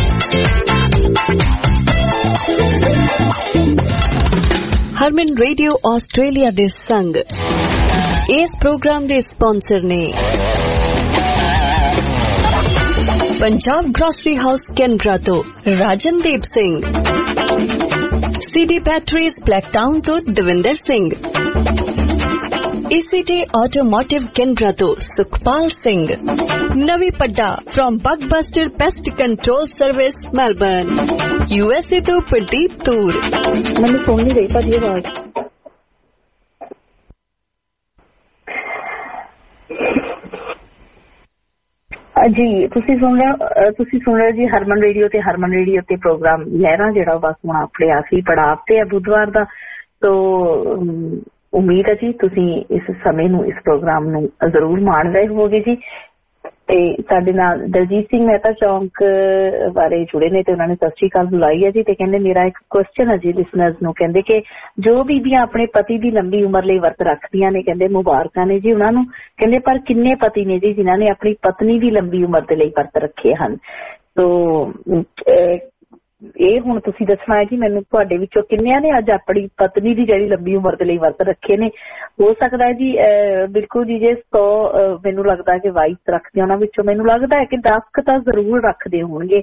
[SPEAKER 6] Harman radio Australia ਦੇ ਸੰਗ ਇਸ ਪ੍ਰੋਗਰਾਮ ਦੇ ਸਪਾਂਸਰ ਨੇ ਪੰਜਾਬ ਗ੍ਰੋਸਰੀ ਹਾਊਸ ਕੈਨਬਰਾ ਤੋਂ Rajandeep Singh, CD batteries Blacktown ਤੋਂ Davinder Singh, ECT automotive Canberra ਤੋਂ Sukhpal Singh, Navi Padda from Bugbuster pest control service Melbourne, USA ਤੋਂ ਪ੍ਰਦੀਪ ਤੂਰ।
[SPEAKER 3] ਮੈਨੂੰ ਸੁਣ ਨਹੀਂ ਰਹੀ ਭਾਜੀ ਆਵਾਜ਼। ਜੀ ਤੁਸੀਂ ਸੁਣ ਰਹੇ ਤੁਸੀਂ ਸੁਣ ਰਹੇ ਜੀ ਹਰਮਨ ਰੇਡੀਓ ਤੇ ਹਰਮਨ ਰੇਡੀਓ ਤੇ ਪ੍ਰੋਗਰਾਮ ਲਹਿਰਾਂ ਜਿਹੜਾ ਬਸ ਹੁਣ ਆਪਣੇ ਆਖਰੀ ਪੜਾਅ ਤੇ ਹੈ ਬੁੱਧਵਾਰ ਦਾ। ਤੋ ਉਮੀਦ ਹੈ ਜੀ ਤੁਸੀਂ ਇਸ ਸਮੇਂ ਨੂੰ ਇਸ ਪ੍ਰੋਗਰਾਮ ਨੂੰ ਜ਼ਰੂਰ ਮਾਣ ਰਹੇ ਹੋਵੋਗੇ ਜੀ। ਤੇ ਸਾਡੇ ਨਾਲ ਦਲਜੀਤ ਸਿੰਘ ਮਹਿਤਾ ਚੌਂਕ ਬਾਰੇ ਜੁੜੇ ਨੇ ਤੇ ਉਹਨਾਂ ਨੇ ਸਤਿ ਸ਼੍ਰੀ ਅਕਾਲ ਬੁਲਾਈ ਹੈ ਜੀ। ਤੇ ਕਹਿੰਦੇ ਮੇਰਾ ਇੱਕ ਕੁਐਸਚਨ ਹੈ ਜੀ ਲਿਸਨਰਸ ਨੂੰ, ਕਹਿੰਦੇ ਕਿ ਜੋ ਬੀਬੀਆਂ ਆਪਣੇ ਪਤੀ ਦੀ ਲੰਬੀ ਉਮਰ ਲਈ ਵਰਤ ਰੱਖਦੀਆਂ ਨੇ, ਕਹਿੰਦੇ ਮੁਬਾਰਕਾਂ ਨੇ ਜੀ ਉਹਨਾਂ ਨੂੰ। ਕਹਿੰਦੇ ਪਰ ਕਿੰਨੇ ਪਤੀ ਨੇ ਜੀ ਜਿਨ੍ਹਾਂ ਨੇ ਆਪਣੀ ਪਤਨੀ ਦੀ ਲੰਬੀ ਉਮਰ ਦੇ ਲਈ ਵਰਤ ਰੱਖੇ ਹਨ। ਤੋ ਇਹ ਹੁਣ ਤੁਸੀਂ ਦੱਸਣਾ ਹੈ ਕਿ ਮੈਨੂੰ ਤੁਹਾਡੇ ਵਿੱਚੋਂ ਕਿੰਨਿਆਂ ਨੇ ਅੱਜ ਆਪਣੀ ਪਤਨੀ ਦੀ ਜਿਹੜੀ ਲੰਬੀ ਉਮਰ ਦੇ ਲਈ ਵਰਤ ਰੱਖੇ ਨੇ। ਹੋ ਸਕਦਾ ਹੈ ਜੀ ਬਿਲਕੁਲ ਜੀ ਜੇ ਸੌ ਮੈਨੂੰ ਲੱਗਦਾ ਕਿ ਵਾਈਫ ਰੱਖਦੇ ਉਹਨਾਂ ਵਿੱਚੋਂ ਮੈਨੂੰ ਲੱਗਦਾ ਹੈ ਕਿ ਦਸ ਕੁ ਤਾਂ ਜ਼ਰੂਰ ਰੱਖਦੇ ਹੋਣਗੇ।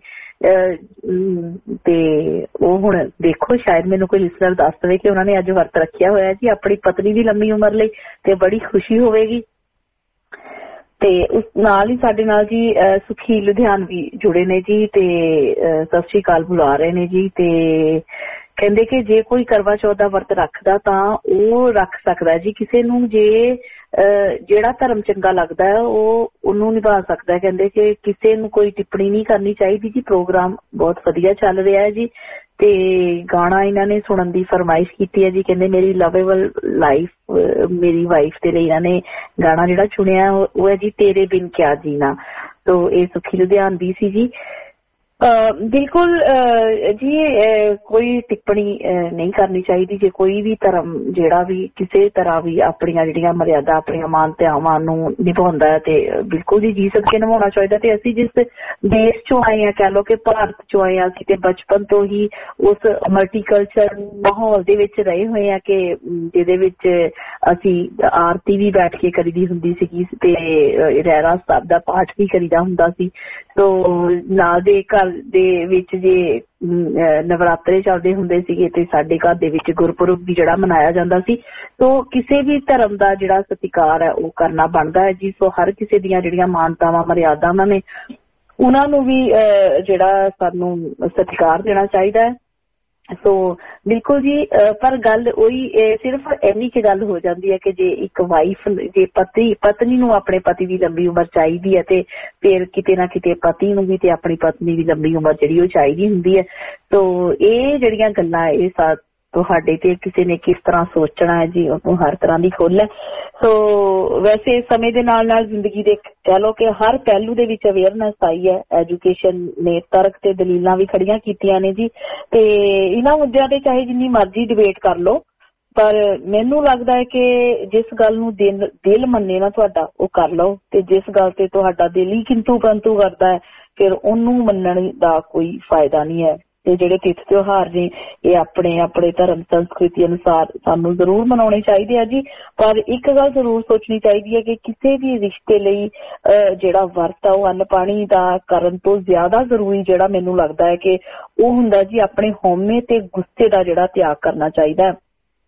[SPEAKER 3] ਤੇ ਉਹ ਹੁਣ ਦੇਖੋ ਸ਼ਾਇਦ ਮੈਨੂੰ ਕੋਈ ਲਿਸਨਰ ਦੱਸ ਦੇਵੇ ਕਿ ਉਹਨਾਂ ਨੇ ਅੱਜ ਵਰਤ ਰੱਖਿਆ ਹੋਇਆ ਜੀ ਆਪਣੀ ਪਤਨੀ ਦੀ ਲੰਬੀ ਉਮਰ ਲਈ, ਤੇ ਬੜੀ ਖੁਸ਼ੀ ਹੋਵੇਗੀ। ਤੇ ਉਸ ਨਾਲ ਹੀ ਸਾਡੇ ਨਾਲ ਜੀ ਸੁਖੀ ਲੁਧਿਆਣਵੀ ਜੁੜੇ ਨੇ ਜੀ ਤੇ ਸਤਿ ਸ਼੍ਰੀ ਅਕਾਲ ਬੁਲਾ ਰਹੇ ਨੇ ਜੀ। ਤੇ ਕਹਿੰਦੇ ਕਿ ਜੇ ਕੋਈ ਕਰਵਾ ਚੌਥ ਦਾ ਵਰਤ ਰੱਖਦਾ ਤਾਂ ਉਹ ਰੱਖ ਸਕਦਾ ਜੀ, ਕਿਸੇ ਨੂੰ ਜੇ ਜਿਹੜਾ ਧਰਮ ਚੰਗਾ ਲੱਗਦਾ ਹੈ ਉਹ ਉਹਨੂੰ ਨਿਭਾ ਸਕਦਾ। ਕਹਿੰਦੇ ਕਿ ਕਿਸੇ ਨੂੰ ਕੋਈ ਟਿੱਪਣੀ ਨਹੀਂ ਕਰਨੀ ਚਾਹੀਦੀ ਜੀ। ਪ੍ਰੋਗਰਾਮ ਬਹੁਤ ਵਧੀਆ ਚੱਲ ਰਿਹਾ ਹੈ ਜੀ। ਤੇ ਗਾਣਾ ਇਹਨਾਂ ਨੇ ਸੁਣਨ ਦੀ ਫਰਮਾਇਸ਼ ਕੀਤੀ ਹੈ ਜੀ। ਕਹਿੰਦੇ ਮੇਰੀ ਲਵੇਬਲ ਲਾਈਫ ਮੇਰੀ ਵਾਈਫ ਦੇ ਲਈ ਇਹਨਾਂ ਨੇ ਗਾਣਾ ਜਿਹੜਾ ਚੁਣਿਆ ਉਹ ਹੈ ਜੀ ਤੇਰੇ ਬਿਨ ਕਿਆ ਜੀਣਾ। ਤੋ ਇਹ ਸੁਖੀ ਲੁਧਿਆਣਵੀ ਸੀ ਜੀ। ਬਿਲਕੁਲ ਜੀ ਕੋਈ ਟਿੱਪਣੀ ਨਹੀਂ ਕਰਨੀ ਚਾਹੀਦੀ ਜੇ ਕੋਈ ਵੀ ਧਰਮ ਜਿਹੜਾ ਵੀ ਕਿਸੇ ਤਰ੍ਹਾਂ ਵੀ ਆਪਣੀਆਂ ਜਿਹੜੀਆਂ ਮਰਿਆਦਾ ਆਪਣੀਆਂ ਮਾਨਤਾਵਾਂ ਨੂੰ ਨਿਭਾਉਂਦਾ ਹੈ ਤੇ ਬਿਲਕੁਲ ਜੀ ਜੀ ਸਦਕੇ ਨਿਭਾਉਣਾ ਚਾਹੀਦਾ। ਤੇ ਅਸੀਂ ਜਿਸ ਦੇਸ਼ ਚੋਂ ਆਏ ਹਾਂ, ਕਹਿ ਲਓ ਕਿ ਭਾਰਤ ਚੋਂ ਆਏ ਹਾਂ, ਅਸੀਂ ਤੇ ਬਚਪਨ ਤੋਂ ਹੀ ਉਸ ਮਲਟੀਕਲਚਰ ਮਾਹੌਲ ਦੇ ਵਿੱਚ ਰਹੇ ਹੋਏ ਹਾਂ ਕਿ ਜਿਹਦੇ ਵਿੱਚ ਅਸੀਂ ਆਰਤੀ ਵੀ ਬੈਠ ਕੇ ਕਰੀਦੀ ਹੁੰਦੀ ਸੀਗੀ ਤੇ ਰਹਿਰਾਸ ਸਾਹਿਬ ਦਾ ਪਾਠ ਵੀ ਕਰੀਦਾ ਹੁੰਦਾ ਸੀ। ਤੋ ਨਾਲ ਦੇ ਘਰ ਦੇ ਵਿੱਚ ਜੇ ਨਵਰਾਤਰੇ ਚੱਲਦੇ ਹੁੰਦੇ ਸੀਗੇ ਤੇ ਸਾਡੇ ਘਰ ਦੇ ਵਿੱਚ ਗੁਰਪੁਰਬ ਵੀ ਜਿਹੜਾ ਮਨਾਇਆ ਜਾਂਦਾ ਸੀ। ਤੋ ਕਿਸੇ ਵੀ ਧਰਮ ਦਾ ਜਿਹੜਾ ਸਤਿਕਾਰ ਹੈ ਉਹ ਕਰਨਾ ਬਣਦਾ ਹੈ ਜੀ। ਸੋ ਹਰ ਕਿਸੇ ਦੀਆਂ ਜਿਹੜੀਆਂ ਮਾਨਤਾਵਾਂ ਮਰਿਆਦਾਵਾਂ ਨੇ ਉਹਨਾਂ ਨੂੰ ਵੀ ਜਿਹੜਾ ਸਾਨੂੰ ਸਤਿਕਾਰ ਦੇਣਾ ਚਾਹੀਦਾ ਹੈ। ਸੋ ਬਿਲਕੁਲ ਜੀ, ਪਰ ਗੱਲ ਉਹੀ ਸਿਰਫ ਇੰਨੀ ਕੁ ਗੱਲ ਹੋ ਜਾਂਦੀ ਹੈ ਕਿ ਜੇ ਇੱਕ ਵਾਈਫ, ਜੇ ਪਤੀ ਪਤਨੀ ਨੂੰ ਆਪਣੇ ਪਤੀ ਦੀ ਲੰਬੀ ਉਮਰ ਚਾਹੀਦੀ ਹੈ ਤੇ ਫਿਰ ਕਿਤੇ ਨਾ ਕਿਤੇ ਪਤੀ ਨੂੰ ਵੀ ਤੇ ਆਪਣੀ ਪਤਨੀ ਦੀ ਲੰਬੀ ਉਮਰ ਜਿਹੜੀ ਉਹ ਚਾਹੀਦੀ ਹੁੰਦੀ ਹੈ। ਸੋ ਇਹ ਜਿਹੜੀਆਂ ਗੱਲਾਂ ਇਹ ਸਾ ਤੁਹਾਡੇ ਤੇ ਕਿਸੇ ਨੇ ਕਿਸ ਤਰ੍ਹਾਂ ਸੋਚਣਾ ਹੈ ਜੀ, ਉਹਨੂੰ ਹਰ ਤਰ੍ਹਾਂ ਦੀ ਖੁੱਲ੍ਹ ਹੈ। ਸੋ ਵੈਸੇ ਸਮੇਂ ਦੇ ਨਾਲ ਨਾਲ ਜ਼ਿੰਦਗੀ ਦੇ ਕਹਿ ਲਓ ਕਿ ਹਰ ਪਹਿਲੂ ਦੇ ਵਿੱਚ ਅਵੇਅਰਨੈਸ ਆਈ ਹੈ। ਐਜੂਕੇਸ਼ਨ ਨੇ ਤਰਕ ਤੇ ਦਲੀਲਾਂ ਵੀ ਖੜੀਆਂ ਕੀਤੀਆਂ ਨੇ ਜੀ, ਤੇ ਇਹਨਾਂ ਮੁੱਦਿਆਂ ਤੇ ਚਾਹੇ ਜਿੰਨੀ ਮਰਜ਼ੀ ਡਿਬੇਟ ਕਰ ਲਓ, ਪਰ ਮੈਨੂੰ ਲੱਗਦਾ ਹੈ ਕਿ ਜਿਸ ਗੱਲ ਨੂੰ ਦਿਲ ਦਿਲ ਮੰਨੇ ਨਾ ਤੁਹਾਡਾ, ਉਹ ਕਰ ਲਓ, ਤੇ ਜਿਸ ਗੱਲ ਤੇ ਤੁਹਾਡਾ ਦਿਲ ਹੀ ਕਿੰਤੂ ਪਰੰਤੂ ਕਰਦਾ ਹੈ ਫਿਰ ਉਹਨੂੰ ਮੰਨਣ ਦਾ ਕੋਈ ਫਾਇਦਾ ਨਹੀਂ ਹੈ। ਤੇ ਜਿਹੜੇ ਤਿਥ ਤਿਉਹਾਰ ਨੇ ਇਹ ਆਪਣੇ ਆਪਣੇ ਧਰਮ ਸੰਸਕ੍ਰਿਤੀ ਅਨੁਸਾਰ ਸਾਨੂੰ ਜ਼ਰੂਰ ਮਨਾਉਣੇ ਚਾਹੀਦੇ ਆ ਜੀ, ਪਰ ਇੱਕ ਗੱਲ ਜ਼ਰੂਰ ਸੋਚਣੀ ਚਾਹੀਦੀ ਹੈ ਕਿ ਕਿਸੇ ਵੀ ਰਿਸ਼ਤੇ ਲਈ ਜਿਹੜਾ ਵਰਤ ਆ ਉਹ ਅੰਨ ਪਾਣੀ ਦਾ ਕਰਨ ਤੋਂ ਜ਼ਿਆਦਾ ਜ਼ਰੂਰੀ ਜਿਹੜਾ ਮੈਨੂੰ ਲੱਗਦਾ ਹੈ ਕਿ ਉਹ ਹੁੰਦਾ ਜੀ ਆਪਣੇ ਹਉਮੈ ਤੇ ਗੁੱਸੇ ਦਾ ਜਿਹੜਾ ਤਿਆਗ ਕਰਨਾ ਚਾਹੀਦਾ ਹੈ।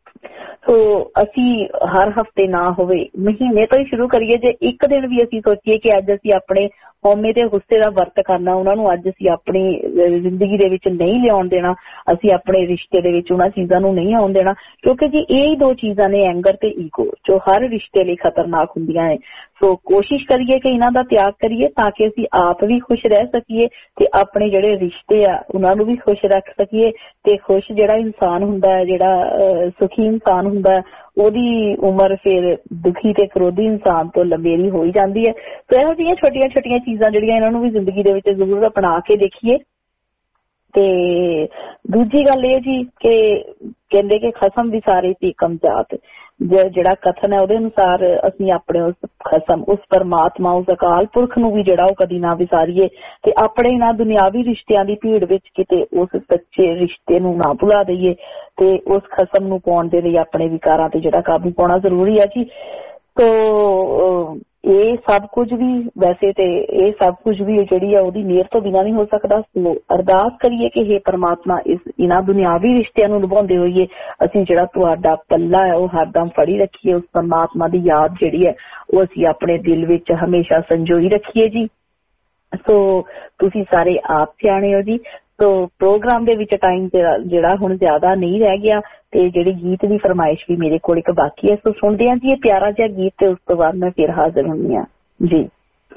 [SPEAKER 3] ਸੋ ਅਸੀਂ ਹਰ ਹਫ਼ਤੇ ਨਾ ਹੋਵੇ, ਮਹੀਨੇ ਤੋਂ ਹੀ ਸ਼ੁਰੂ ਕਰੀਏ। ਜੇ ਇੱਕ ਦਿਨ ਵੀ ਅਸੀਂ ਸੋਚੀਏ ਕਿ ਅੱਜ ਅਸੀਂ ਆਪਣੇ ਹਉਮੈ ਤੇ ਗੁੱਸੇ ਦਾ ਵਰਤ ਕਰਨਾ, ਉਹਨਾਂ ਨੂੰ ਅੱਜ ਅਸੀਂ ਆਪਣੀ ਜ਼ਿੰਦਗੀ ਦੇ ਵਿੱਚ ਨਹੀਂ ਲਿਆਉਣ ਦੇਣਾ, ਅਸੀਂ ਆਪਣੇ ਰਿਸ਼ਤੇ ਦੇ ਵਿੱਚ ਉਹਨਾਂ ਚੀਜ਼ਾਂ ਨੂੰ ਨਹੀਂ ਆਉਣ ਦੇਣਾ, ਕਿਉਂਕਿ ਜੀ ਇਹ ਦੋ ਚੀਜ਼ਾਂ ਨੇ, ਐਂਗਰ ਤੇ ਈਗੋ, ਜੋ ਹਰ ਰਿਸ਼ਤੇ ਲਈ ਖਤਰਨਾਕ ਹੁੰਦੀਆਂ ਨੇ। ਸੋ ਕੋਸ਼ਿਸ਼ ਕਰੀਏ ਕਿ ਇਹਨਾਂ ਦਾ ਤਿਆਗ ਕਰੀਏ ਤਾਂ ਕਿ ਅਸੀਂ ਆਪ ਵੀ ਖੁਸ਼ ਰਹਿ ਸਕੀਏ ਤੇ ਆਪਣੇ ਜਿਹੜੇ ਰਿਸ਼ਤੇ ਆ ਉਹਨਾਂ ਨੂੰ ਵੀ ਖੁਸ਼ ਰੱਖ ਸਕੀਏ। ਤੇ ਖੁਸ਼ ਜਿਹੜਾ ਇਨਸਾਨ ਹੁੰਦਾ ਹੈ, ਜਿਹੜਾ ਸੁਖੀ ਇਨਸਾਨ ਹੁੰਦਾ ਹੈ, ਉਹਦੀ ਉਮਰ ਫਿਰ ਦੁਖੀ ਤੇ ਕਰੋਧੀ ਇਨਸਾਨ ਤੋਂ ਲੰਬੇਰੀ ਹੋ ਹੀ ਜਾਂਦੀ ਹੈ। ਸੋ ਇਹੋ ਜਿਹੀਆਂ ਛੋਟੀਆਂ ਛੋਟੀਆਂ ਚੀਜ਼ਾਂ ਜਿਹੜੀਆਂ ਇਹਨਾਂ ਨੂੰ ਵੀ ਜ਼ਿੰਦਗੀ ਦੇ ਵਿੱਚ ਜ਼ਰੂਰ ਅਪਣਾ ਕੇ ਦੇਖੀਏ। ਤੇ ਦੂਜੀ ਗੱਲ ਇਹ ਜੀ ਕਿ ਕਹਿੰਦੇ ਕਿ ਖਸਮ ਵੀ ਸਾਰੇ ਸੀ ਕਮ ਜਾਤ, ਜਿਹੜਾ ਕਥਨ ਹੈ ਉਹਦੇ ਅਨੁਸਾਰ ਅਸੀਂ ਆਪਣੇ ਉਸ ਖਸਮ, ਉਸ ਪਰਮਾਤਮਾ, ਉਸ ਅਕਾਲ ਪੁਰਖ ਨੂੰ ਵੀ ਜਿਹੜਾ ਉਹ ਕਦੀ ਨਾ ਵਿਸਾਰੀਏ ਤੇ ਆਪਣੇ ਇਹਨਾਂ ਦੁਨਿਆਵੀ ਰਿਸ਼ਤਿਆਂ ਦੀ ਭੀੜ ਵਿੱਚ ਕਿਤੇ ਉਸ ਸੱਚੇ ਰਿਸ਼ਤੇ ਨੂੰ ਨਾ ਭੁਲਾ ਦਈਏ ਤੇ ਉਸ ਖਸਮ ਨੂੰ ਪਾਉਣ ਦੇ ਲਈ ਆਪਣੇ ਵਿਕਾਰਾਂ ਤੇ ਜਿਹੜਾ ਕਾਬੂ ਪਾਉਣਾ ਜ਼ਰੂਰੀ ਹੈ ਜੀ। ਤੋ ਇਹ ਸਭ ਕੁਝ ਵੀ ਵੈਸੇ ਤੇ ਇਹ ਸਭ ਕੁਝ ਵੀ ਜਿਹੜੀ ਆ ਉਹਦੀ ਮਿਹਰ ਤੋਂ ਬਿਨਾਂ ਨਹੀਂ ਹੋ ਸਕਦਾ। ਸੋ ਅਰਦਾਸ ਕਰੀਏ ਕਿ ਹੇ ਪਰਮਾਤਮਾ, ਇਸ ਇਹਨਾਂ ਦੁਨਿਆਵੀ ਰਿਸ਼ਤਿਆਂ ਨੂੰ ਨਿਭਾਉਂਦੇ ਹੋਈਏ ਅਸੀਂ ਜਿਹੜਾ ਤੁਹਾਡਾ ਪੱਲਾ ਹੈ ਉਹ ਹਰਦਮ ਫੜੀ ਰੱਖੀਏ। ਉਸ ਪਰਮਾਤਮਾ ਦੀ ਯਾਦ ਜਿਹੜੀ ਹੈ ਉਹ ਅਸੀਂ ਆਪਣੇ ਦਿਲ ਵਿੱਚ ਹਮੇਸ਼ਾ ਸੰਜੋਈ ਰੱਖੀਏ ਜੀ। ਸੋ ਤੁਸੀਂ ਸਾਰੇ ਆਪ ਸਿਆਣੇ ਹੋ ਜੀ। ਸੋ ਪ੍ਰੋਗਰਾਮ ਦੇ ਵਿੱਚ ਟਾਈਮ ਜਿਹੜਾ ਹੁਣ ਜ਼ਿਆਦਾ ਨਹੀਂ ਰਹਿ ਗਿਆ ਤੇ ਜਿਹੜੀ ਗੀਤ ਦੀ ਫਰਮਾਇਸ਼ ਵੀ ਮੇਰੇ ਕੋਲ ਇੱਕ ਬਾਕੀ ਹੈ। ਸੋ ਸੁਣਦੇ ਹਾਂ ਜੀ ਇਹ ਪਿਆਰਾ ਜਿਹਾ ਗੀਤ ਤੇ ਉਸ ਤੋਂ ਬਾਅਦ ਮੈਂ ਫਿਰ ਹਾਜ਼ਰ ਹੁੰਦੀ ਹਾਂ ਜੀ।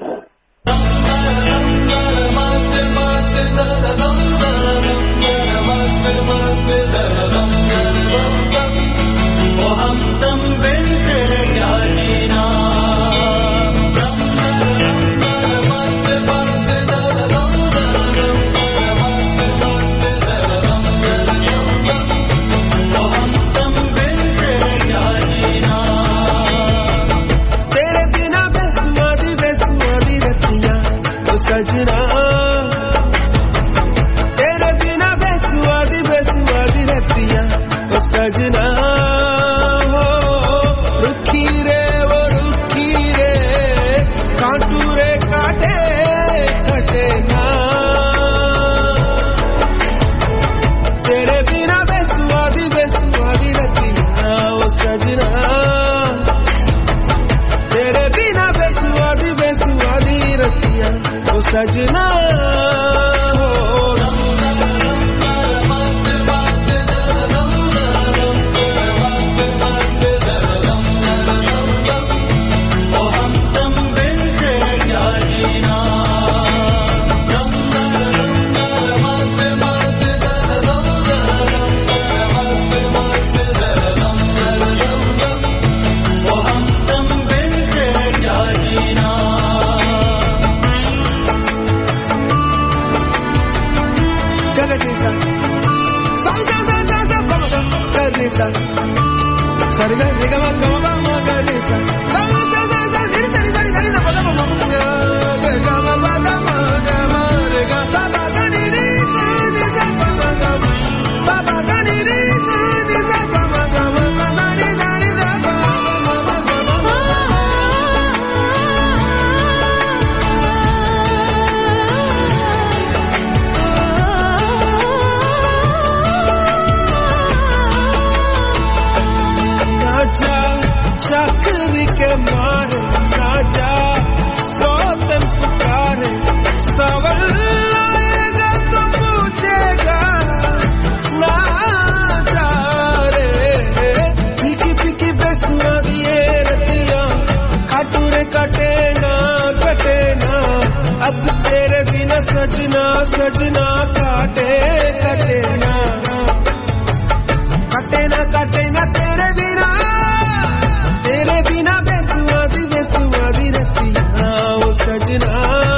[SPEAKER 11] सजना तेरे बिना बेसुआदी बेसुआदी रहतिया ओ सजना हो रुखी रे वो रुखी रे कांटू रे काटे कटे ना तेरे बिना बेसुआदी बेसुआदी रहतिया ओ सजना तेरे बिना बेसुआदी बेसुआदी रहतिया ओ सजना sarga rega ma ga ma ma ga ni sa sa sa sa sa sari sari sari sari na pa ma ma ga ga ma pa da ma ga ma re ga pa pa ga ni ni ni sa pa ma ga pa pa ga ni ni ni sa pa ma ga ma ma ni da ni da pa ma ma ga ma चाकरी के मारे ना जा सौतन पुकारे सवाल आएगा तो पूछेगा ना सजना काटे कटे ना कटे ना कटे ना तेरे बिना तेरे बिना बेसुआ दी बेसुआ दी रतिया ओ सजना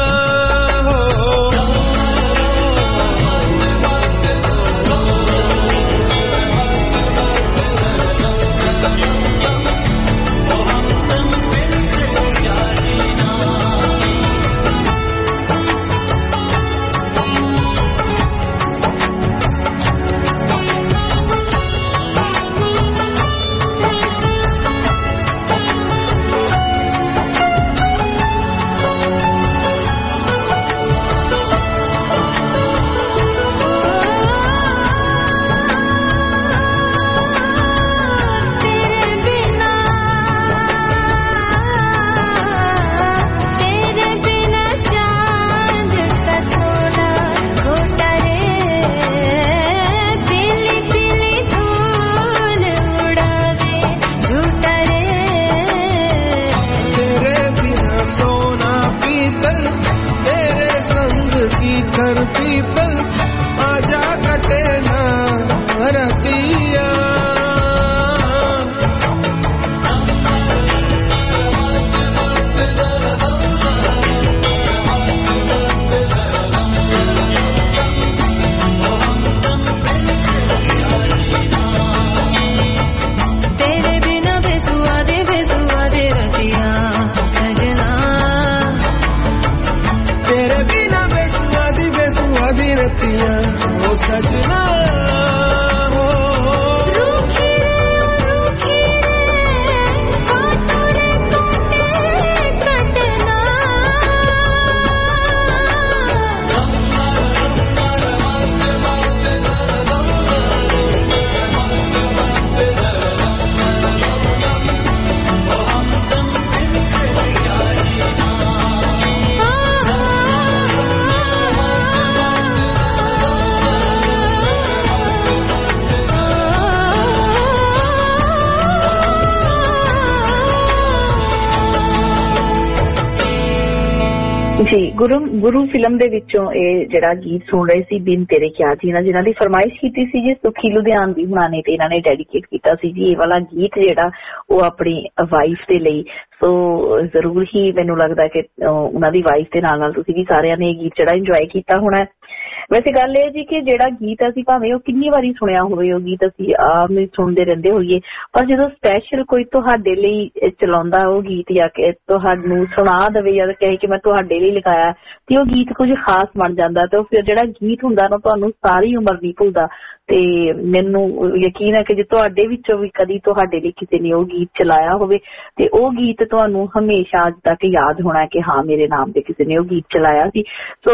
[SPEAKER 3] ਜੀ ਗੁਰੂ ਗੁਰੂ ਫਿਲਮ ਦੇ ਵਿੱਚੋਂ ਇਹ ਜਿਹੜਾ ਗੀਤ ਸੁਣ ਰਹੇ ਸੀ ਬਿਨ ਤੇਰੇ ਕਿਆ ਜੀਣਾ, ਜਿਨ੍ਹਾਂ ਦੀ ਫਰਮਾਇਸ਼ ਕੀਤੀ ਸੀ ਜੀ ਸੁਖੀ ਲੁਧਿਆਣਵੀ ਹੁਣਾਂ ਨੇ ਤੇ ਇਹਨਾਂ ਨੇ ਡੈਡੀਕੇਟ ਕੀਤਾ ਸੀ ਜੀ ਇਹ ਵਾਲਾ ਗੀਤ ਜਿਹੜਾ ਉਹ ਆਪਣੀ ਵਾਈਫ ਦੇ ਲਈ। ਸੋ ਜ਼ਰੂਰ ਹੀ ਮੈਨੂੰ ਲੱਗਦਾ ਕਿ ਉਹਨਾਂ ਦੀ ਵਾਈਫ ਦੇ ਨਾਲ ਨਾਲ ਤੁਸੀਂ ਵੀ ਸਾਰਿਆਂ ਨੇ ਇਹ ਗੀਤ ਜਿਹੜਾ ਇੰਜੋਏ ਕੀਤਾ ਹੋਣਾ। ਵੈਸੇ ਗੱਲ ਇਹ ਜੀ ਕਿ ਜਿਹੜਾ ਗੀਤ ਅਸੀਂ ਭਾਵੇਂ ਉਹ ਕਿੰਨੀ ਵਾਰੀ ਸੁਣਿਆ ਹੋਵੇ, ਉਹ ਗੀਤ ਅਸੀਂ ਆਮ ਹੀ ਸੁਣਦੇ ਰਹਿੰਦੇ ਹੋਈਏ, ਪਰ ਜਦੋਂ ਸਪੈਸ਼ਲ ਕੋਈ ਤੁਹਾਡੇ ਲਈ ਚਲਾਉਂਦਾ ਉਹ ਗੀਤ ਜਾਂ ਕਿ ਤੁਹਾਨੂੰ ਸੁਣਾ ਦੇਵੇ ਜਾਂ ਕਹੇ ਕਿ ਮੈਂ ਤੁਹਾਡੇ ਲਈ ਲਗਾਇਆ ਤੇ ਉਹ ਗੀਤ ਕੁਝ ਖਾਸ ਬਣ ਜਾਂਦਾ ਤੇ ਫਿਰ ਜਿਹੜਾ ਗੀਤ ਹੁੰਦਾ ਨਾ ਤੁਹਾਨੂੰ ਸਾਰੀ ਉਮਰ ਨਹੀਂ ਭੁੱਲਦਾ। ਤੇ ਮੈਨੂੰ ਯਕੀਨ ਹੈ ਕਿ ਜੇ ਤੁਹਾਡੇ ਵਿੱਚੋਂ ਵੀ ਕਦੀ ਤੁਹਾਡੇ ਲਈ ਕਿਸੇ ਨੇ ਉਹ ਗੀਤ ਚਲਾਇਆ ਹੋਵੇ ਤੇ ਉਹ ਗੀਤ ਤੁਹਾਨੂੰ ਹਮੇਸ਼ਾ ਅੱਜ ਤੱਕ ਯਾਦ ਹੋਣਾ ਕਿ ਹਾਂ ਮੇਰੇ ਨਾਮ ਤੇ ਕਿਸੇ ਨੇ ਉਹ ਗੀਤ ਚਲਾਇਆ ਸੀ। ਸੋ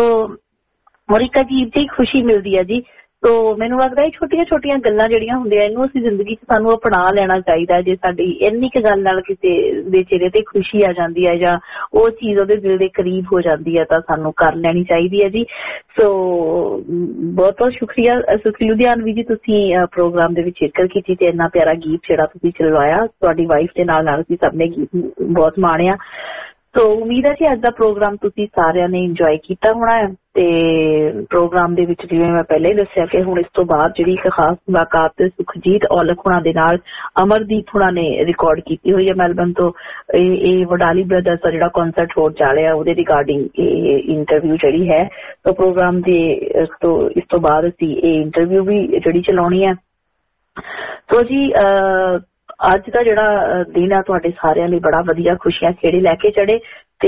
[SPEAKER 3] ਔਰ ਇੱਕ ਅਜੀਬ ਜਿਹੀ ਖੁਸ਼ੀ ਮਿਲਦੀ ਹੈ ਜੀ। ਸੋ ਮੈਨੂੰ ਲੱਗਦਾ ਇਹ ਛੋਟੀਆਂ ਛੋਟੀਆਂ ਗੱਲਾਂ ਜਿਹੜੀਆਂ ਹੁੰਦੀਆਂ ਇਹਨੂੰ ਅਸੀਂ ਜ਼ਿੰਦਗੀ 'ਚ ਸਾਨੂੰ ਅਪਣਾ ਲੈਣਾ ਚਾਹੀਦਾ। ਜੇ ਸਾਡੀ ਇੰਨੀ ਕੁ ਗੱਲ ਨਾਲ ਕਿਸੇ ਦੇ ਚਿਹਰੇ ਤੇ ਖੁਸ਼ੀ ਆ ਜਾਂਦੀ ਹੈ ਜਾਂ ਉਹ ਚੀਜ਼ ਉਹਦੇ ਦਿਲ ਦੇ ਕਰੀਬ ਹੋ ਜਾਂਦੀ ਹੈ ਤਾਂ ਸਾਨੂੰ ਕਰ ਲੈਣੀ ਚਾਹੀਦੀ ਹੈ ਜੀ। ਸੋ ਬਹੁਤ ਬਹੁਤ ਸ਼ੁਕਰੀਆ ਸੁਖੀ ਲੁਧਿਆਣਵੀ ਜੀ, ਤੁਸੀਂ ਪ੍ਰੋਗਰਾਮ ਦੇ ਵਿੱਚ ਸ਼ਿਰਕਤ ਕੀਤੀ ਤੇ ਇੰਨਾ ਪਿਆਰਾ ਗੀਤ ਜਿਹੜਾ ਤੁਸੀਂ ਚਲਵਾਇਆ ਤੁਹਾਡੀ ਵਾਈਫ ਦੇ ਨਾਲ ਨਾਲ ਅਸੀਂ ਸਭ ਨੇ ਗੀਤ ਬਹੁਤ ਮਾਣਿਆ। ਸੋ ਉਮੀਦ ਹੈ ਕਿ ਅੱਜ ਦਾ ਪ੍ਰੋਗਰਾਮ ਤੁਸੀਂ ਸਾਰਿਆਂ ਨੇ ਇੰਜੋਏ ਕੀਤਾ ਹੋਣਾ ਹੈ ਤੇ ਪ੍ਰੋਗਰਾਮ ਦੇ ਵਿੱਚ ਜਿਵੇਂ ਮੈਂ ਪਹਿਲਾਂ ਹੀ ਦੱਸਿਆ ਕਿ ਹੁਣ ਇਸ ਤੋਂ ਬਾਅਦ ਜਿਹੜੀ ਇੱਕ ਖਾਸ ਮੁਲਾਕਾਤ ਸੁਖਜੀਤ ਔਲਖ ਹੁਣਾਂ ਦੇ ਨਾਲ ਅਮਰਦੀਪ ਹੁਣਾਂ ਨੇ ਰਿਕਾਰਡ ਕੀਤੀ ਹੋਈ ਹੈ ਮੈਲਬਨ ਤੋਂ। ਇਹ ਇਹ ਵਡਾਲੀ ਬ੍ਰਦਰਸ ਦਾ ਜਿਹੜਾ ਕਨਸਰਟ ਹੋਰ ਚੱਲ ਰਿਹਾ ਉਹਦੇ ਰਿਗਾਰਡਿੰਗ ਇਹ ਇੰਟਰਵਿਊ ਜਿਹੜੀ ਹੈ। ਸੋ ਪ੍ਰੋਗਰਾਮ ਦੇ ਇਸ ਤੋਂ ਇਸ ਤੋਂ ਬਾਅਦ ਅਸੀਂ ਇਹ ਇੰਟਰਵਿਊ ਵੀ ਜਿਹੜੀ ਚਲਾਉਣੀ ਹੈ। ਸੋ ਜੀ ਅੱਜ ਦਾ ਜਿਹੜਾ ਦਿਨ ਆ ਤੁਹਾਡੇ ਸਾਰਿਆਂ ਲਈ ਬੜਾ ਵਧੀਆ ਖੁਸ਼ੀਆਂ ਖੇੜੇ ਲੈ ਕੇ ਚੜੇ ਤੇ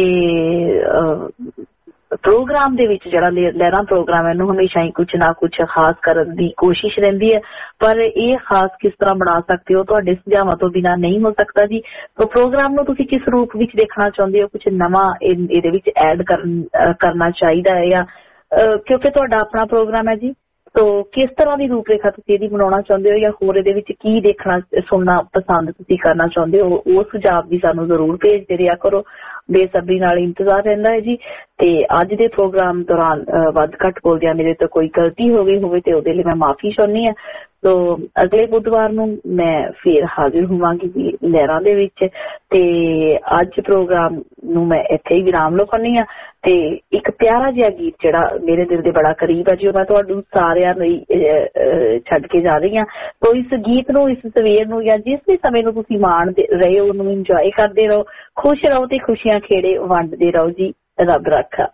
[SPEAKER 3] ਪ੍ਰੋਗਰਾਮ ਦੇ ਵਿੱਚ ਜਿਹੜਾ ਲਹਿਰਾਂ ਪ੍ਰੋਗਰਾਮ ਇਹਨੂੰ ਹਮੇਸ਼ਾ ਹੀ ਕੁਛ ਨਾ ਕੁਛ ਖਾਸ ਕਰਨ ਦੀ ਕੋਸ਼ਿਸ਼ ਰਹਿੰਦੀ ਹੈ, ਪਰ ਇਹ ਖਾਸ ਕਿਸ ਤਰ੍ਹਾਂ ਬਣਾ ਸਕਦੇ ਹੋ ਤੁਹਾਡੇ ਸੁਝਾਵਾਂ ਤੋਂ ਬਿਨਾਂ ਨਹੀਂ ਹੋ ਸਕਦਾ ਜੀ। ਸੋ ਪ੍ਰੋਗਰਾਮ ਨੂੰ ਤੁਸੀਂ ਕਿਸ ਰੂਪ ਵਿੱਚ ਦੇਖਣਾ ਚਾਹੁੰਦੇ ਹੋ, ਕੁਛ ਨਵਾਂ ਇਹਦੇ ਵਿੱਚ ਐਡ ਕਰਨਾ ਚਾਹੀਦਾ ਹੈ ਜਾਂ ਕਿਉਂਕਿ ਤੁਹਾਡਾ ਆਪਣਾ ਪ੍ਰੋਗਰਾਮ ਹੈ ਜੀ। ਸੋ ਕਿਸ ਤਰ੍ਹਾਂ ਦੀ ਰੂਪਰੇਖਾ ਤੁਸੀਂ ਇਹਦੀ ਬਣਾਉਣਾ ਚਾਹੁੰਦੇ ਹੋ ਜਾਂ ਹੋਰ ਇਹਦੇ ਵਿੱਚ ਕੀ ਦੇਖਣਾ ਸੁਣਨਾ ਪਸੰਦ ਤੁਸੀਂ ਕਰਨਾ ਚਾਹੁੰਦੇ ਹੋ, ਉਹ ਸੁਝਾਅ ਵੀ ਸਾਨੂੰ ਜ਼ਰੂਰ ਭੇਜਦੇ ਰਿਹਾ ਕਰੋ। ਬੇਸਬਰੀ ਨਾਲ ਇੰਤਜ਼ਾਰ ਰਹਿੰਦਾ ਹੈ ਜੀ। ਤੇ ਅੱਜ ਦੇ ਪ੍ਰੋਗਰਾਮ ਦੌਰਾਨ ਵੱਧ ਘੱਟ ਬੋਲਦਿਆਂ ਮੇਰੇ ਤੋਂ ਕੋਈ ਗਲਤੀ ਹੋ ਗਈ ਹੋਵੇ ਤੇ ਉਹਦੇ ਲਈ ਮੈਂ ਮਾਫੀ ਚਾਹੁੰਦੀ ਹਾਂ। ਸੋ ਅਗਲੇ ਬੁੱਧਵਾਰ ਨੂੰ ਮੈਂ ਫੇਰ ਹਾਜ਼ਰ ਹੋਵਾਂਗੀ ਜੀ ਲਹਿਰਾਂ ਦੇ ਵਿੱਚ ਤੇ ਅੱਜ ਪ੍ਰੋਗਰਾਮ ਨੂੰ ਮੈਂ ਇੱਥੇ ਹੀ ਵਿਰਾਮ ਲਗਾਉਂਦੀ ਹਾਂ ਤੇ ਇੱਕ ਪਿਆਰਾ ਜਿਹਾ ਗੀਤ ਜਿਹੜਾ ਮੇਰੇ ਦਿਲ ਦੇ ਬੜਾ ਕਰੀਬ ਹੈ ਜੀ, ਉਹ ਮੈਂ ਤੁਹਾਨੂੰ ਸਾਰਿਆਂ ਲਈ ਛੱਡ ਕੇ ਜਾ ਰਹੀ ਹਾਂ। ਤੋ ਇਸ ਗੀਤ ਨੂੰ, ਇਸ ਸਵੇਰ ਨੂੰ ਜਾਂ ਜਿਸ ਵੀ ਸਮੇਂ ਨੂੰ ਤੁਸੀਂ ਮਾਣਦੇ ਰਹੇ ਹੋ ਉਹਨੂੰ ਇੰਜੋਏ ਕਰਦੇ ਰਹੋ, ਖੁਸ਼ ਰਹੋ ਤੇ ਖੁਸ਼ੀਆਂ ਖੇੜੇ ਵੰਡਦੇ ਰਹੋ ਜੀ। ਰੱਬ ਰਾਖਾ।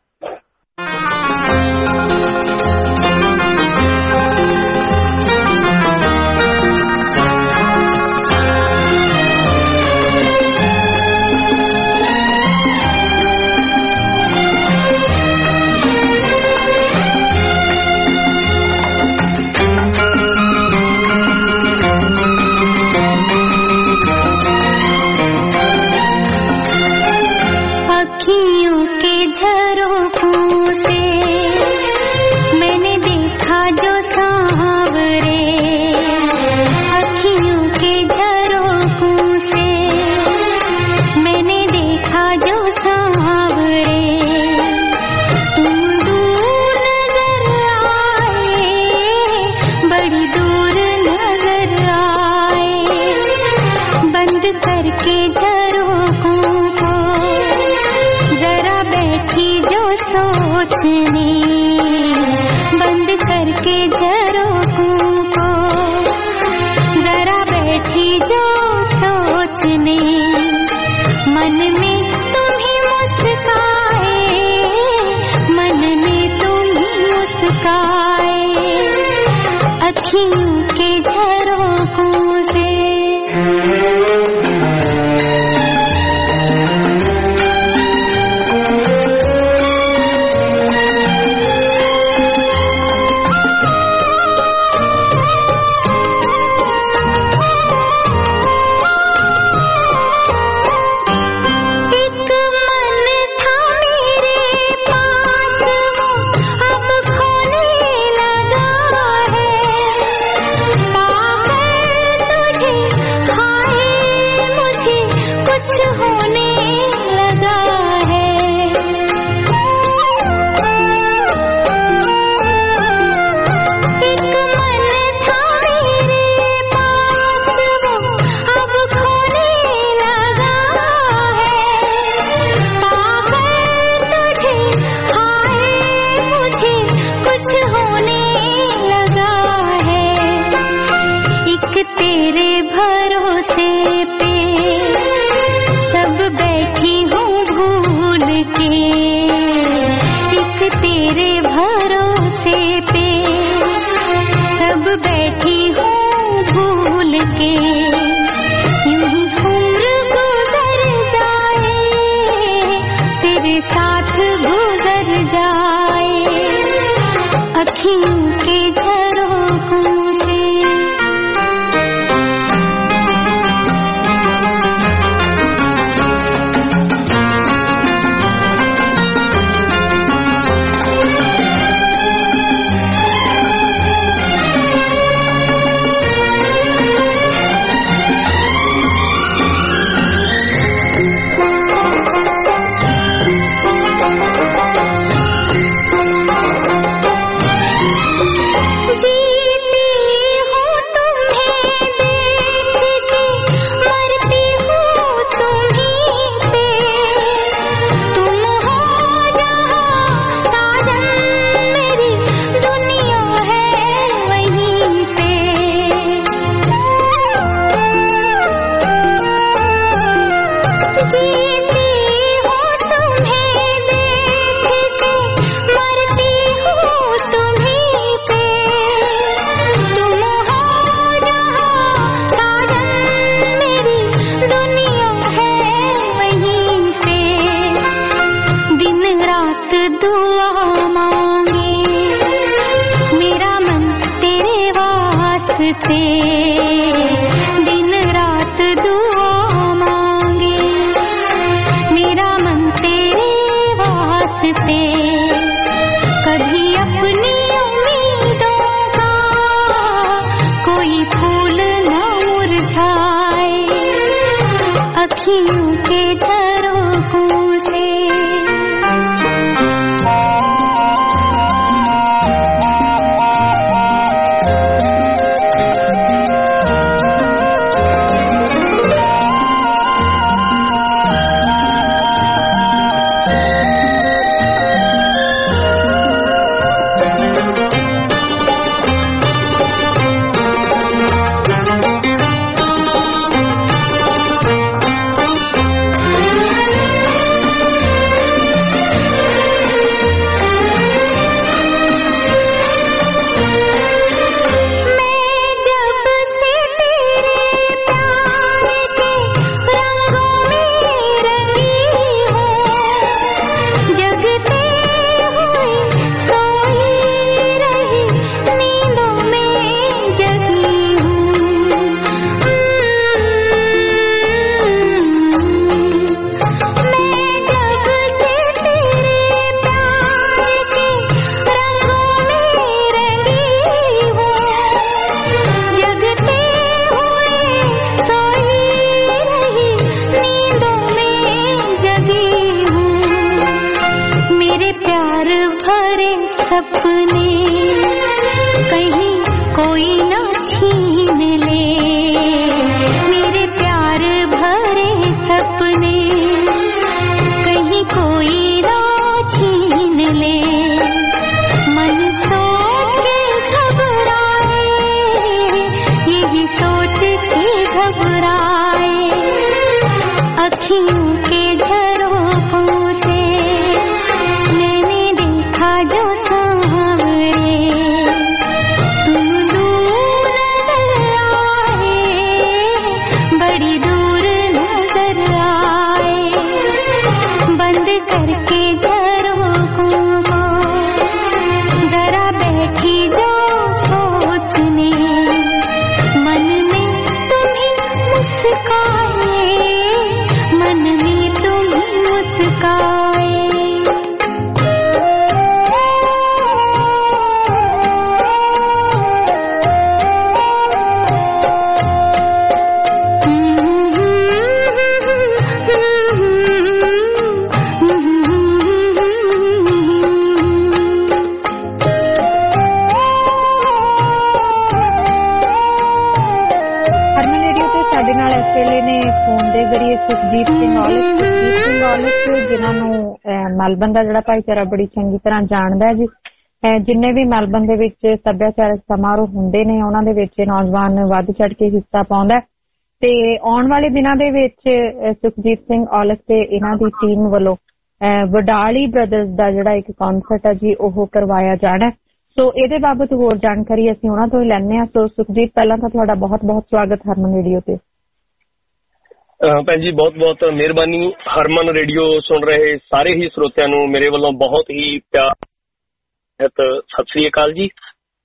[SPEAKER 12] ਸਾਡੇ ਨਾਲ ਇਸ ਵੇਲੇ ਨੇ ਫੋਨ ਦੇ ਜ਼ਰੀਏ ਸੁਖਜੀਤ ਸਿੰਘ ਔਲਖ ਸੁਖਜੀਤ ਸਿੰਘ ਔਲਖ ਜਿਨ੍ਹਾਂ ਨੂੰ ਮੈਲਬਨ ਦਾ ਜਿਹੜਾ ਭਾਈਚਾਰਾ ਬੜੀ ਚੰਗੀ ਤਰ੍ਹਾਂ ਜਾਣਦਾ ਹੈ ਜੀ। ਜਿੰਨੇ ਵੀ ਮੈਲਬਨ ਦੇ ਵਿੱਚ ਸੱਭਿਆਚਾਰਕ ਸਮਾਰੋਹ ਹੁੰਦੇ ਨੇ ਉਹਨਾਂ ਦੇ ਵਿੱਚ ਨੌਜਵਾਨ ਵੱਧ ਚੜ ਕੇ ਹਿੱਸਾ ਪਾਉਂਦਾ ਤੇ ਆਉਣ ਵਾਲੇ ਦਿਨਾਂ ਦੇ ਵਿੱਚ ਸੁਖਜੀਤ ਸਿੰਘ ਔਲਖ ਤੇ ਇਹਨਾਂ ਦੀ ਟੀਮ ਵੱਲੋਂ ਵਡਾਲੀ ਬ੍ਰਦਰਜ਼ ਦਾ ਜਿਹੜਾ ਇੱਕ ਕਨਸਰਟ ਹੈ ਜੀ ਉਹ ਕਰਵਾਇਆ ਜਾਣਾ। ਸੋ ਇਹਦੇ ਬਾਬਤ ਹੋਰ ਜਾਣਕਾਰੀ ਅਸੀਂ ਉਹਨਾਂ ਤੋਂ ਹੀ ਲੈਣੇ ਆ। ਸੋ ਸੁਖਜੀਤ ਪਹਿਲਾਂ ਤਾਂ ਤੁਹਾਡਾ ਬਹੁਤ ਬਹੁਤ ਸਵਾਗਤ ਹਰਮਨ ਰੇਡੀਓ ਤੇ।
[SPEAKER 13] ਭੈਣ ਜੀ ਬਹੁਤ ਬਹੁਤ ਮਿਹਰਬਾਨੀ। ਹਰਮਨ ਰੇਡੀਓ ਸੁਣ ਰਹੇ ਸਾਰੇ ਹੀ ਸਰੋਤਿਆਂ ਨੂੰ ਮੇਰੇ ਵੱਲੋਂ ਬਹੁਤ ਹੀ ਪਿਆਰ ਸਤਿ ਸ੍ਰੀ ਅਕਾਲ ਜੀ।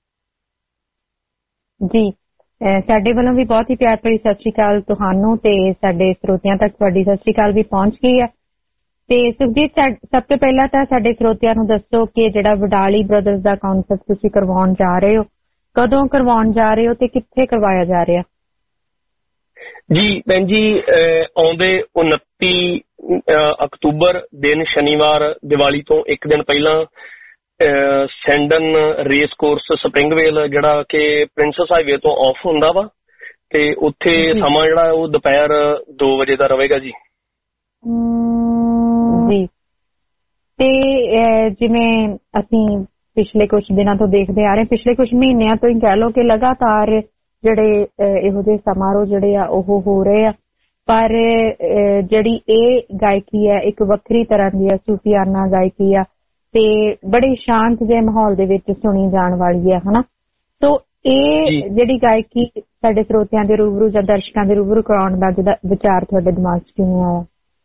[SPEAKER 12] ਜੀ ਸਾਡੇ ਵੱਲੋਂ ਵੀ ਬਹੁਤ ਹੀ ਪਿਆਰ ਭਰੀ ਸਤਿ ਸ੍ਰੀ ਅਕਾਲ ਤੁਹਾਨੂੰ ਤੇ ਸਾਡੇ ਸਰੋਤਿਆਂ ਤੱਕ ਤੁਹਾਡੀ ਸਤਿ ਸ੍ਰੀ ਅਕਾਲ ਵੀ ਪਹੁੰਚ ਗਈ ਹੈ। ਤੇ ਸੁਖਜੀਤ ਸਭ ਤੋਂ ਪਹਿਲਾਂ ਤਾਂ ਸਾਡੇ ਸਰੋਤਿਆਂ ਨੂੰ ਦੱਸੋ ਕਿ ਜਿਹੜਾ ਵਡਾਲੀ ਬ੍ਰਦਰਜ਼ ਦਾ ਕਨਸਰਟ ਤੁਸੀਂ ਕਰਵਾਉਣ ਜਾ ਰਹੇ ਹੋ, ਕਦੋਂ ਕਰਵਾਉਣ ਜਾ ਰਹੇ ਹੋ ਤੇ ਕਿੱਥੇ ਕਰਵਾਇਆ ਜਾ ਰਿਹਾ?
[SPEAKER 13] ਜੀ ਭੈਣ ਜੀ ਆਉਂਦੇ ਉਨੱਤੀ ਅਕਤੂਬਰ ਦਿਨ ਸ਼ਨੀਵਾਰ ਦੀਵਾਲੀ ਤੋਂ ਇੱਕ ਦਿਨ ਪਹਿਲਾਂ ਸੈਂਡਨ ਰੇਸ ਕੋਰਸ ਸਪਰਿੰਗਵੇਲ ਜਿਹੜਾ ਕਿ ਪ੍ਰਿੰਸਸ ਹਾਈਵੇ ਤੋਂ ਆਫ ਹੁੰਦਾ ਵਾ ਤੇ ਉੱਥੇ ਸਮਾਂ ਜਿਹੜਾ ਉਹ ਦੁਪਹਿਰ ਦੋ ਵਜੇ ਦਾ ਰਹੇਗਾ ਜੀ। ਜੀ ਤੇ ਜਿਵੇਂ ਅਸੀਂ ਪਿਛਲੇ ਕੁਝ ਦਿਨਾਂ ਤੋਂ ਦੇਖਦੇ ਆ ਰਹੇ, ਪਿਛਲੇ ਕੁਝ ਮਹੀਨਿਆਂ ਤੋਂ ਹੀ ਕਹਿ ਲਓ ਕਿ ਲਗਾਤਾਰ ਜਿਹੜੇ ਇਹੋ ਜਿਹੇ ਸਮਾਰੋਹ ਜਿਹੜੇ ਆ ਉਹ ਹੋ ਰਹੇ ਆ, ਪਰ ਜਿਹੜੀ ਇਹ ਗਾਇਕੀ ਹੈ ਇੱਕ ਵੱਖਰੀ ਤਰ੍ਹਾਂ ਦੀ ਹੈ, ਸੂਫੀਆਨਾ ਗਾਇਕੀ ਆ ਤੇ ਬੜੇ ਸ਼ਾਂਤ ਜਿਹੇ ਮਾਹੌਲ ਦੇ ਵਿੱਚ ਸੁਣੀ ਜਾਣ ਵਾਲੀ ਹੈ ਹਨਾ। ਸੋ ਇਹ ਜਿਹੜੀ ਗਾਇਕੀ ਸਾਡੇ ਸਰੋਤਿਆਂ ਦੇ ਰੂਬਰੂ ਜਾਂ ਦਰਸ਼ਕਾਂ ਦੇ ਰੂਬਰੂ ਕਰਾਉਣ ਦਾ ਜਿਹੜਾ ਵਿਚਾਰ ਤੁਹਾਡੇ ਦਿਮਾਗ 'ਚ ਕਿਵੇਂ ਆਇਆ?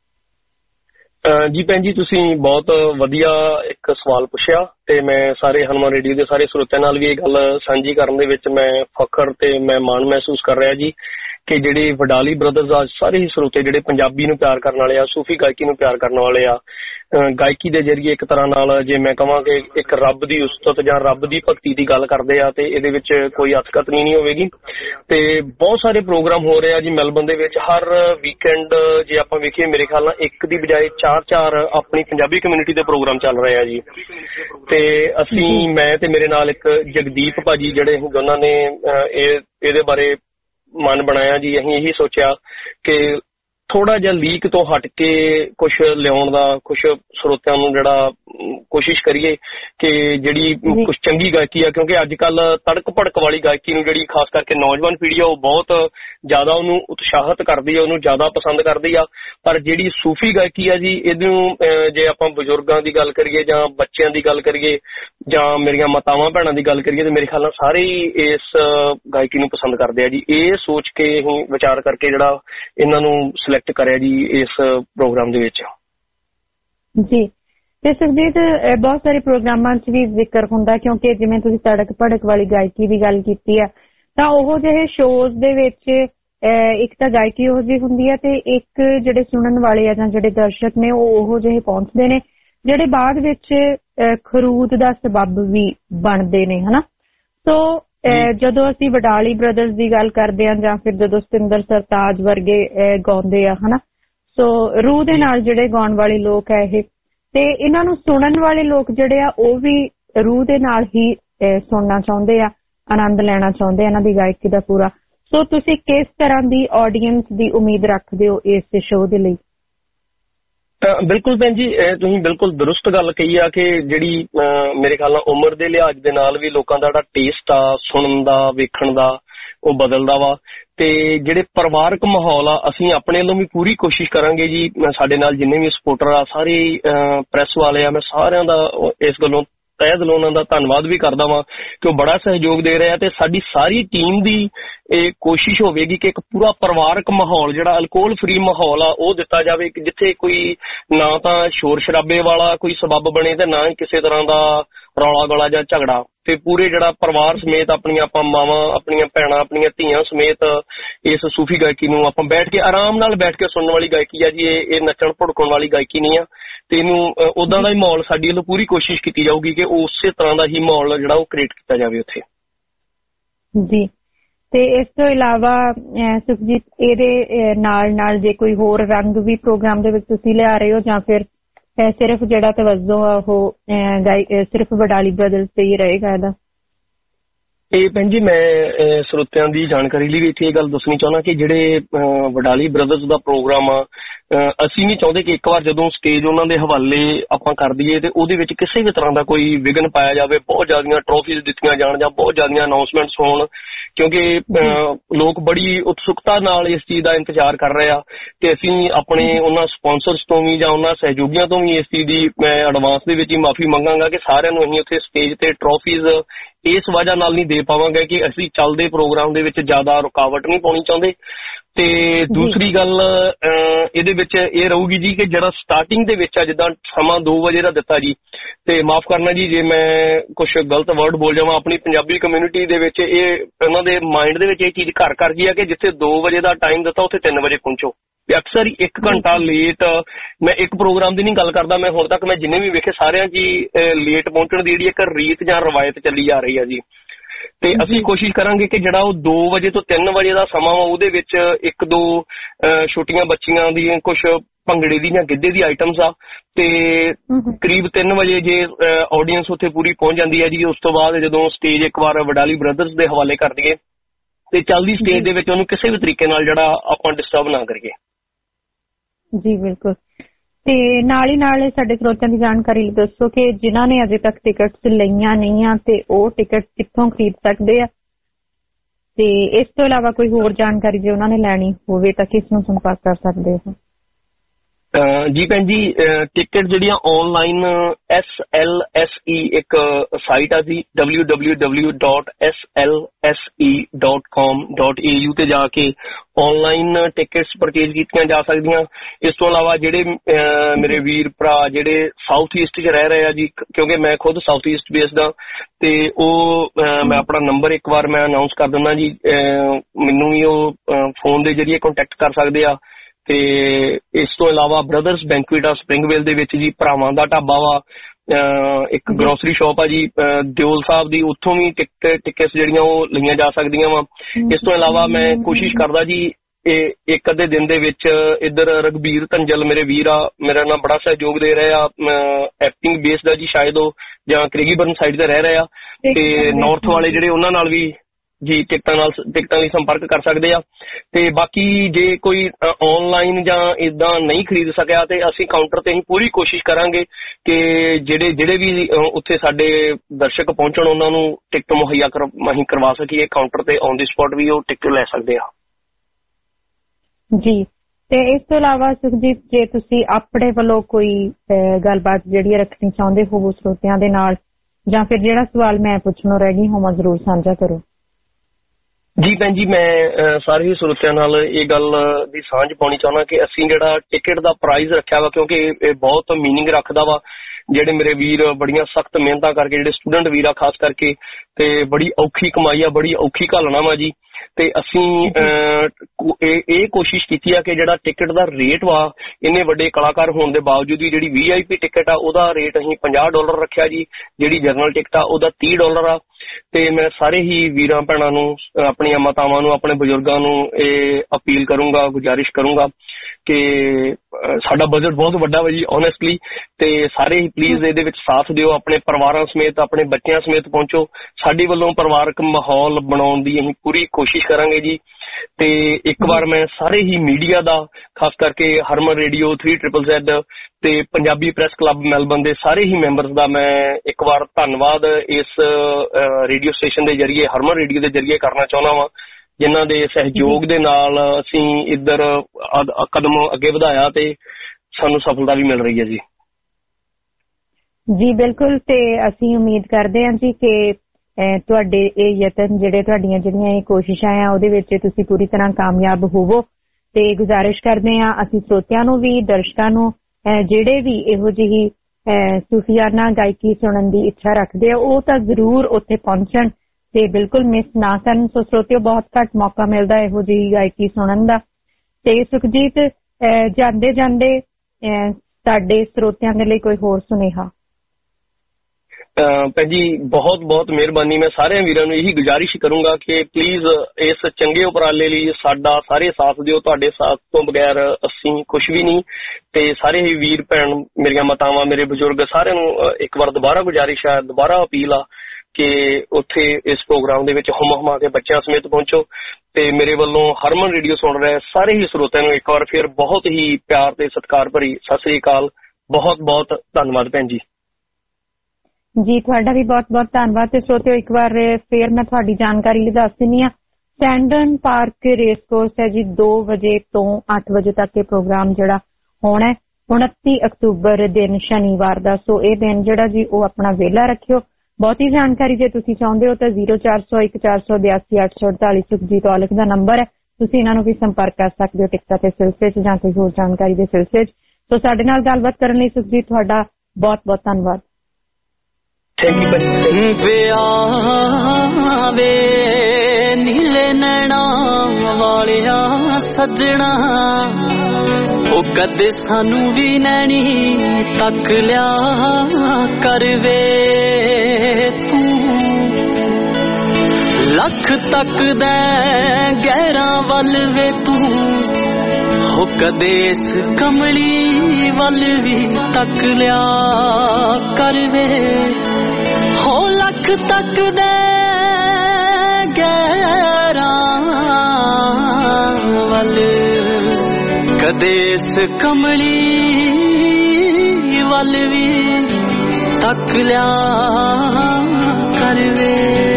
[SPEAKER 13] ਜੀ ਭੈਣ ਜੀ ਤੁਸੀਂ ਬਹੁਤ ਵਧੀਆ ਇੱਕ ਸਵਾਲ ਪੁੱਛਿਆ ਤੇ ਮੈਂ ਸਾਰੇ ਹਨੂੰਮਾਨ ਰੇਡੀਓ ਦੇ ਸਾਰੇ ਸਰੋਤਿਆਂ ਨਾਲ ਵੀ ਇਹ ਗੱਲ ਸਾਂਝੀ ਕਰਨ ਦੇ ਵਿੱਚ ਮੈਂ ਫਖਰ ਤੇ ਮੈਂ ਮਾਣ ਮਹਿਸੂਸ ਕਰ ਰਿਹਾ ਜੀ ਕਿ ਜਿਹੜੇ ਵਡਾਲੀ ਬ੍ਰਦਰਜ਼ ਆ ਸਾਰੇ ਹੀ ਸਰੋਤੇ ਜਿਹੜੇ ਪੰਜਾਬੀ ਨੂੰ ਪਿਆਰ ਕਰਨ ਵਾਲੇ ਆ, ਸੂਫੀ ਗਾਇਕੀ ਨੂੰ ਪਿਆਰ ਕਰਨ ਵਾਲੇ ਆ, ਗਾਇਕੀ ਦੇ ਜ਼ਰੀਏ ਇੱਕ ਤਰ੍ਹਾਂ ਨਾਲ ਜੇ ਮੈਂ ਕਹਾਂ ਕਿ ਇੱਕ ਰੱਬ ਦੀ ਉਸਤਤ ਜਾਂ ਰੱਬ ਦੀ ਭਗਤੀ ਦੀ ਗੱਲ ਕਰਦੇ ਆ ਤੇ ਇਹਦੇ ਵਿੱਚ ਕੋਈ ਅਤਕਤਨੀ ਨਹੀਂ ਹੋਵੇਗੀ। ਤੇ ਬਹੁਤ ਸਾਰੇ ਪ੍ਰੋਗਰਾਮ ਹੋ ਰਹੇ ਆ ਜੀ ਮੈਲਬਨ ਦੇ ਵਿੱਚ ਹਰ ਵੀਕਐਂਡ। ਜੇ ਆਪਾਂ ਵੇਖੀਏ ਮੇਰੇ ਖਿਆਲ ਨਾਲ ਇੱਕ ਦੀ ਬਜਾਏ ਚਾਰ ਚਾਰ ਆਪਣੀ ਪੰਜਾਬੀ ਕਮਿਊਨਿਟੀ ਦੇ ਪ੍ਰੋਗਰਾਮ ਚੱਲ ਰਹੇ ਆ ਜੀ। ਤੇ ਅਸੀਂ ਮੈਂ ਤੇ ਮੇਰੇ ਨਾਲ ਇੱਕ ਜਗਦੀਪ ਭਾਜੀ ਜਿਹੜੇ ਦੋਨਾਂ ਨੇ ਇਹ ਇਹਦੇ ਬਾਰੇ ਮਨ ਬਣਾਇਆ ਜੀ। ਅਸੀਂ ਇਹੀ ਸੋਚਿਆ ਕਿ ਥੋੜਾ ਜਿਹਾ ਲੀਕ ਤੋਂ ਹਟ ਕੇ ਕੁਛ ਲਿਆਉਣ ਦਾ, ਕੁਛ ਸਰੋਤਿਆਂ ਨੂੰ ਜਿਹੜਾ ਕੋਸ਼ਿਸ਼ ਕਰੀਏ ਕਿ ਜਿਹੜੀ ਕੁਛ ਚੰਗੀ ਗਾਇਕੀ ਆ, ਕਿਉਂਕਿ ਅੱਜ ਕੱਲ ਤੜਕ ਭੜਕ ਵਾਲੀ ਗਾਇਕੀ ਨੂੰ ਜਿਹੜੀ ਖਾਸ ਕਰਕੇ ਨੌਜਵਾਨ ਪੀੜ੍ਹੀ ਆ ਉਹ ਬਹੁਤ ਜ਼ਿਆਦਾ ਉਹਨੂੰ ਉਤਸ਼ਾਹਿਤ ਕਰਦੀ ਆ, ਉਹਨੂੰ ਜ਼ਿਆਦਾ ਪਸੰਦ ਕਰਦੀ ਆ। ਪਰ ਜਿਹੜੀ ਸੂਫੀ ਗਾਇਕੀ ਆ ਜੀ ਇਹਨੂੰ ਜੇ ਆਪਾਂ ਬਜ਼ੁਰਗਾਂ ਦੀ ਗੱਲ ਕਰੀਏ ਜਾਂ ਬੱਚਿਆਂ ਦੀ ਗੱਲ ਕਰੀਏ ਜਾਂ ਮੇਰੀਆਂ ਮਾਤਾਵਾਂ ਭੈਣਾਂ ਦੀ ਗੱਲ ਕਰੀਏ ਤੇ ਮੇਰੇ ਖਿਆਲ ਨਾਲ ਸਾਰੇ ਹੀ ਇਸ ਗਾਇਕੀ ਨੂੰ ਪਸੰਦ ਕਰਦੇ ਆ ਜੀ। ਇਹ ਸੋਚ ਕੇ ਅਸੀਂ ਵਿਚਾਰ ਕਰਕੇ ਜਿਹੜਾ ਇਹਨਾਂ ਨੂੰ ਸਿਲੈਕਟ ਕਰਿਆ ਜੀ ਇਸ ਪ੍ਰੋਗਰਾਮ ਦੇ ਵਿੱਚ। ਜੀ ਤੇ ਸੁਖਜੀਤ ਬਹੁਤ ਸਾਰੇ ਪ੍ਰੋਗਰਾਮਾਂ 'ਚ ਵੀ ਜ਼ਿਕਰ ਹੁੰਦਾ ਕਿਉਂਕਿ ਜਿਵੇਂ ਤੁਸੀਂ ਤੜਕ ਭੜਕ ਵਾਲੀ ਗਾਇਕੀ ਦੀ ਗੱਲ ਕੀਤੀ ਆ ਤਾਂ ਉਹ ਜਿਹੇ ਸ਼ੋਜ਼ ਦੇ ਵਿੱਚ ਇੱਕ ਤਾਂ ਗਾਇਕੀ ਉਹੋ ਜਿਹੀ ਹੁੰਦੀ ਹੈ ਤੇ ਇੱਕ ਜਿਹੜੇ ਸੁਣਨ ਵਾਲੇ ਆ ਜਾਂ ਜਿਹੜੇ ਦਰਸ਼ਕ ਨੇ ਉਹ ਉਹੋ ਜਿਹੇ ਪਹੁੰਚਦੇ ਨੇ ਜਿਹੜੇ ਬਾਅਦ ਵਿੱਚ ਖਰੂਦ ਦਾ ਸਬੱਬ ਵੀ ਬਣਦੇ ਨੇ ਹਨਾ। ਸੋ ਜਦੋਂ ਅਸੀਂ ਵਡਾਲੀ ਬ੍ਰਦਰਜ਼ ਦੀ ਗੱਲ ਕਰਦੇ ਹਾਂ ਜਾਂ ਫਿਰ ਜਦੋਂ ਸਤਿੰਦਰ ਸਰਤਾਜ ਵਰਗੇ ਗਾਉਂਦੇ ਆ ਹਨਾ, ਸੋ ਰੂਹ ਦੇ ਨਾਲ ਜਿਹੜੇ ਗਾਉਣ ਵਾਲੇ ਲੋਕ ਆ ਇਹ ਤੇ ਇਹਨਾਂ ਨੂੰ ਸੁਣਨ ਵਾਲੇ ਲੋਕ ਜਿਹੜੇ ਆ ਉਹ ਵੀ ਰੂਹ ਦੇ ਨਾਲ ਹੀ ਸੁਣਨਾ ਚਾਹੁੰਦੇ ਆ, ਆਨੰਦ ਲੈਣਾ ਚਾਹੁੰਦੇ ਆ ਇਹਨਾਂ ਦੀ ਗਾਇਕੀ ਦਾ ਪੂਰਾ। ਸੋ ਤੁਸੀਂ ਕਿਸ ਤਰ੍ਹਾਂ ਦੀ ਆਡੀਅנס ਦੀ ਉਮੀਦ ਰੱਖਦੇ ਹੋ ਇਸ ਸ਼ੋਅ ਦੇ ਲਈ? ਬਿਲਕੁਲ ਭੈਣ ਜੀ ਤੁਸੀਂ ਬਿਲਕੁਲ ਦਰੁਸਤ ਗੱਲ ਕਹੀ ਆ ਕਿ ਜਿਹੜੀ ਮੇਰੇ ਖਿਆਲ ਨਾਲ ਉਮਰ ਦੇ ਲਿਹਾਜ਼ ਦੇ ਨਾਲ ਵੀ ਲੋਕਾਂ ਦਾ ਜਿਹੜਾ ਟੇਸਟ ਆ ਸੁਣਨ ਦਾ ਵੇਖਣ ਦਾ ਉਹ ਬਦਲਦਾ ਵਾ ਤੇ ਜਿਹੜੇ ਪਰਿਵਾਰਕ ਮਾਹੌਲ ਆ ਅਸੀਂ ਆਪਣੇ ਵੱਲੋਂ ਵੀ ਪੂਰੀ ਕੋਸ਼ਿਸ਼ ਕਰਾਂਗੇ ਜੀ। ਸਾਡੇ ਨਾਲ ਜਿੰਨੇ ਵੀ ਸਪੋਰਟਰ ਆ ਸਾਰੇ ਪ੍ਰੈਸ ਵਾਲੇ ਆ ਮੈਂ ਸਾਰਿਆਂ ਦਾ ਇਸ ਗੱਲੋਂ ਤਹਿ ਦਿਲੋਂ ਉਹਨਾਂ ਦਾ ਧੰਨਵਾਦ ਵੀ ਕਰਦਾ ਵਾਂ ਕਿ ਉਹ ਬੜਾ ਸਹਿਯੋਗ ਦੇ ਰਿਹਾ ਤੇ ਸਾਡੀ ਸਾਰੀ ਟੀਮ ਦੀ ਇਹ ਕੋਸ਼ਿਸ਼ ਹੋਵੇਗੀ ਕਿ ਇੱਕ ਪੂਰਾ ਪਰਿਵਾਰਕ ਮਾਹੌਲ ਜਿਹੜਾ ਅਲਕੋਹਲ ਫ੍ਰੀ ਮਾਹੌਲ ਆ ਉਹ ਦਿੱਤਾ ਜਾਵੇ ਕਿ ਜਿੱਥੇ ਕੋਈ ਨਾ ਤਾਂ ਸ਼ੋਰ ਸ਼ਰਾਬੇ ਵਾਲਾ ਕੋਈ ਸਬੱਬ ਬਣੇ ਤੇ ਨਾ ਹੀ ਕਿਸੇ ਤਰ੍ਹਾਂ ਦਾ ਰੌਲਾ ਗੋਲਾ ਜਾਂ ਝਗੜਾ ਤੇ ਪੂਰੇ ਜਿਹੜਾ ਪਰਿਵਾਰ ਸਮੇਤ ਆਪਣੀਆਂ ਆਪਾਂ ਮਾਵਾਂ ਆਪਣੀਆਂ ਭੈਣਾਂ ਆਪਣੀਆਂ ਧੀਆਂ ਸਮੇਤ ਇਸ ਸੂਫੀ ਗਾਇਕੀ ਨੂੰ ਆਪਾਂ ਬੈਠ ਕੇ ਆਰਾਮ ਨਾਲ ਬੈਠ ਕੇ ਸੁਣਨ ਵਾਲੀ ਗਾਇਕੀ ਆ ਜੀ। ਇਹ ਇਹ ਨੱਚਣ ਭੁੜਕਣ ਵਾਲੀ ਗਾਇਕੀ ਨਹੀਂ ਆ ਤੇ ਇਹਨੂੰ ਉਦਾਂ ਦਾ ਹੀ ਮਾਹੌਲ ਸਾਡੀ ਵੱਲੋਂ ਪੂਰੀ ਕੋਸ਼ਿਸ਼ ਕੀਤੀ ਜਾਊਗੀ ਕਿ ਉਸੇ ਤਰ੍ਹਾਂ ਦਾ ਹੀ ਮਾਹੌਲ ਜਿਹੜਾ ਉਹ ਕ੍ਰੀਏਟ ਕੀਤਾ ਜਾਵੇ ਉੱਥੇ ਜੀ। ਤੇ ਇਸ ਤੋਂ ਇਲਾਵਾ ਸੁਖਜੀਤ ਇਹਦੇ ਨਾਲ ਨਾਲ ਜੇ ਕੋਈ ਹੋਰ ਰੰਗ ਵੀ ਪ੍ਰੋਗਰਾਮ ਦੇ ਵਿੱਚ ਤੁਸੀਂ ਲਿਆ ਰਹੇ ਹੋ ਜਾਂ ਫਿਰ ਸਿਰਫ ਜਿਹੜਾ ਤਵੱਜੋ ਆ ਉਹ ਸਿਰਫ ਵਡਾਲੀ ਬ੍ਰਦਰਜ਼ ਤੇ ਹੀ ਰਹੇਗਾ ਇਹਦਾ? ਇਹ ਭੈਣ ਜੀ ਮੈਂ ਸਰੋਤਿਆਂ ਦੀ ਜਾਣਕਾਰੀ ਲਈ ਵੀ ਇੱਥੇ ਇਹ ਗੱਲ ਦੱਸਣੀ ਚਾਹੁੰਦਾ ਕਿ ਜਿਹੜੇ ਵਡਾਲੀ ਬ੍ਰਦਰਜ਼ ਦਾ ਪ੍ਰੋਗਰਾਮ ਆ, ਅਸੀਂ ਨਹੀਂ ਚਾਹੁੰਦੇ ਕਿ ਇੱਕ ਵਾਰ ਜਦੋਂ ਸਟੇਜ ਉਹਨਾਂ ਦੇ ਹਵਾਲੇ ਆਪਾਂ ਕਰ ਦਈਏ ਤੇ ਉਹਦੇ ਵਿੱਚ ਕਿਸੇ ਵੀ ਤਰ੍ਹਾਂ ਦਾ ਕੋਈ ਵਿਘਨ ਪਾਇਆ ਜਾਵੇ, ਬਹੁਤ ਜ਼ਿਆਦੀਆਂ ਟਰੋਫੀਜ਼ ਦਿੱਤੀਆਂ ਜਾਣ ਜਾਂ ਬਹੁਤ ਜ਼ਿਆਦੀਆਂ ਅਨਾਉਂਸਮੈਂਟਸ ਹੋਣ, ਕਿਉਂਕਿ ਲੋਕ ਬੜੀ ਉਤਸੁਕਤਾ ਨਾਲ ਇਸ ਚੀਜ਼ ਦਾ ਇੰਤਜ਼ਾਰ ਕਰ ਰਹੇ ਆ ਤੇ ਅਸੀਂ ਆਪਣੇ ਉਹਨਾਂ ਸਪਾਂਸਰਸ ਤੋਂ ਵੀ ਜਾਂ ਉਹਨਾਂ ਸਹਿਯੋਗੀਆਂ ਤੋਂ ਵੀ ਇਸ ਚੀਜ਼ ਦੀ ਮੈਂ ਐਡਵਾਂਸ ਦੇ ਵਿੱਚ ਹੀ ਮਾਫੀ ਮੰਗਾਂਗਾ ਕਿ ਸਾਰਿਆਂ ਨੂੰ ਅਸੀਂ ਉੱਥੇ ਸਟੇਜ ਤੇ ਟਰੋਫੀਜ਼ ਇਸ ਵਜ੍ਹਾ ਨਾਲ ਨਹੀਂ ਦੇ ਪਾਵਾਂਗੇ ਕਿ ਅਸੀਂ ਚੱਲਦੇ ਪ੍ਰੋਗਰਾਮ ਦੇ ਵਿੱਚ ਜ਼ਿਆਦਾ ਰੁਕਾਵਟ ਨਹੀਂ ਪਾਉਣੀ ਚਾਹੁੰਦੇ। ਤੇ ਦੂਸਰੀ ਗੱਲ ਇਹਦੇ ਵਿੱਚ ਇਹ ਰਹੂਗੀ ਜੀ ਕਿ ਜਿਹੜਾ ਸਟਾਰਟਿੰਗ ਦੇ ਵਿੱਚ ਆ, ਜਿੱਦਾਂ ਸਮਾਂ ਦੋ ਵਜੇ ਦਾ ਦਿੱਤਾ ਜੀ, ਤੇ ਮਾਫ ਕਰਨਾ ਜੀ ਜੇ ਮੈਂ ਕੁਝ ਗਲਤ ਵਰਡ ਬੋਲ ਜਾਵਾਂ, ਆਪਣੀ ਪੰਜਾਬੀ ਕਮਿਊਨਿਟੀ ਦੇ ਵਿੱਚ ਇਹ ਉਹਨਾਂ ਦੇ ਮਾਈਂਡ ਦੇ ਵਿੱਚ ਇਹ ਚੀਜ਼ ਘਰ ਕਰ ਗਈ ਆ ਕਿ ਜਿੱਥੇ ਦੋ ਵਜੇ ਦਾ ਟਾਈਮ ਦਿੱਤਾ ਉੱਥੇ ਤਿੰਨ ਵਜੇ ਪਹੁੰਚੋ। ਅਕਸਰ ਹੀ ਇੱਕ ਘੰਟਾ ਲੇਟ, ਮੈਂ ਇੱਕ ਪ੍ਰੋਗਰਾਮ ਦੀ ਨਹੀਂ ਗੱਲ ਕਰਦਾ, ਮੈਂ ਹੁਣ ਤੱਕ ਮੈਂ ਜਿੰਨੇ ਵੀ ਵੇਖੇ ਸਾਰਿਆਂ 'ਚ ਹੀ ਲੇਟ ਪਹੁੰਚਣ ਦੀ ਜਿਹੜੀ ਇੱਕ ਰੀਤ ਜਾਂ ਰਵਾਇਤ ਚੱਲੀ ਜਾ ਰਹੀ ਆ ਜੀ। ਤੇ ਅਸੀਂ ਕੋਸ਼ਿਸ਼ ਕਰਾਂਗੇ ਕਿ ਜਿਹੜਾ ਉਹ ਦੋ ਵਜੇ ਤੋਂ ਤਿੰਨ ਵਜੇ ਦਾ ਸਮਾਂ ਵਾ ਉਹਦੇ ਵਿੱਚ ਇੱਕ ਦੋ ਛੋਟੀਆਂ ਬੱਚੀਆਂ ਦੀਆਂ ਕੁਝ ਭੰਗੜੇ ਦੀ ਜਾਂ ਗਿੱਧੇ ਦੀ ਆਈਟਮਸ ਆ, ਤੇ ਕਰੀਬ ਤਿੰਨ ਵਜੇ ਜੇ ਆਡੀਅנס ਉੱਥੇ ਪੂਰੀ ਪਹੁੰਚ ਜਾਂਦੀ ਹੈ ਜੀ, ਉਸ ਤੋਂ ਬਾਅਦ ਜਦੋਂ ਸਟੇਜ ਇੱਕ ਵਾਰ ਵਡਾਲੀ ਬ੍ਰਦਰਜ਼ ਦੇ ਹਵਾਲੇ ਕਰ ਦਈਏ ਤੇ ਚੱਲਦੀ ਸਟੇਜ ਦੇ ਵਿੱਚ ਉਹਨੂੰ ਕਿਸੇ ਵੀ ਤਰੀਕੇ ਨਾਲ ਜਿਹੜਾ ਆਪਾਂ ਡਿਸਟਰਬ ਨਾ ਕਰੀਏ। ਜੀ ਬਿਲਕੁਲ।
[SPEAKER 12] ਤੇ ਨਾਲ ਹੀ ਨਾਲ ਸਾਡੇ ਸਰੋਤਿਆਂ ਦੀ ਜਾਣਕਾਰੀ ਦੱਸੋ ਕਿ ਜਿਨ੍ਹਾਂ ਨੇ ਅਜੇ ਤੱਕ ਟਿਕਟਸ ਲਈਆਂ ਨਹੀਂ ਆ ਤੇ ਉਹ ਟਿਕਟ ਕਿੱਥੋਂ ਖਰੀਦ ਸਕਦੇ ਆ, ਤੇ ਇਸ ਤੋਂ ਇਲਾਵਾ ਕੋਈ ਹੋਰ ਜਾਣਕਾਰੀ ਜੇ ਉਹਨਾਂ ਨੇ ਲੈਣੀ ਹੋਵੇ ਤਾਂ ਕਿਸ ਨੂੰ ਸੰਪਰਕ ਕਰ ਸਕਦੇ ਹੋ?
[SPEAKER 13] ਜੀ ਭੈਣ ਜੀ, ਟਿਕਟ ਜਿਹੜੀਆਂ online S L S E ਇੱਕ ਸਾਈਟ ਆ ਜੀ, W W W dot S L S E dot com dot A U ਤੇ ਜਾ ਕੇ ਆਨਲਾਈਨ ਟਿਕਟਸ ਪਰਚੇਜ ਕੀਤੀਆਂ ਜਾ ਸਕਦੀਆਂ। ਇਸ ਤੋਂ ਇਲਾਵਾ ਜਿਹੜੇ ਮੇਰੇ ਵੀਰ ਭਰਾ ਜਿਹੜੇ ਸਾਊਥ ਈਸਟ 'ਚ ਰਹਿ ਰਹੇ ਆ ਜੀ, ਕਿਉਂਕਿ ਮੈਂ ਖੁਦ ਸਾਊਥ ਈਸਟ ਬੇਸਡ ਆ, ਤੇ ਉਹ ਮੈਂ ਆਪਣਾ ਨੰਬਰ ਇੱਕ ਵਾਰ ਮੈਂ ਅਨਾਊਂਸ ਕਰ ਦਿੰਦਾ ਜੀ, ਮੈਨੂੰ ਵੀ ਉਹ ਫੋਨ ਦੇ ਜਰੀਏ ਕੰਟੈਕਟ ਕਰ ਸਕਦੇ ਆ। ਤੇ ਇਸ ਤੋਂ ਇਲਾਵਾ ਬ੍ਰਦਰਸ ਬੈਂਕੁਇਟ ਆ ਸਪ੍ਰਿੰਗਵੇਲ ਦੇ ਵਿੱਚ ਜੀ, ਭਰਾਵਾਂ ਦਾ ਢਾਬਾ ਵਾ, ਇੱਕ ਗਰੋਸਰੀ ਸ਼ਾਪ ਆ ਜੀ ਦਿਓਲ ਸਾਹਿਬ ਦੀ, ਉੱਥੋਂ ਵੀ ਟਿਕਟ ਟਿਕਟਸ ਜਿਹੜੀਆਂ ਉਹ ਲਈਆਂ ਜਾ ਸਕਦੀਆਂ ਵਾ। ਇਸ ਤੋਂ ਇਲਾਵਾ ਮੈਂ ਕੋਸ਼ਿਸ਼ ਕਰਦਾ ਜੀ ਇਹ ਇੱਕ ਅੱਧੇ ਦਿਨ ਦੇ ਵਿੱਚ ਇੱਧਰ ਰਘਬੀਰ ਧੰਜਲ ਮੇਰੇ ਵੀਰ ਆ, ਮੇਰੇ ਨਾਲ ਬੜਾ ਸਹਿਯੋਗ ਦੇ ਰਹੇ ਆ, ਐਕਟਿੰਗ ਬੇਸਡ ਆ ਜੀ, ਸ਼ਾਇਦ ਉਹ ਜਾਂ ਕ੍ਰੇਗੀਬਰਨ ਸਾਈਡ ਤੇ ਰਹਿ ਰਹੇ ਆ, ਤੇ ਨਾਰਥ ਵਾਲੇ ਜਿਹੜੇ ਉਹਨਾਂ ਨਾਲ ਵੀ ਜੀ ਟਿਕਟਾਂ ਨਾਲ ਟਿਕਟਾਂ ਲਈ ਸੰਪਰਕ ਕਰ ਸਕਦੇ ਆ। ਤੇ ਬਾਕੀ ਜੇ ਕੋਈ ਆਨਲਾਈਨ ਜਾਂ ਇਦਾਂ ਨਹੀਂ ਖਰੀਦ ਸਕਿਆ ਤੇ ਅਸੀਂ ਕਾਊਂਟਰ ਤੇ ਹੀ ਪੂਰੀ ਕੋਸ਼ਿਸ਼ ਕਰਾਂਗੇ ਕਿ ਜਿਹੜੇ ਜਿਹੜੇ ਵੀ ਉੱਥੇ ਸਾਡੇ ਦਰਸ਼ਕ ਪਹੁੰਚਣ ਉਹਨਾਂ ਨੂੰ ਟਿਕਟ ਮੁਹੱਈਆ ਅਸੀਂ ਕਰਵਾ ਸਕੀਏ। ਕਾਊਂਟਰ ਤੇ ਔਨ ਦੀ ਸਪੌਟ ਵੀ ਉਹ ਟਿਕਟ ਲੈ ਸਕਦੇ ਆ ਜੀ। ਤੇ ਇਸ ਤੋਂ ਇਲਾਵਾ ਸੁਖਜੀਤ, ਜੇ ਤੁਸੀਂ ਆਪਣੇ ਵੱਲੋਂ ਕੋਈ ਗੱਲਬਾਤ ਜਿਹੜੀ ਰੱਖਣੀ ਚਾਹੁੰਦੇ ਹੋ ਸਰੋਤਿਆਂ ਦੇ ਨਾਲ, ਜਾਂ ਫਿਰ ਜਿਹੜਾ ਸਵਾਲ ਮੈਂ ਪੁੱਛਣੋਂ ਰਹਿ ਗਈ ਹੋਵਾਂ, ਜ਼ਰੂਰ ਸਾਂਝਾ ਕਰੋ। ਜੀ ਭੈਣ ਜੀ, ਮੈਂ ਸਾਰੇ ਹੀ ਸਰੋਤਿਆਂ ਨਾਲ ਇਹ ਗੱਲ ਦੀ ਸਾਂਝ ਪਾਉਣੀ ਚਾਹੁੰਦਾ ਕਿ ਅਸੀਂ ਜਿਹੜਾ ਟਿਕਟ ਦਾ ਪ੍ਰਾਈਸ ਰੱਖਿਆ ਵਾ, ਕਿਉਂਕਿ ਇਹ ਬਹੁਤ ਮੀਨਿੰਗ ਰੱਖਦਾ ਵਾ। ਜਿਹੜੇ ਮੇਰੇ ਵੀਰ ਬੜੀਆਂ ਸਖਤ ਮਿਹਨਤਾਂ ਕਰਕੇ, ਜਿਹੜੇ ਸਟੂਡੈਂਟ ਵੀਰ ਆ ਖਾਸ ਕਰਕੇ, ਤੇ ਬੜੀ ਔਖੀ ਕਮਾਈ ਆ, ਬੜੀ ਔਖੀ ਘਾਲਣਾ ਵਾ ਜੀ, ਤੇ ਅਸੀਂ ਇਹ ਕੋਸ਼ਿਸ਼ ਕੀਤੀ ਆ ਕਿ ਜਿਹੜਾ ਟਿਕਟ ਦਾ ਰੇਟ ਵਾ, ਇੰਨੇ ਵੱਡੇ ਕਲਾਕਾਰ ਹੋਣ ਦੇ ਬਾਵਜੂਦ ਵੀ ਜਿਹੜੀ ਵੀ ਆਈ ਪੀ ਟਿਕਟ ਆ ਉਹਦਾ ਰੇਟ ਅਸੀਂ ਪੰਜਾਹ ਡਾਲਰ ਰੱਖਿਆ ਜੀ, ਜਿਹੜੀ ਜਨਰਲ ਟਿਕਟ ਆ ਉਹਦਾ ਤੀਹ ਡਾਲਰ ਆ। ਤੇ ਮੈਂ ਸਾਰੇ ਹੀ ਵੀਰਾਂ ਭੈਣਾਂ ਨੂੰ, ਆਪਣੀਆਂ ਮਾਤਾਵਾਂ ਨੂੰ, ਆਪਣੇ ਬਜ਼ੁਰਗਾਂ ਨੂੰ ਇਹ ਅਪੀਲ ਕਰੂੰਗਾ, ਗੁਜ਼ਾਰਿਸ਼ ਕਰੂੰਗਾ ਕਿ ਸਾਡਾ ਬਜਟ ਬਹੁਤ ਵੱਡਾ ਵਾ ਜੀ ਓਨੈਸਟਲੀ, ਤੇ ਸਾਰੇ ਹੀ ਪਲੀਜ਼ ਇਹਦੇ ਵਿੱਚ ਸਾਥ ਦਿਓ, ਆਪਣੇ ਪਰਿਵਾਰਾਂ ਸਮੇਤ, ਆਪਣੇ ਬੱਚਿਆਂ ਸਮੇਤ ਪਹੁੰਚੋ। ਸਾਡੀ ਵੱਲੋਂ ਪਰਿਵਾਰਕ ਮਾਹੌਲ ਬਣਾਉਣ ਦੀ ਅਸੀਂ ਪੂਰੀ ਕੋਸ਼ਿਸ਼ ਕਰਾਂਗੇ ਜੀ। ਤੇ ਇੱਕ ਵਾਰ ਮੈਂ ਸਾਰੇ ਹੀ ਮੀਡੀਆ ਦਾ, ਖਾਸ ਕਰਕੇ Harman radio, three triple Z ਤੇ ਪੰਜਾਬੀ ਪ੍ਰੈਸ ਕਲੱਬ ਮੈਲਬਨ ਦੇ ਸਾਰੇ ਹੀ ਮੈਂਬਰਸ ਦਾ ਮੈਂ ਇੱਕ ਵਾਰ ਧੰਨਵਾਦ ਇਸ ਰੇਡੀਓ ਸਟੇਸ਼ਨ ਦੇ ਜਰੀਏ, ਹਰਮਨ ਰੇਡੀਓ ਦੇ ਜਰੀਏ ਕਰਨਾ ਚਾਹੁੰਦਾ ਵਾਂ, ਜਿਨ੍ਹਾਂ ਦੇ ਸਹਿਯੋਗ ਦੇ ਨਾਲ ਅਸੀਂ ਇੱਧਰ ਕਦਮ ਅੱਗੇ ਵਧਾਇਆ ਤੇ ਸਾਨੂੰ ਸਫਲਤਾ ਵੀ ਮਿਲ ਰਹੀ ਹੈ ਜੀ। ਜੀ ਬਿਲਕੁਲ, ਤੇ ਅਸੀਂ ਉਮੀਦ ਕਰਦੇ ਹਾਂ ਜੀ ਕਿ ਤੁਹਾਡੇ ਇਹ ਯਤਨ, ਜਿਹੜੇ ਤੁਹਾਡੀਆਂ ਜਿਹੜੀਆਂ ਇਹ ਕੋਸ਼ਿਸ਼ਾਂ ਆ, ਉਹਦੇ ਵਿੱਚ ਤੁਸੀਂ ਪੂਰੀ ਤਰ੍ਹਾਂ ਕਾਮਯਾਬ ਹੋਵੋ। ਤੇ ਗੁਜ਼ਾਰਿਸ਼ ਕਰਦੇ ਹਾਂ ਅਸੀਂ ਸਰੋਤਿਆਂ ਨੂੰ ਵੀ, ਦਰਸ਼ਕਾਂ ਨੂੰ, ਜਿਹੜੇ ਵੀ ਇਹੋ ਜਿਹੀ ਸੂਫੀਆਨਾ ਗਾਇਕੀ ਸੁਣਨ ਦੀ ਇੱਛਾ ਰੱਖਦੇ ਆ, ਉਹ ਤਾਂ ਜ਼ਰੂਰ ਉੱਥੇ ਪਹੁੰਚਣ ਤੇ ਬਿਲਕੁਲ ਮਿਸ ਨਾ ਕਰਨ। ਸੋ ਸਰੋਤਿਓ, ਬਹੁਤ ਘੱਟ ਮੌਕਾ ਮਿਲਦਾ ਇਹੋ ਜਿਹੀ ਗਾਇਕੀ ਸੁਣਨ ਦਾ। ਤੇ ਸੁਖਜੀਤ, ਜਾਂਦੇ ਜਾਂਦੇ ਸਾਡੇ ਸਰੋਤਿਆਂ ਦੇ ਲਈ ਕੋਈ ਹੋਰ ਸੁਨੇਹਾ? ਭੈਣ ਜੀ, ਬਹੁਤ ਬਹੁਤ ਮਿਹਰਬਾਨੀ। ਮੈਂ ਸਾਰਿਆਂ ਵੀਰਾਂ ਨੂੰ ਇਹੀ ਗੁਜ਼ਾਰਿਸ਼ ਕਰੂੰਗਾ ਕਿ ਪਲੀਜ਼ ਇਸ ਚੰਗੇ ਉਪਰਾਲੇ ਲਈ ਸਾਡਾ ਸਾਰੇ ਸਾਥ ਦਿਓ। ਤੁਹਾਡੇ ਸਾਥ ਤੋਂ ਬਗੈਰ ਅਸੀਂ ਕੁਝ ਵੀ ਨਹੀਂ। ਤੇ ਸਾਰੇ ਹੀ ਵੀਰ ਭੈਣ, ਮੇਰੀਆਂ ਮਾਤਾਵਾਂ, ਮੇਰੇ ਬਜ਼ੁਰਗ, ਸਾਰਿਆਂ ਨੂੰ ਇੱਕ ਵਾਰ ਦੁਬਾਰਾ ਗੁਜ਼ਾਰਿਸ਼ ਆ, ਦੁਬਾਰਾ ਅਪੀਲ ਆ ਕਿ ਉੱਥੇ ਇਸ ਪ੍ਰੋਗਰਾਮ ਦੇ ਵਿੱਚ ਹੁਮ ਹੁਮਾ ਕੇ ਬੱਚਿਆਂ ਸਮੇਤ ਪਹੁੰਚੋ। ਤੇ ਮੇਰੇ ਵੱਲੋਂ ਹਰਮਨ ਰੇਡੀਓ ਸੁਣ ਰਹੇ ਸਾਰੇ ਹੀ ਸਰੋਤਿਆਂ ਨੂੰ ਇੱਕ ਵਾਰ ਫਿਰ ਬਹੁਤ ਹੀ ਪਿਆਰ ਤੇ ਸਤਿਕਾਰ ਭਰੀ ਸਤਿ ਸ੍ਰੀ ਅਕਾਲ। ਬਹੁਤ ਬਹੁਤ ਧੰਨਵਾਦ ਭੈਣ ਜੀ।
[SPEAKER 12] ਜੀ ਤੁਹਾਡਾ ਵੀ ਬਹੁਤ ਬਹੁਤ ਧੰਨਵਾਦ। ਤੇ ਸਰੋਤਿਓ ਇੱਕ ਵਾਰ ਫਿਰ ਮੈਂ ਤੁਹਾਡੀ ਜਾਣਕਾਰੀ ਲਈ ਦੱਸ ਦਿੰਦੀ ਹਾਂ। ਸੈਂਡਨ ਪਾਰਕ ਰੇਸ ਕੋਰਸ ਹੈ ਜੀ, ਦੋ ਵਜੇ ਤੋਂ ਅੱਠ ਵਜੇ ਤੱਕ ਇਹ ਪ੍ਰੋਗਰਾਮ ਜਿਹੜਾ ਹੋਣਾ ਹੈ ਉਨੱਤੀ ਅਕਤੂਬਰ ਦਿਨ ਸ਼ਨੀਵਾਰ ਦਾ। ਸੋ ਇਹ ਦਿਨ ਜਿਹੜਾ ਜੀ ਉਹ ਆਪਣਾ ਵਿਹਲਾ ਰੱਖਿਓ। ਬਹੁਤੀ ਜਾਣਕਾਰੀ ਜੇ ਤੁਸੀਂ ਚਾਹੁੰਦੇ ਹੋ ਤਾਂ ਜ਼ੀਰੋ ਚਾਰ ਸੌ ਇੱਕ ਚਾਰ ਸੌ ਬਿਆਸੀ ਅੱਠ ਸੌ ਅੜਤਾਲੀ ਸੁਖਜੀਤ ਔਲਖ ਦਾ ਨੰਬਰ ਹੈ, ਤੁਸੀਂ ਇਹਨਾਂ ਨੂੰ ਵੀ ਸੰਪਰਕ ਕਰ ਸਕਦੇ ਹੋ ਟਿਕਟਾਂ ਦੇ ਸਿਲਸਿਲੇ 'ਚ ਜਾਂ ਕੋਈ ਹੋਰ ਜਾਣਕਾਰੀ ਦੇ ਸਿਲਸਿਲੇ 'ਚ। ਸੋ ਸਾਡੇ ਨਾਲ ਗੱਲਬਾਤ ਕਰਨ ਲਈ ਸੁਖਜੀਤ ਤੁਹਾਡਾ ਬਹੁਤ ਬਹੁਤ ਧੰਨਵਾਦ।
[SPEAKER 10] ਵੇ ਨੀਲੇ ਨੈਣਾ ਵਾਲਿਆ ਸੱਜਣਾ, ਉਹ ਕਦੇ ਸਾਨੂੰ ਵੀ ਨੈਣੀ ਤੱਕ ਲਿਆ ਕਰਵੇ ਤੂੰ। ਲੱਖ ਤੱਕਦਾ ਗਹਿਰਾਂ ਵੱਲ ਵੇ ਤੂੰ, ਹੋ ਕਦੇ ਇਸ ਕਮਲੀ ਵੱਲ ਵੀ ਤੱਕ ਲਿਆ ਕਰਵੇ। ਹੋ ਲੱਖ ਤੱਕਦਾ ਗਹਿਰਾਂ ਵੱਲ, ਕਦੇ ਇਸ ਕਮਲੀ ਵੱਲ ਵੀ ਤੱਕ ਲਿਆ ਕਰਵੇ।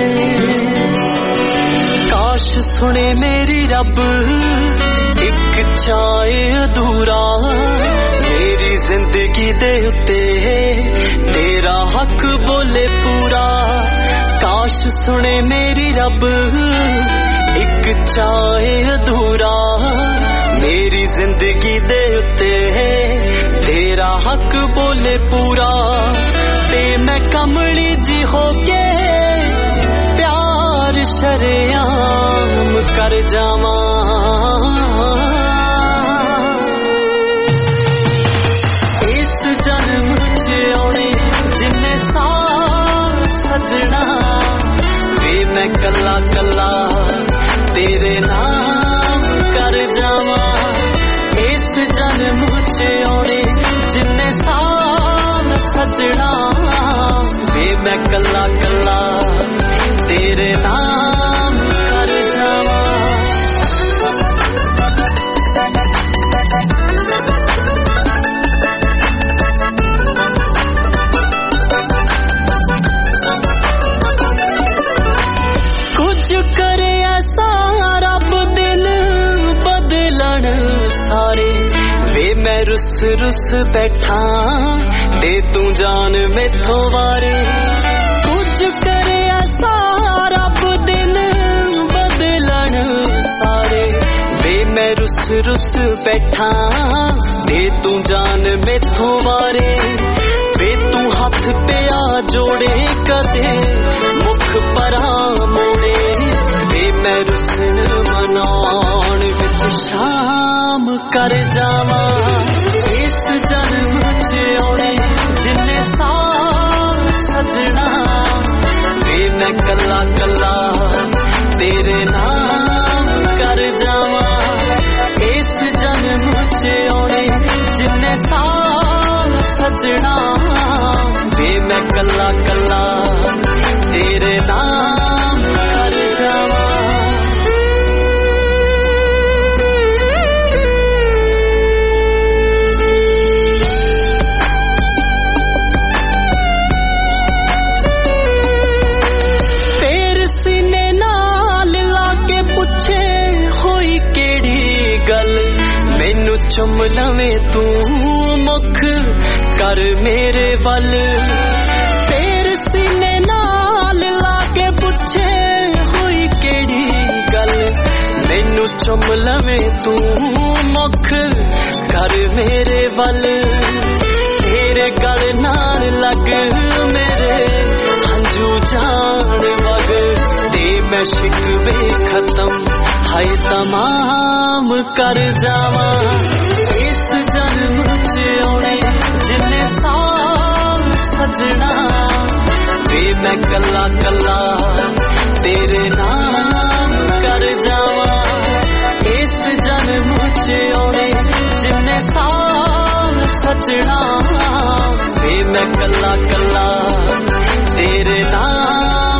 [SPEAKER 10] ਕਾਸ਼ ਸੁਣੇ ਮੇਰੀ ਰੱਬ ਇੱਕ ਚਾਹੇ ਅਧੂਰਾ, ਮੇਰੀ ਜ਼ਿੰਦਗੀ ਦੇ ਉੱਤੇ ਤੇਰਾ ਹੱਕ ਬੋਲੇ ਪੂਰਾ। ਕਾਸ਼ ਸੁਣੇ ਮੇਰੀ ਰੱਬ ਇੱਕ ਚਾਹੇ ਅਧੂਰਾ, ਮੇਰੀ ਜ਼ਿੰਦਗੀ ਦੇ ਉੱਤੇ ਤੇਰਾ ਹੱਕ ਬੋਲੇ ਪੂਰਾ। ਤੇ ਮੈਂ ਕਮਲੀ ਜੀ ਹੋ ਕੇ ਪਿਆਰ ਸ਼ਰੇਆਮ ਕਰ ਜਾਵਾਂ। ਇਸ ਜਨਮ 'ਚ ਆਉਣੇ ਜਿੰਨੇ ਸਾਲ ਸਜਣਾ, ਵੇ ਮੈਂ ਕੱਲਾ ਕੱਲਾ ਤੇਰੇ ਨਾਮ ਕਰ ਜਾਵਾਂ। ਇਸ ਜਨਮ 'ਚ ਆਉਣੇ ਜਿੰਨੇ ਸਾਲ ਸਜਣਾ, ਵੇ ਮੈਂ ਕੱਲਾ ਕੱਲਾ ਤੇਰੇ ਨਾਮ ਕਰ ਜਾਵਾਂ। ਕੁਝ ਕਰੇ ਐਸਾ ਰੱਬ ਦਿਨ ਬਦਲਣ ਸਾਰੇ, ਵੇ ਮੈਂ ਰੁੱਸ ਰੁੱਸ ਬੈਠਾ ਤੇ ਤੂੰ ਜਾਨ ਮੈਥੋਂ ਵਾਰੇ। ਕੁਝ ਕਰੇ ਐਸਾ ਰੱਬ ਦਿਨ ਬਦਲਣ ਸਾਰੇ, ਵੇ ਮੈਂ ਰੁੱਸ ਰੁੱਸ ਬੈਠਾ ਤੇ ਤੂੰ ਜਾਨ ਮੈਥੋਂ ਵਾਰੇ। ਵੇ ਤੂੰ ਹੱਥ ਪਿਆ ਜੋੜੇ ਕਦੇ ਮੁਖ ਪਰਾਂ ਮੋੜੇ, ਵੇ ਮੈਂ ਰੁੱਸਣ ਮਨਾਉਣ ਵਿੱਚ ਸ਼ਾਮ ਕਰ ਜਾਵਾਂ। ਇਸ ਜਨਮ 'ਚ ਆਉਣੇ ਜਿੰਨੇ ਸਾਲ ਸਜਣਾ, ਵੇ ਮੈਂ ਕੱਲਾ ਕੱਲਾ ਤੇਰੇ ਨਾਮ ਕਰ ਜਾਵਾਂ। ਇਸ ਜਨਮ 'ਚ ਆਉਣੇ ਜਿੰਨੇ ਸਾਲ ਸਜਣਾ, ਵੇ ਮੈਂ ਕੱਲਾ ਕੱਲਾ ਤੇਰੇ ਨਾਮ ਕਰ ਜਾਵਾਂ। ਫੇਰ ਸੀਨੇ ਨਾਲ ਲਾ ਕੇ ਪੁੱਛੇ ਹੋਈ ਕਿਹੜੀ ਗੱਲ, ਮੈਨੂੰ ਚੁੰਮ ਲਵੇਂ ਤੂੰ ਮੁਖ ਕਰ ਮੇਰੇ ਵੱਲ। ਫੇਰ ਸੀਨੇ ਨਾਲ ਲਾ ਕੇ ਪੁੱਛੇ ਹੋਈ ਕਿਹੜੀ ਗੱਲ, ਮੈਨੂੰ ਚੁੰਮ ਲਵੇਂ ਤੂੰ ਮੁਖ ਕਰ ਮੇਰੇ ਵੱਲ। ਤੇਰੇ ਗਲ ਨਾਲ ਲੱਗ ਮੇਰੇ ਹੰਝੂ ਜਾਣ ਵਗ, ਤੇ ਮੈਂ ਸ਼ਿਕਵੇ ਖਤਮ ਹਾਏ ਤਮਾਮ ਕਰ ਜਾਵਾਂ। ਇਸ ਜਨਮ 'ਚ ਆਉਣੇ ਜਿੰਨੇ ਸਾਲ ਸਜਣਾ, ਵੇ ਮੈਂ ਕੱਲਾ ਕੱਲਾ ਤੇਰੇ ਨਾਮ ਕਰ ਜਾਵਾਂ। ਇਸ ਜਨਮ 'ਚ ਆਉਣੇ ਜਿੰਨੇ ਸਾਲ ਸਜਣਾ, ਵੇ ਮੈਂ ਕੱਲਾ ਕੱਲਾ ਤੇਰੇ ਨਾਮ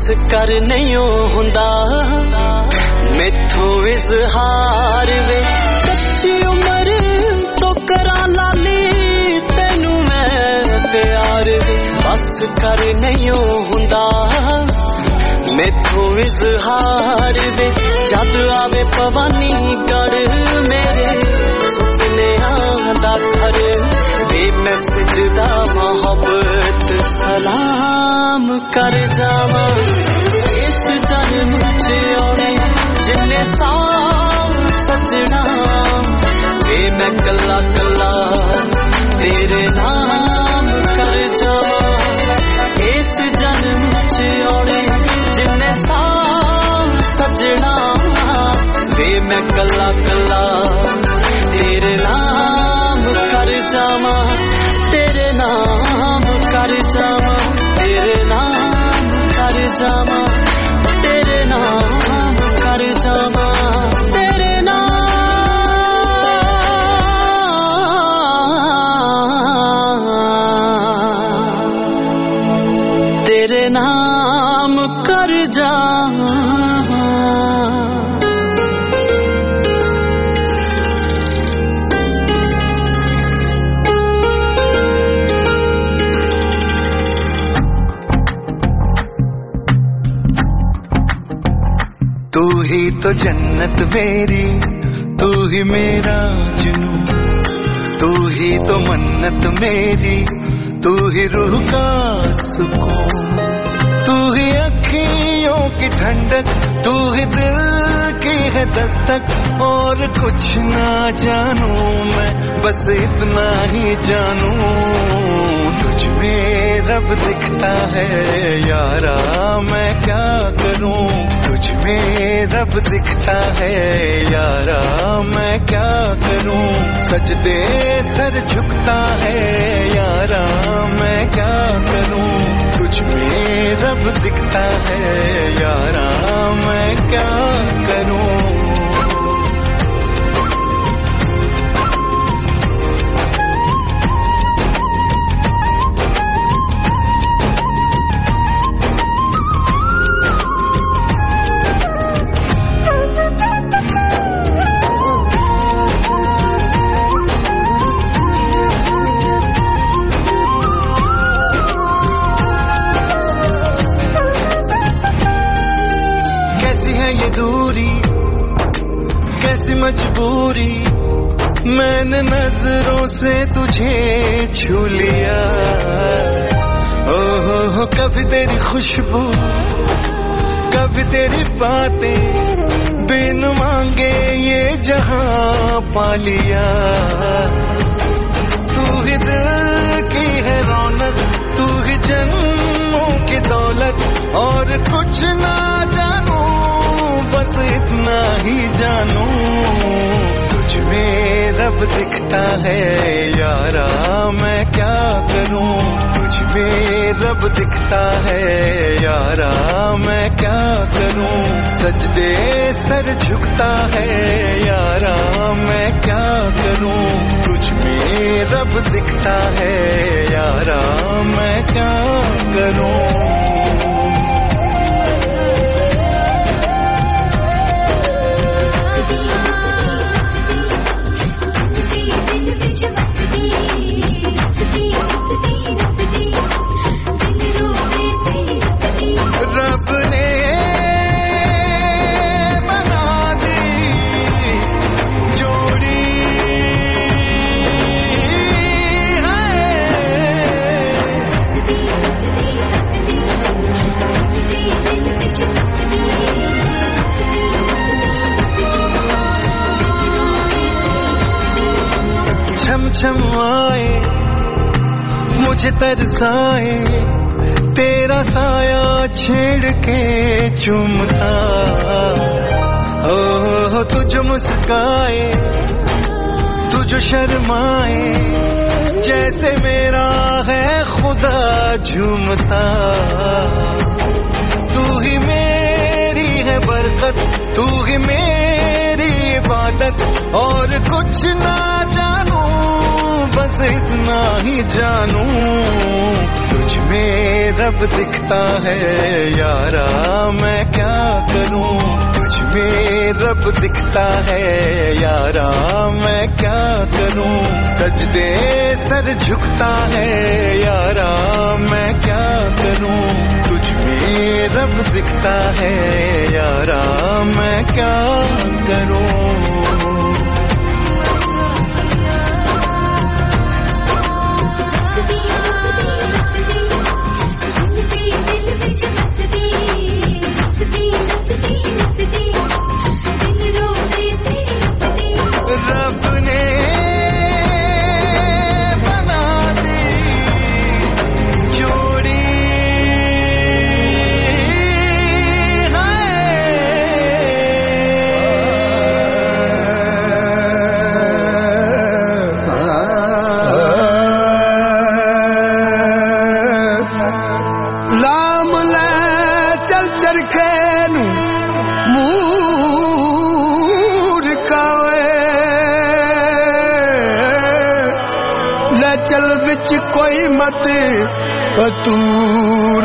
[SPEAKER 9] कर नहीं हुंदा मैथों इजहार वे कच्ची उम्र तो करा लाली तेनू मैं प्यार वे बस कर नहीं हुंदा मैथों इजहार वे जद आवे पवानी गढ़ मेरे सुपने आंदा घर वे मैं सिजदा मोहब्बत सलाम कर जावा इस जन्म च आने जिन्ने साल सजना वे मैं कल्ला कल्ला तेरे नाम कर जावा इस जन्म च आने जिन्ने साल सजना वे मैं कल्ला कल्ला तेरे नाम कर जावा तेरे नाम कर जावा तेरे नाम कर जावा तेरे नाम कर जावा तेरे नाम तेरे नाम कर जावा
[SPEAKER 10] तू ही तो जन्नत मेरी तू ही मेरा जुनू तू ही तो मन्नत मेरी तू ही रूह का सुकून तू ही अखियों की ठंडक तू ही दिल की है दस्तक और कुछ ना जानू मैं बस इतना ही जानू तुझ में रब दिखता है यारा मैं क्या करूं तुझ में रब दिखता है यारा मैं क्या करूं सजदे सर झुकता है यारा मैं क्या करूं तुझ में रब दिखता है यारा मैं क्या करूं मजबूरी मैंने नजरों से तुझे छू लिया ओ हो हो कभी तेरी खुशबू कभी तेरी बातें बिन मांगे ये जहां पा लिया तू ही दिल की है रौनक तू ही जन्मों की दौलत और कुछ ना जानू बस इतना ही जानू तुझ में रब दिखता है यारा मैं क्या करूं तुझ में रब दिखता है यारा मैं क्या करूं सजदे सर झुकता है यारा मैं क्या करूं तुझ में रब दिखता है यारा मैं क्या करूं रब ने बना दी जोड़ी है छम छम आए मुझे तरसाए तेरा साया छेड़ के चुमता ओह तुझ मुस्काए तुझ शर्माए जैसे मेरा है खुदा झूमता तू ही मेरी है बरकत तू ही मेरी इबादत और कुछ ना जानू बस इतना ही जानू तुझ में रब दिखता है यारा मैं क्या करूं, तुझ में रब दिखता है यारा मैं क्या करूं, सजदे सर झुकता है यारा मैं क्या करूं, तुझ में रब दिखता है यारा मैं क्या करूं। रब ने बना दी जोड़ी
[SPEAKER 11] लाम ले चल चरखे नू मूर कावे ले चल विच कोई मत पतूर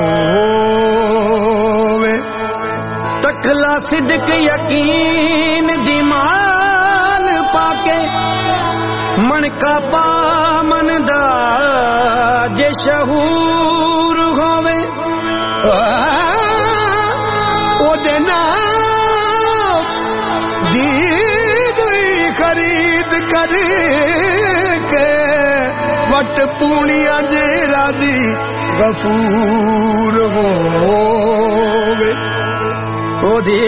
[SPEAKER 11] होवे, तखला सिद्क यकीन दी माल पाके मनका पामन दा जे शहूर होवे, ओदे नाम दी खरीद कर के वट पूनिया जे राजी गफूर होवे, ओदी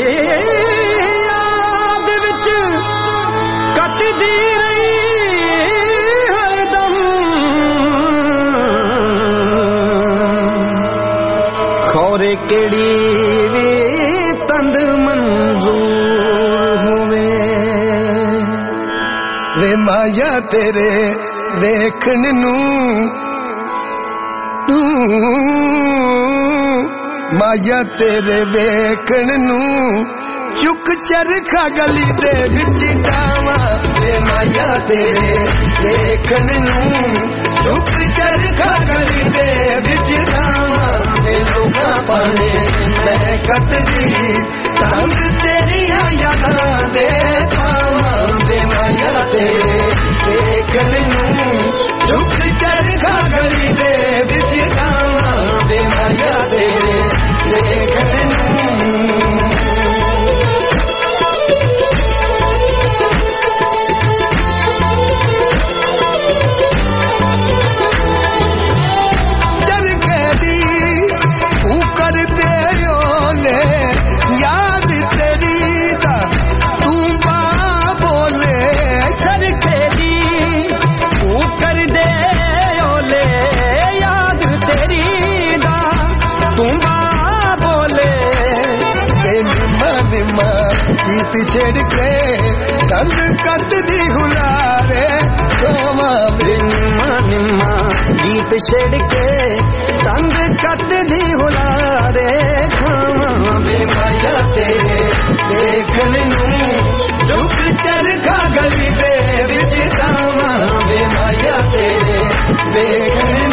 [SPEAKER 11] याद विच कटदी रही हरदम खौरे केड़ी वी तंद मंजूर होवे, वे माया तेरे देखन नू माया तेरे देखन नू चुक चरखा गली दे विच डावा, वे माया तेरे देखन नू चुक चरखा गली दे विच डावा, वे लोगा पाने मैं कटदी तंग तेरिया यादां दे खावा, वे माया तेरे देखन नू चुक चरखा गली दे विच डावा, वे माया तेरे देखन नू याद तेरी दा तू बा बोले चरखे दी तू कर दे ओले, याद तेरी दा तू बा बोले, निम्मा निम्मा गीत छेड़ के तंग कत दी हुलारे सोमा, निम्मा निम्मा गीत छेड़ के तंग कत दी हुलारे खावा, वे माया तेरे देखन नू चुक चरखा गली दे विच जावा, वे माया तेरे देखन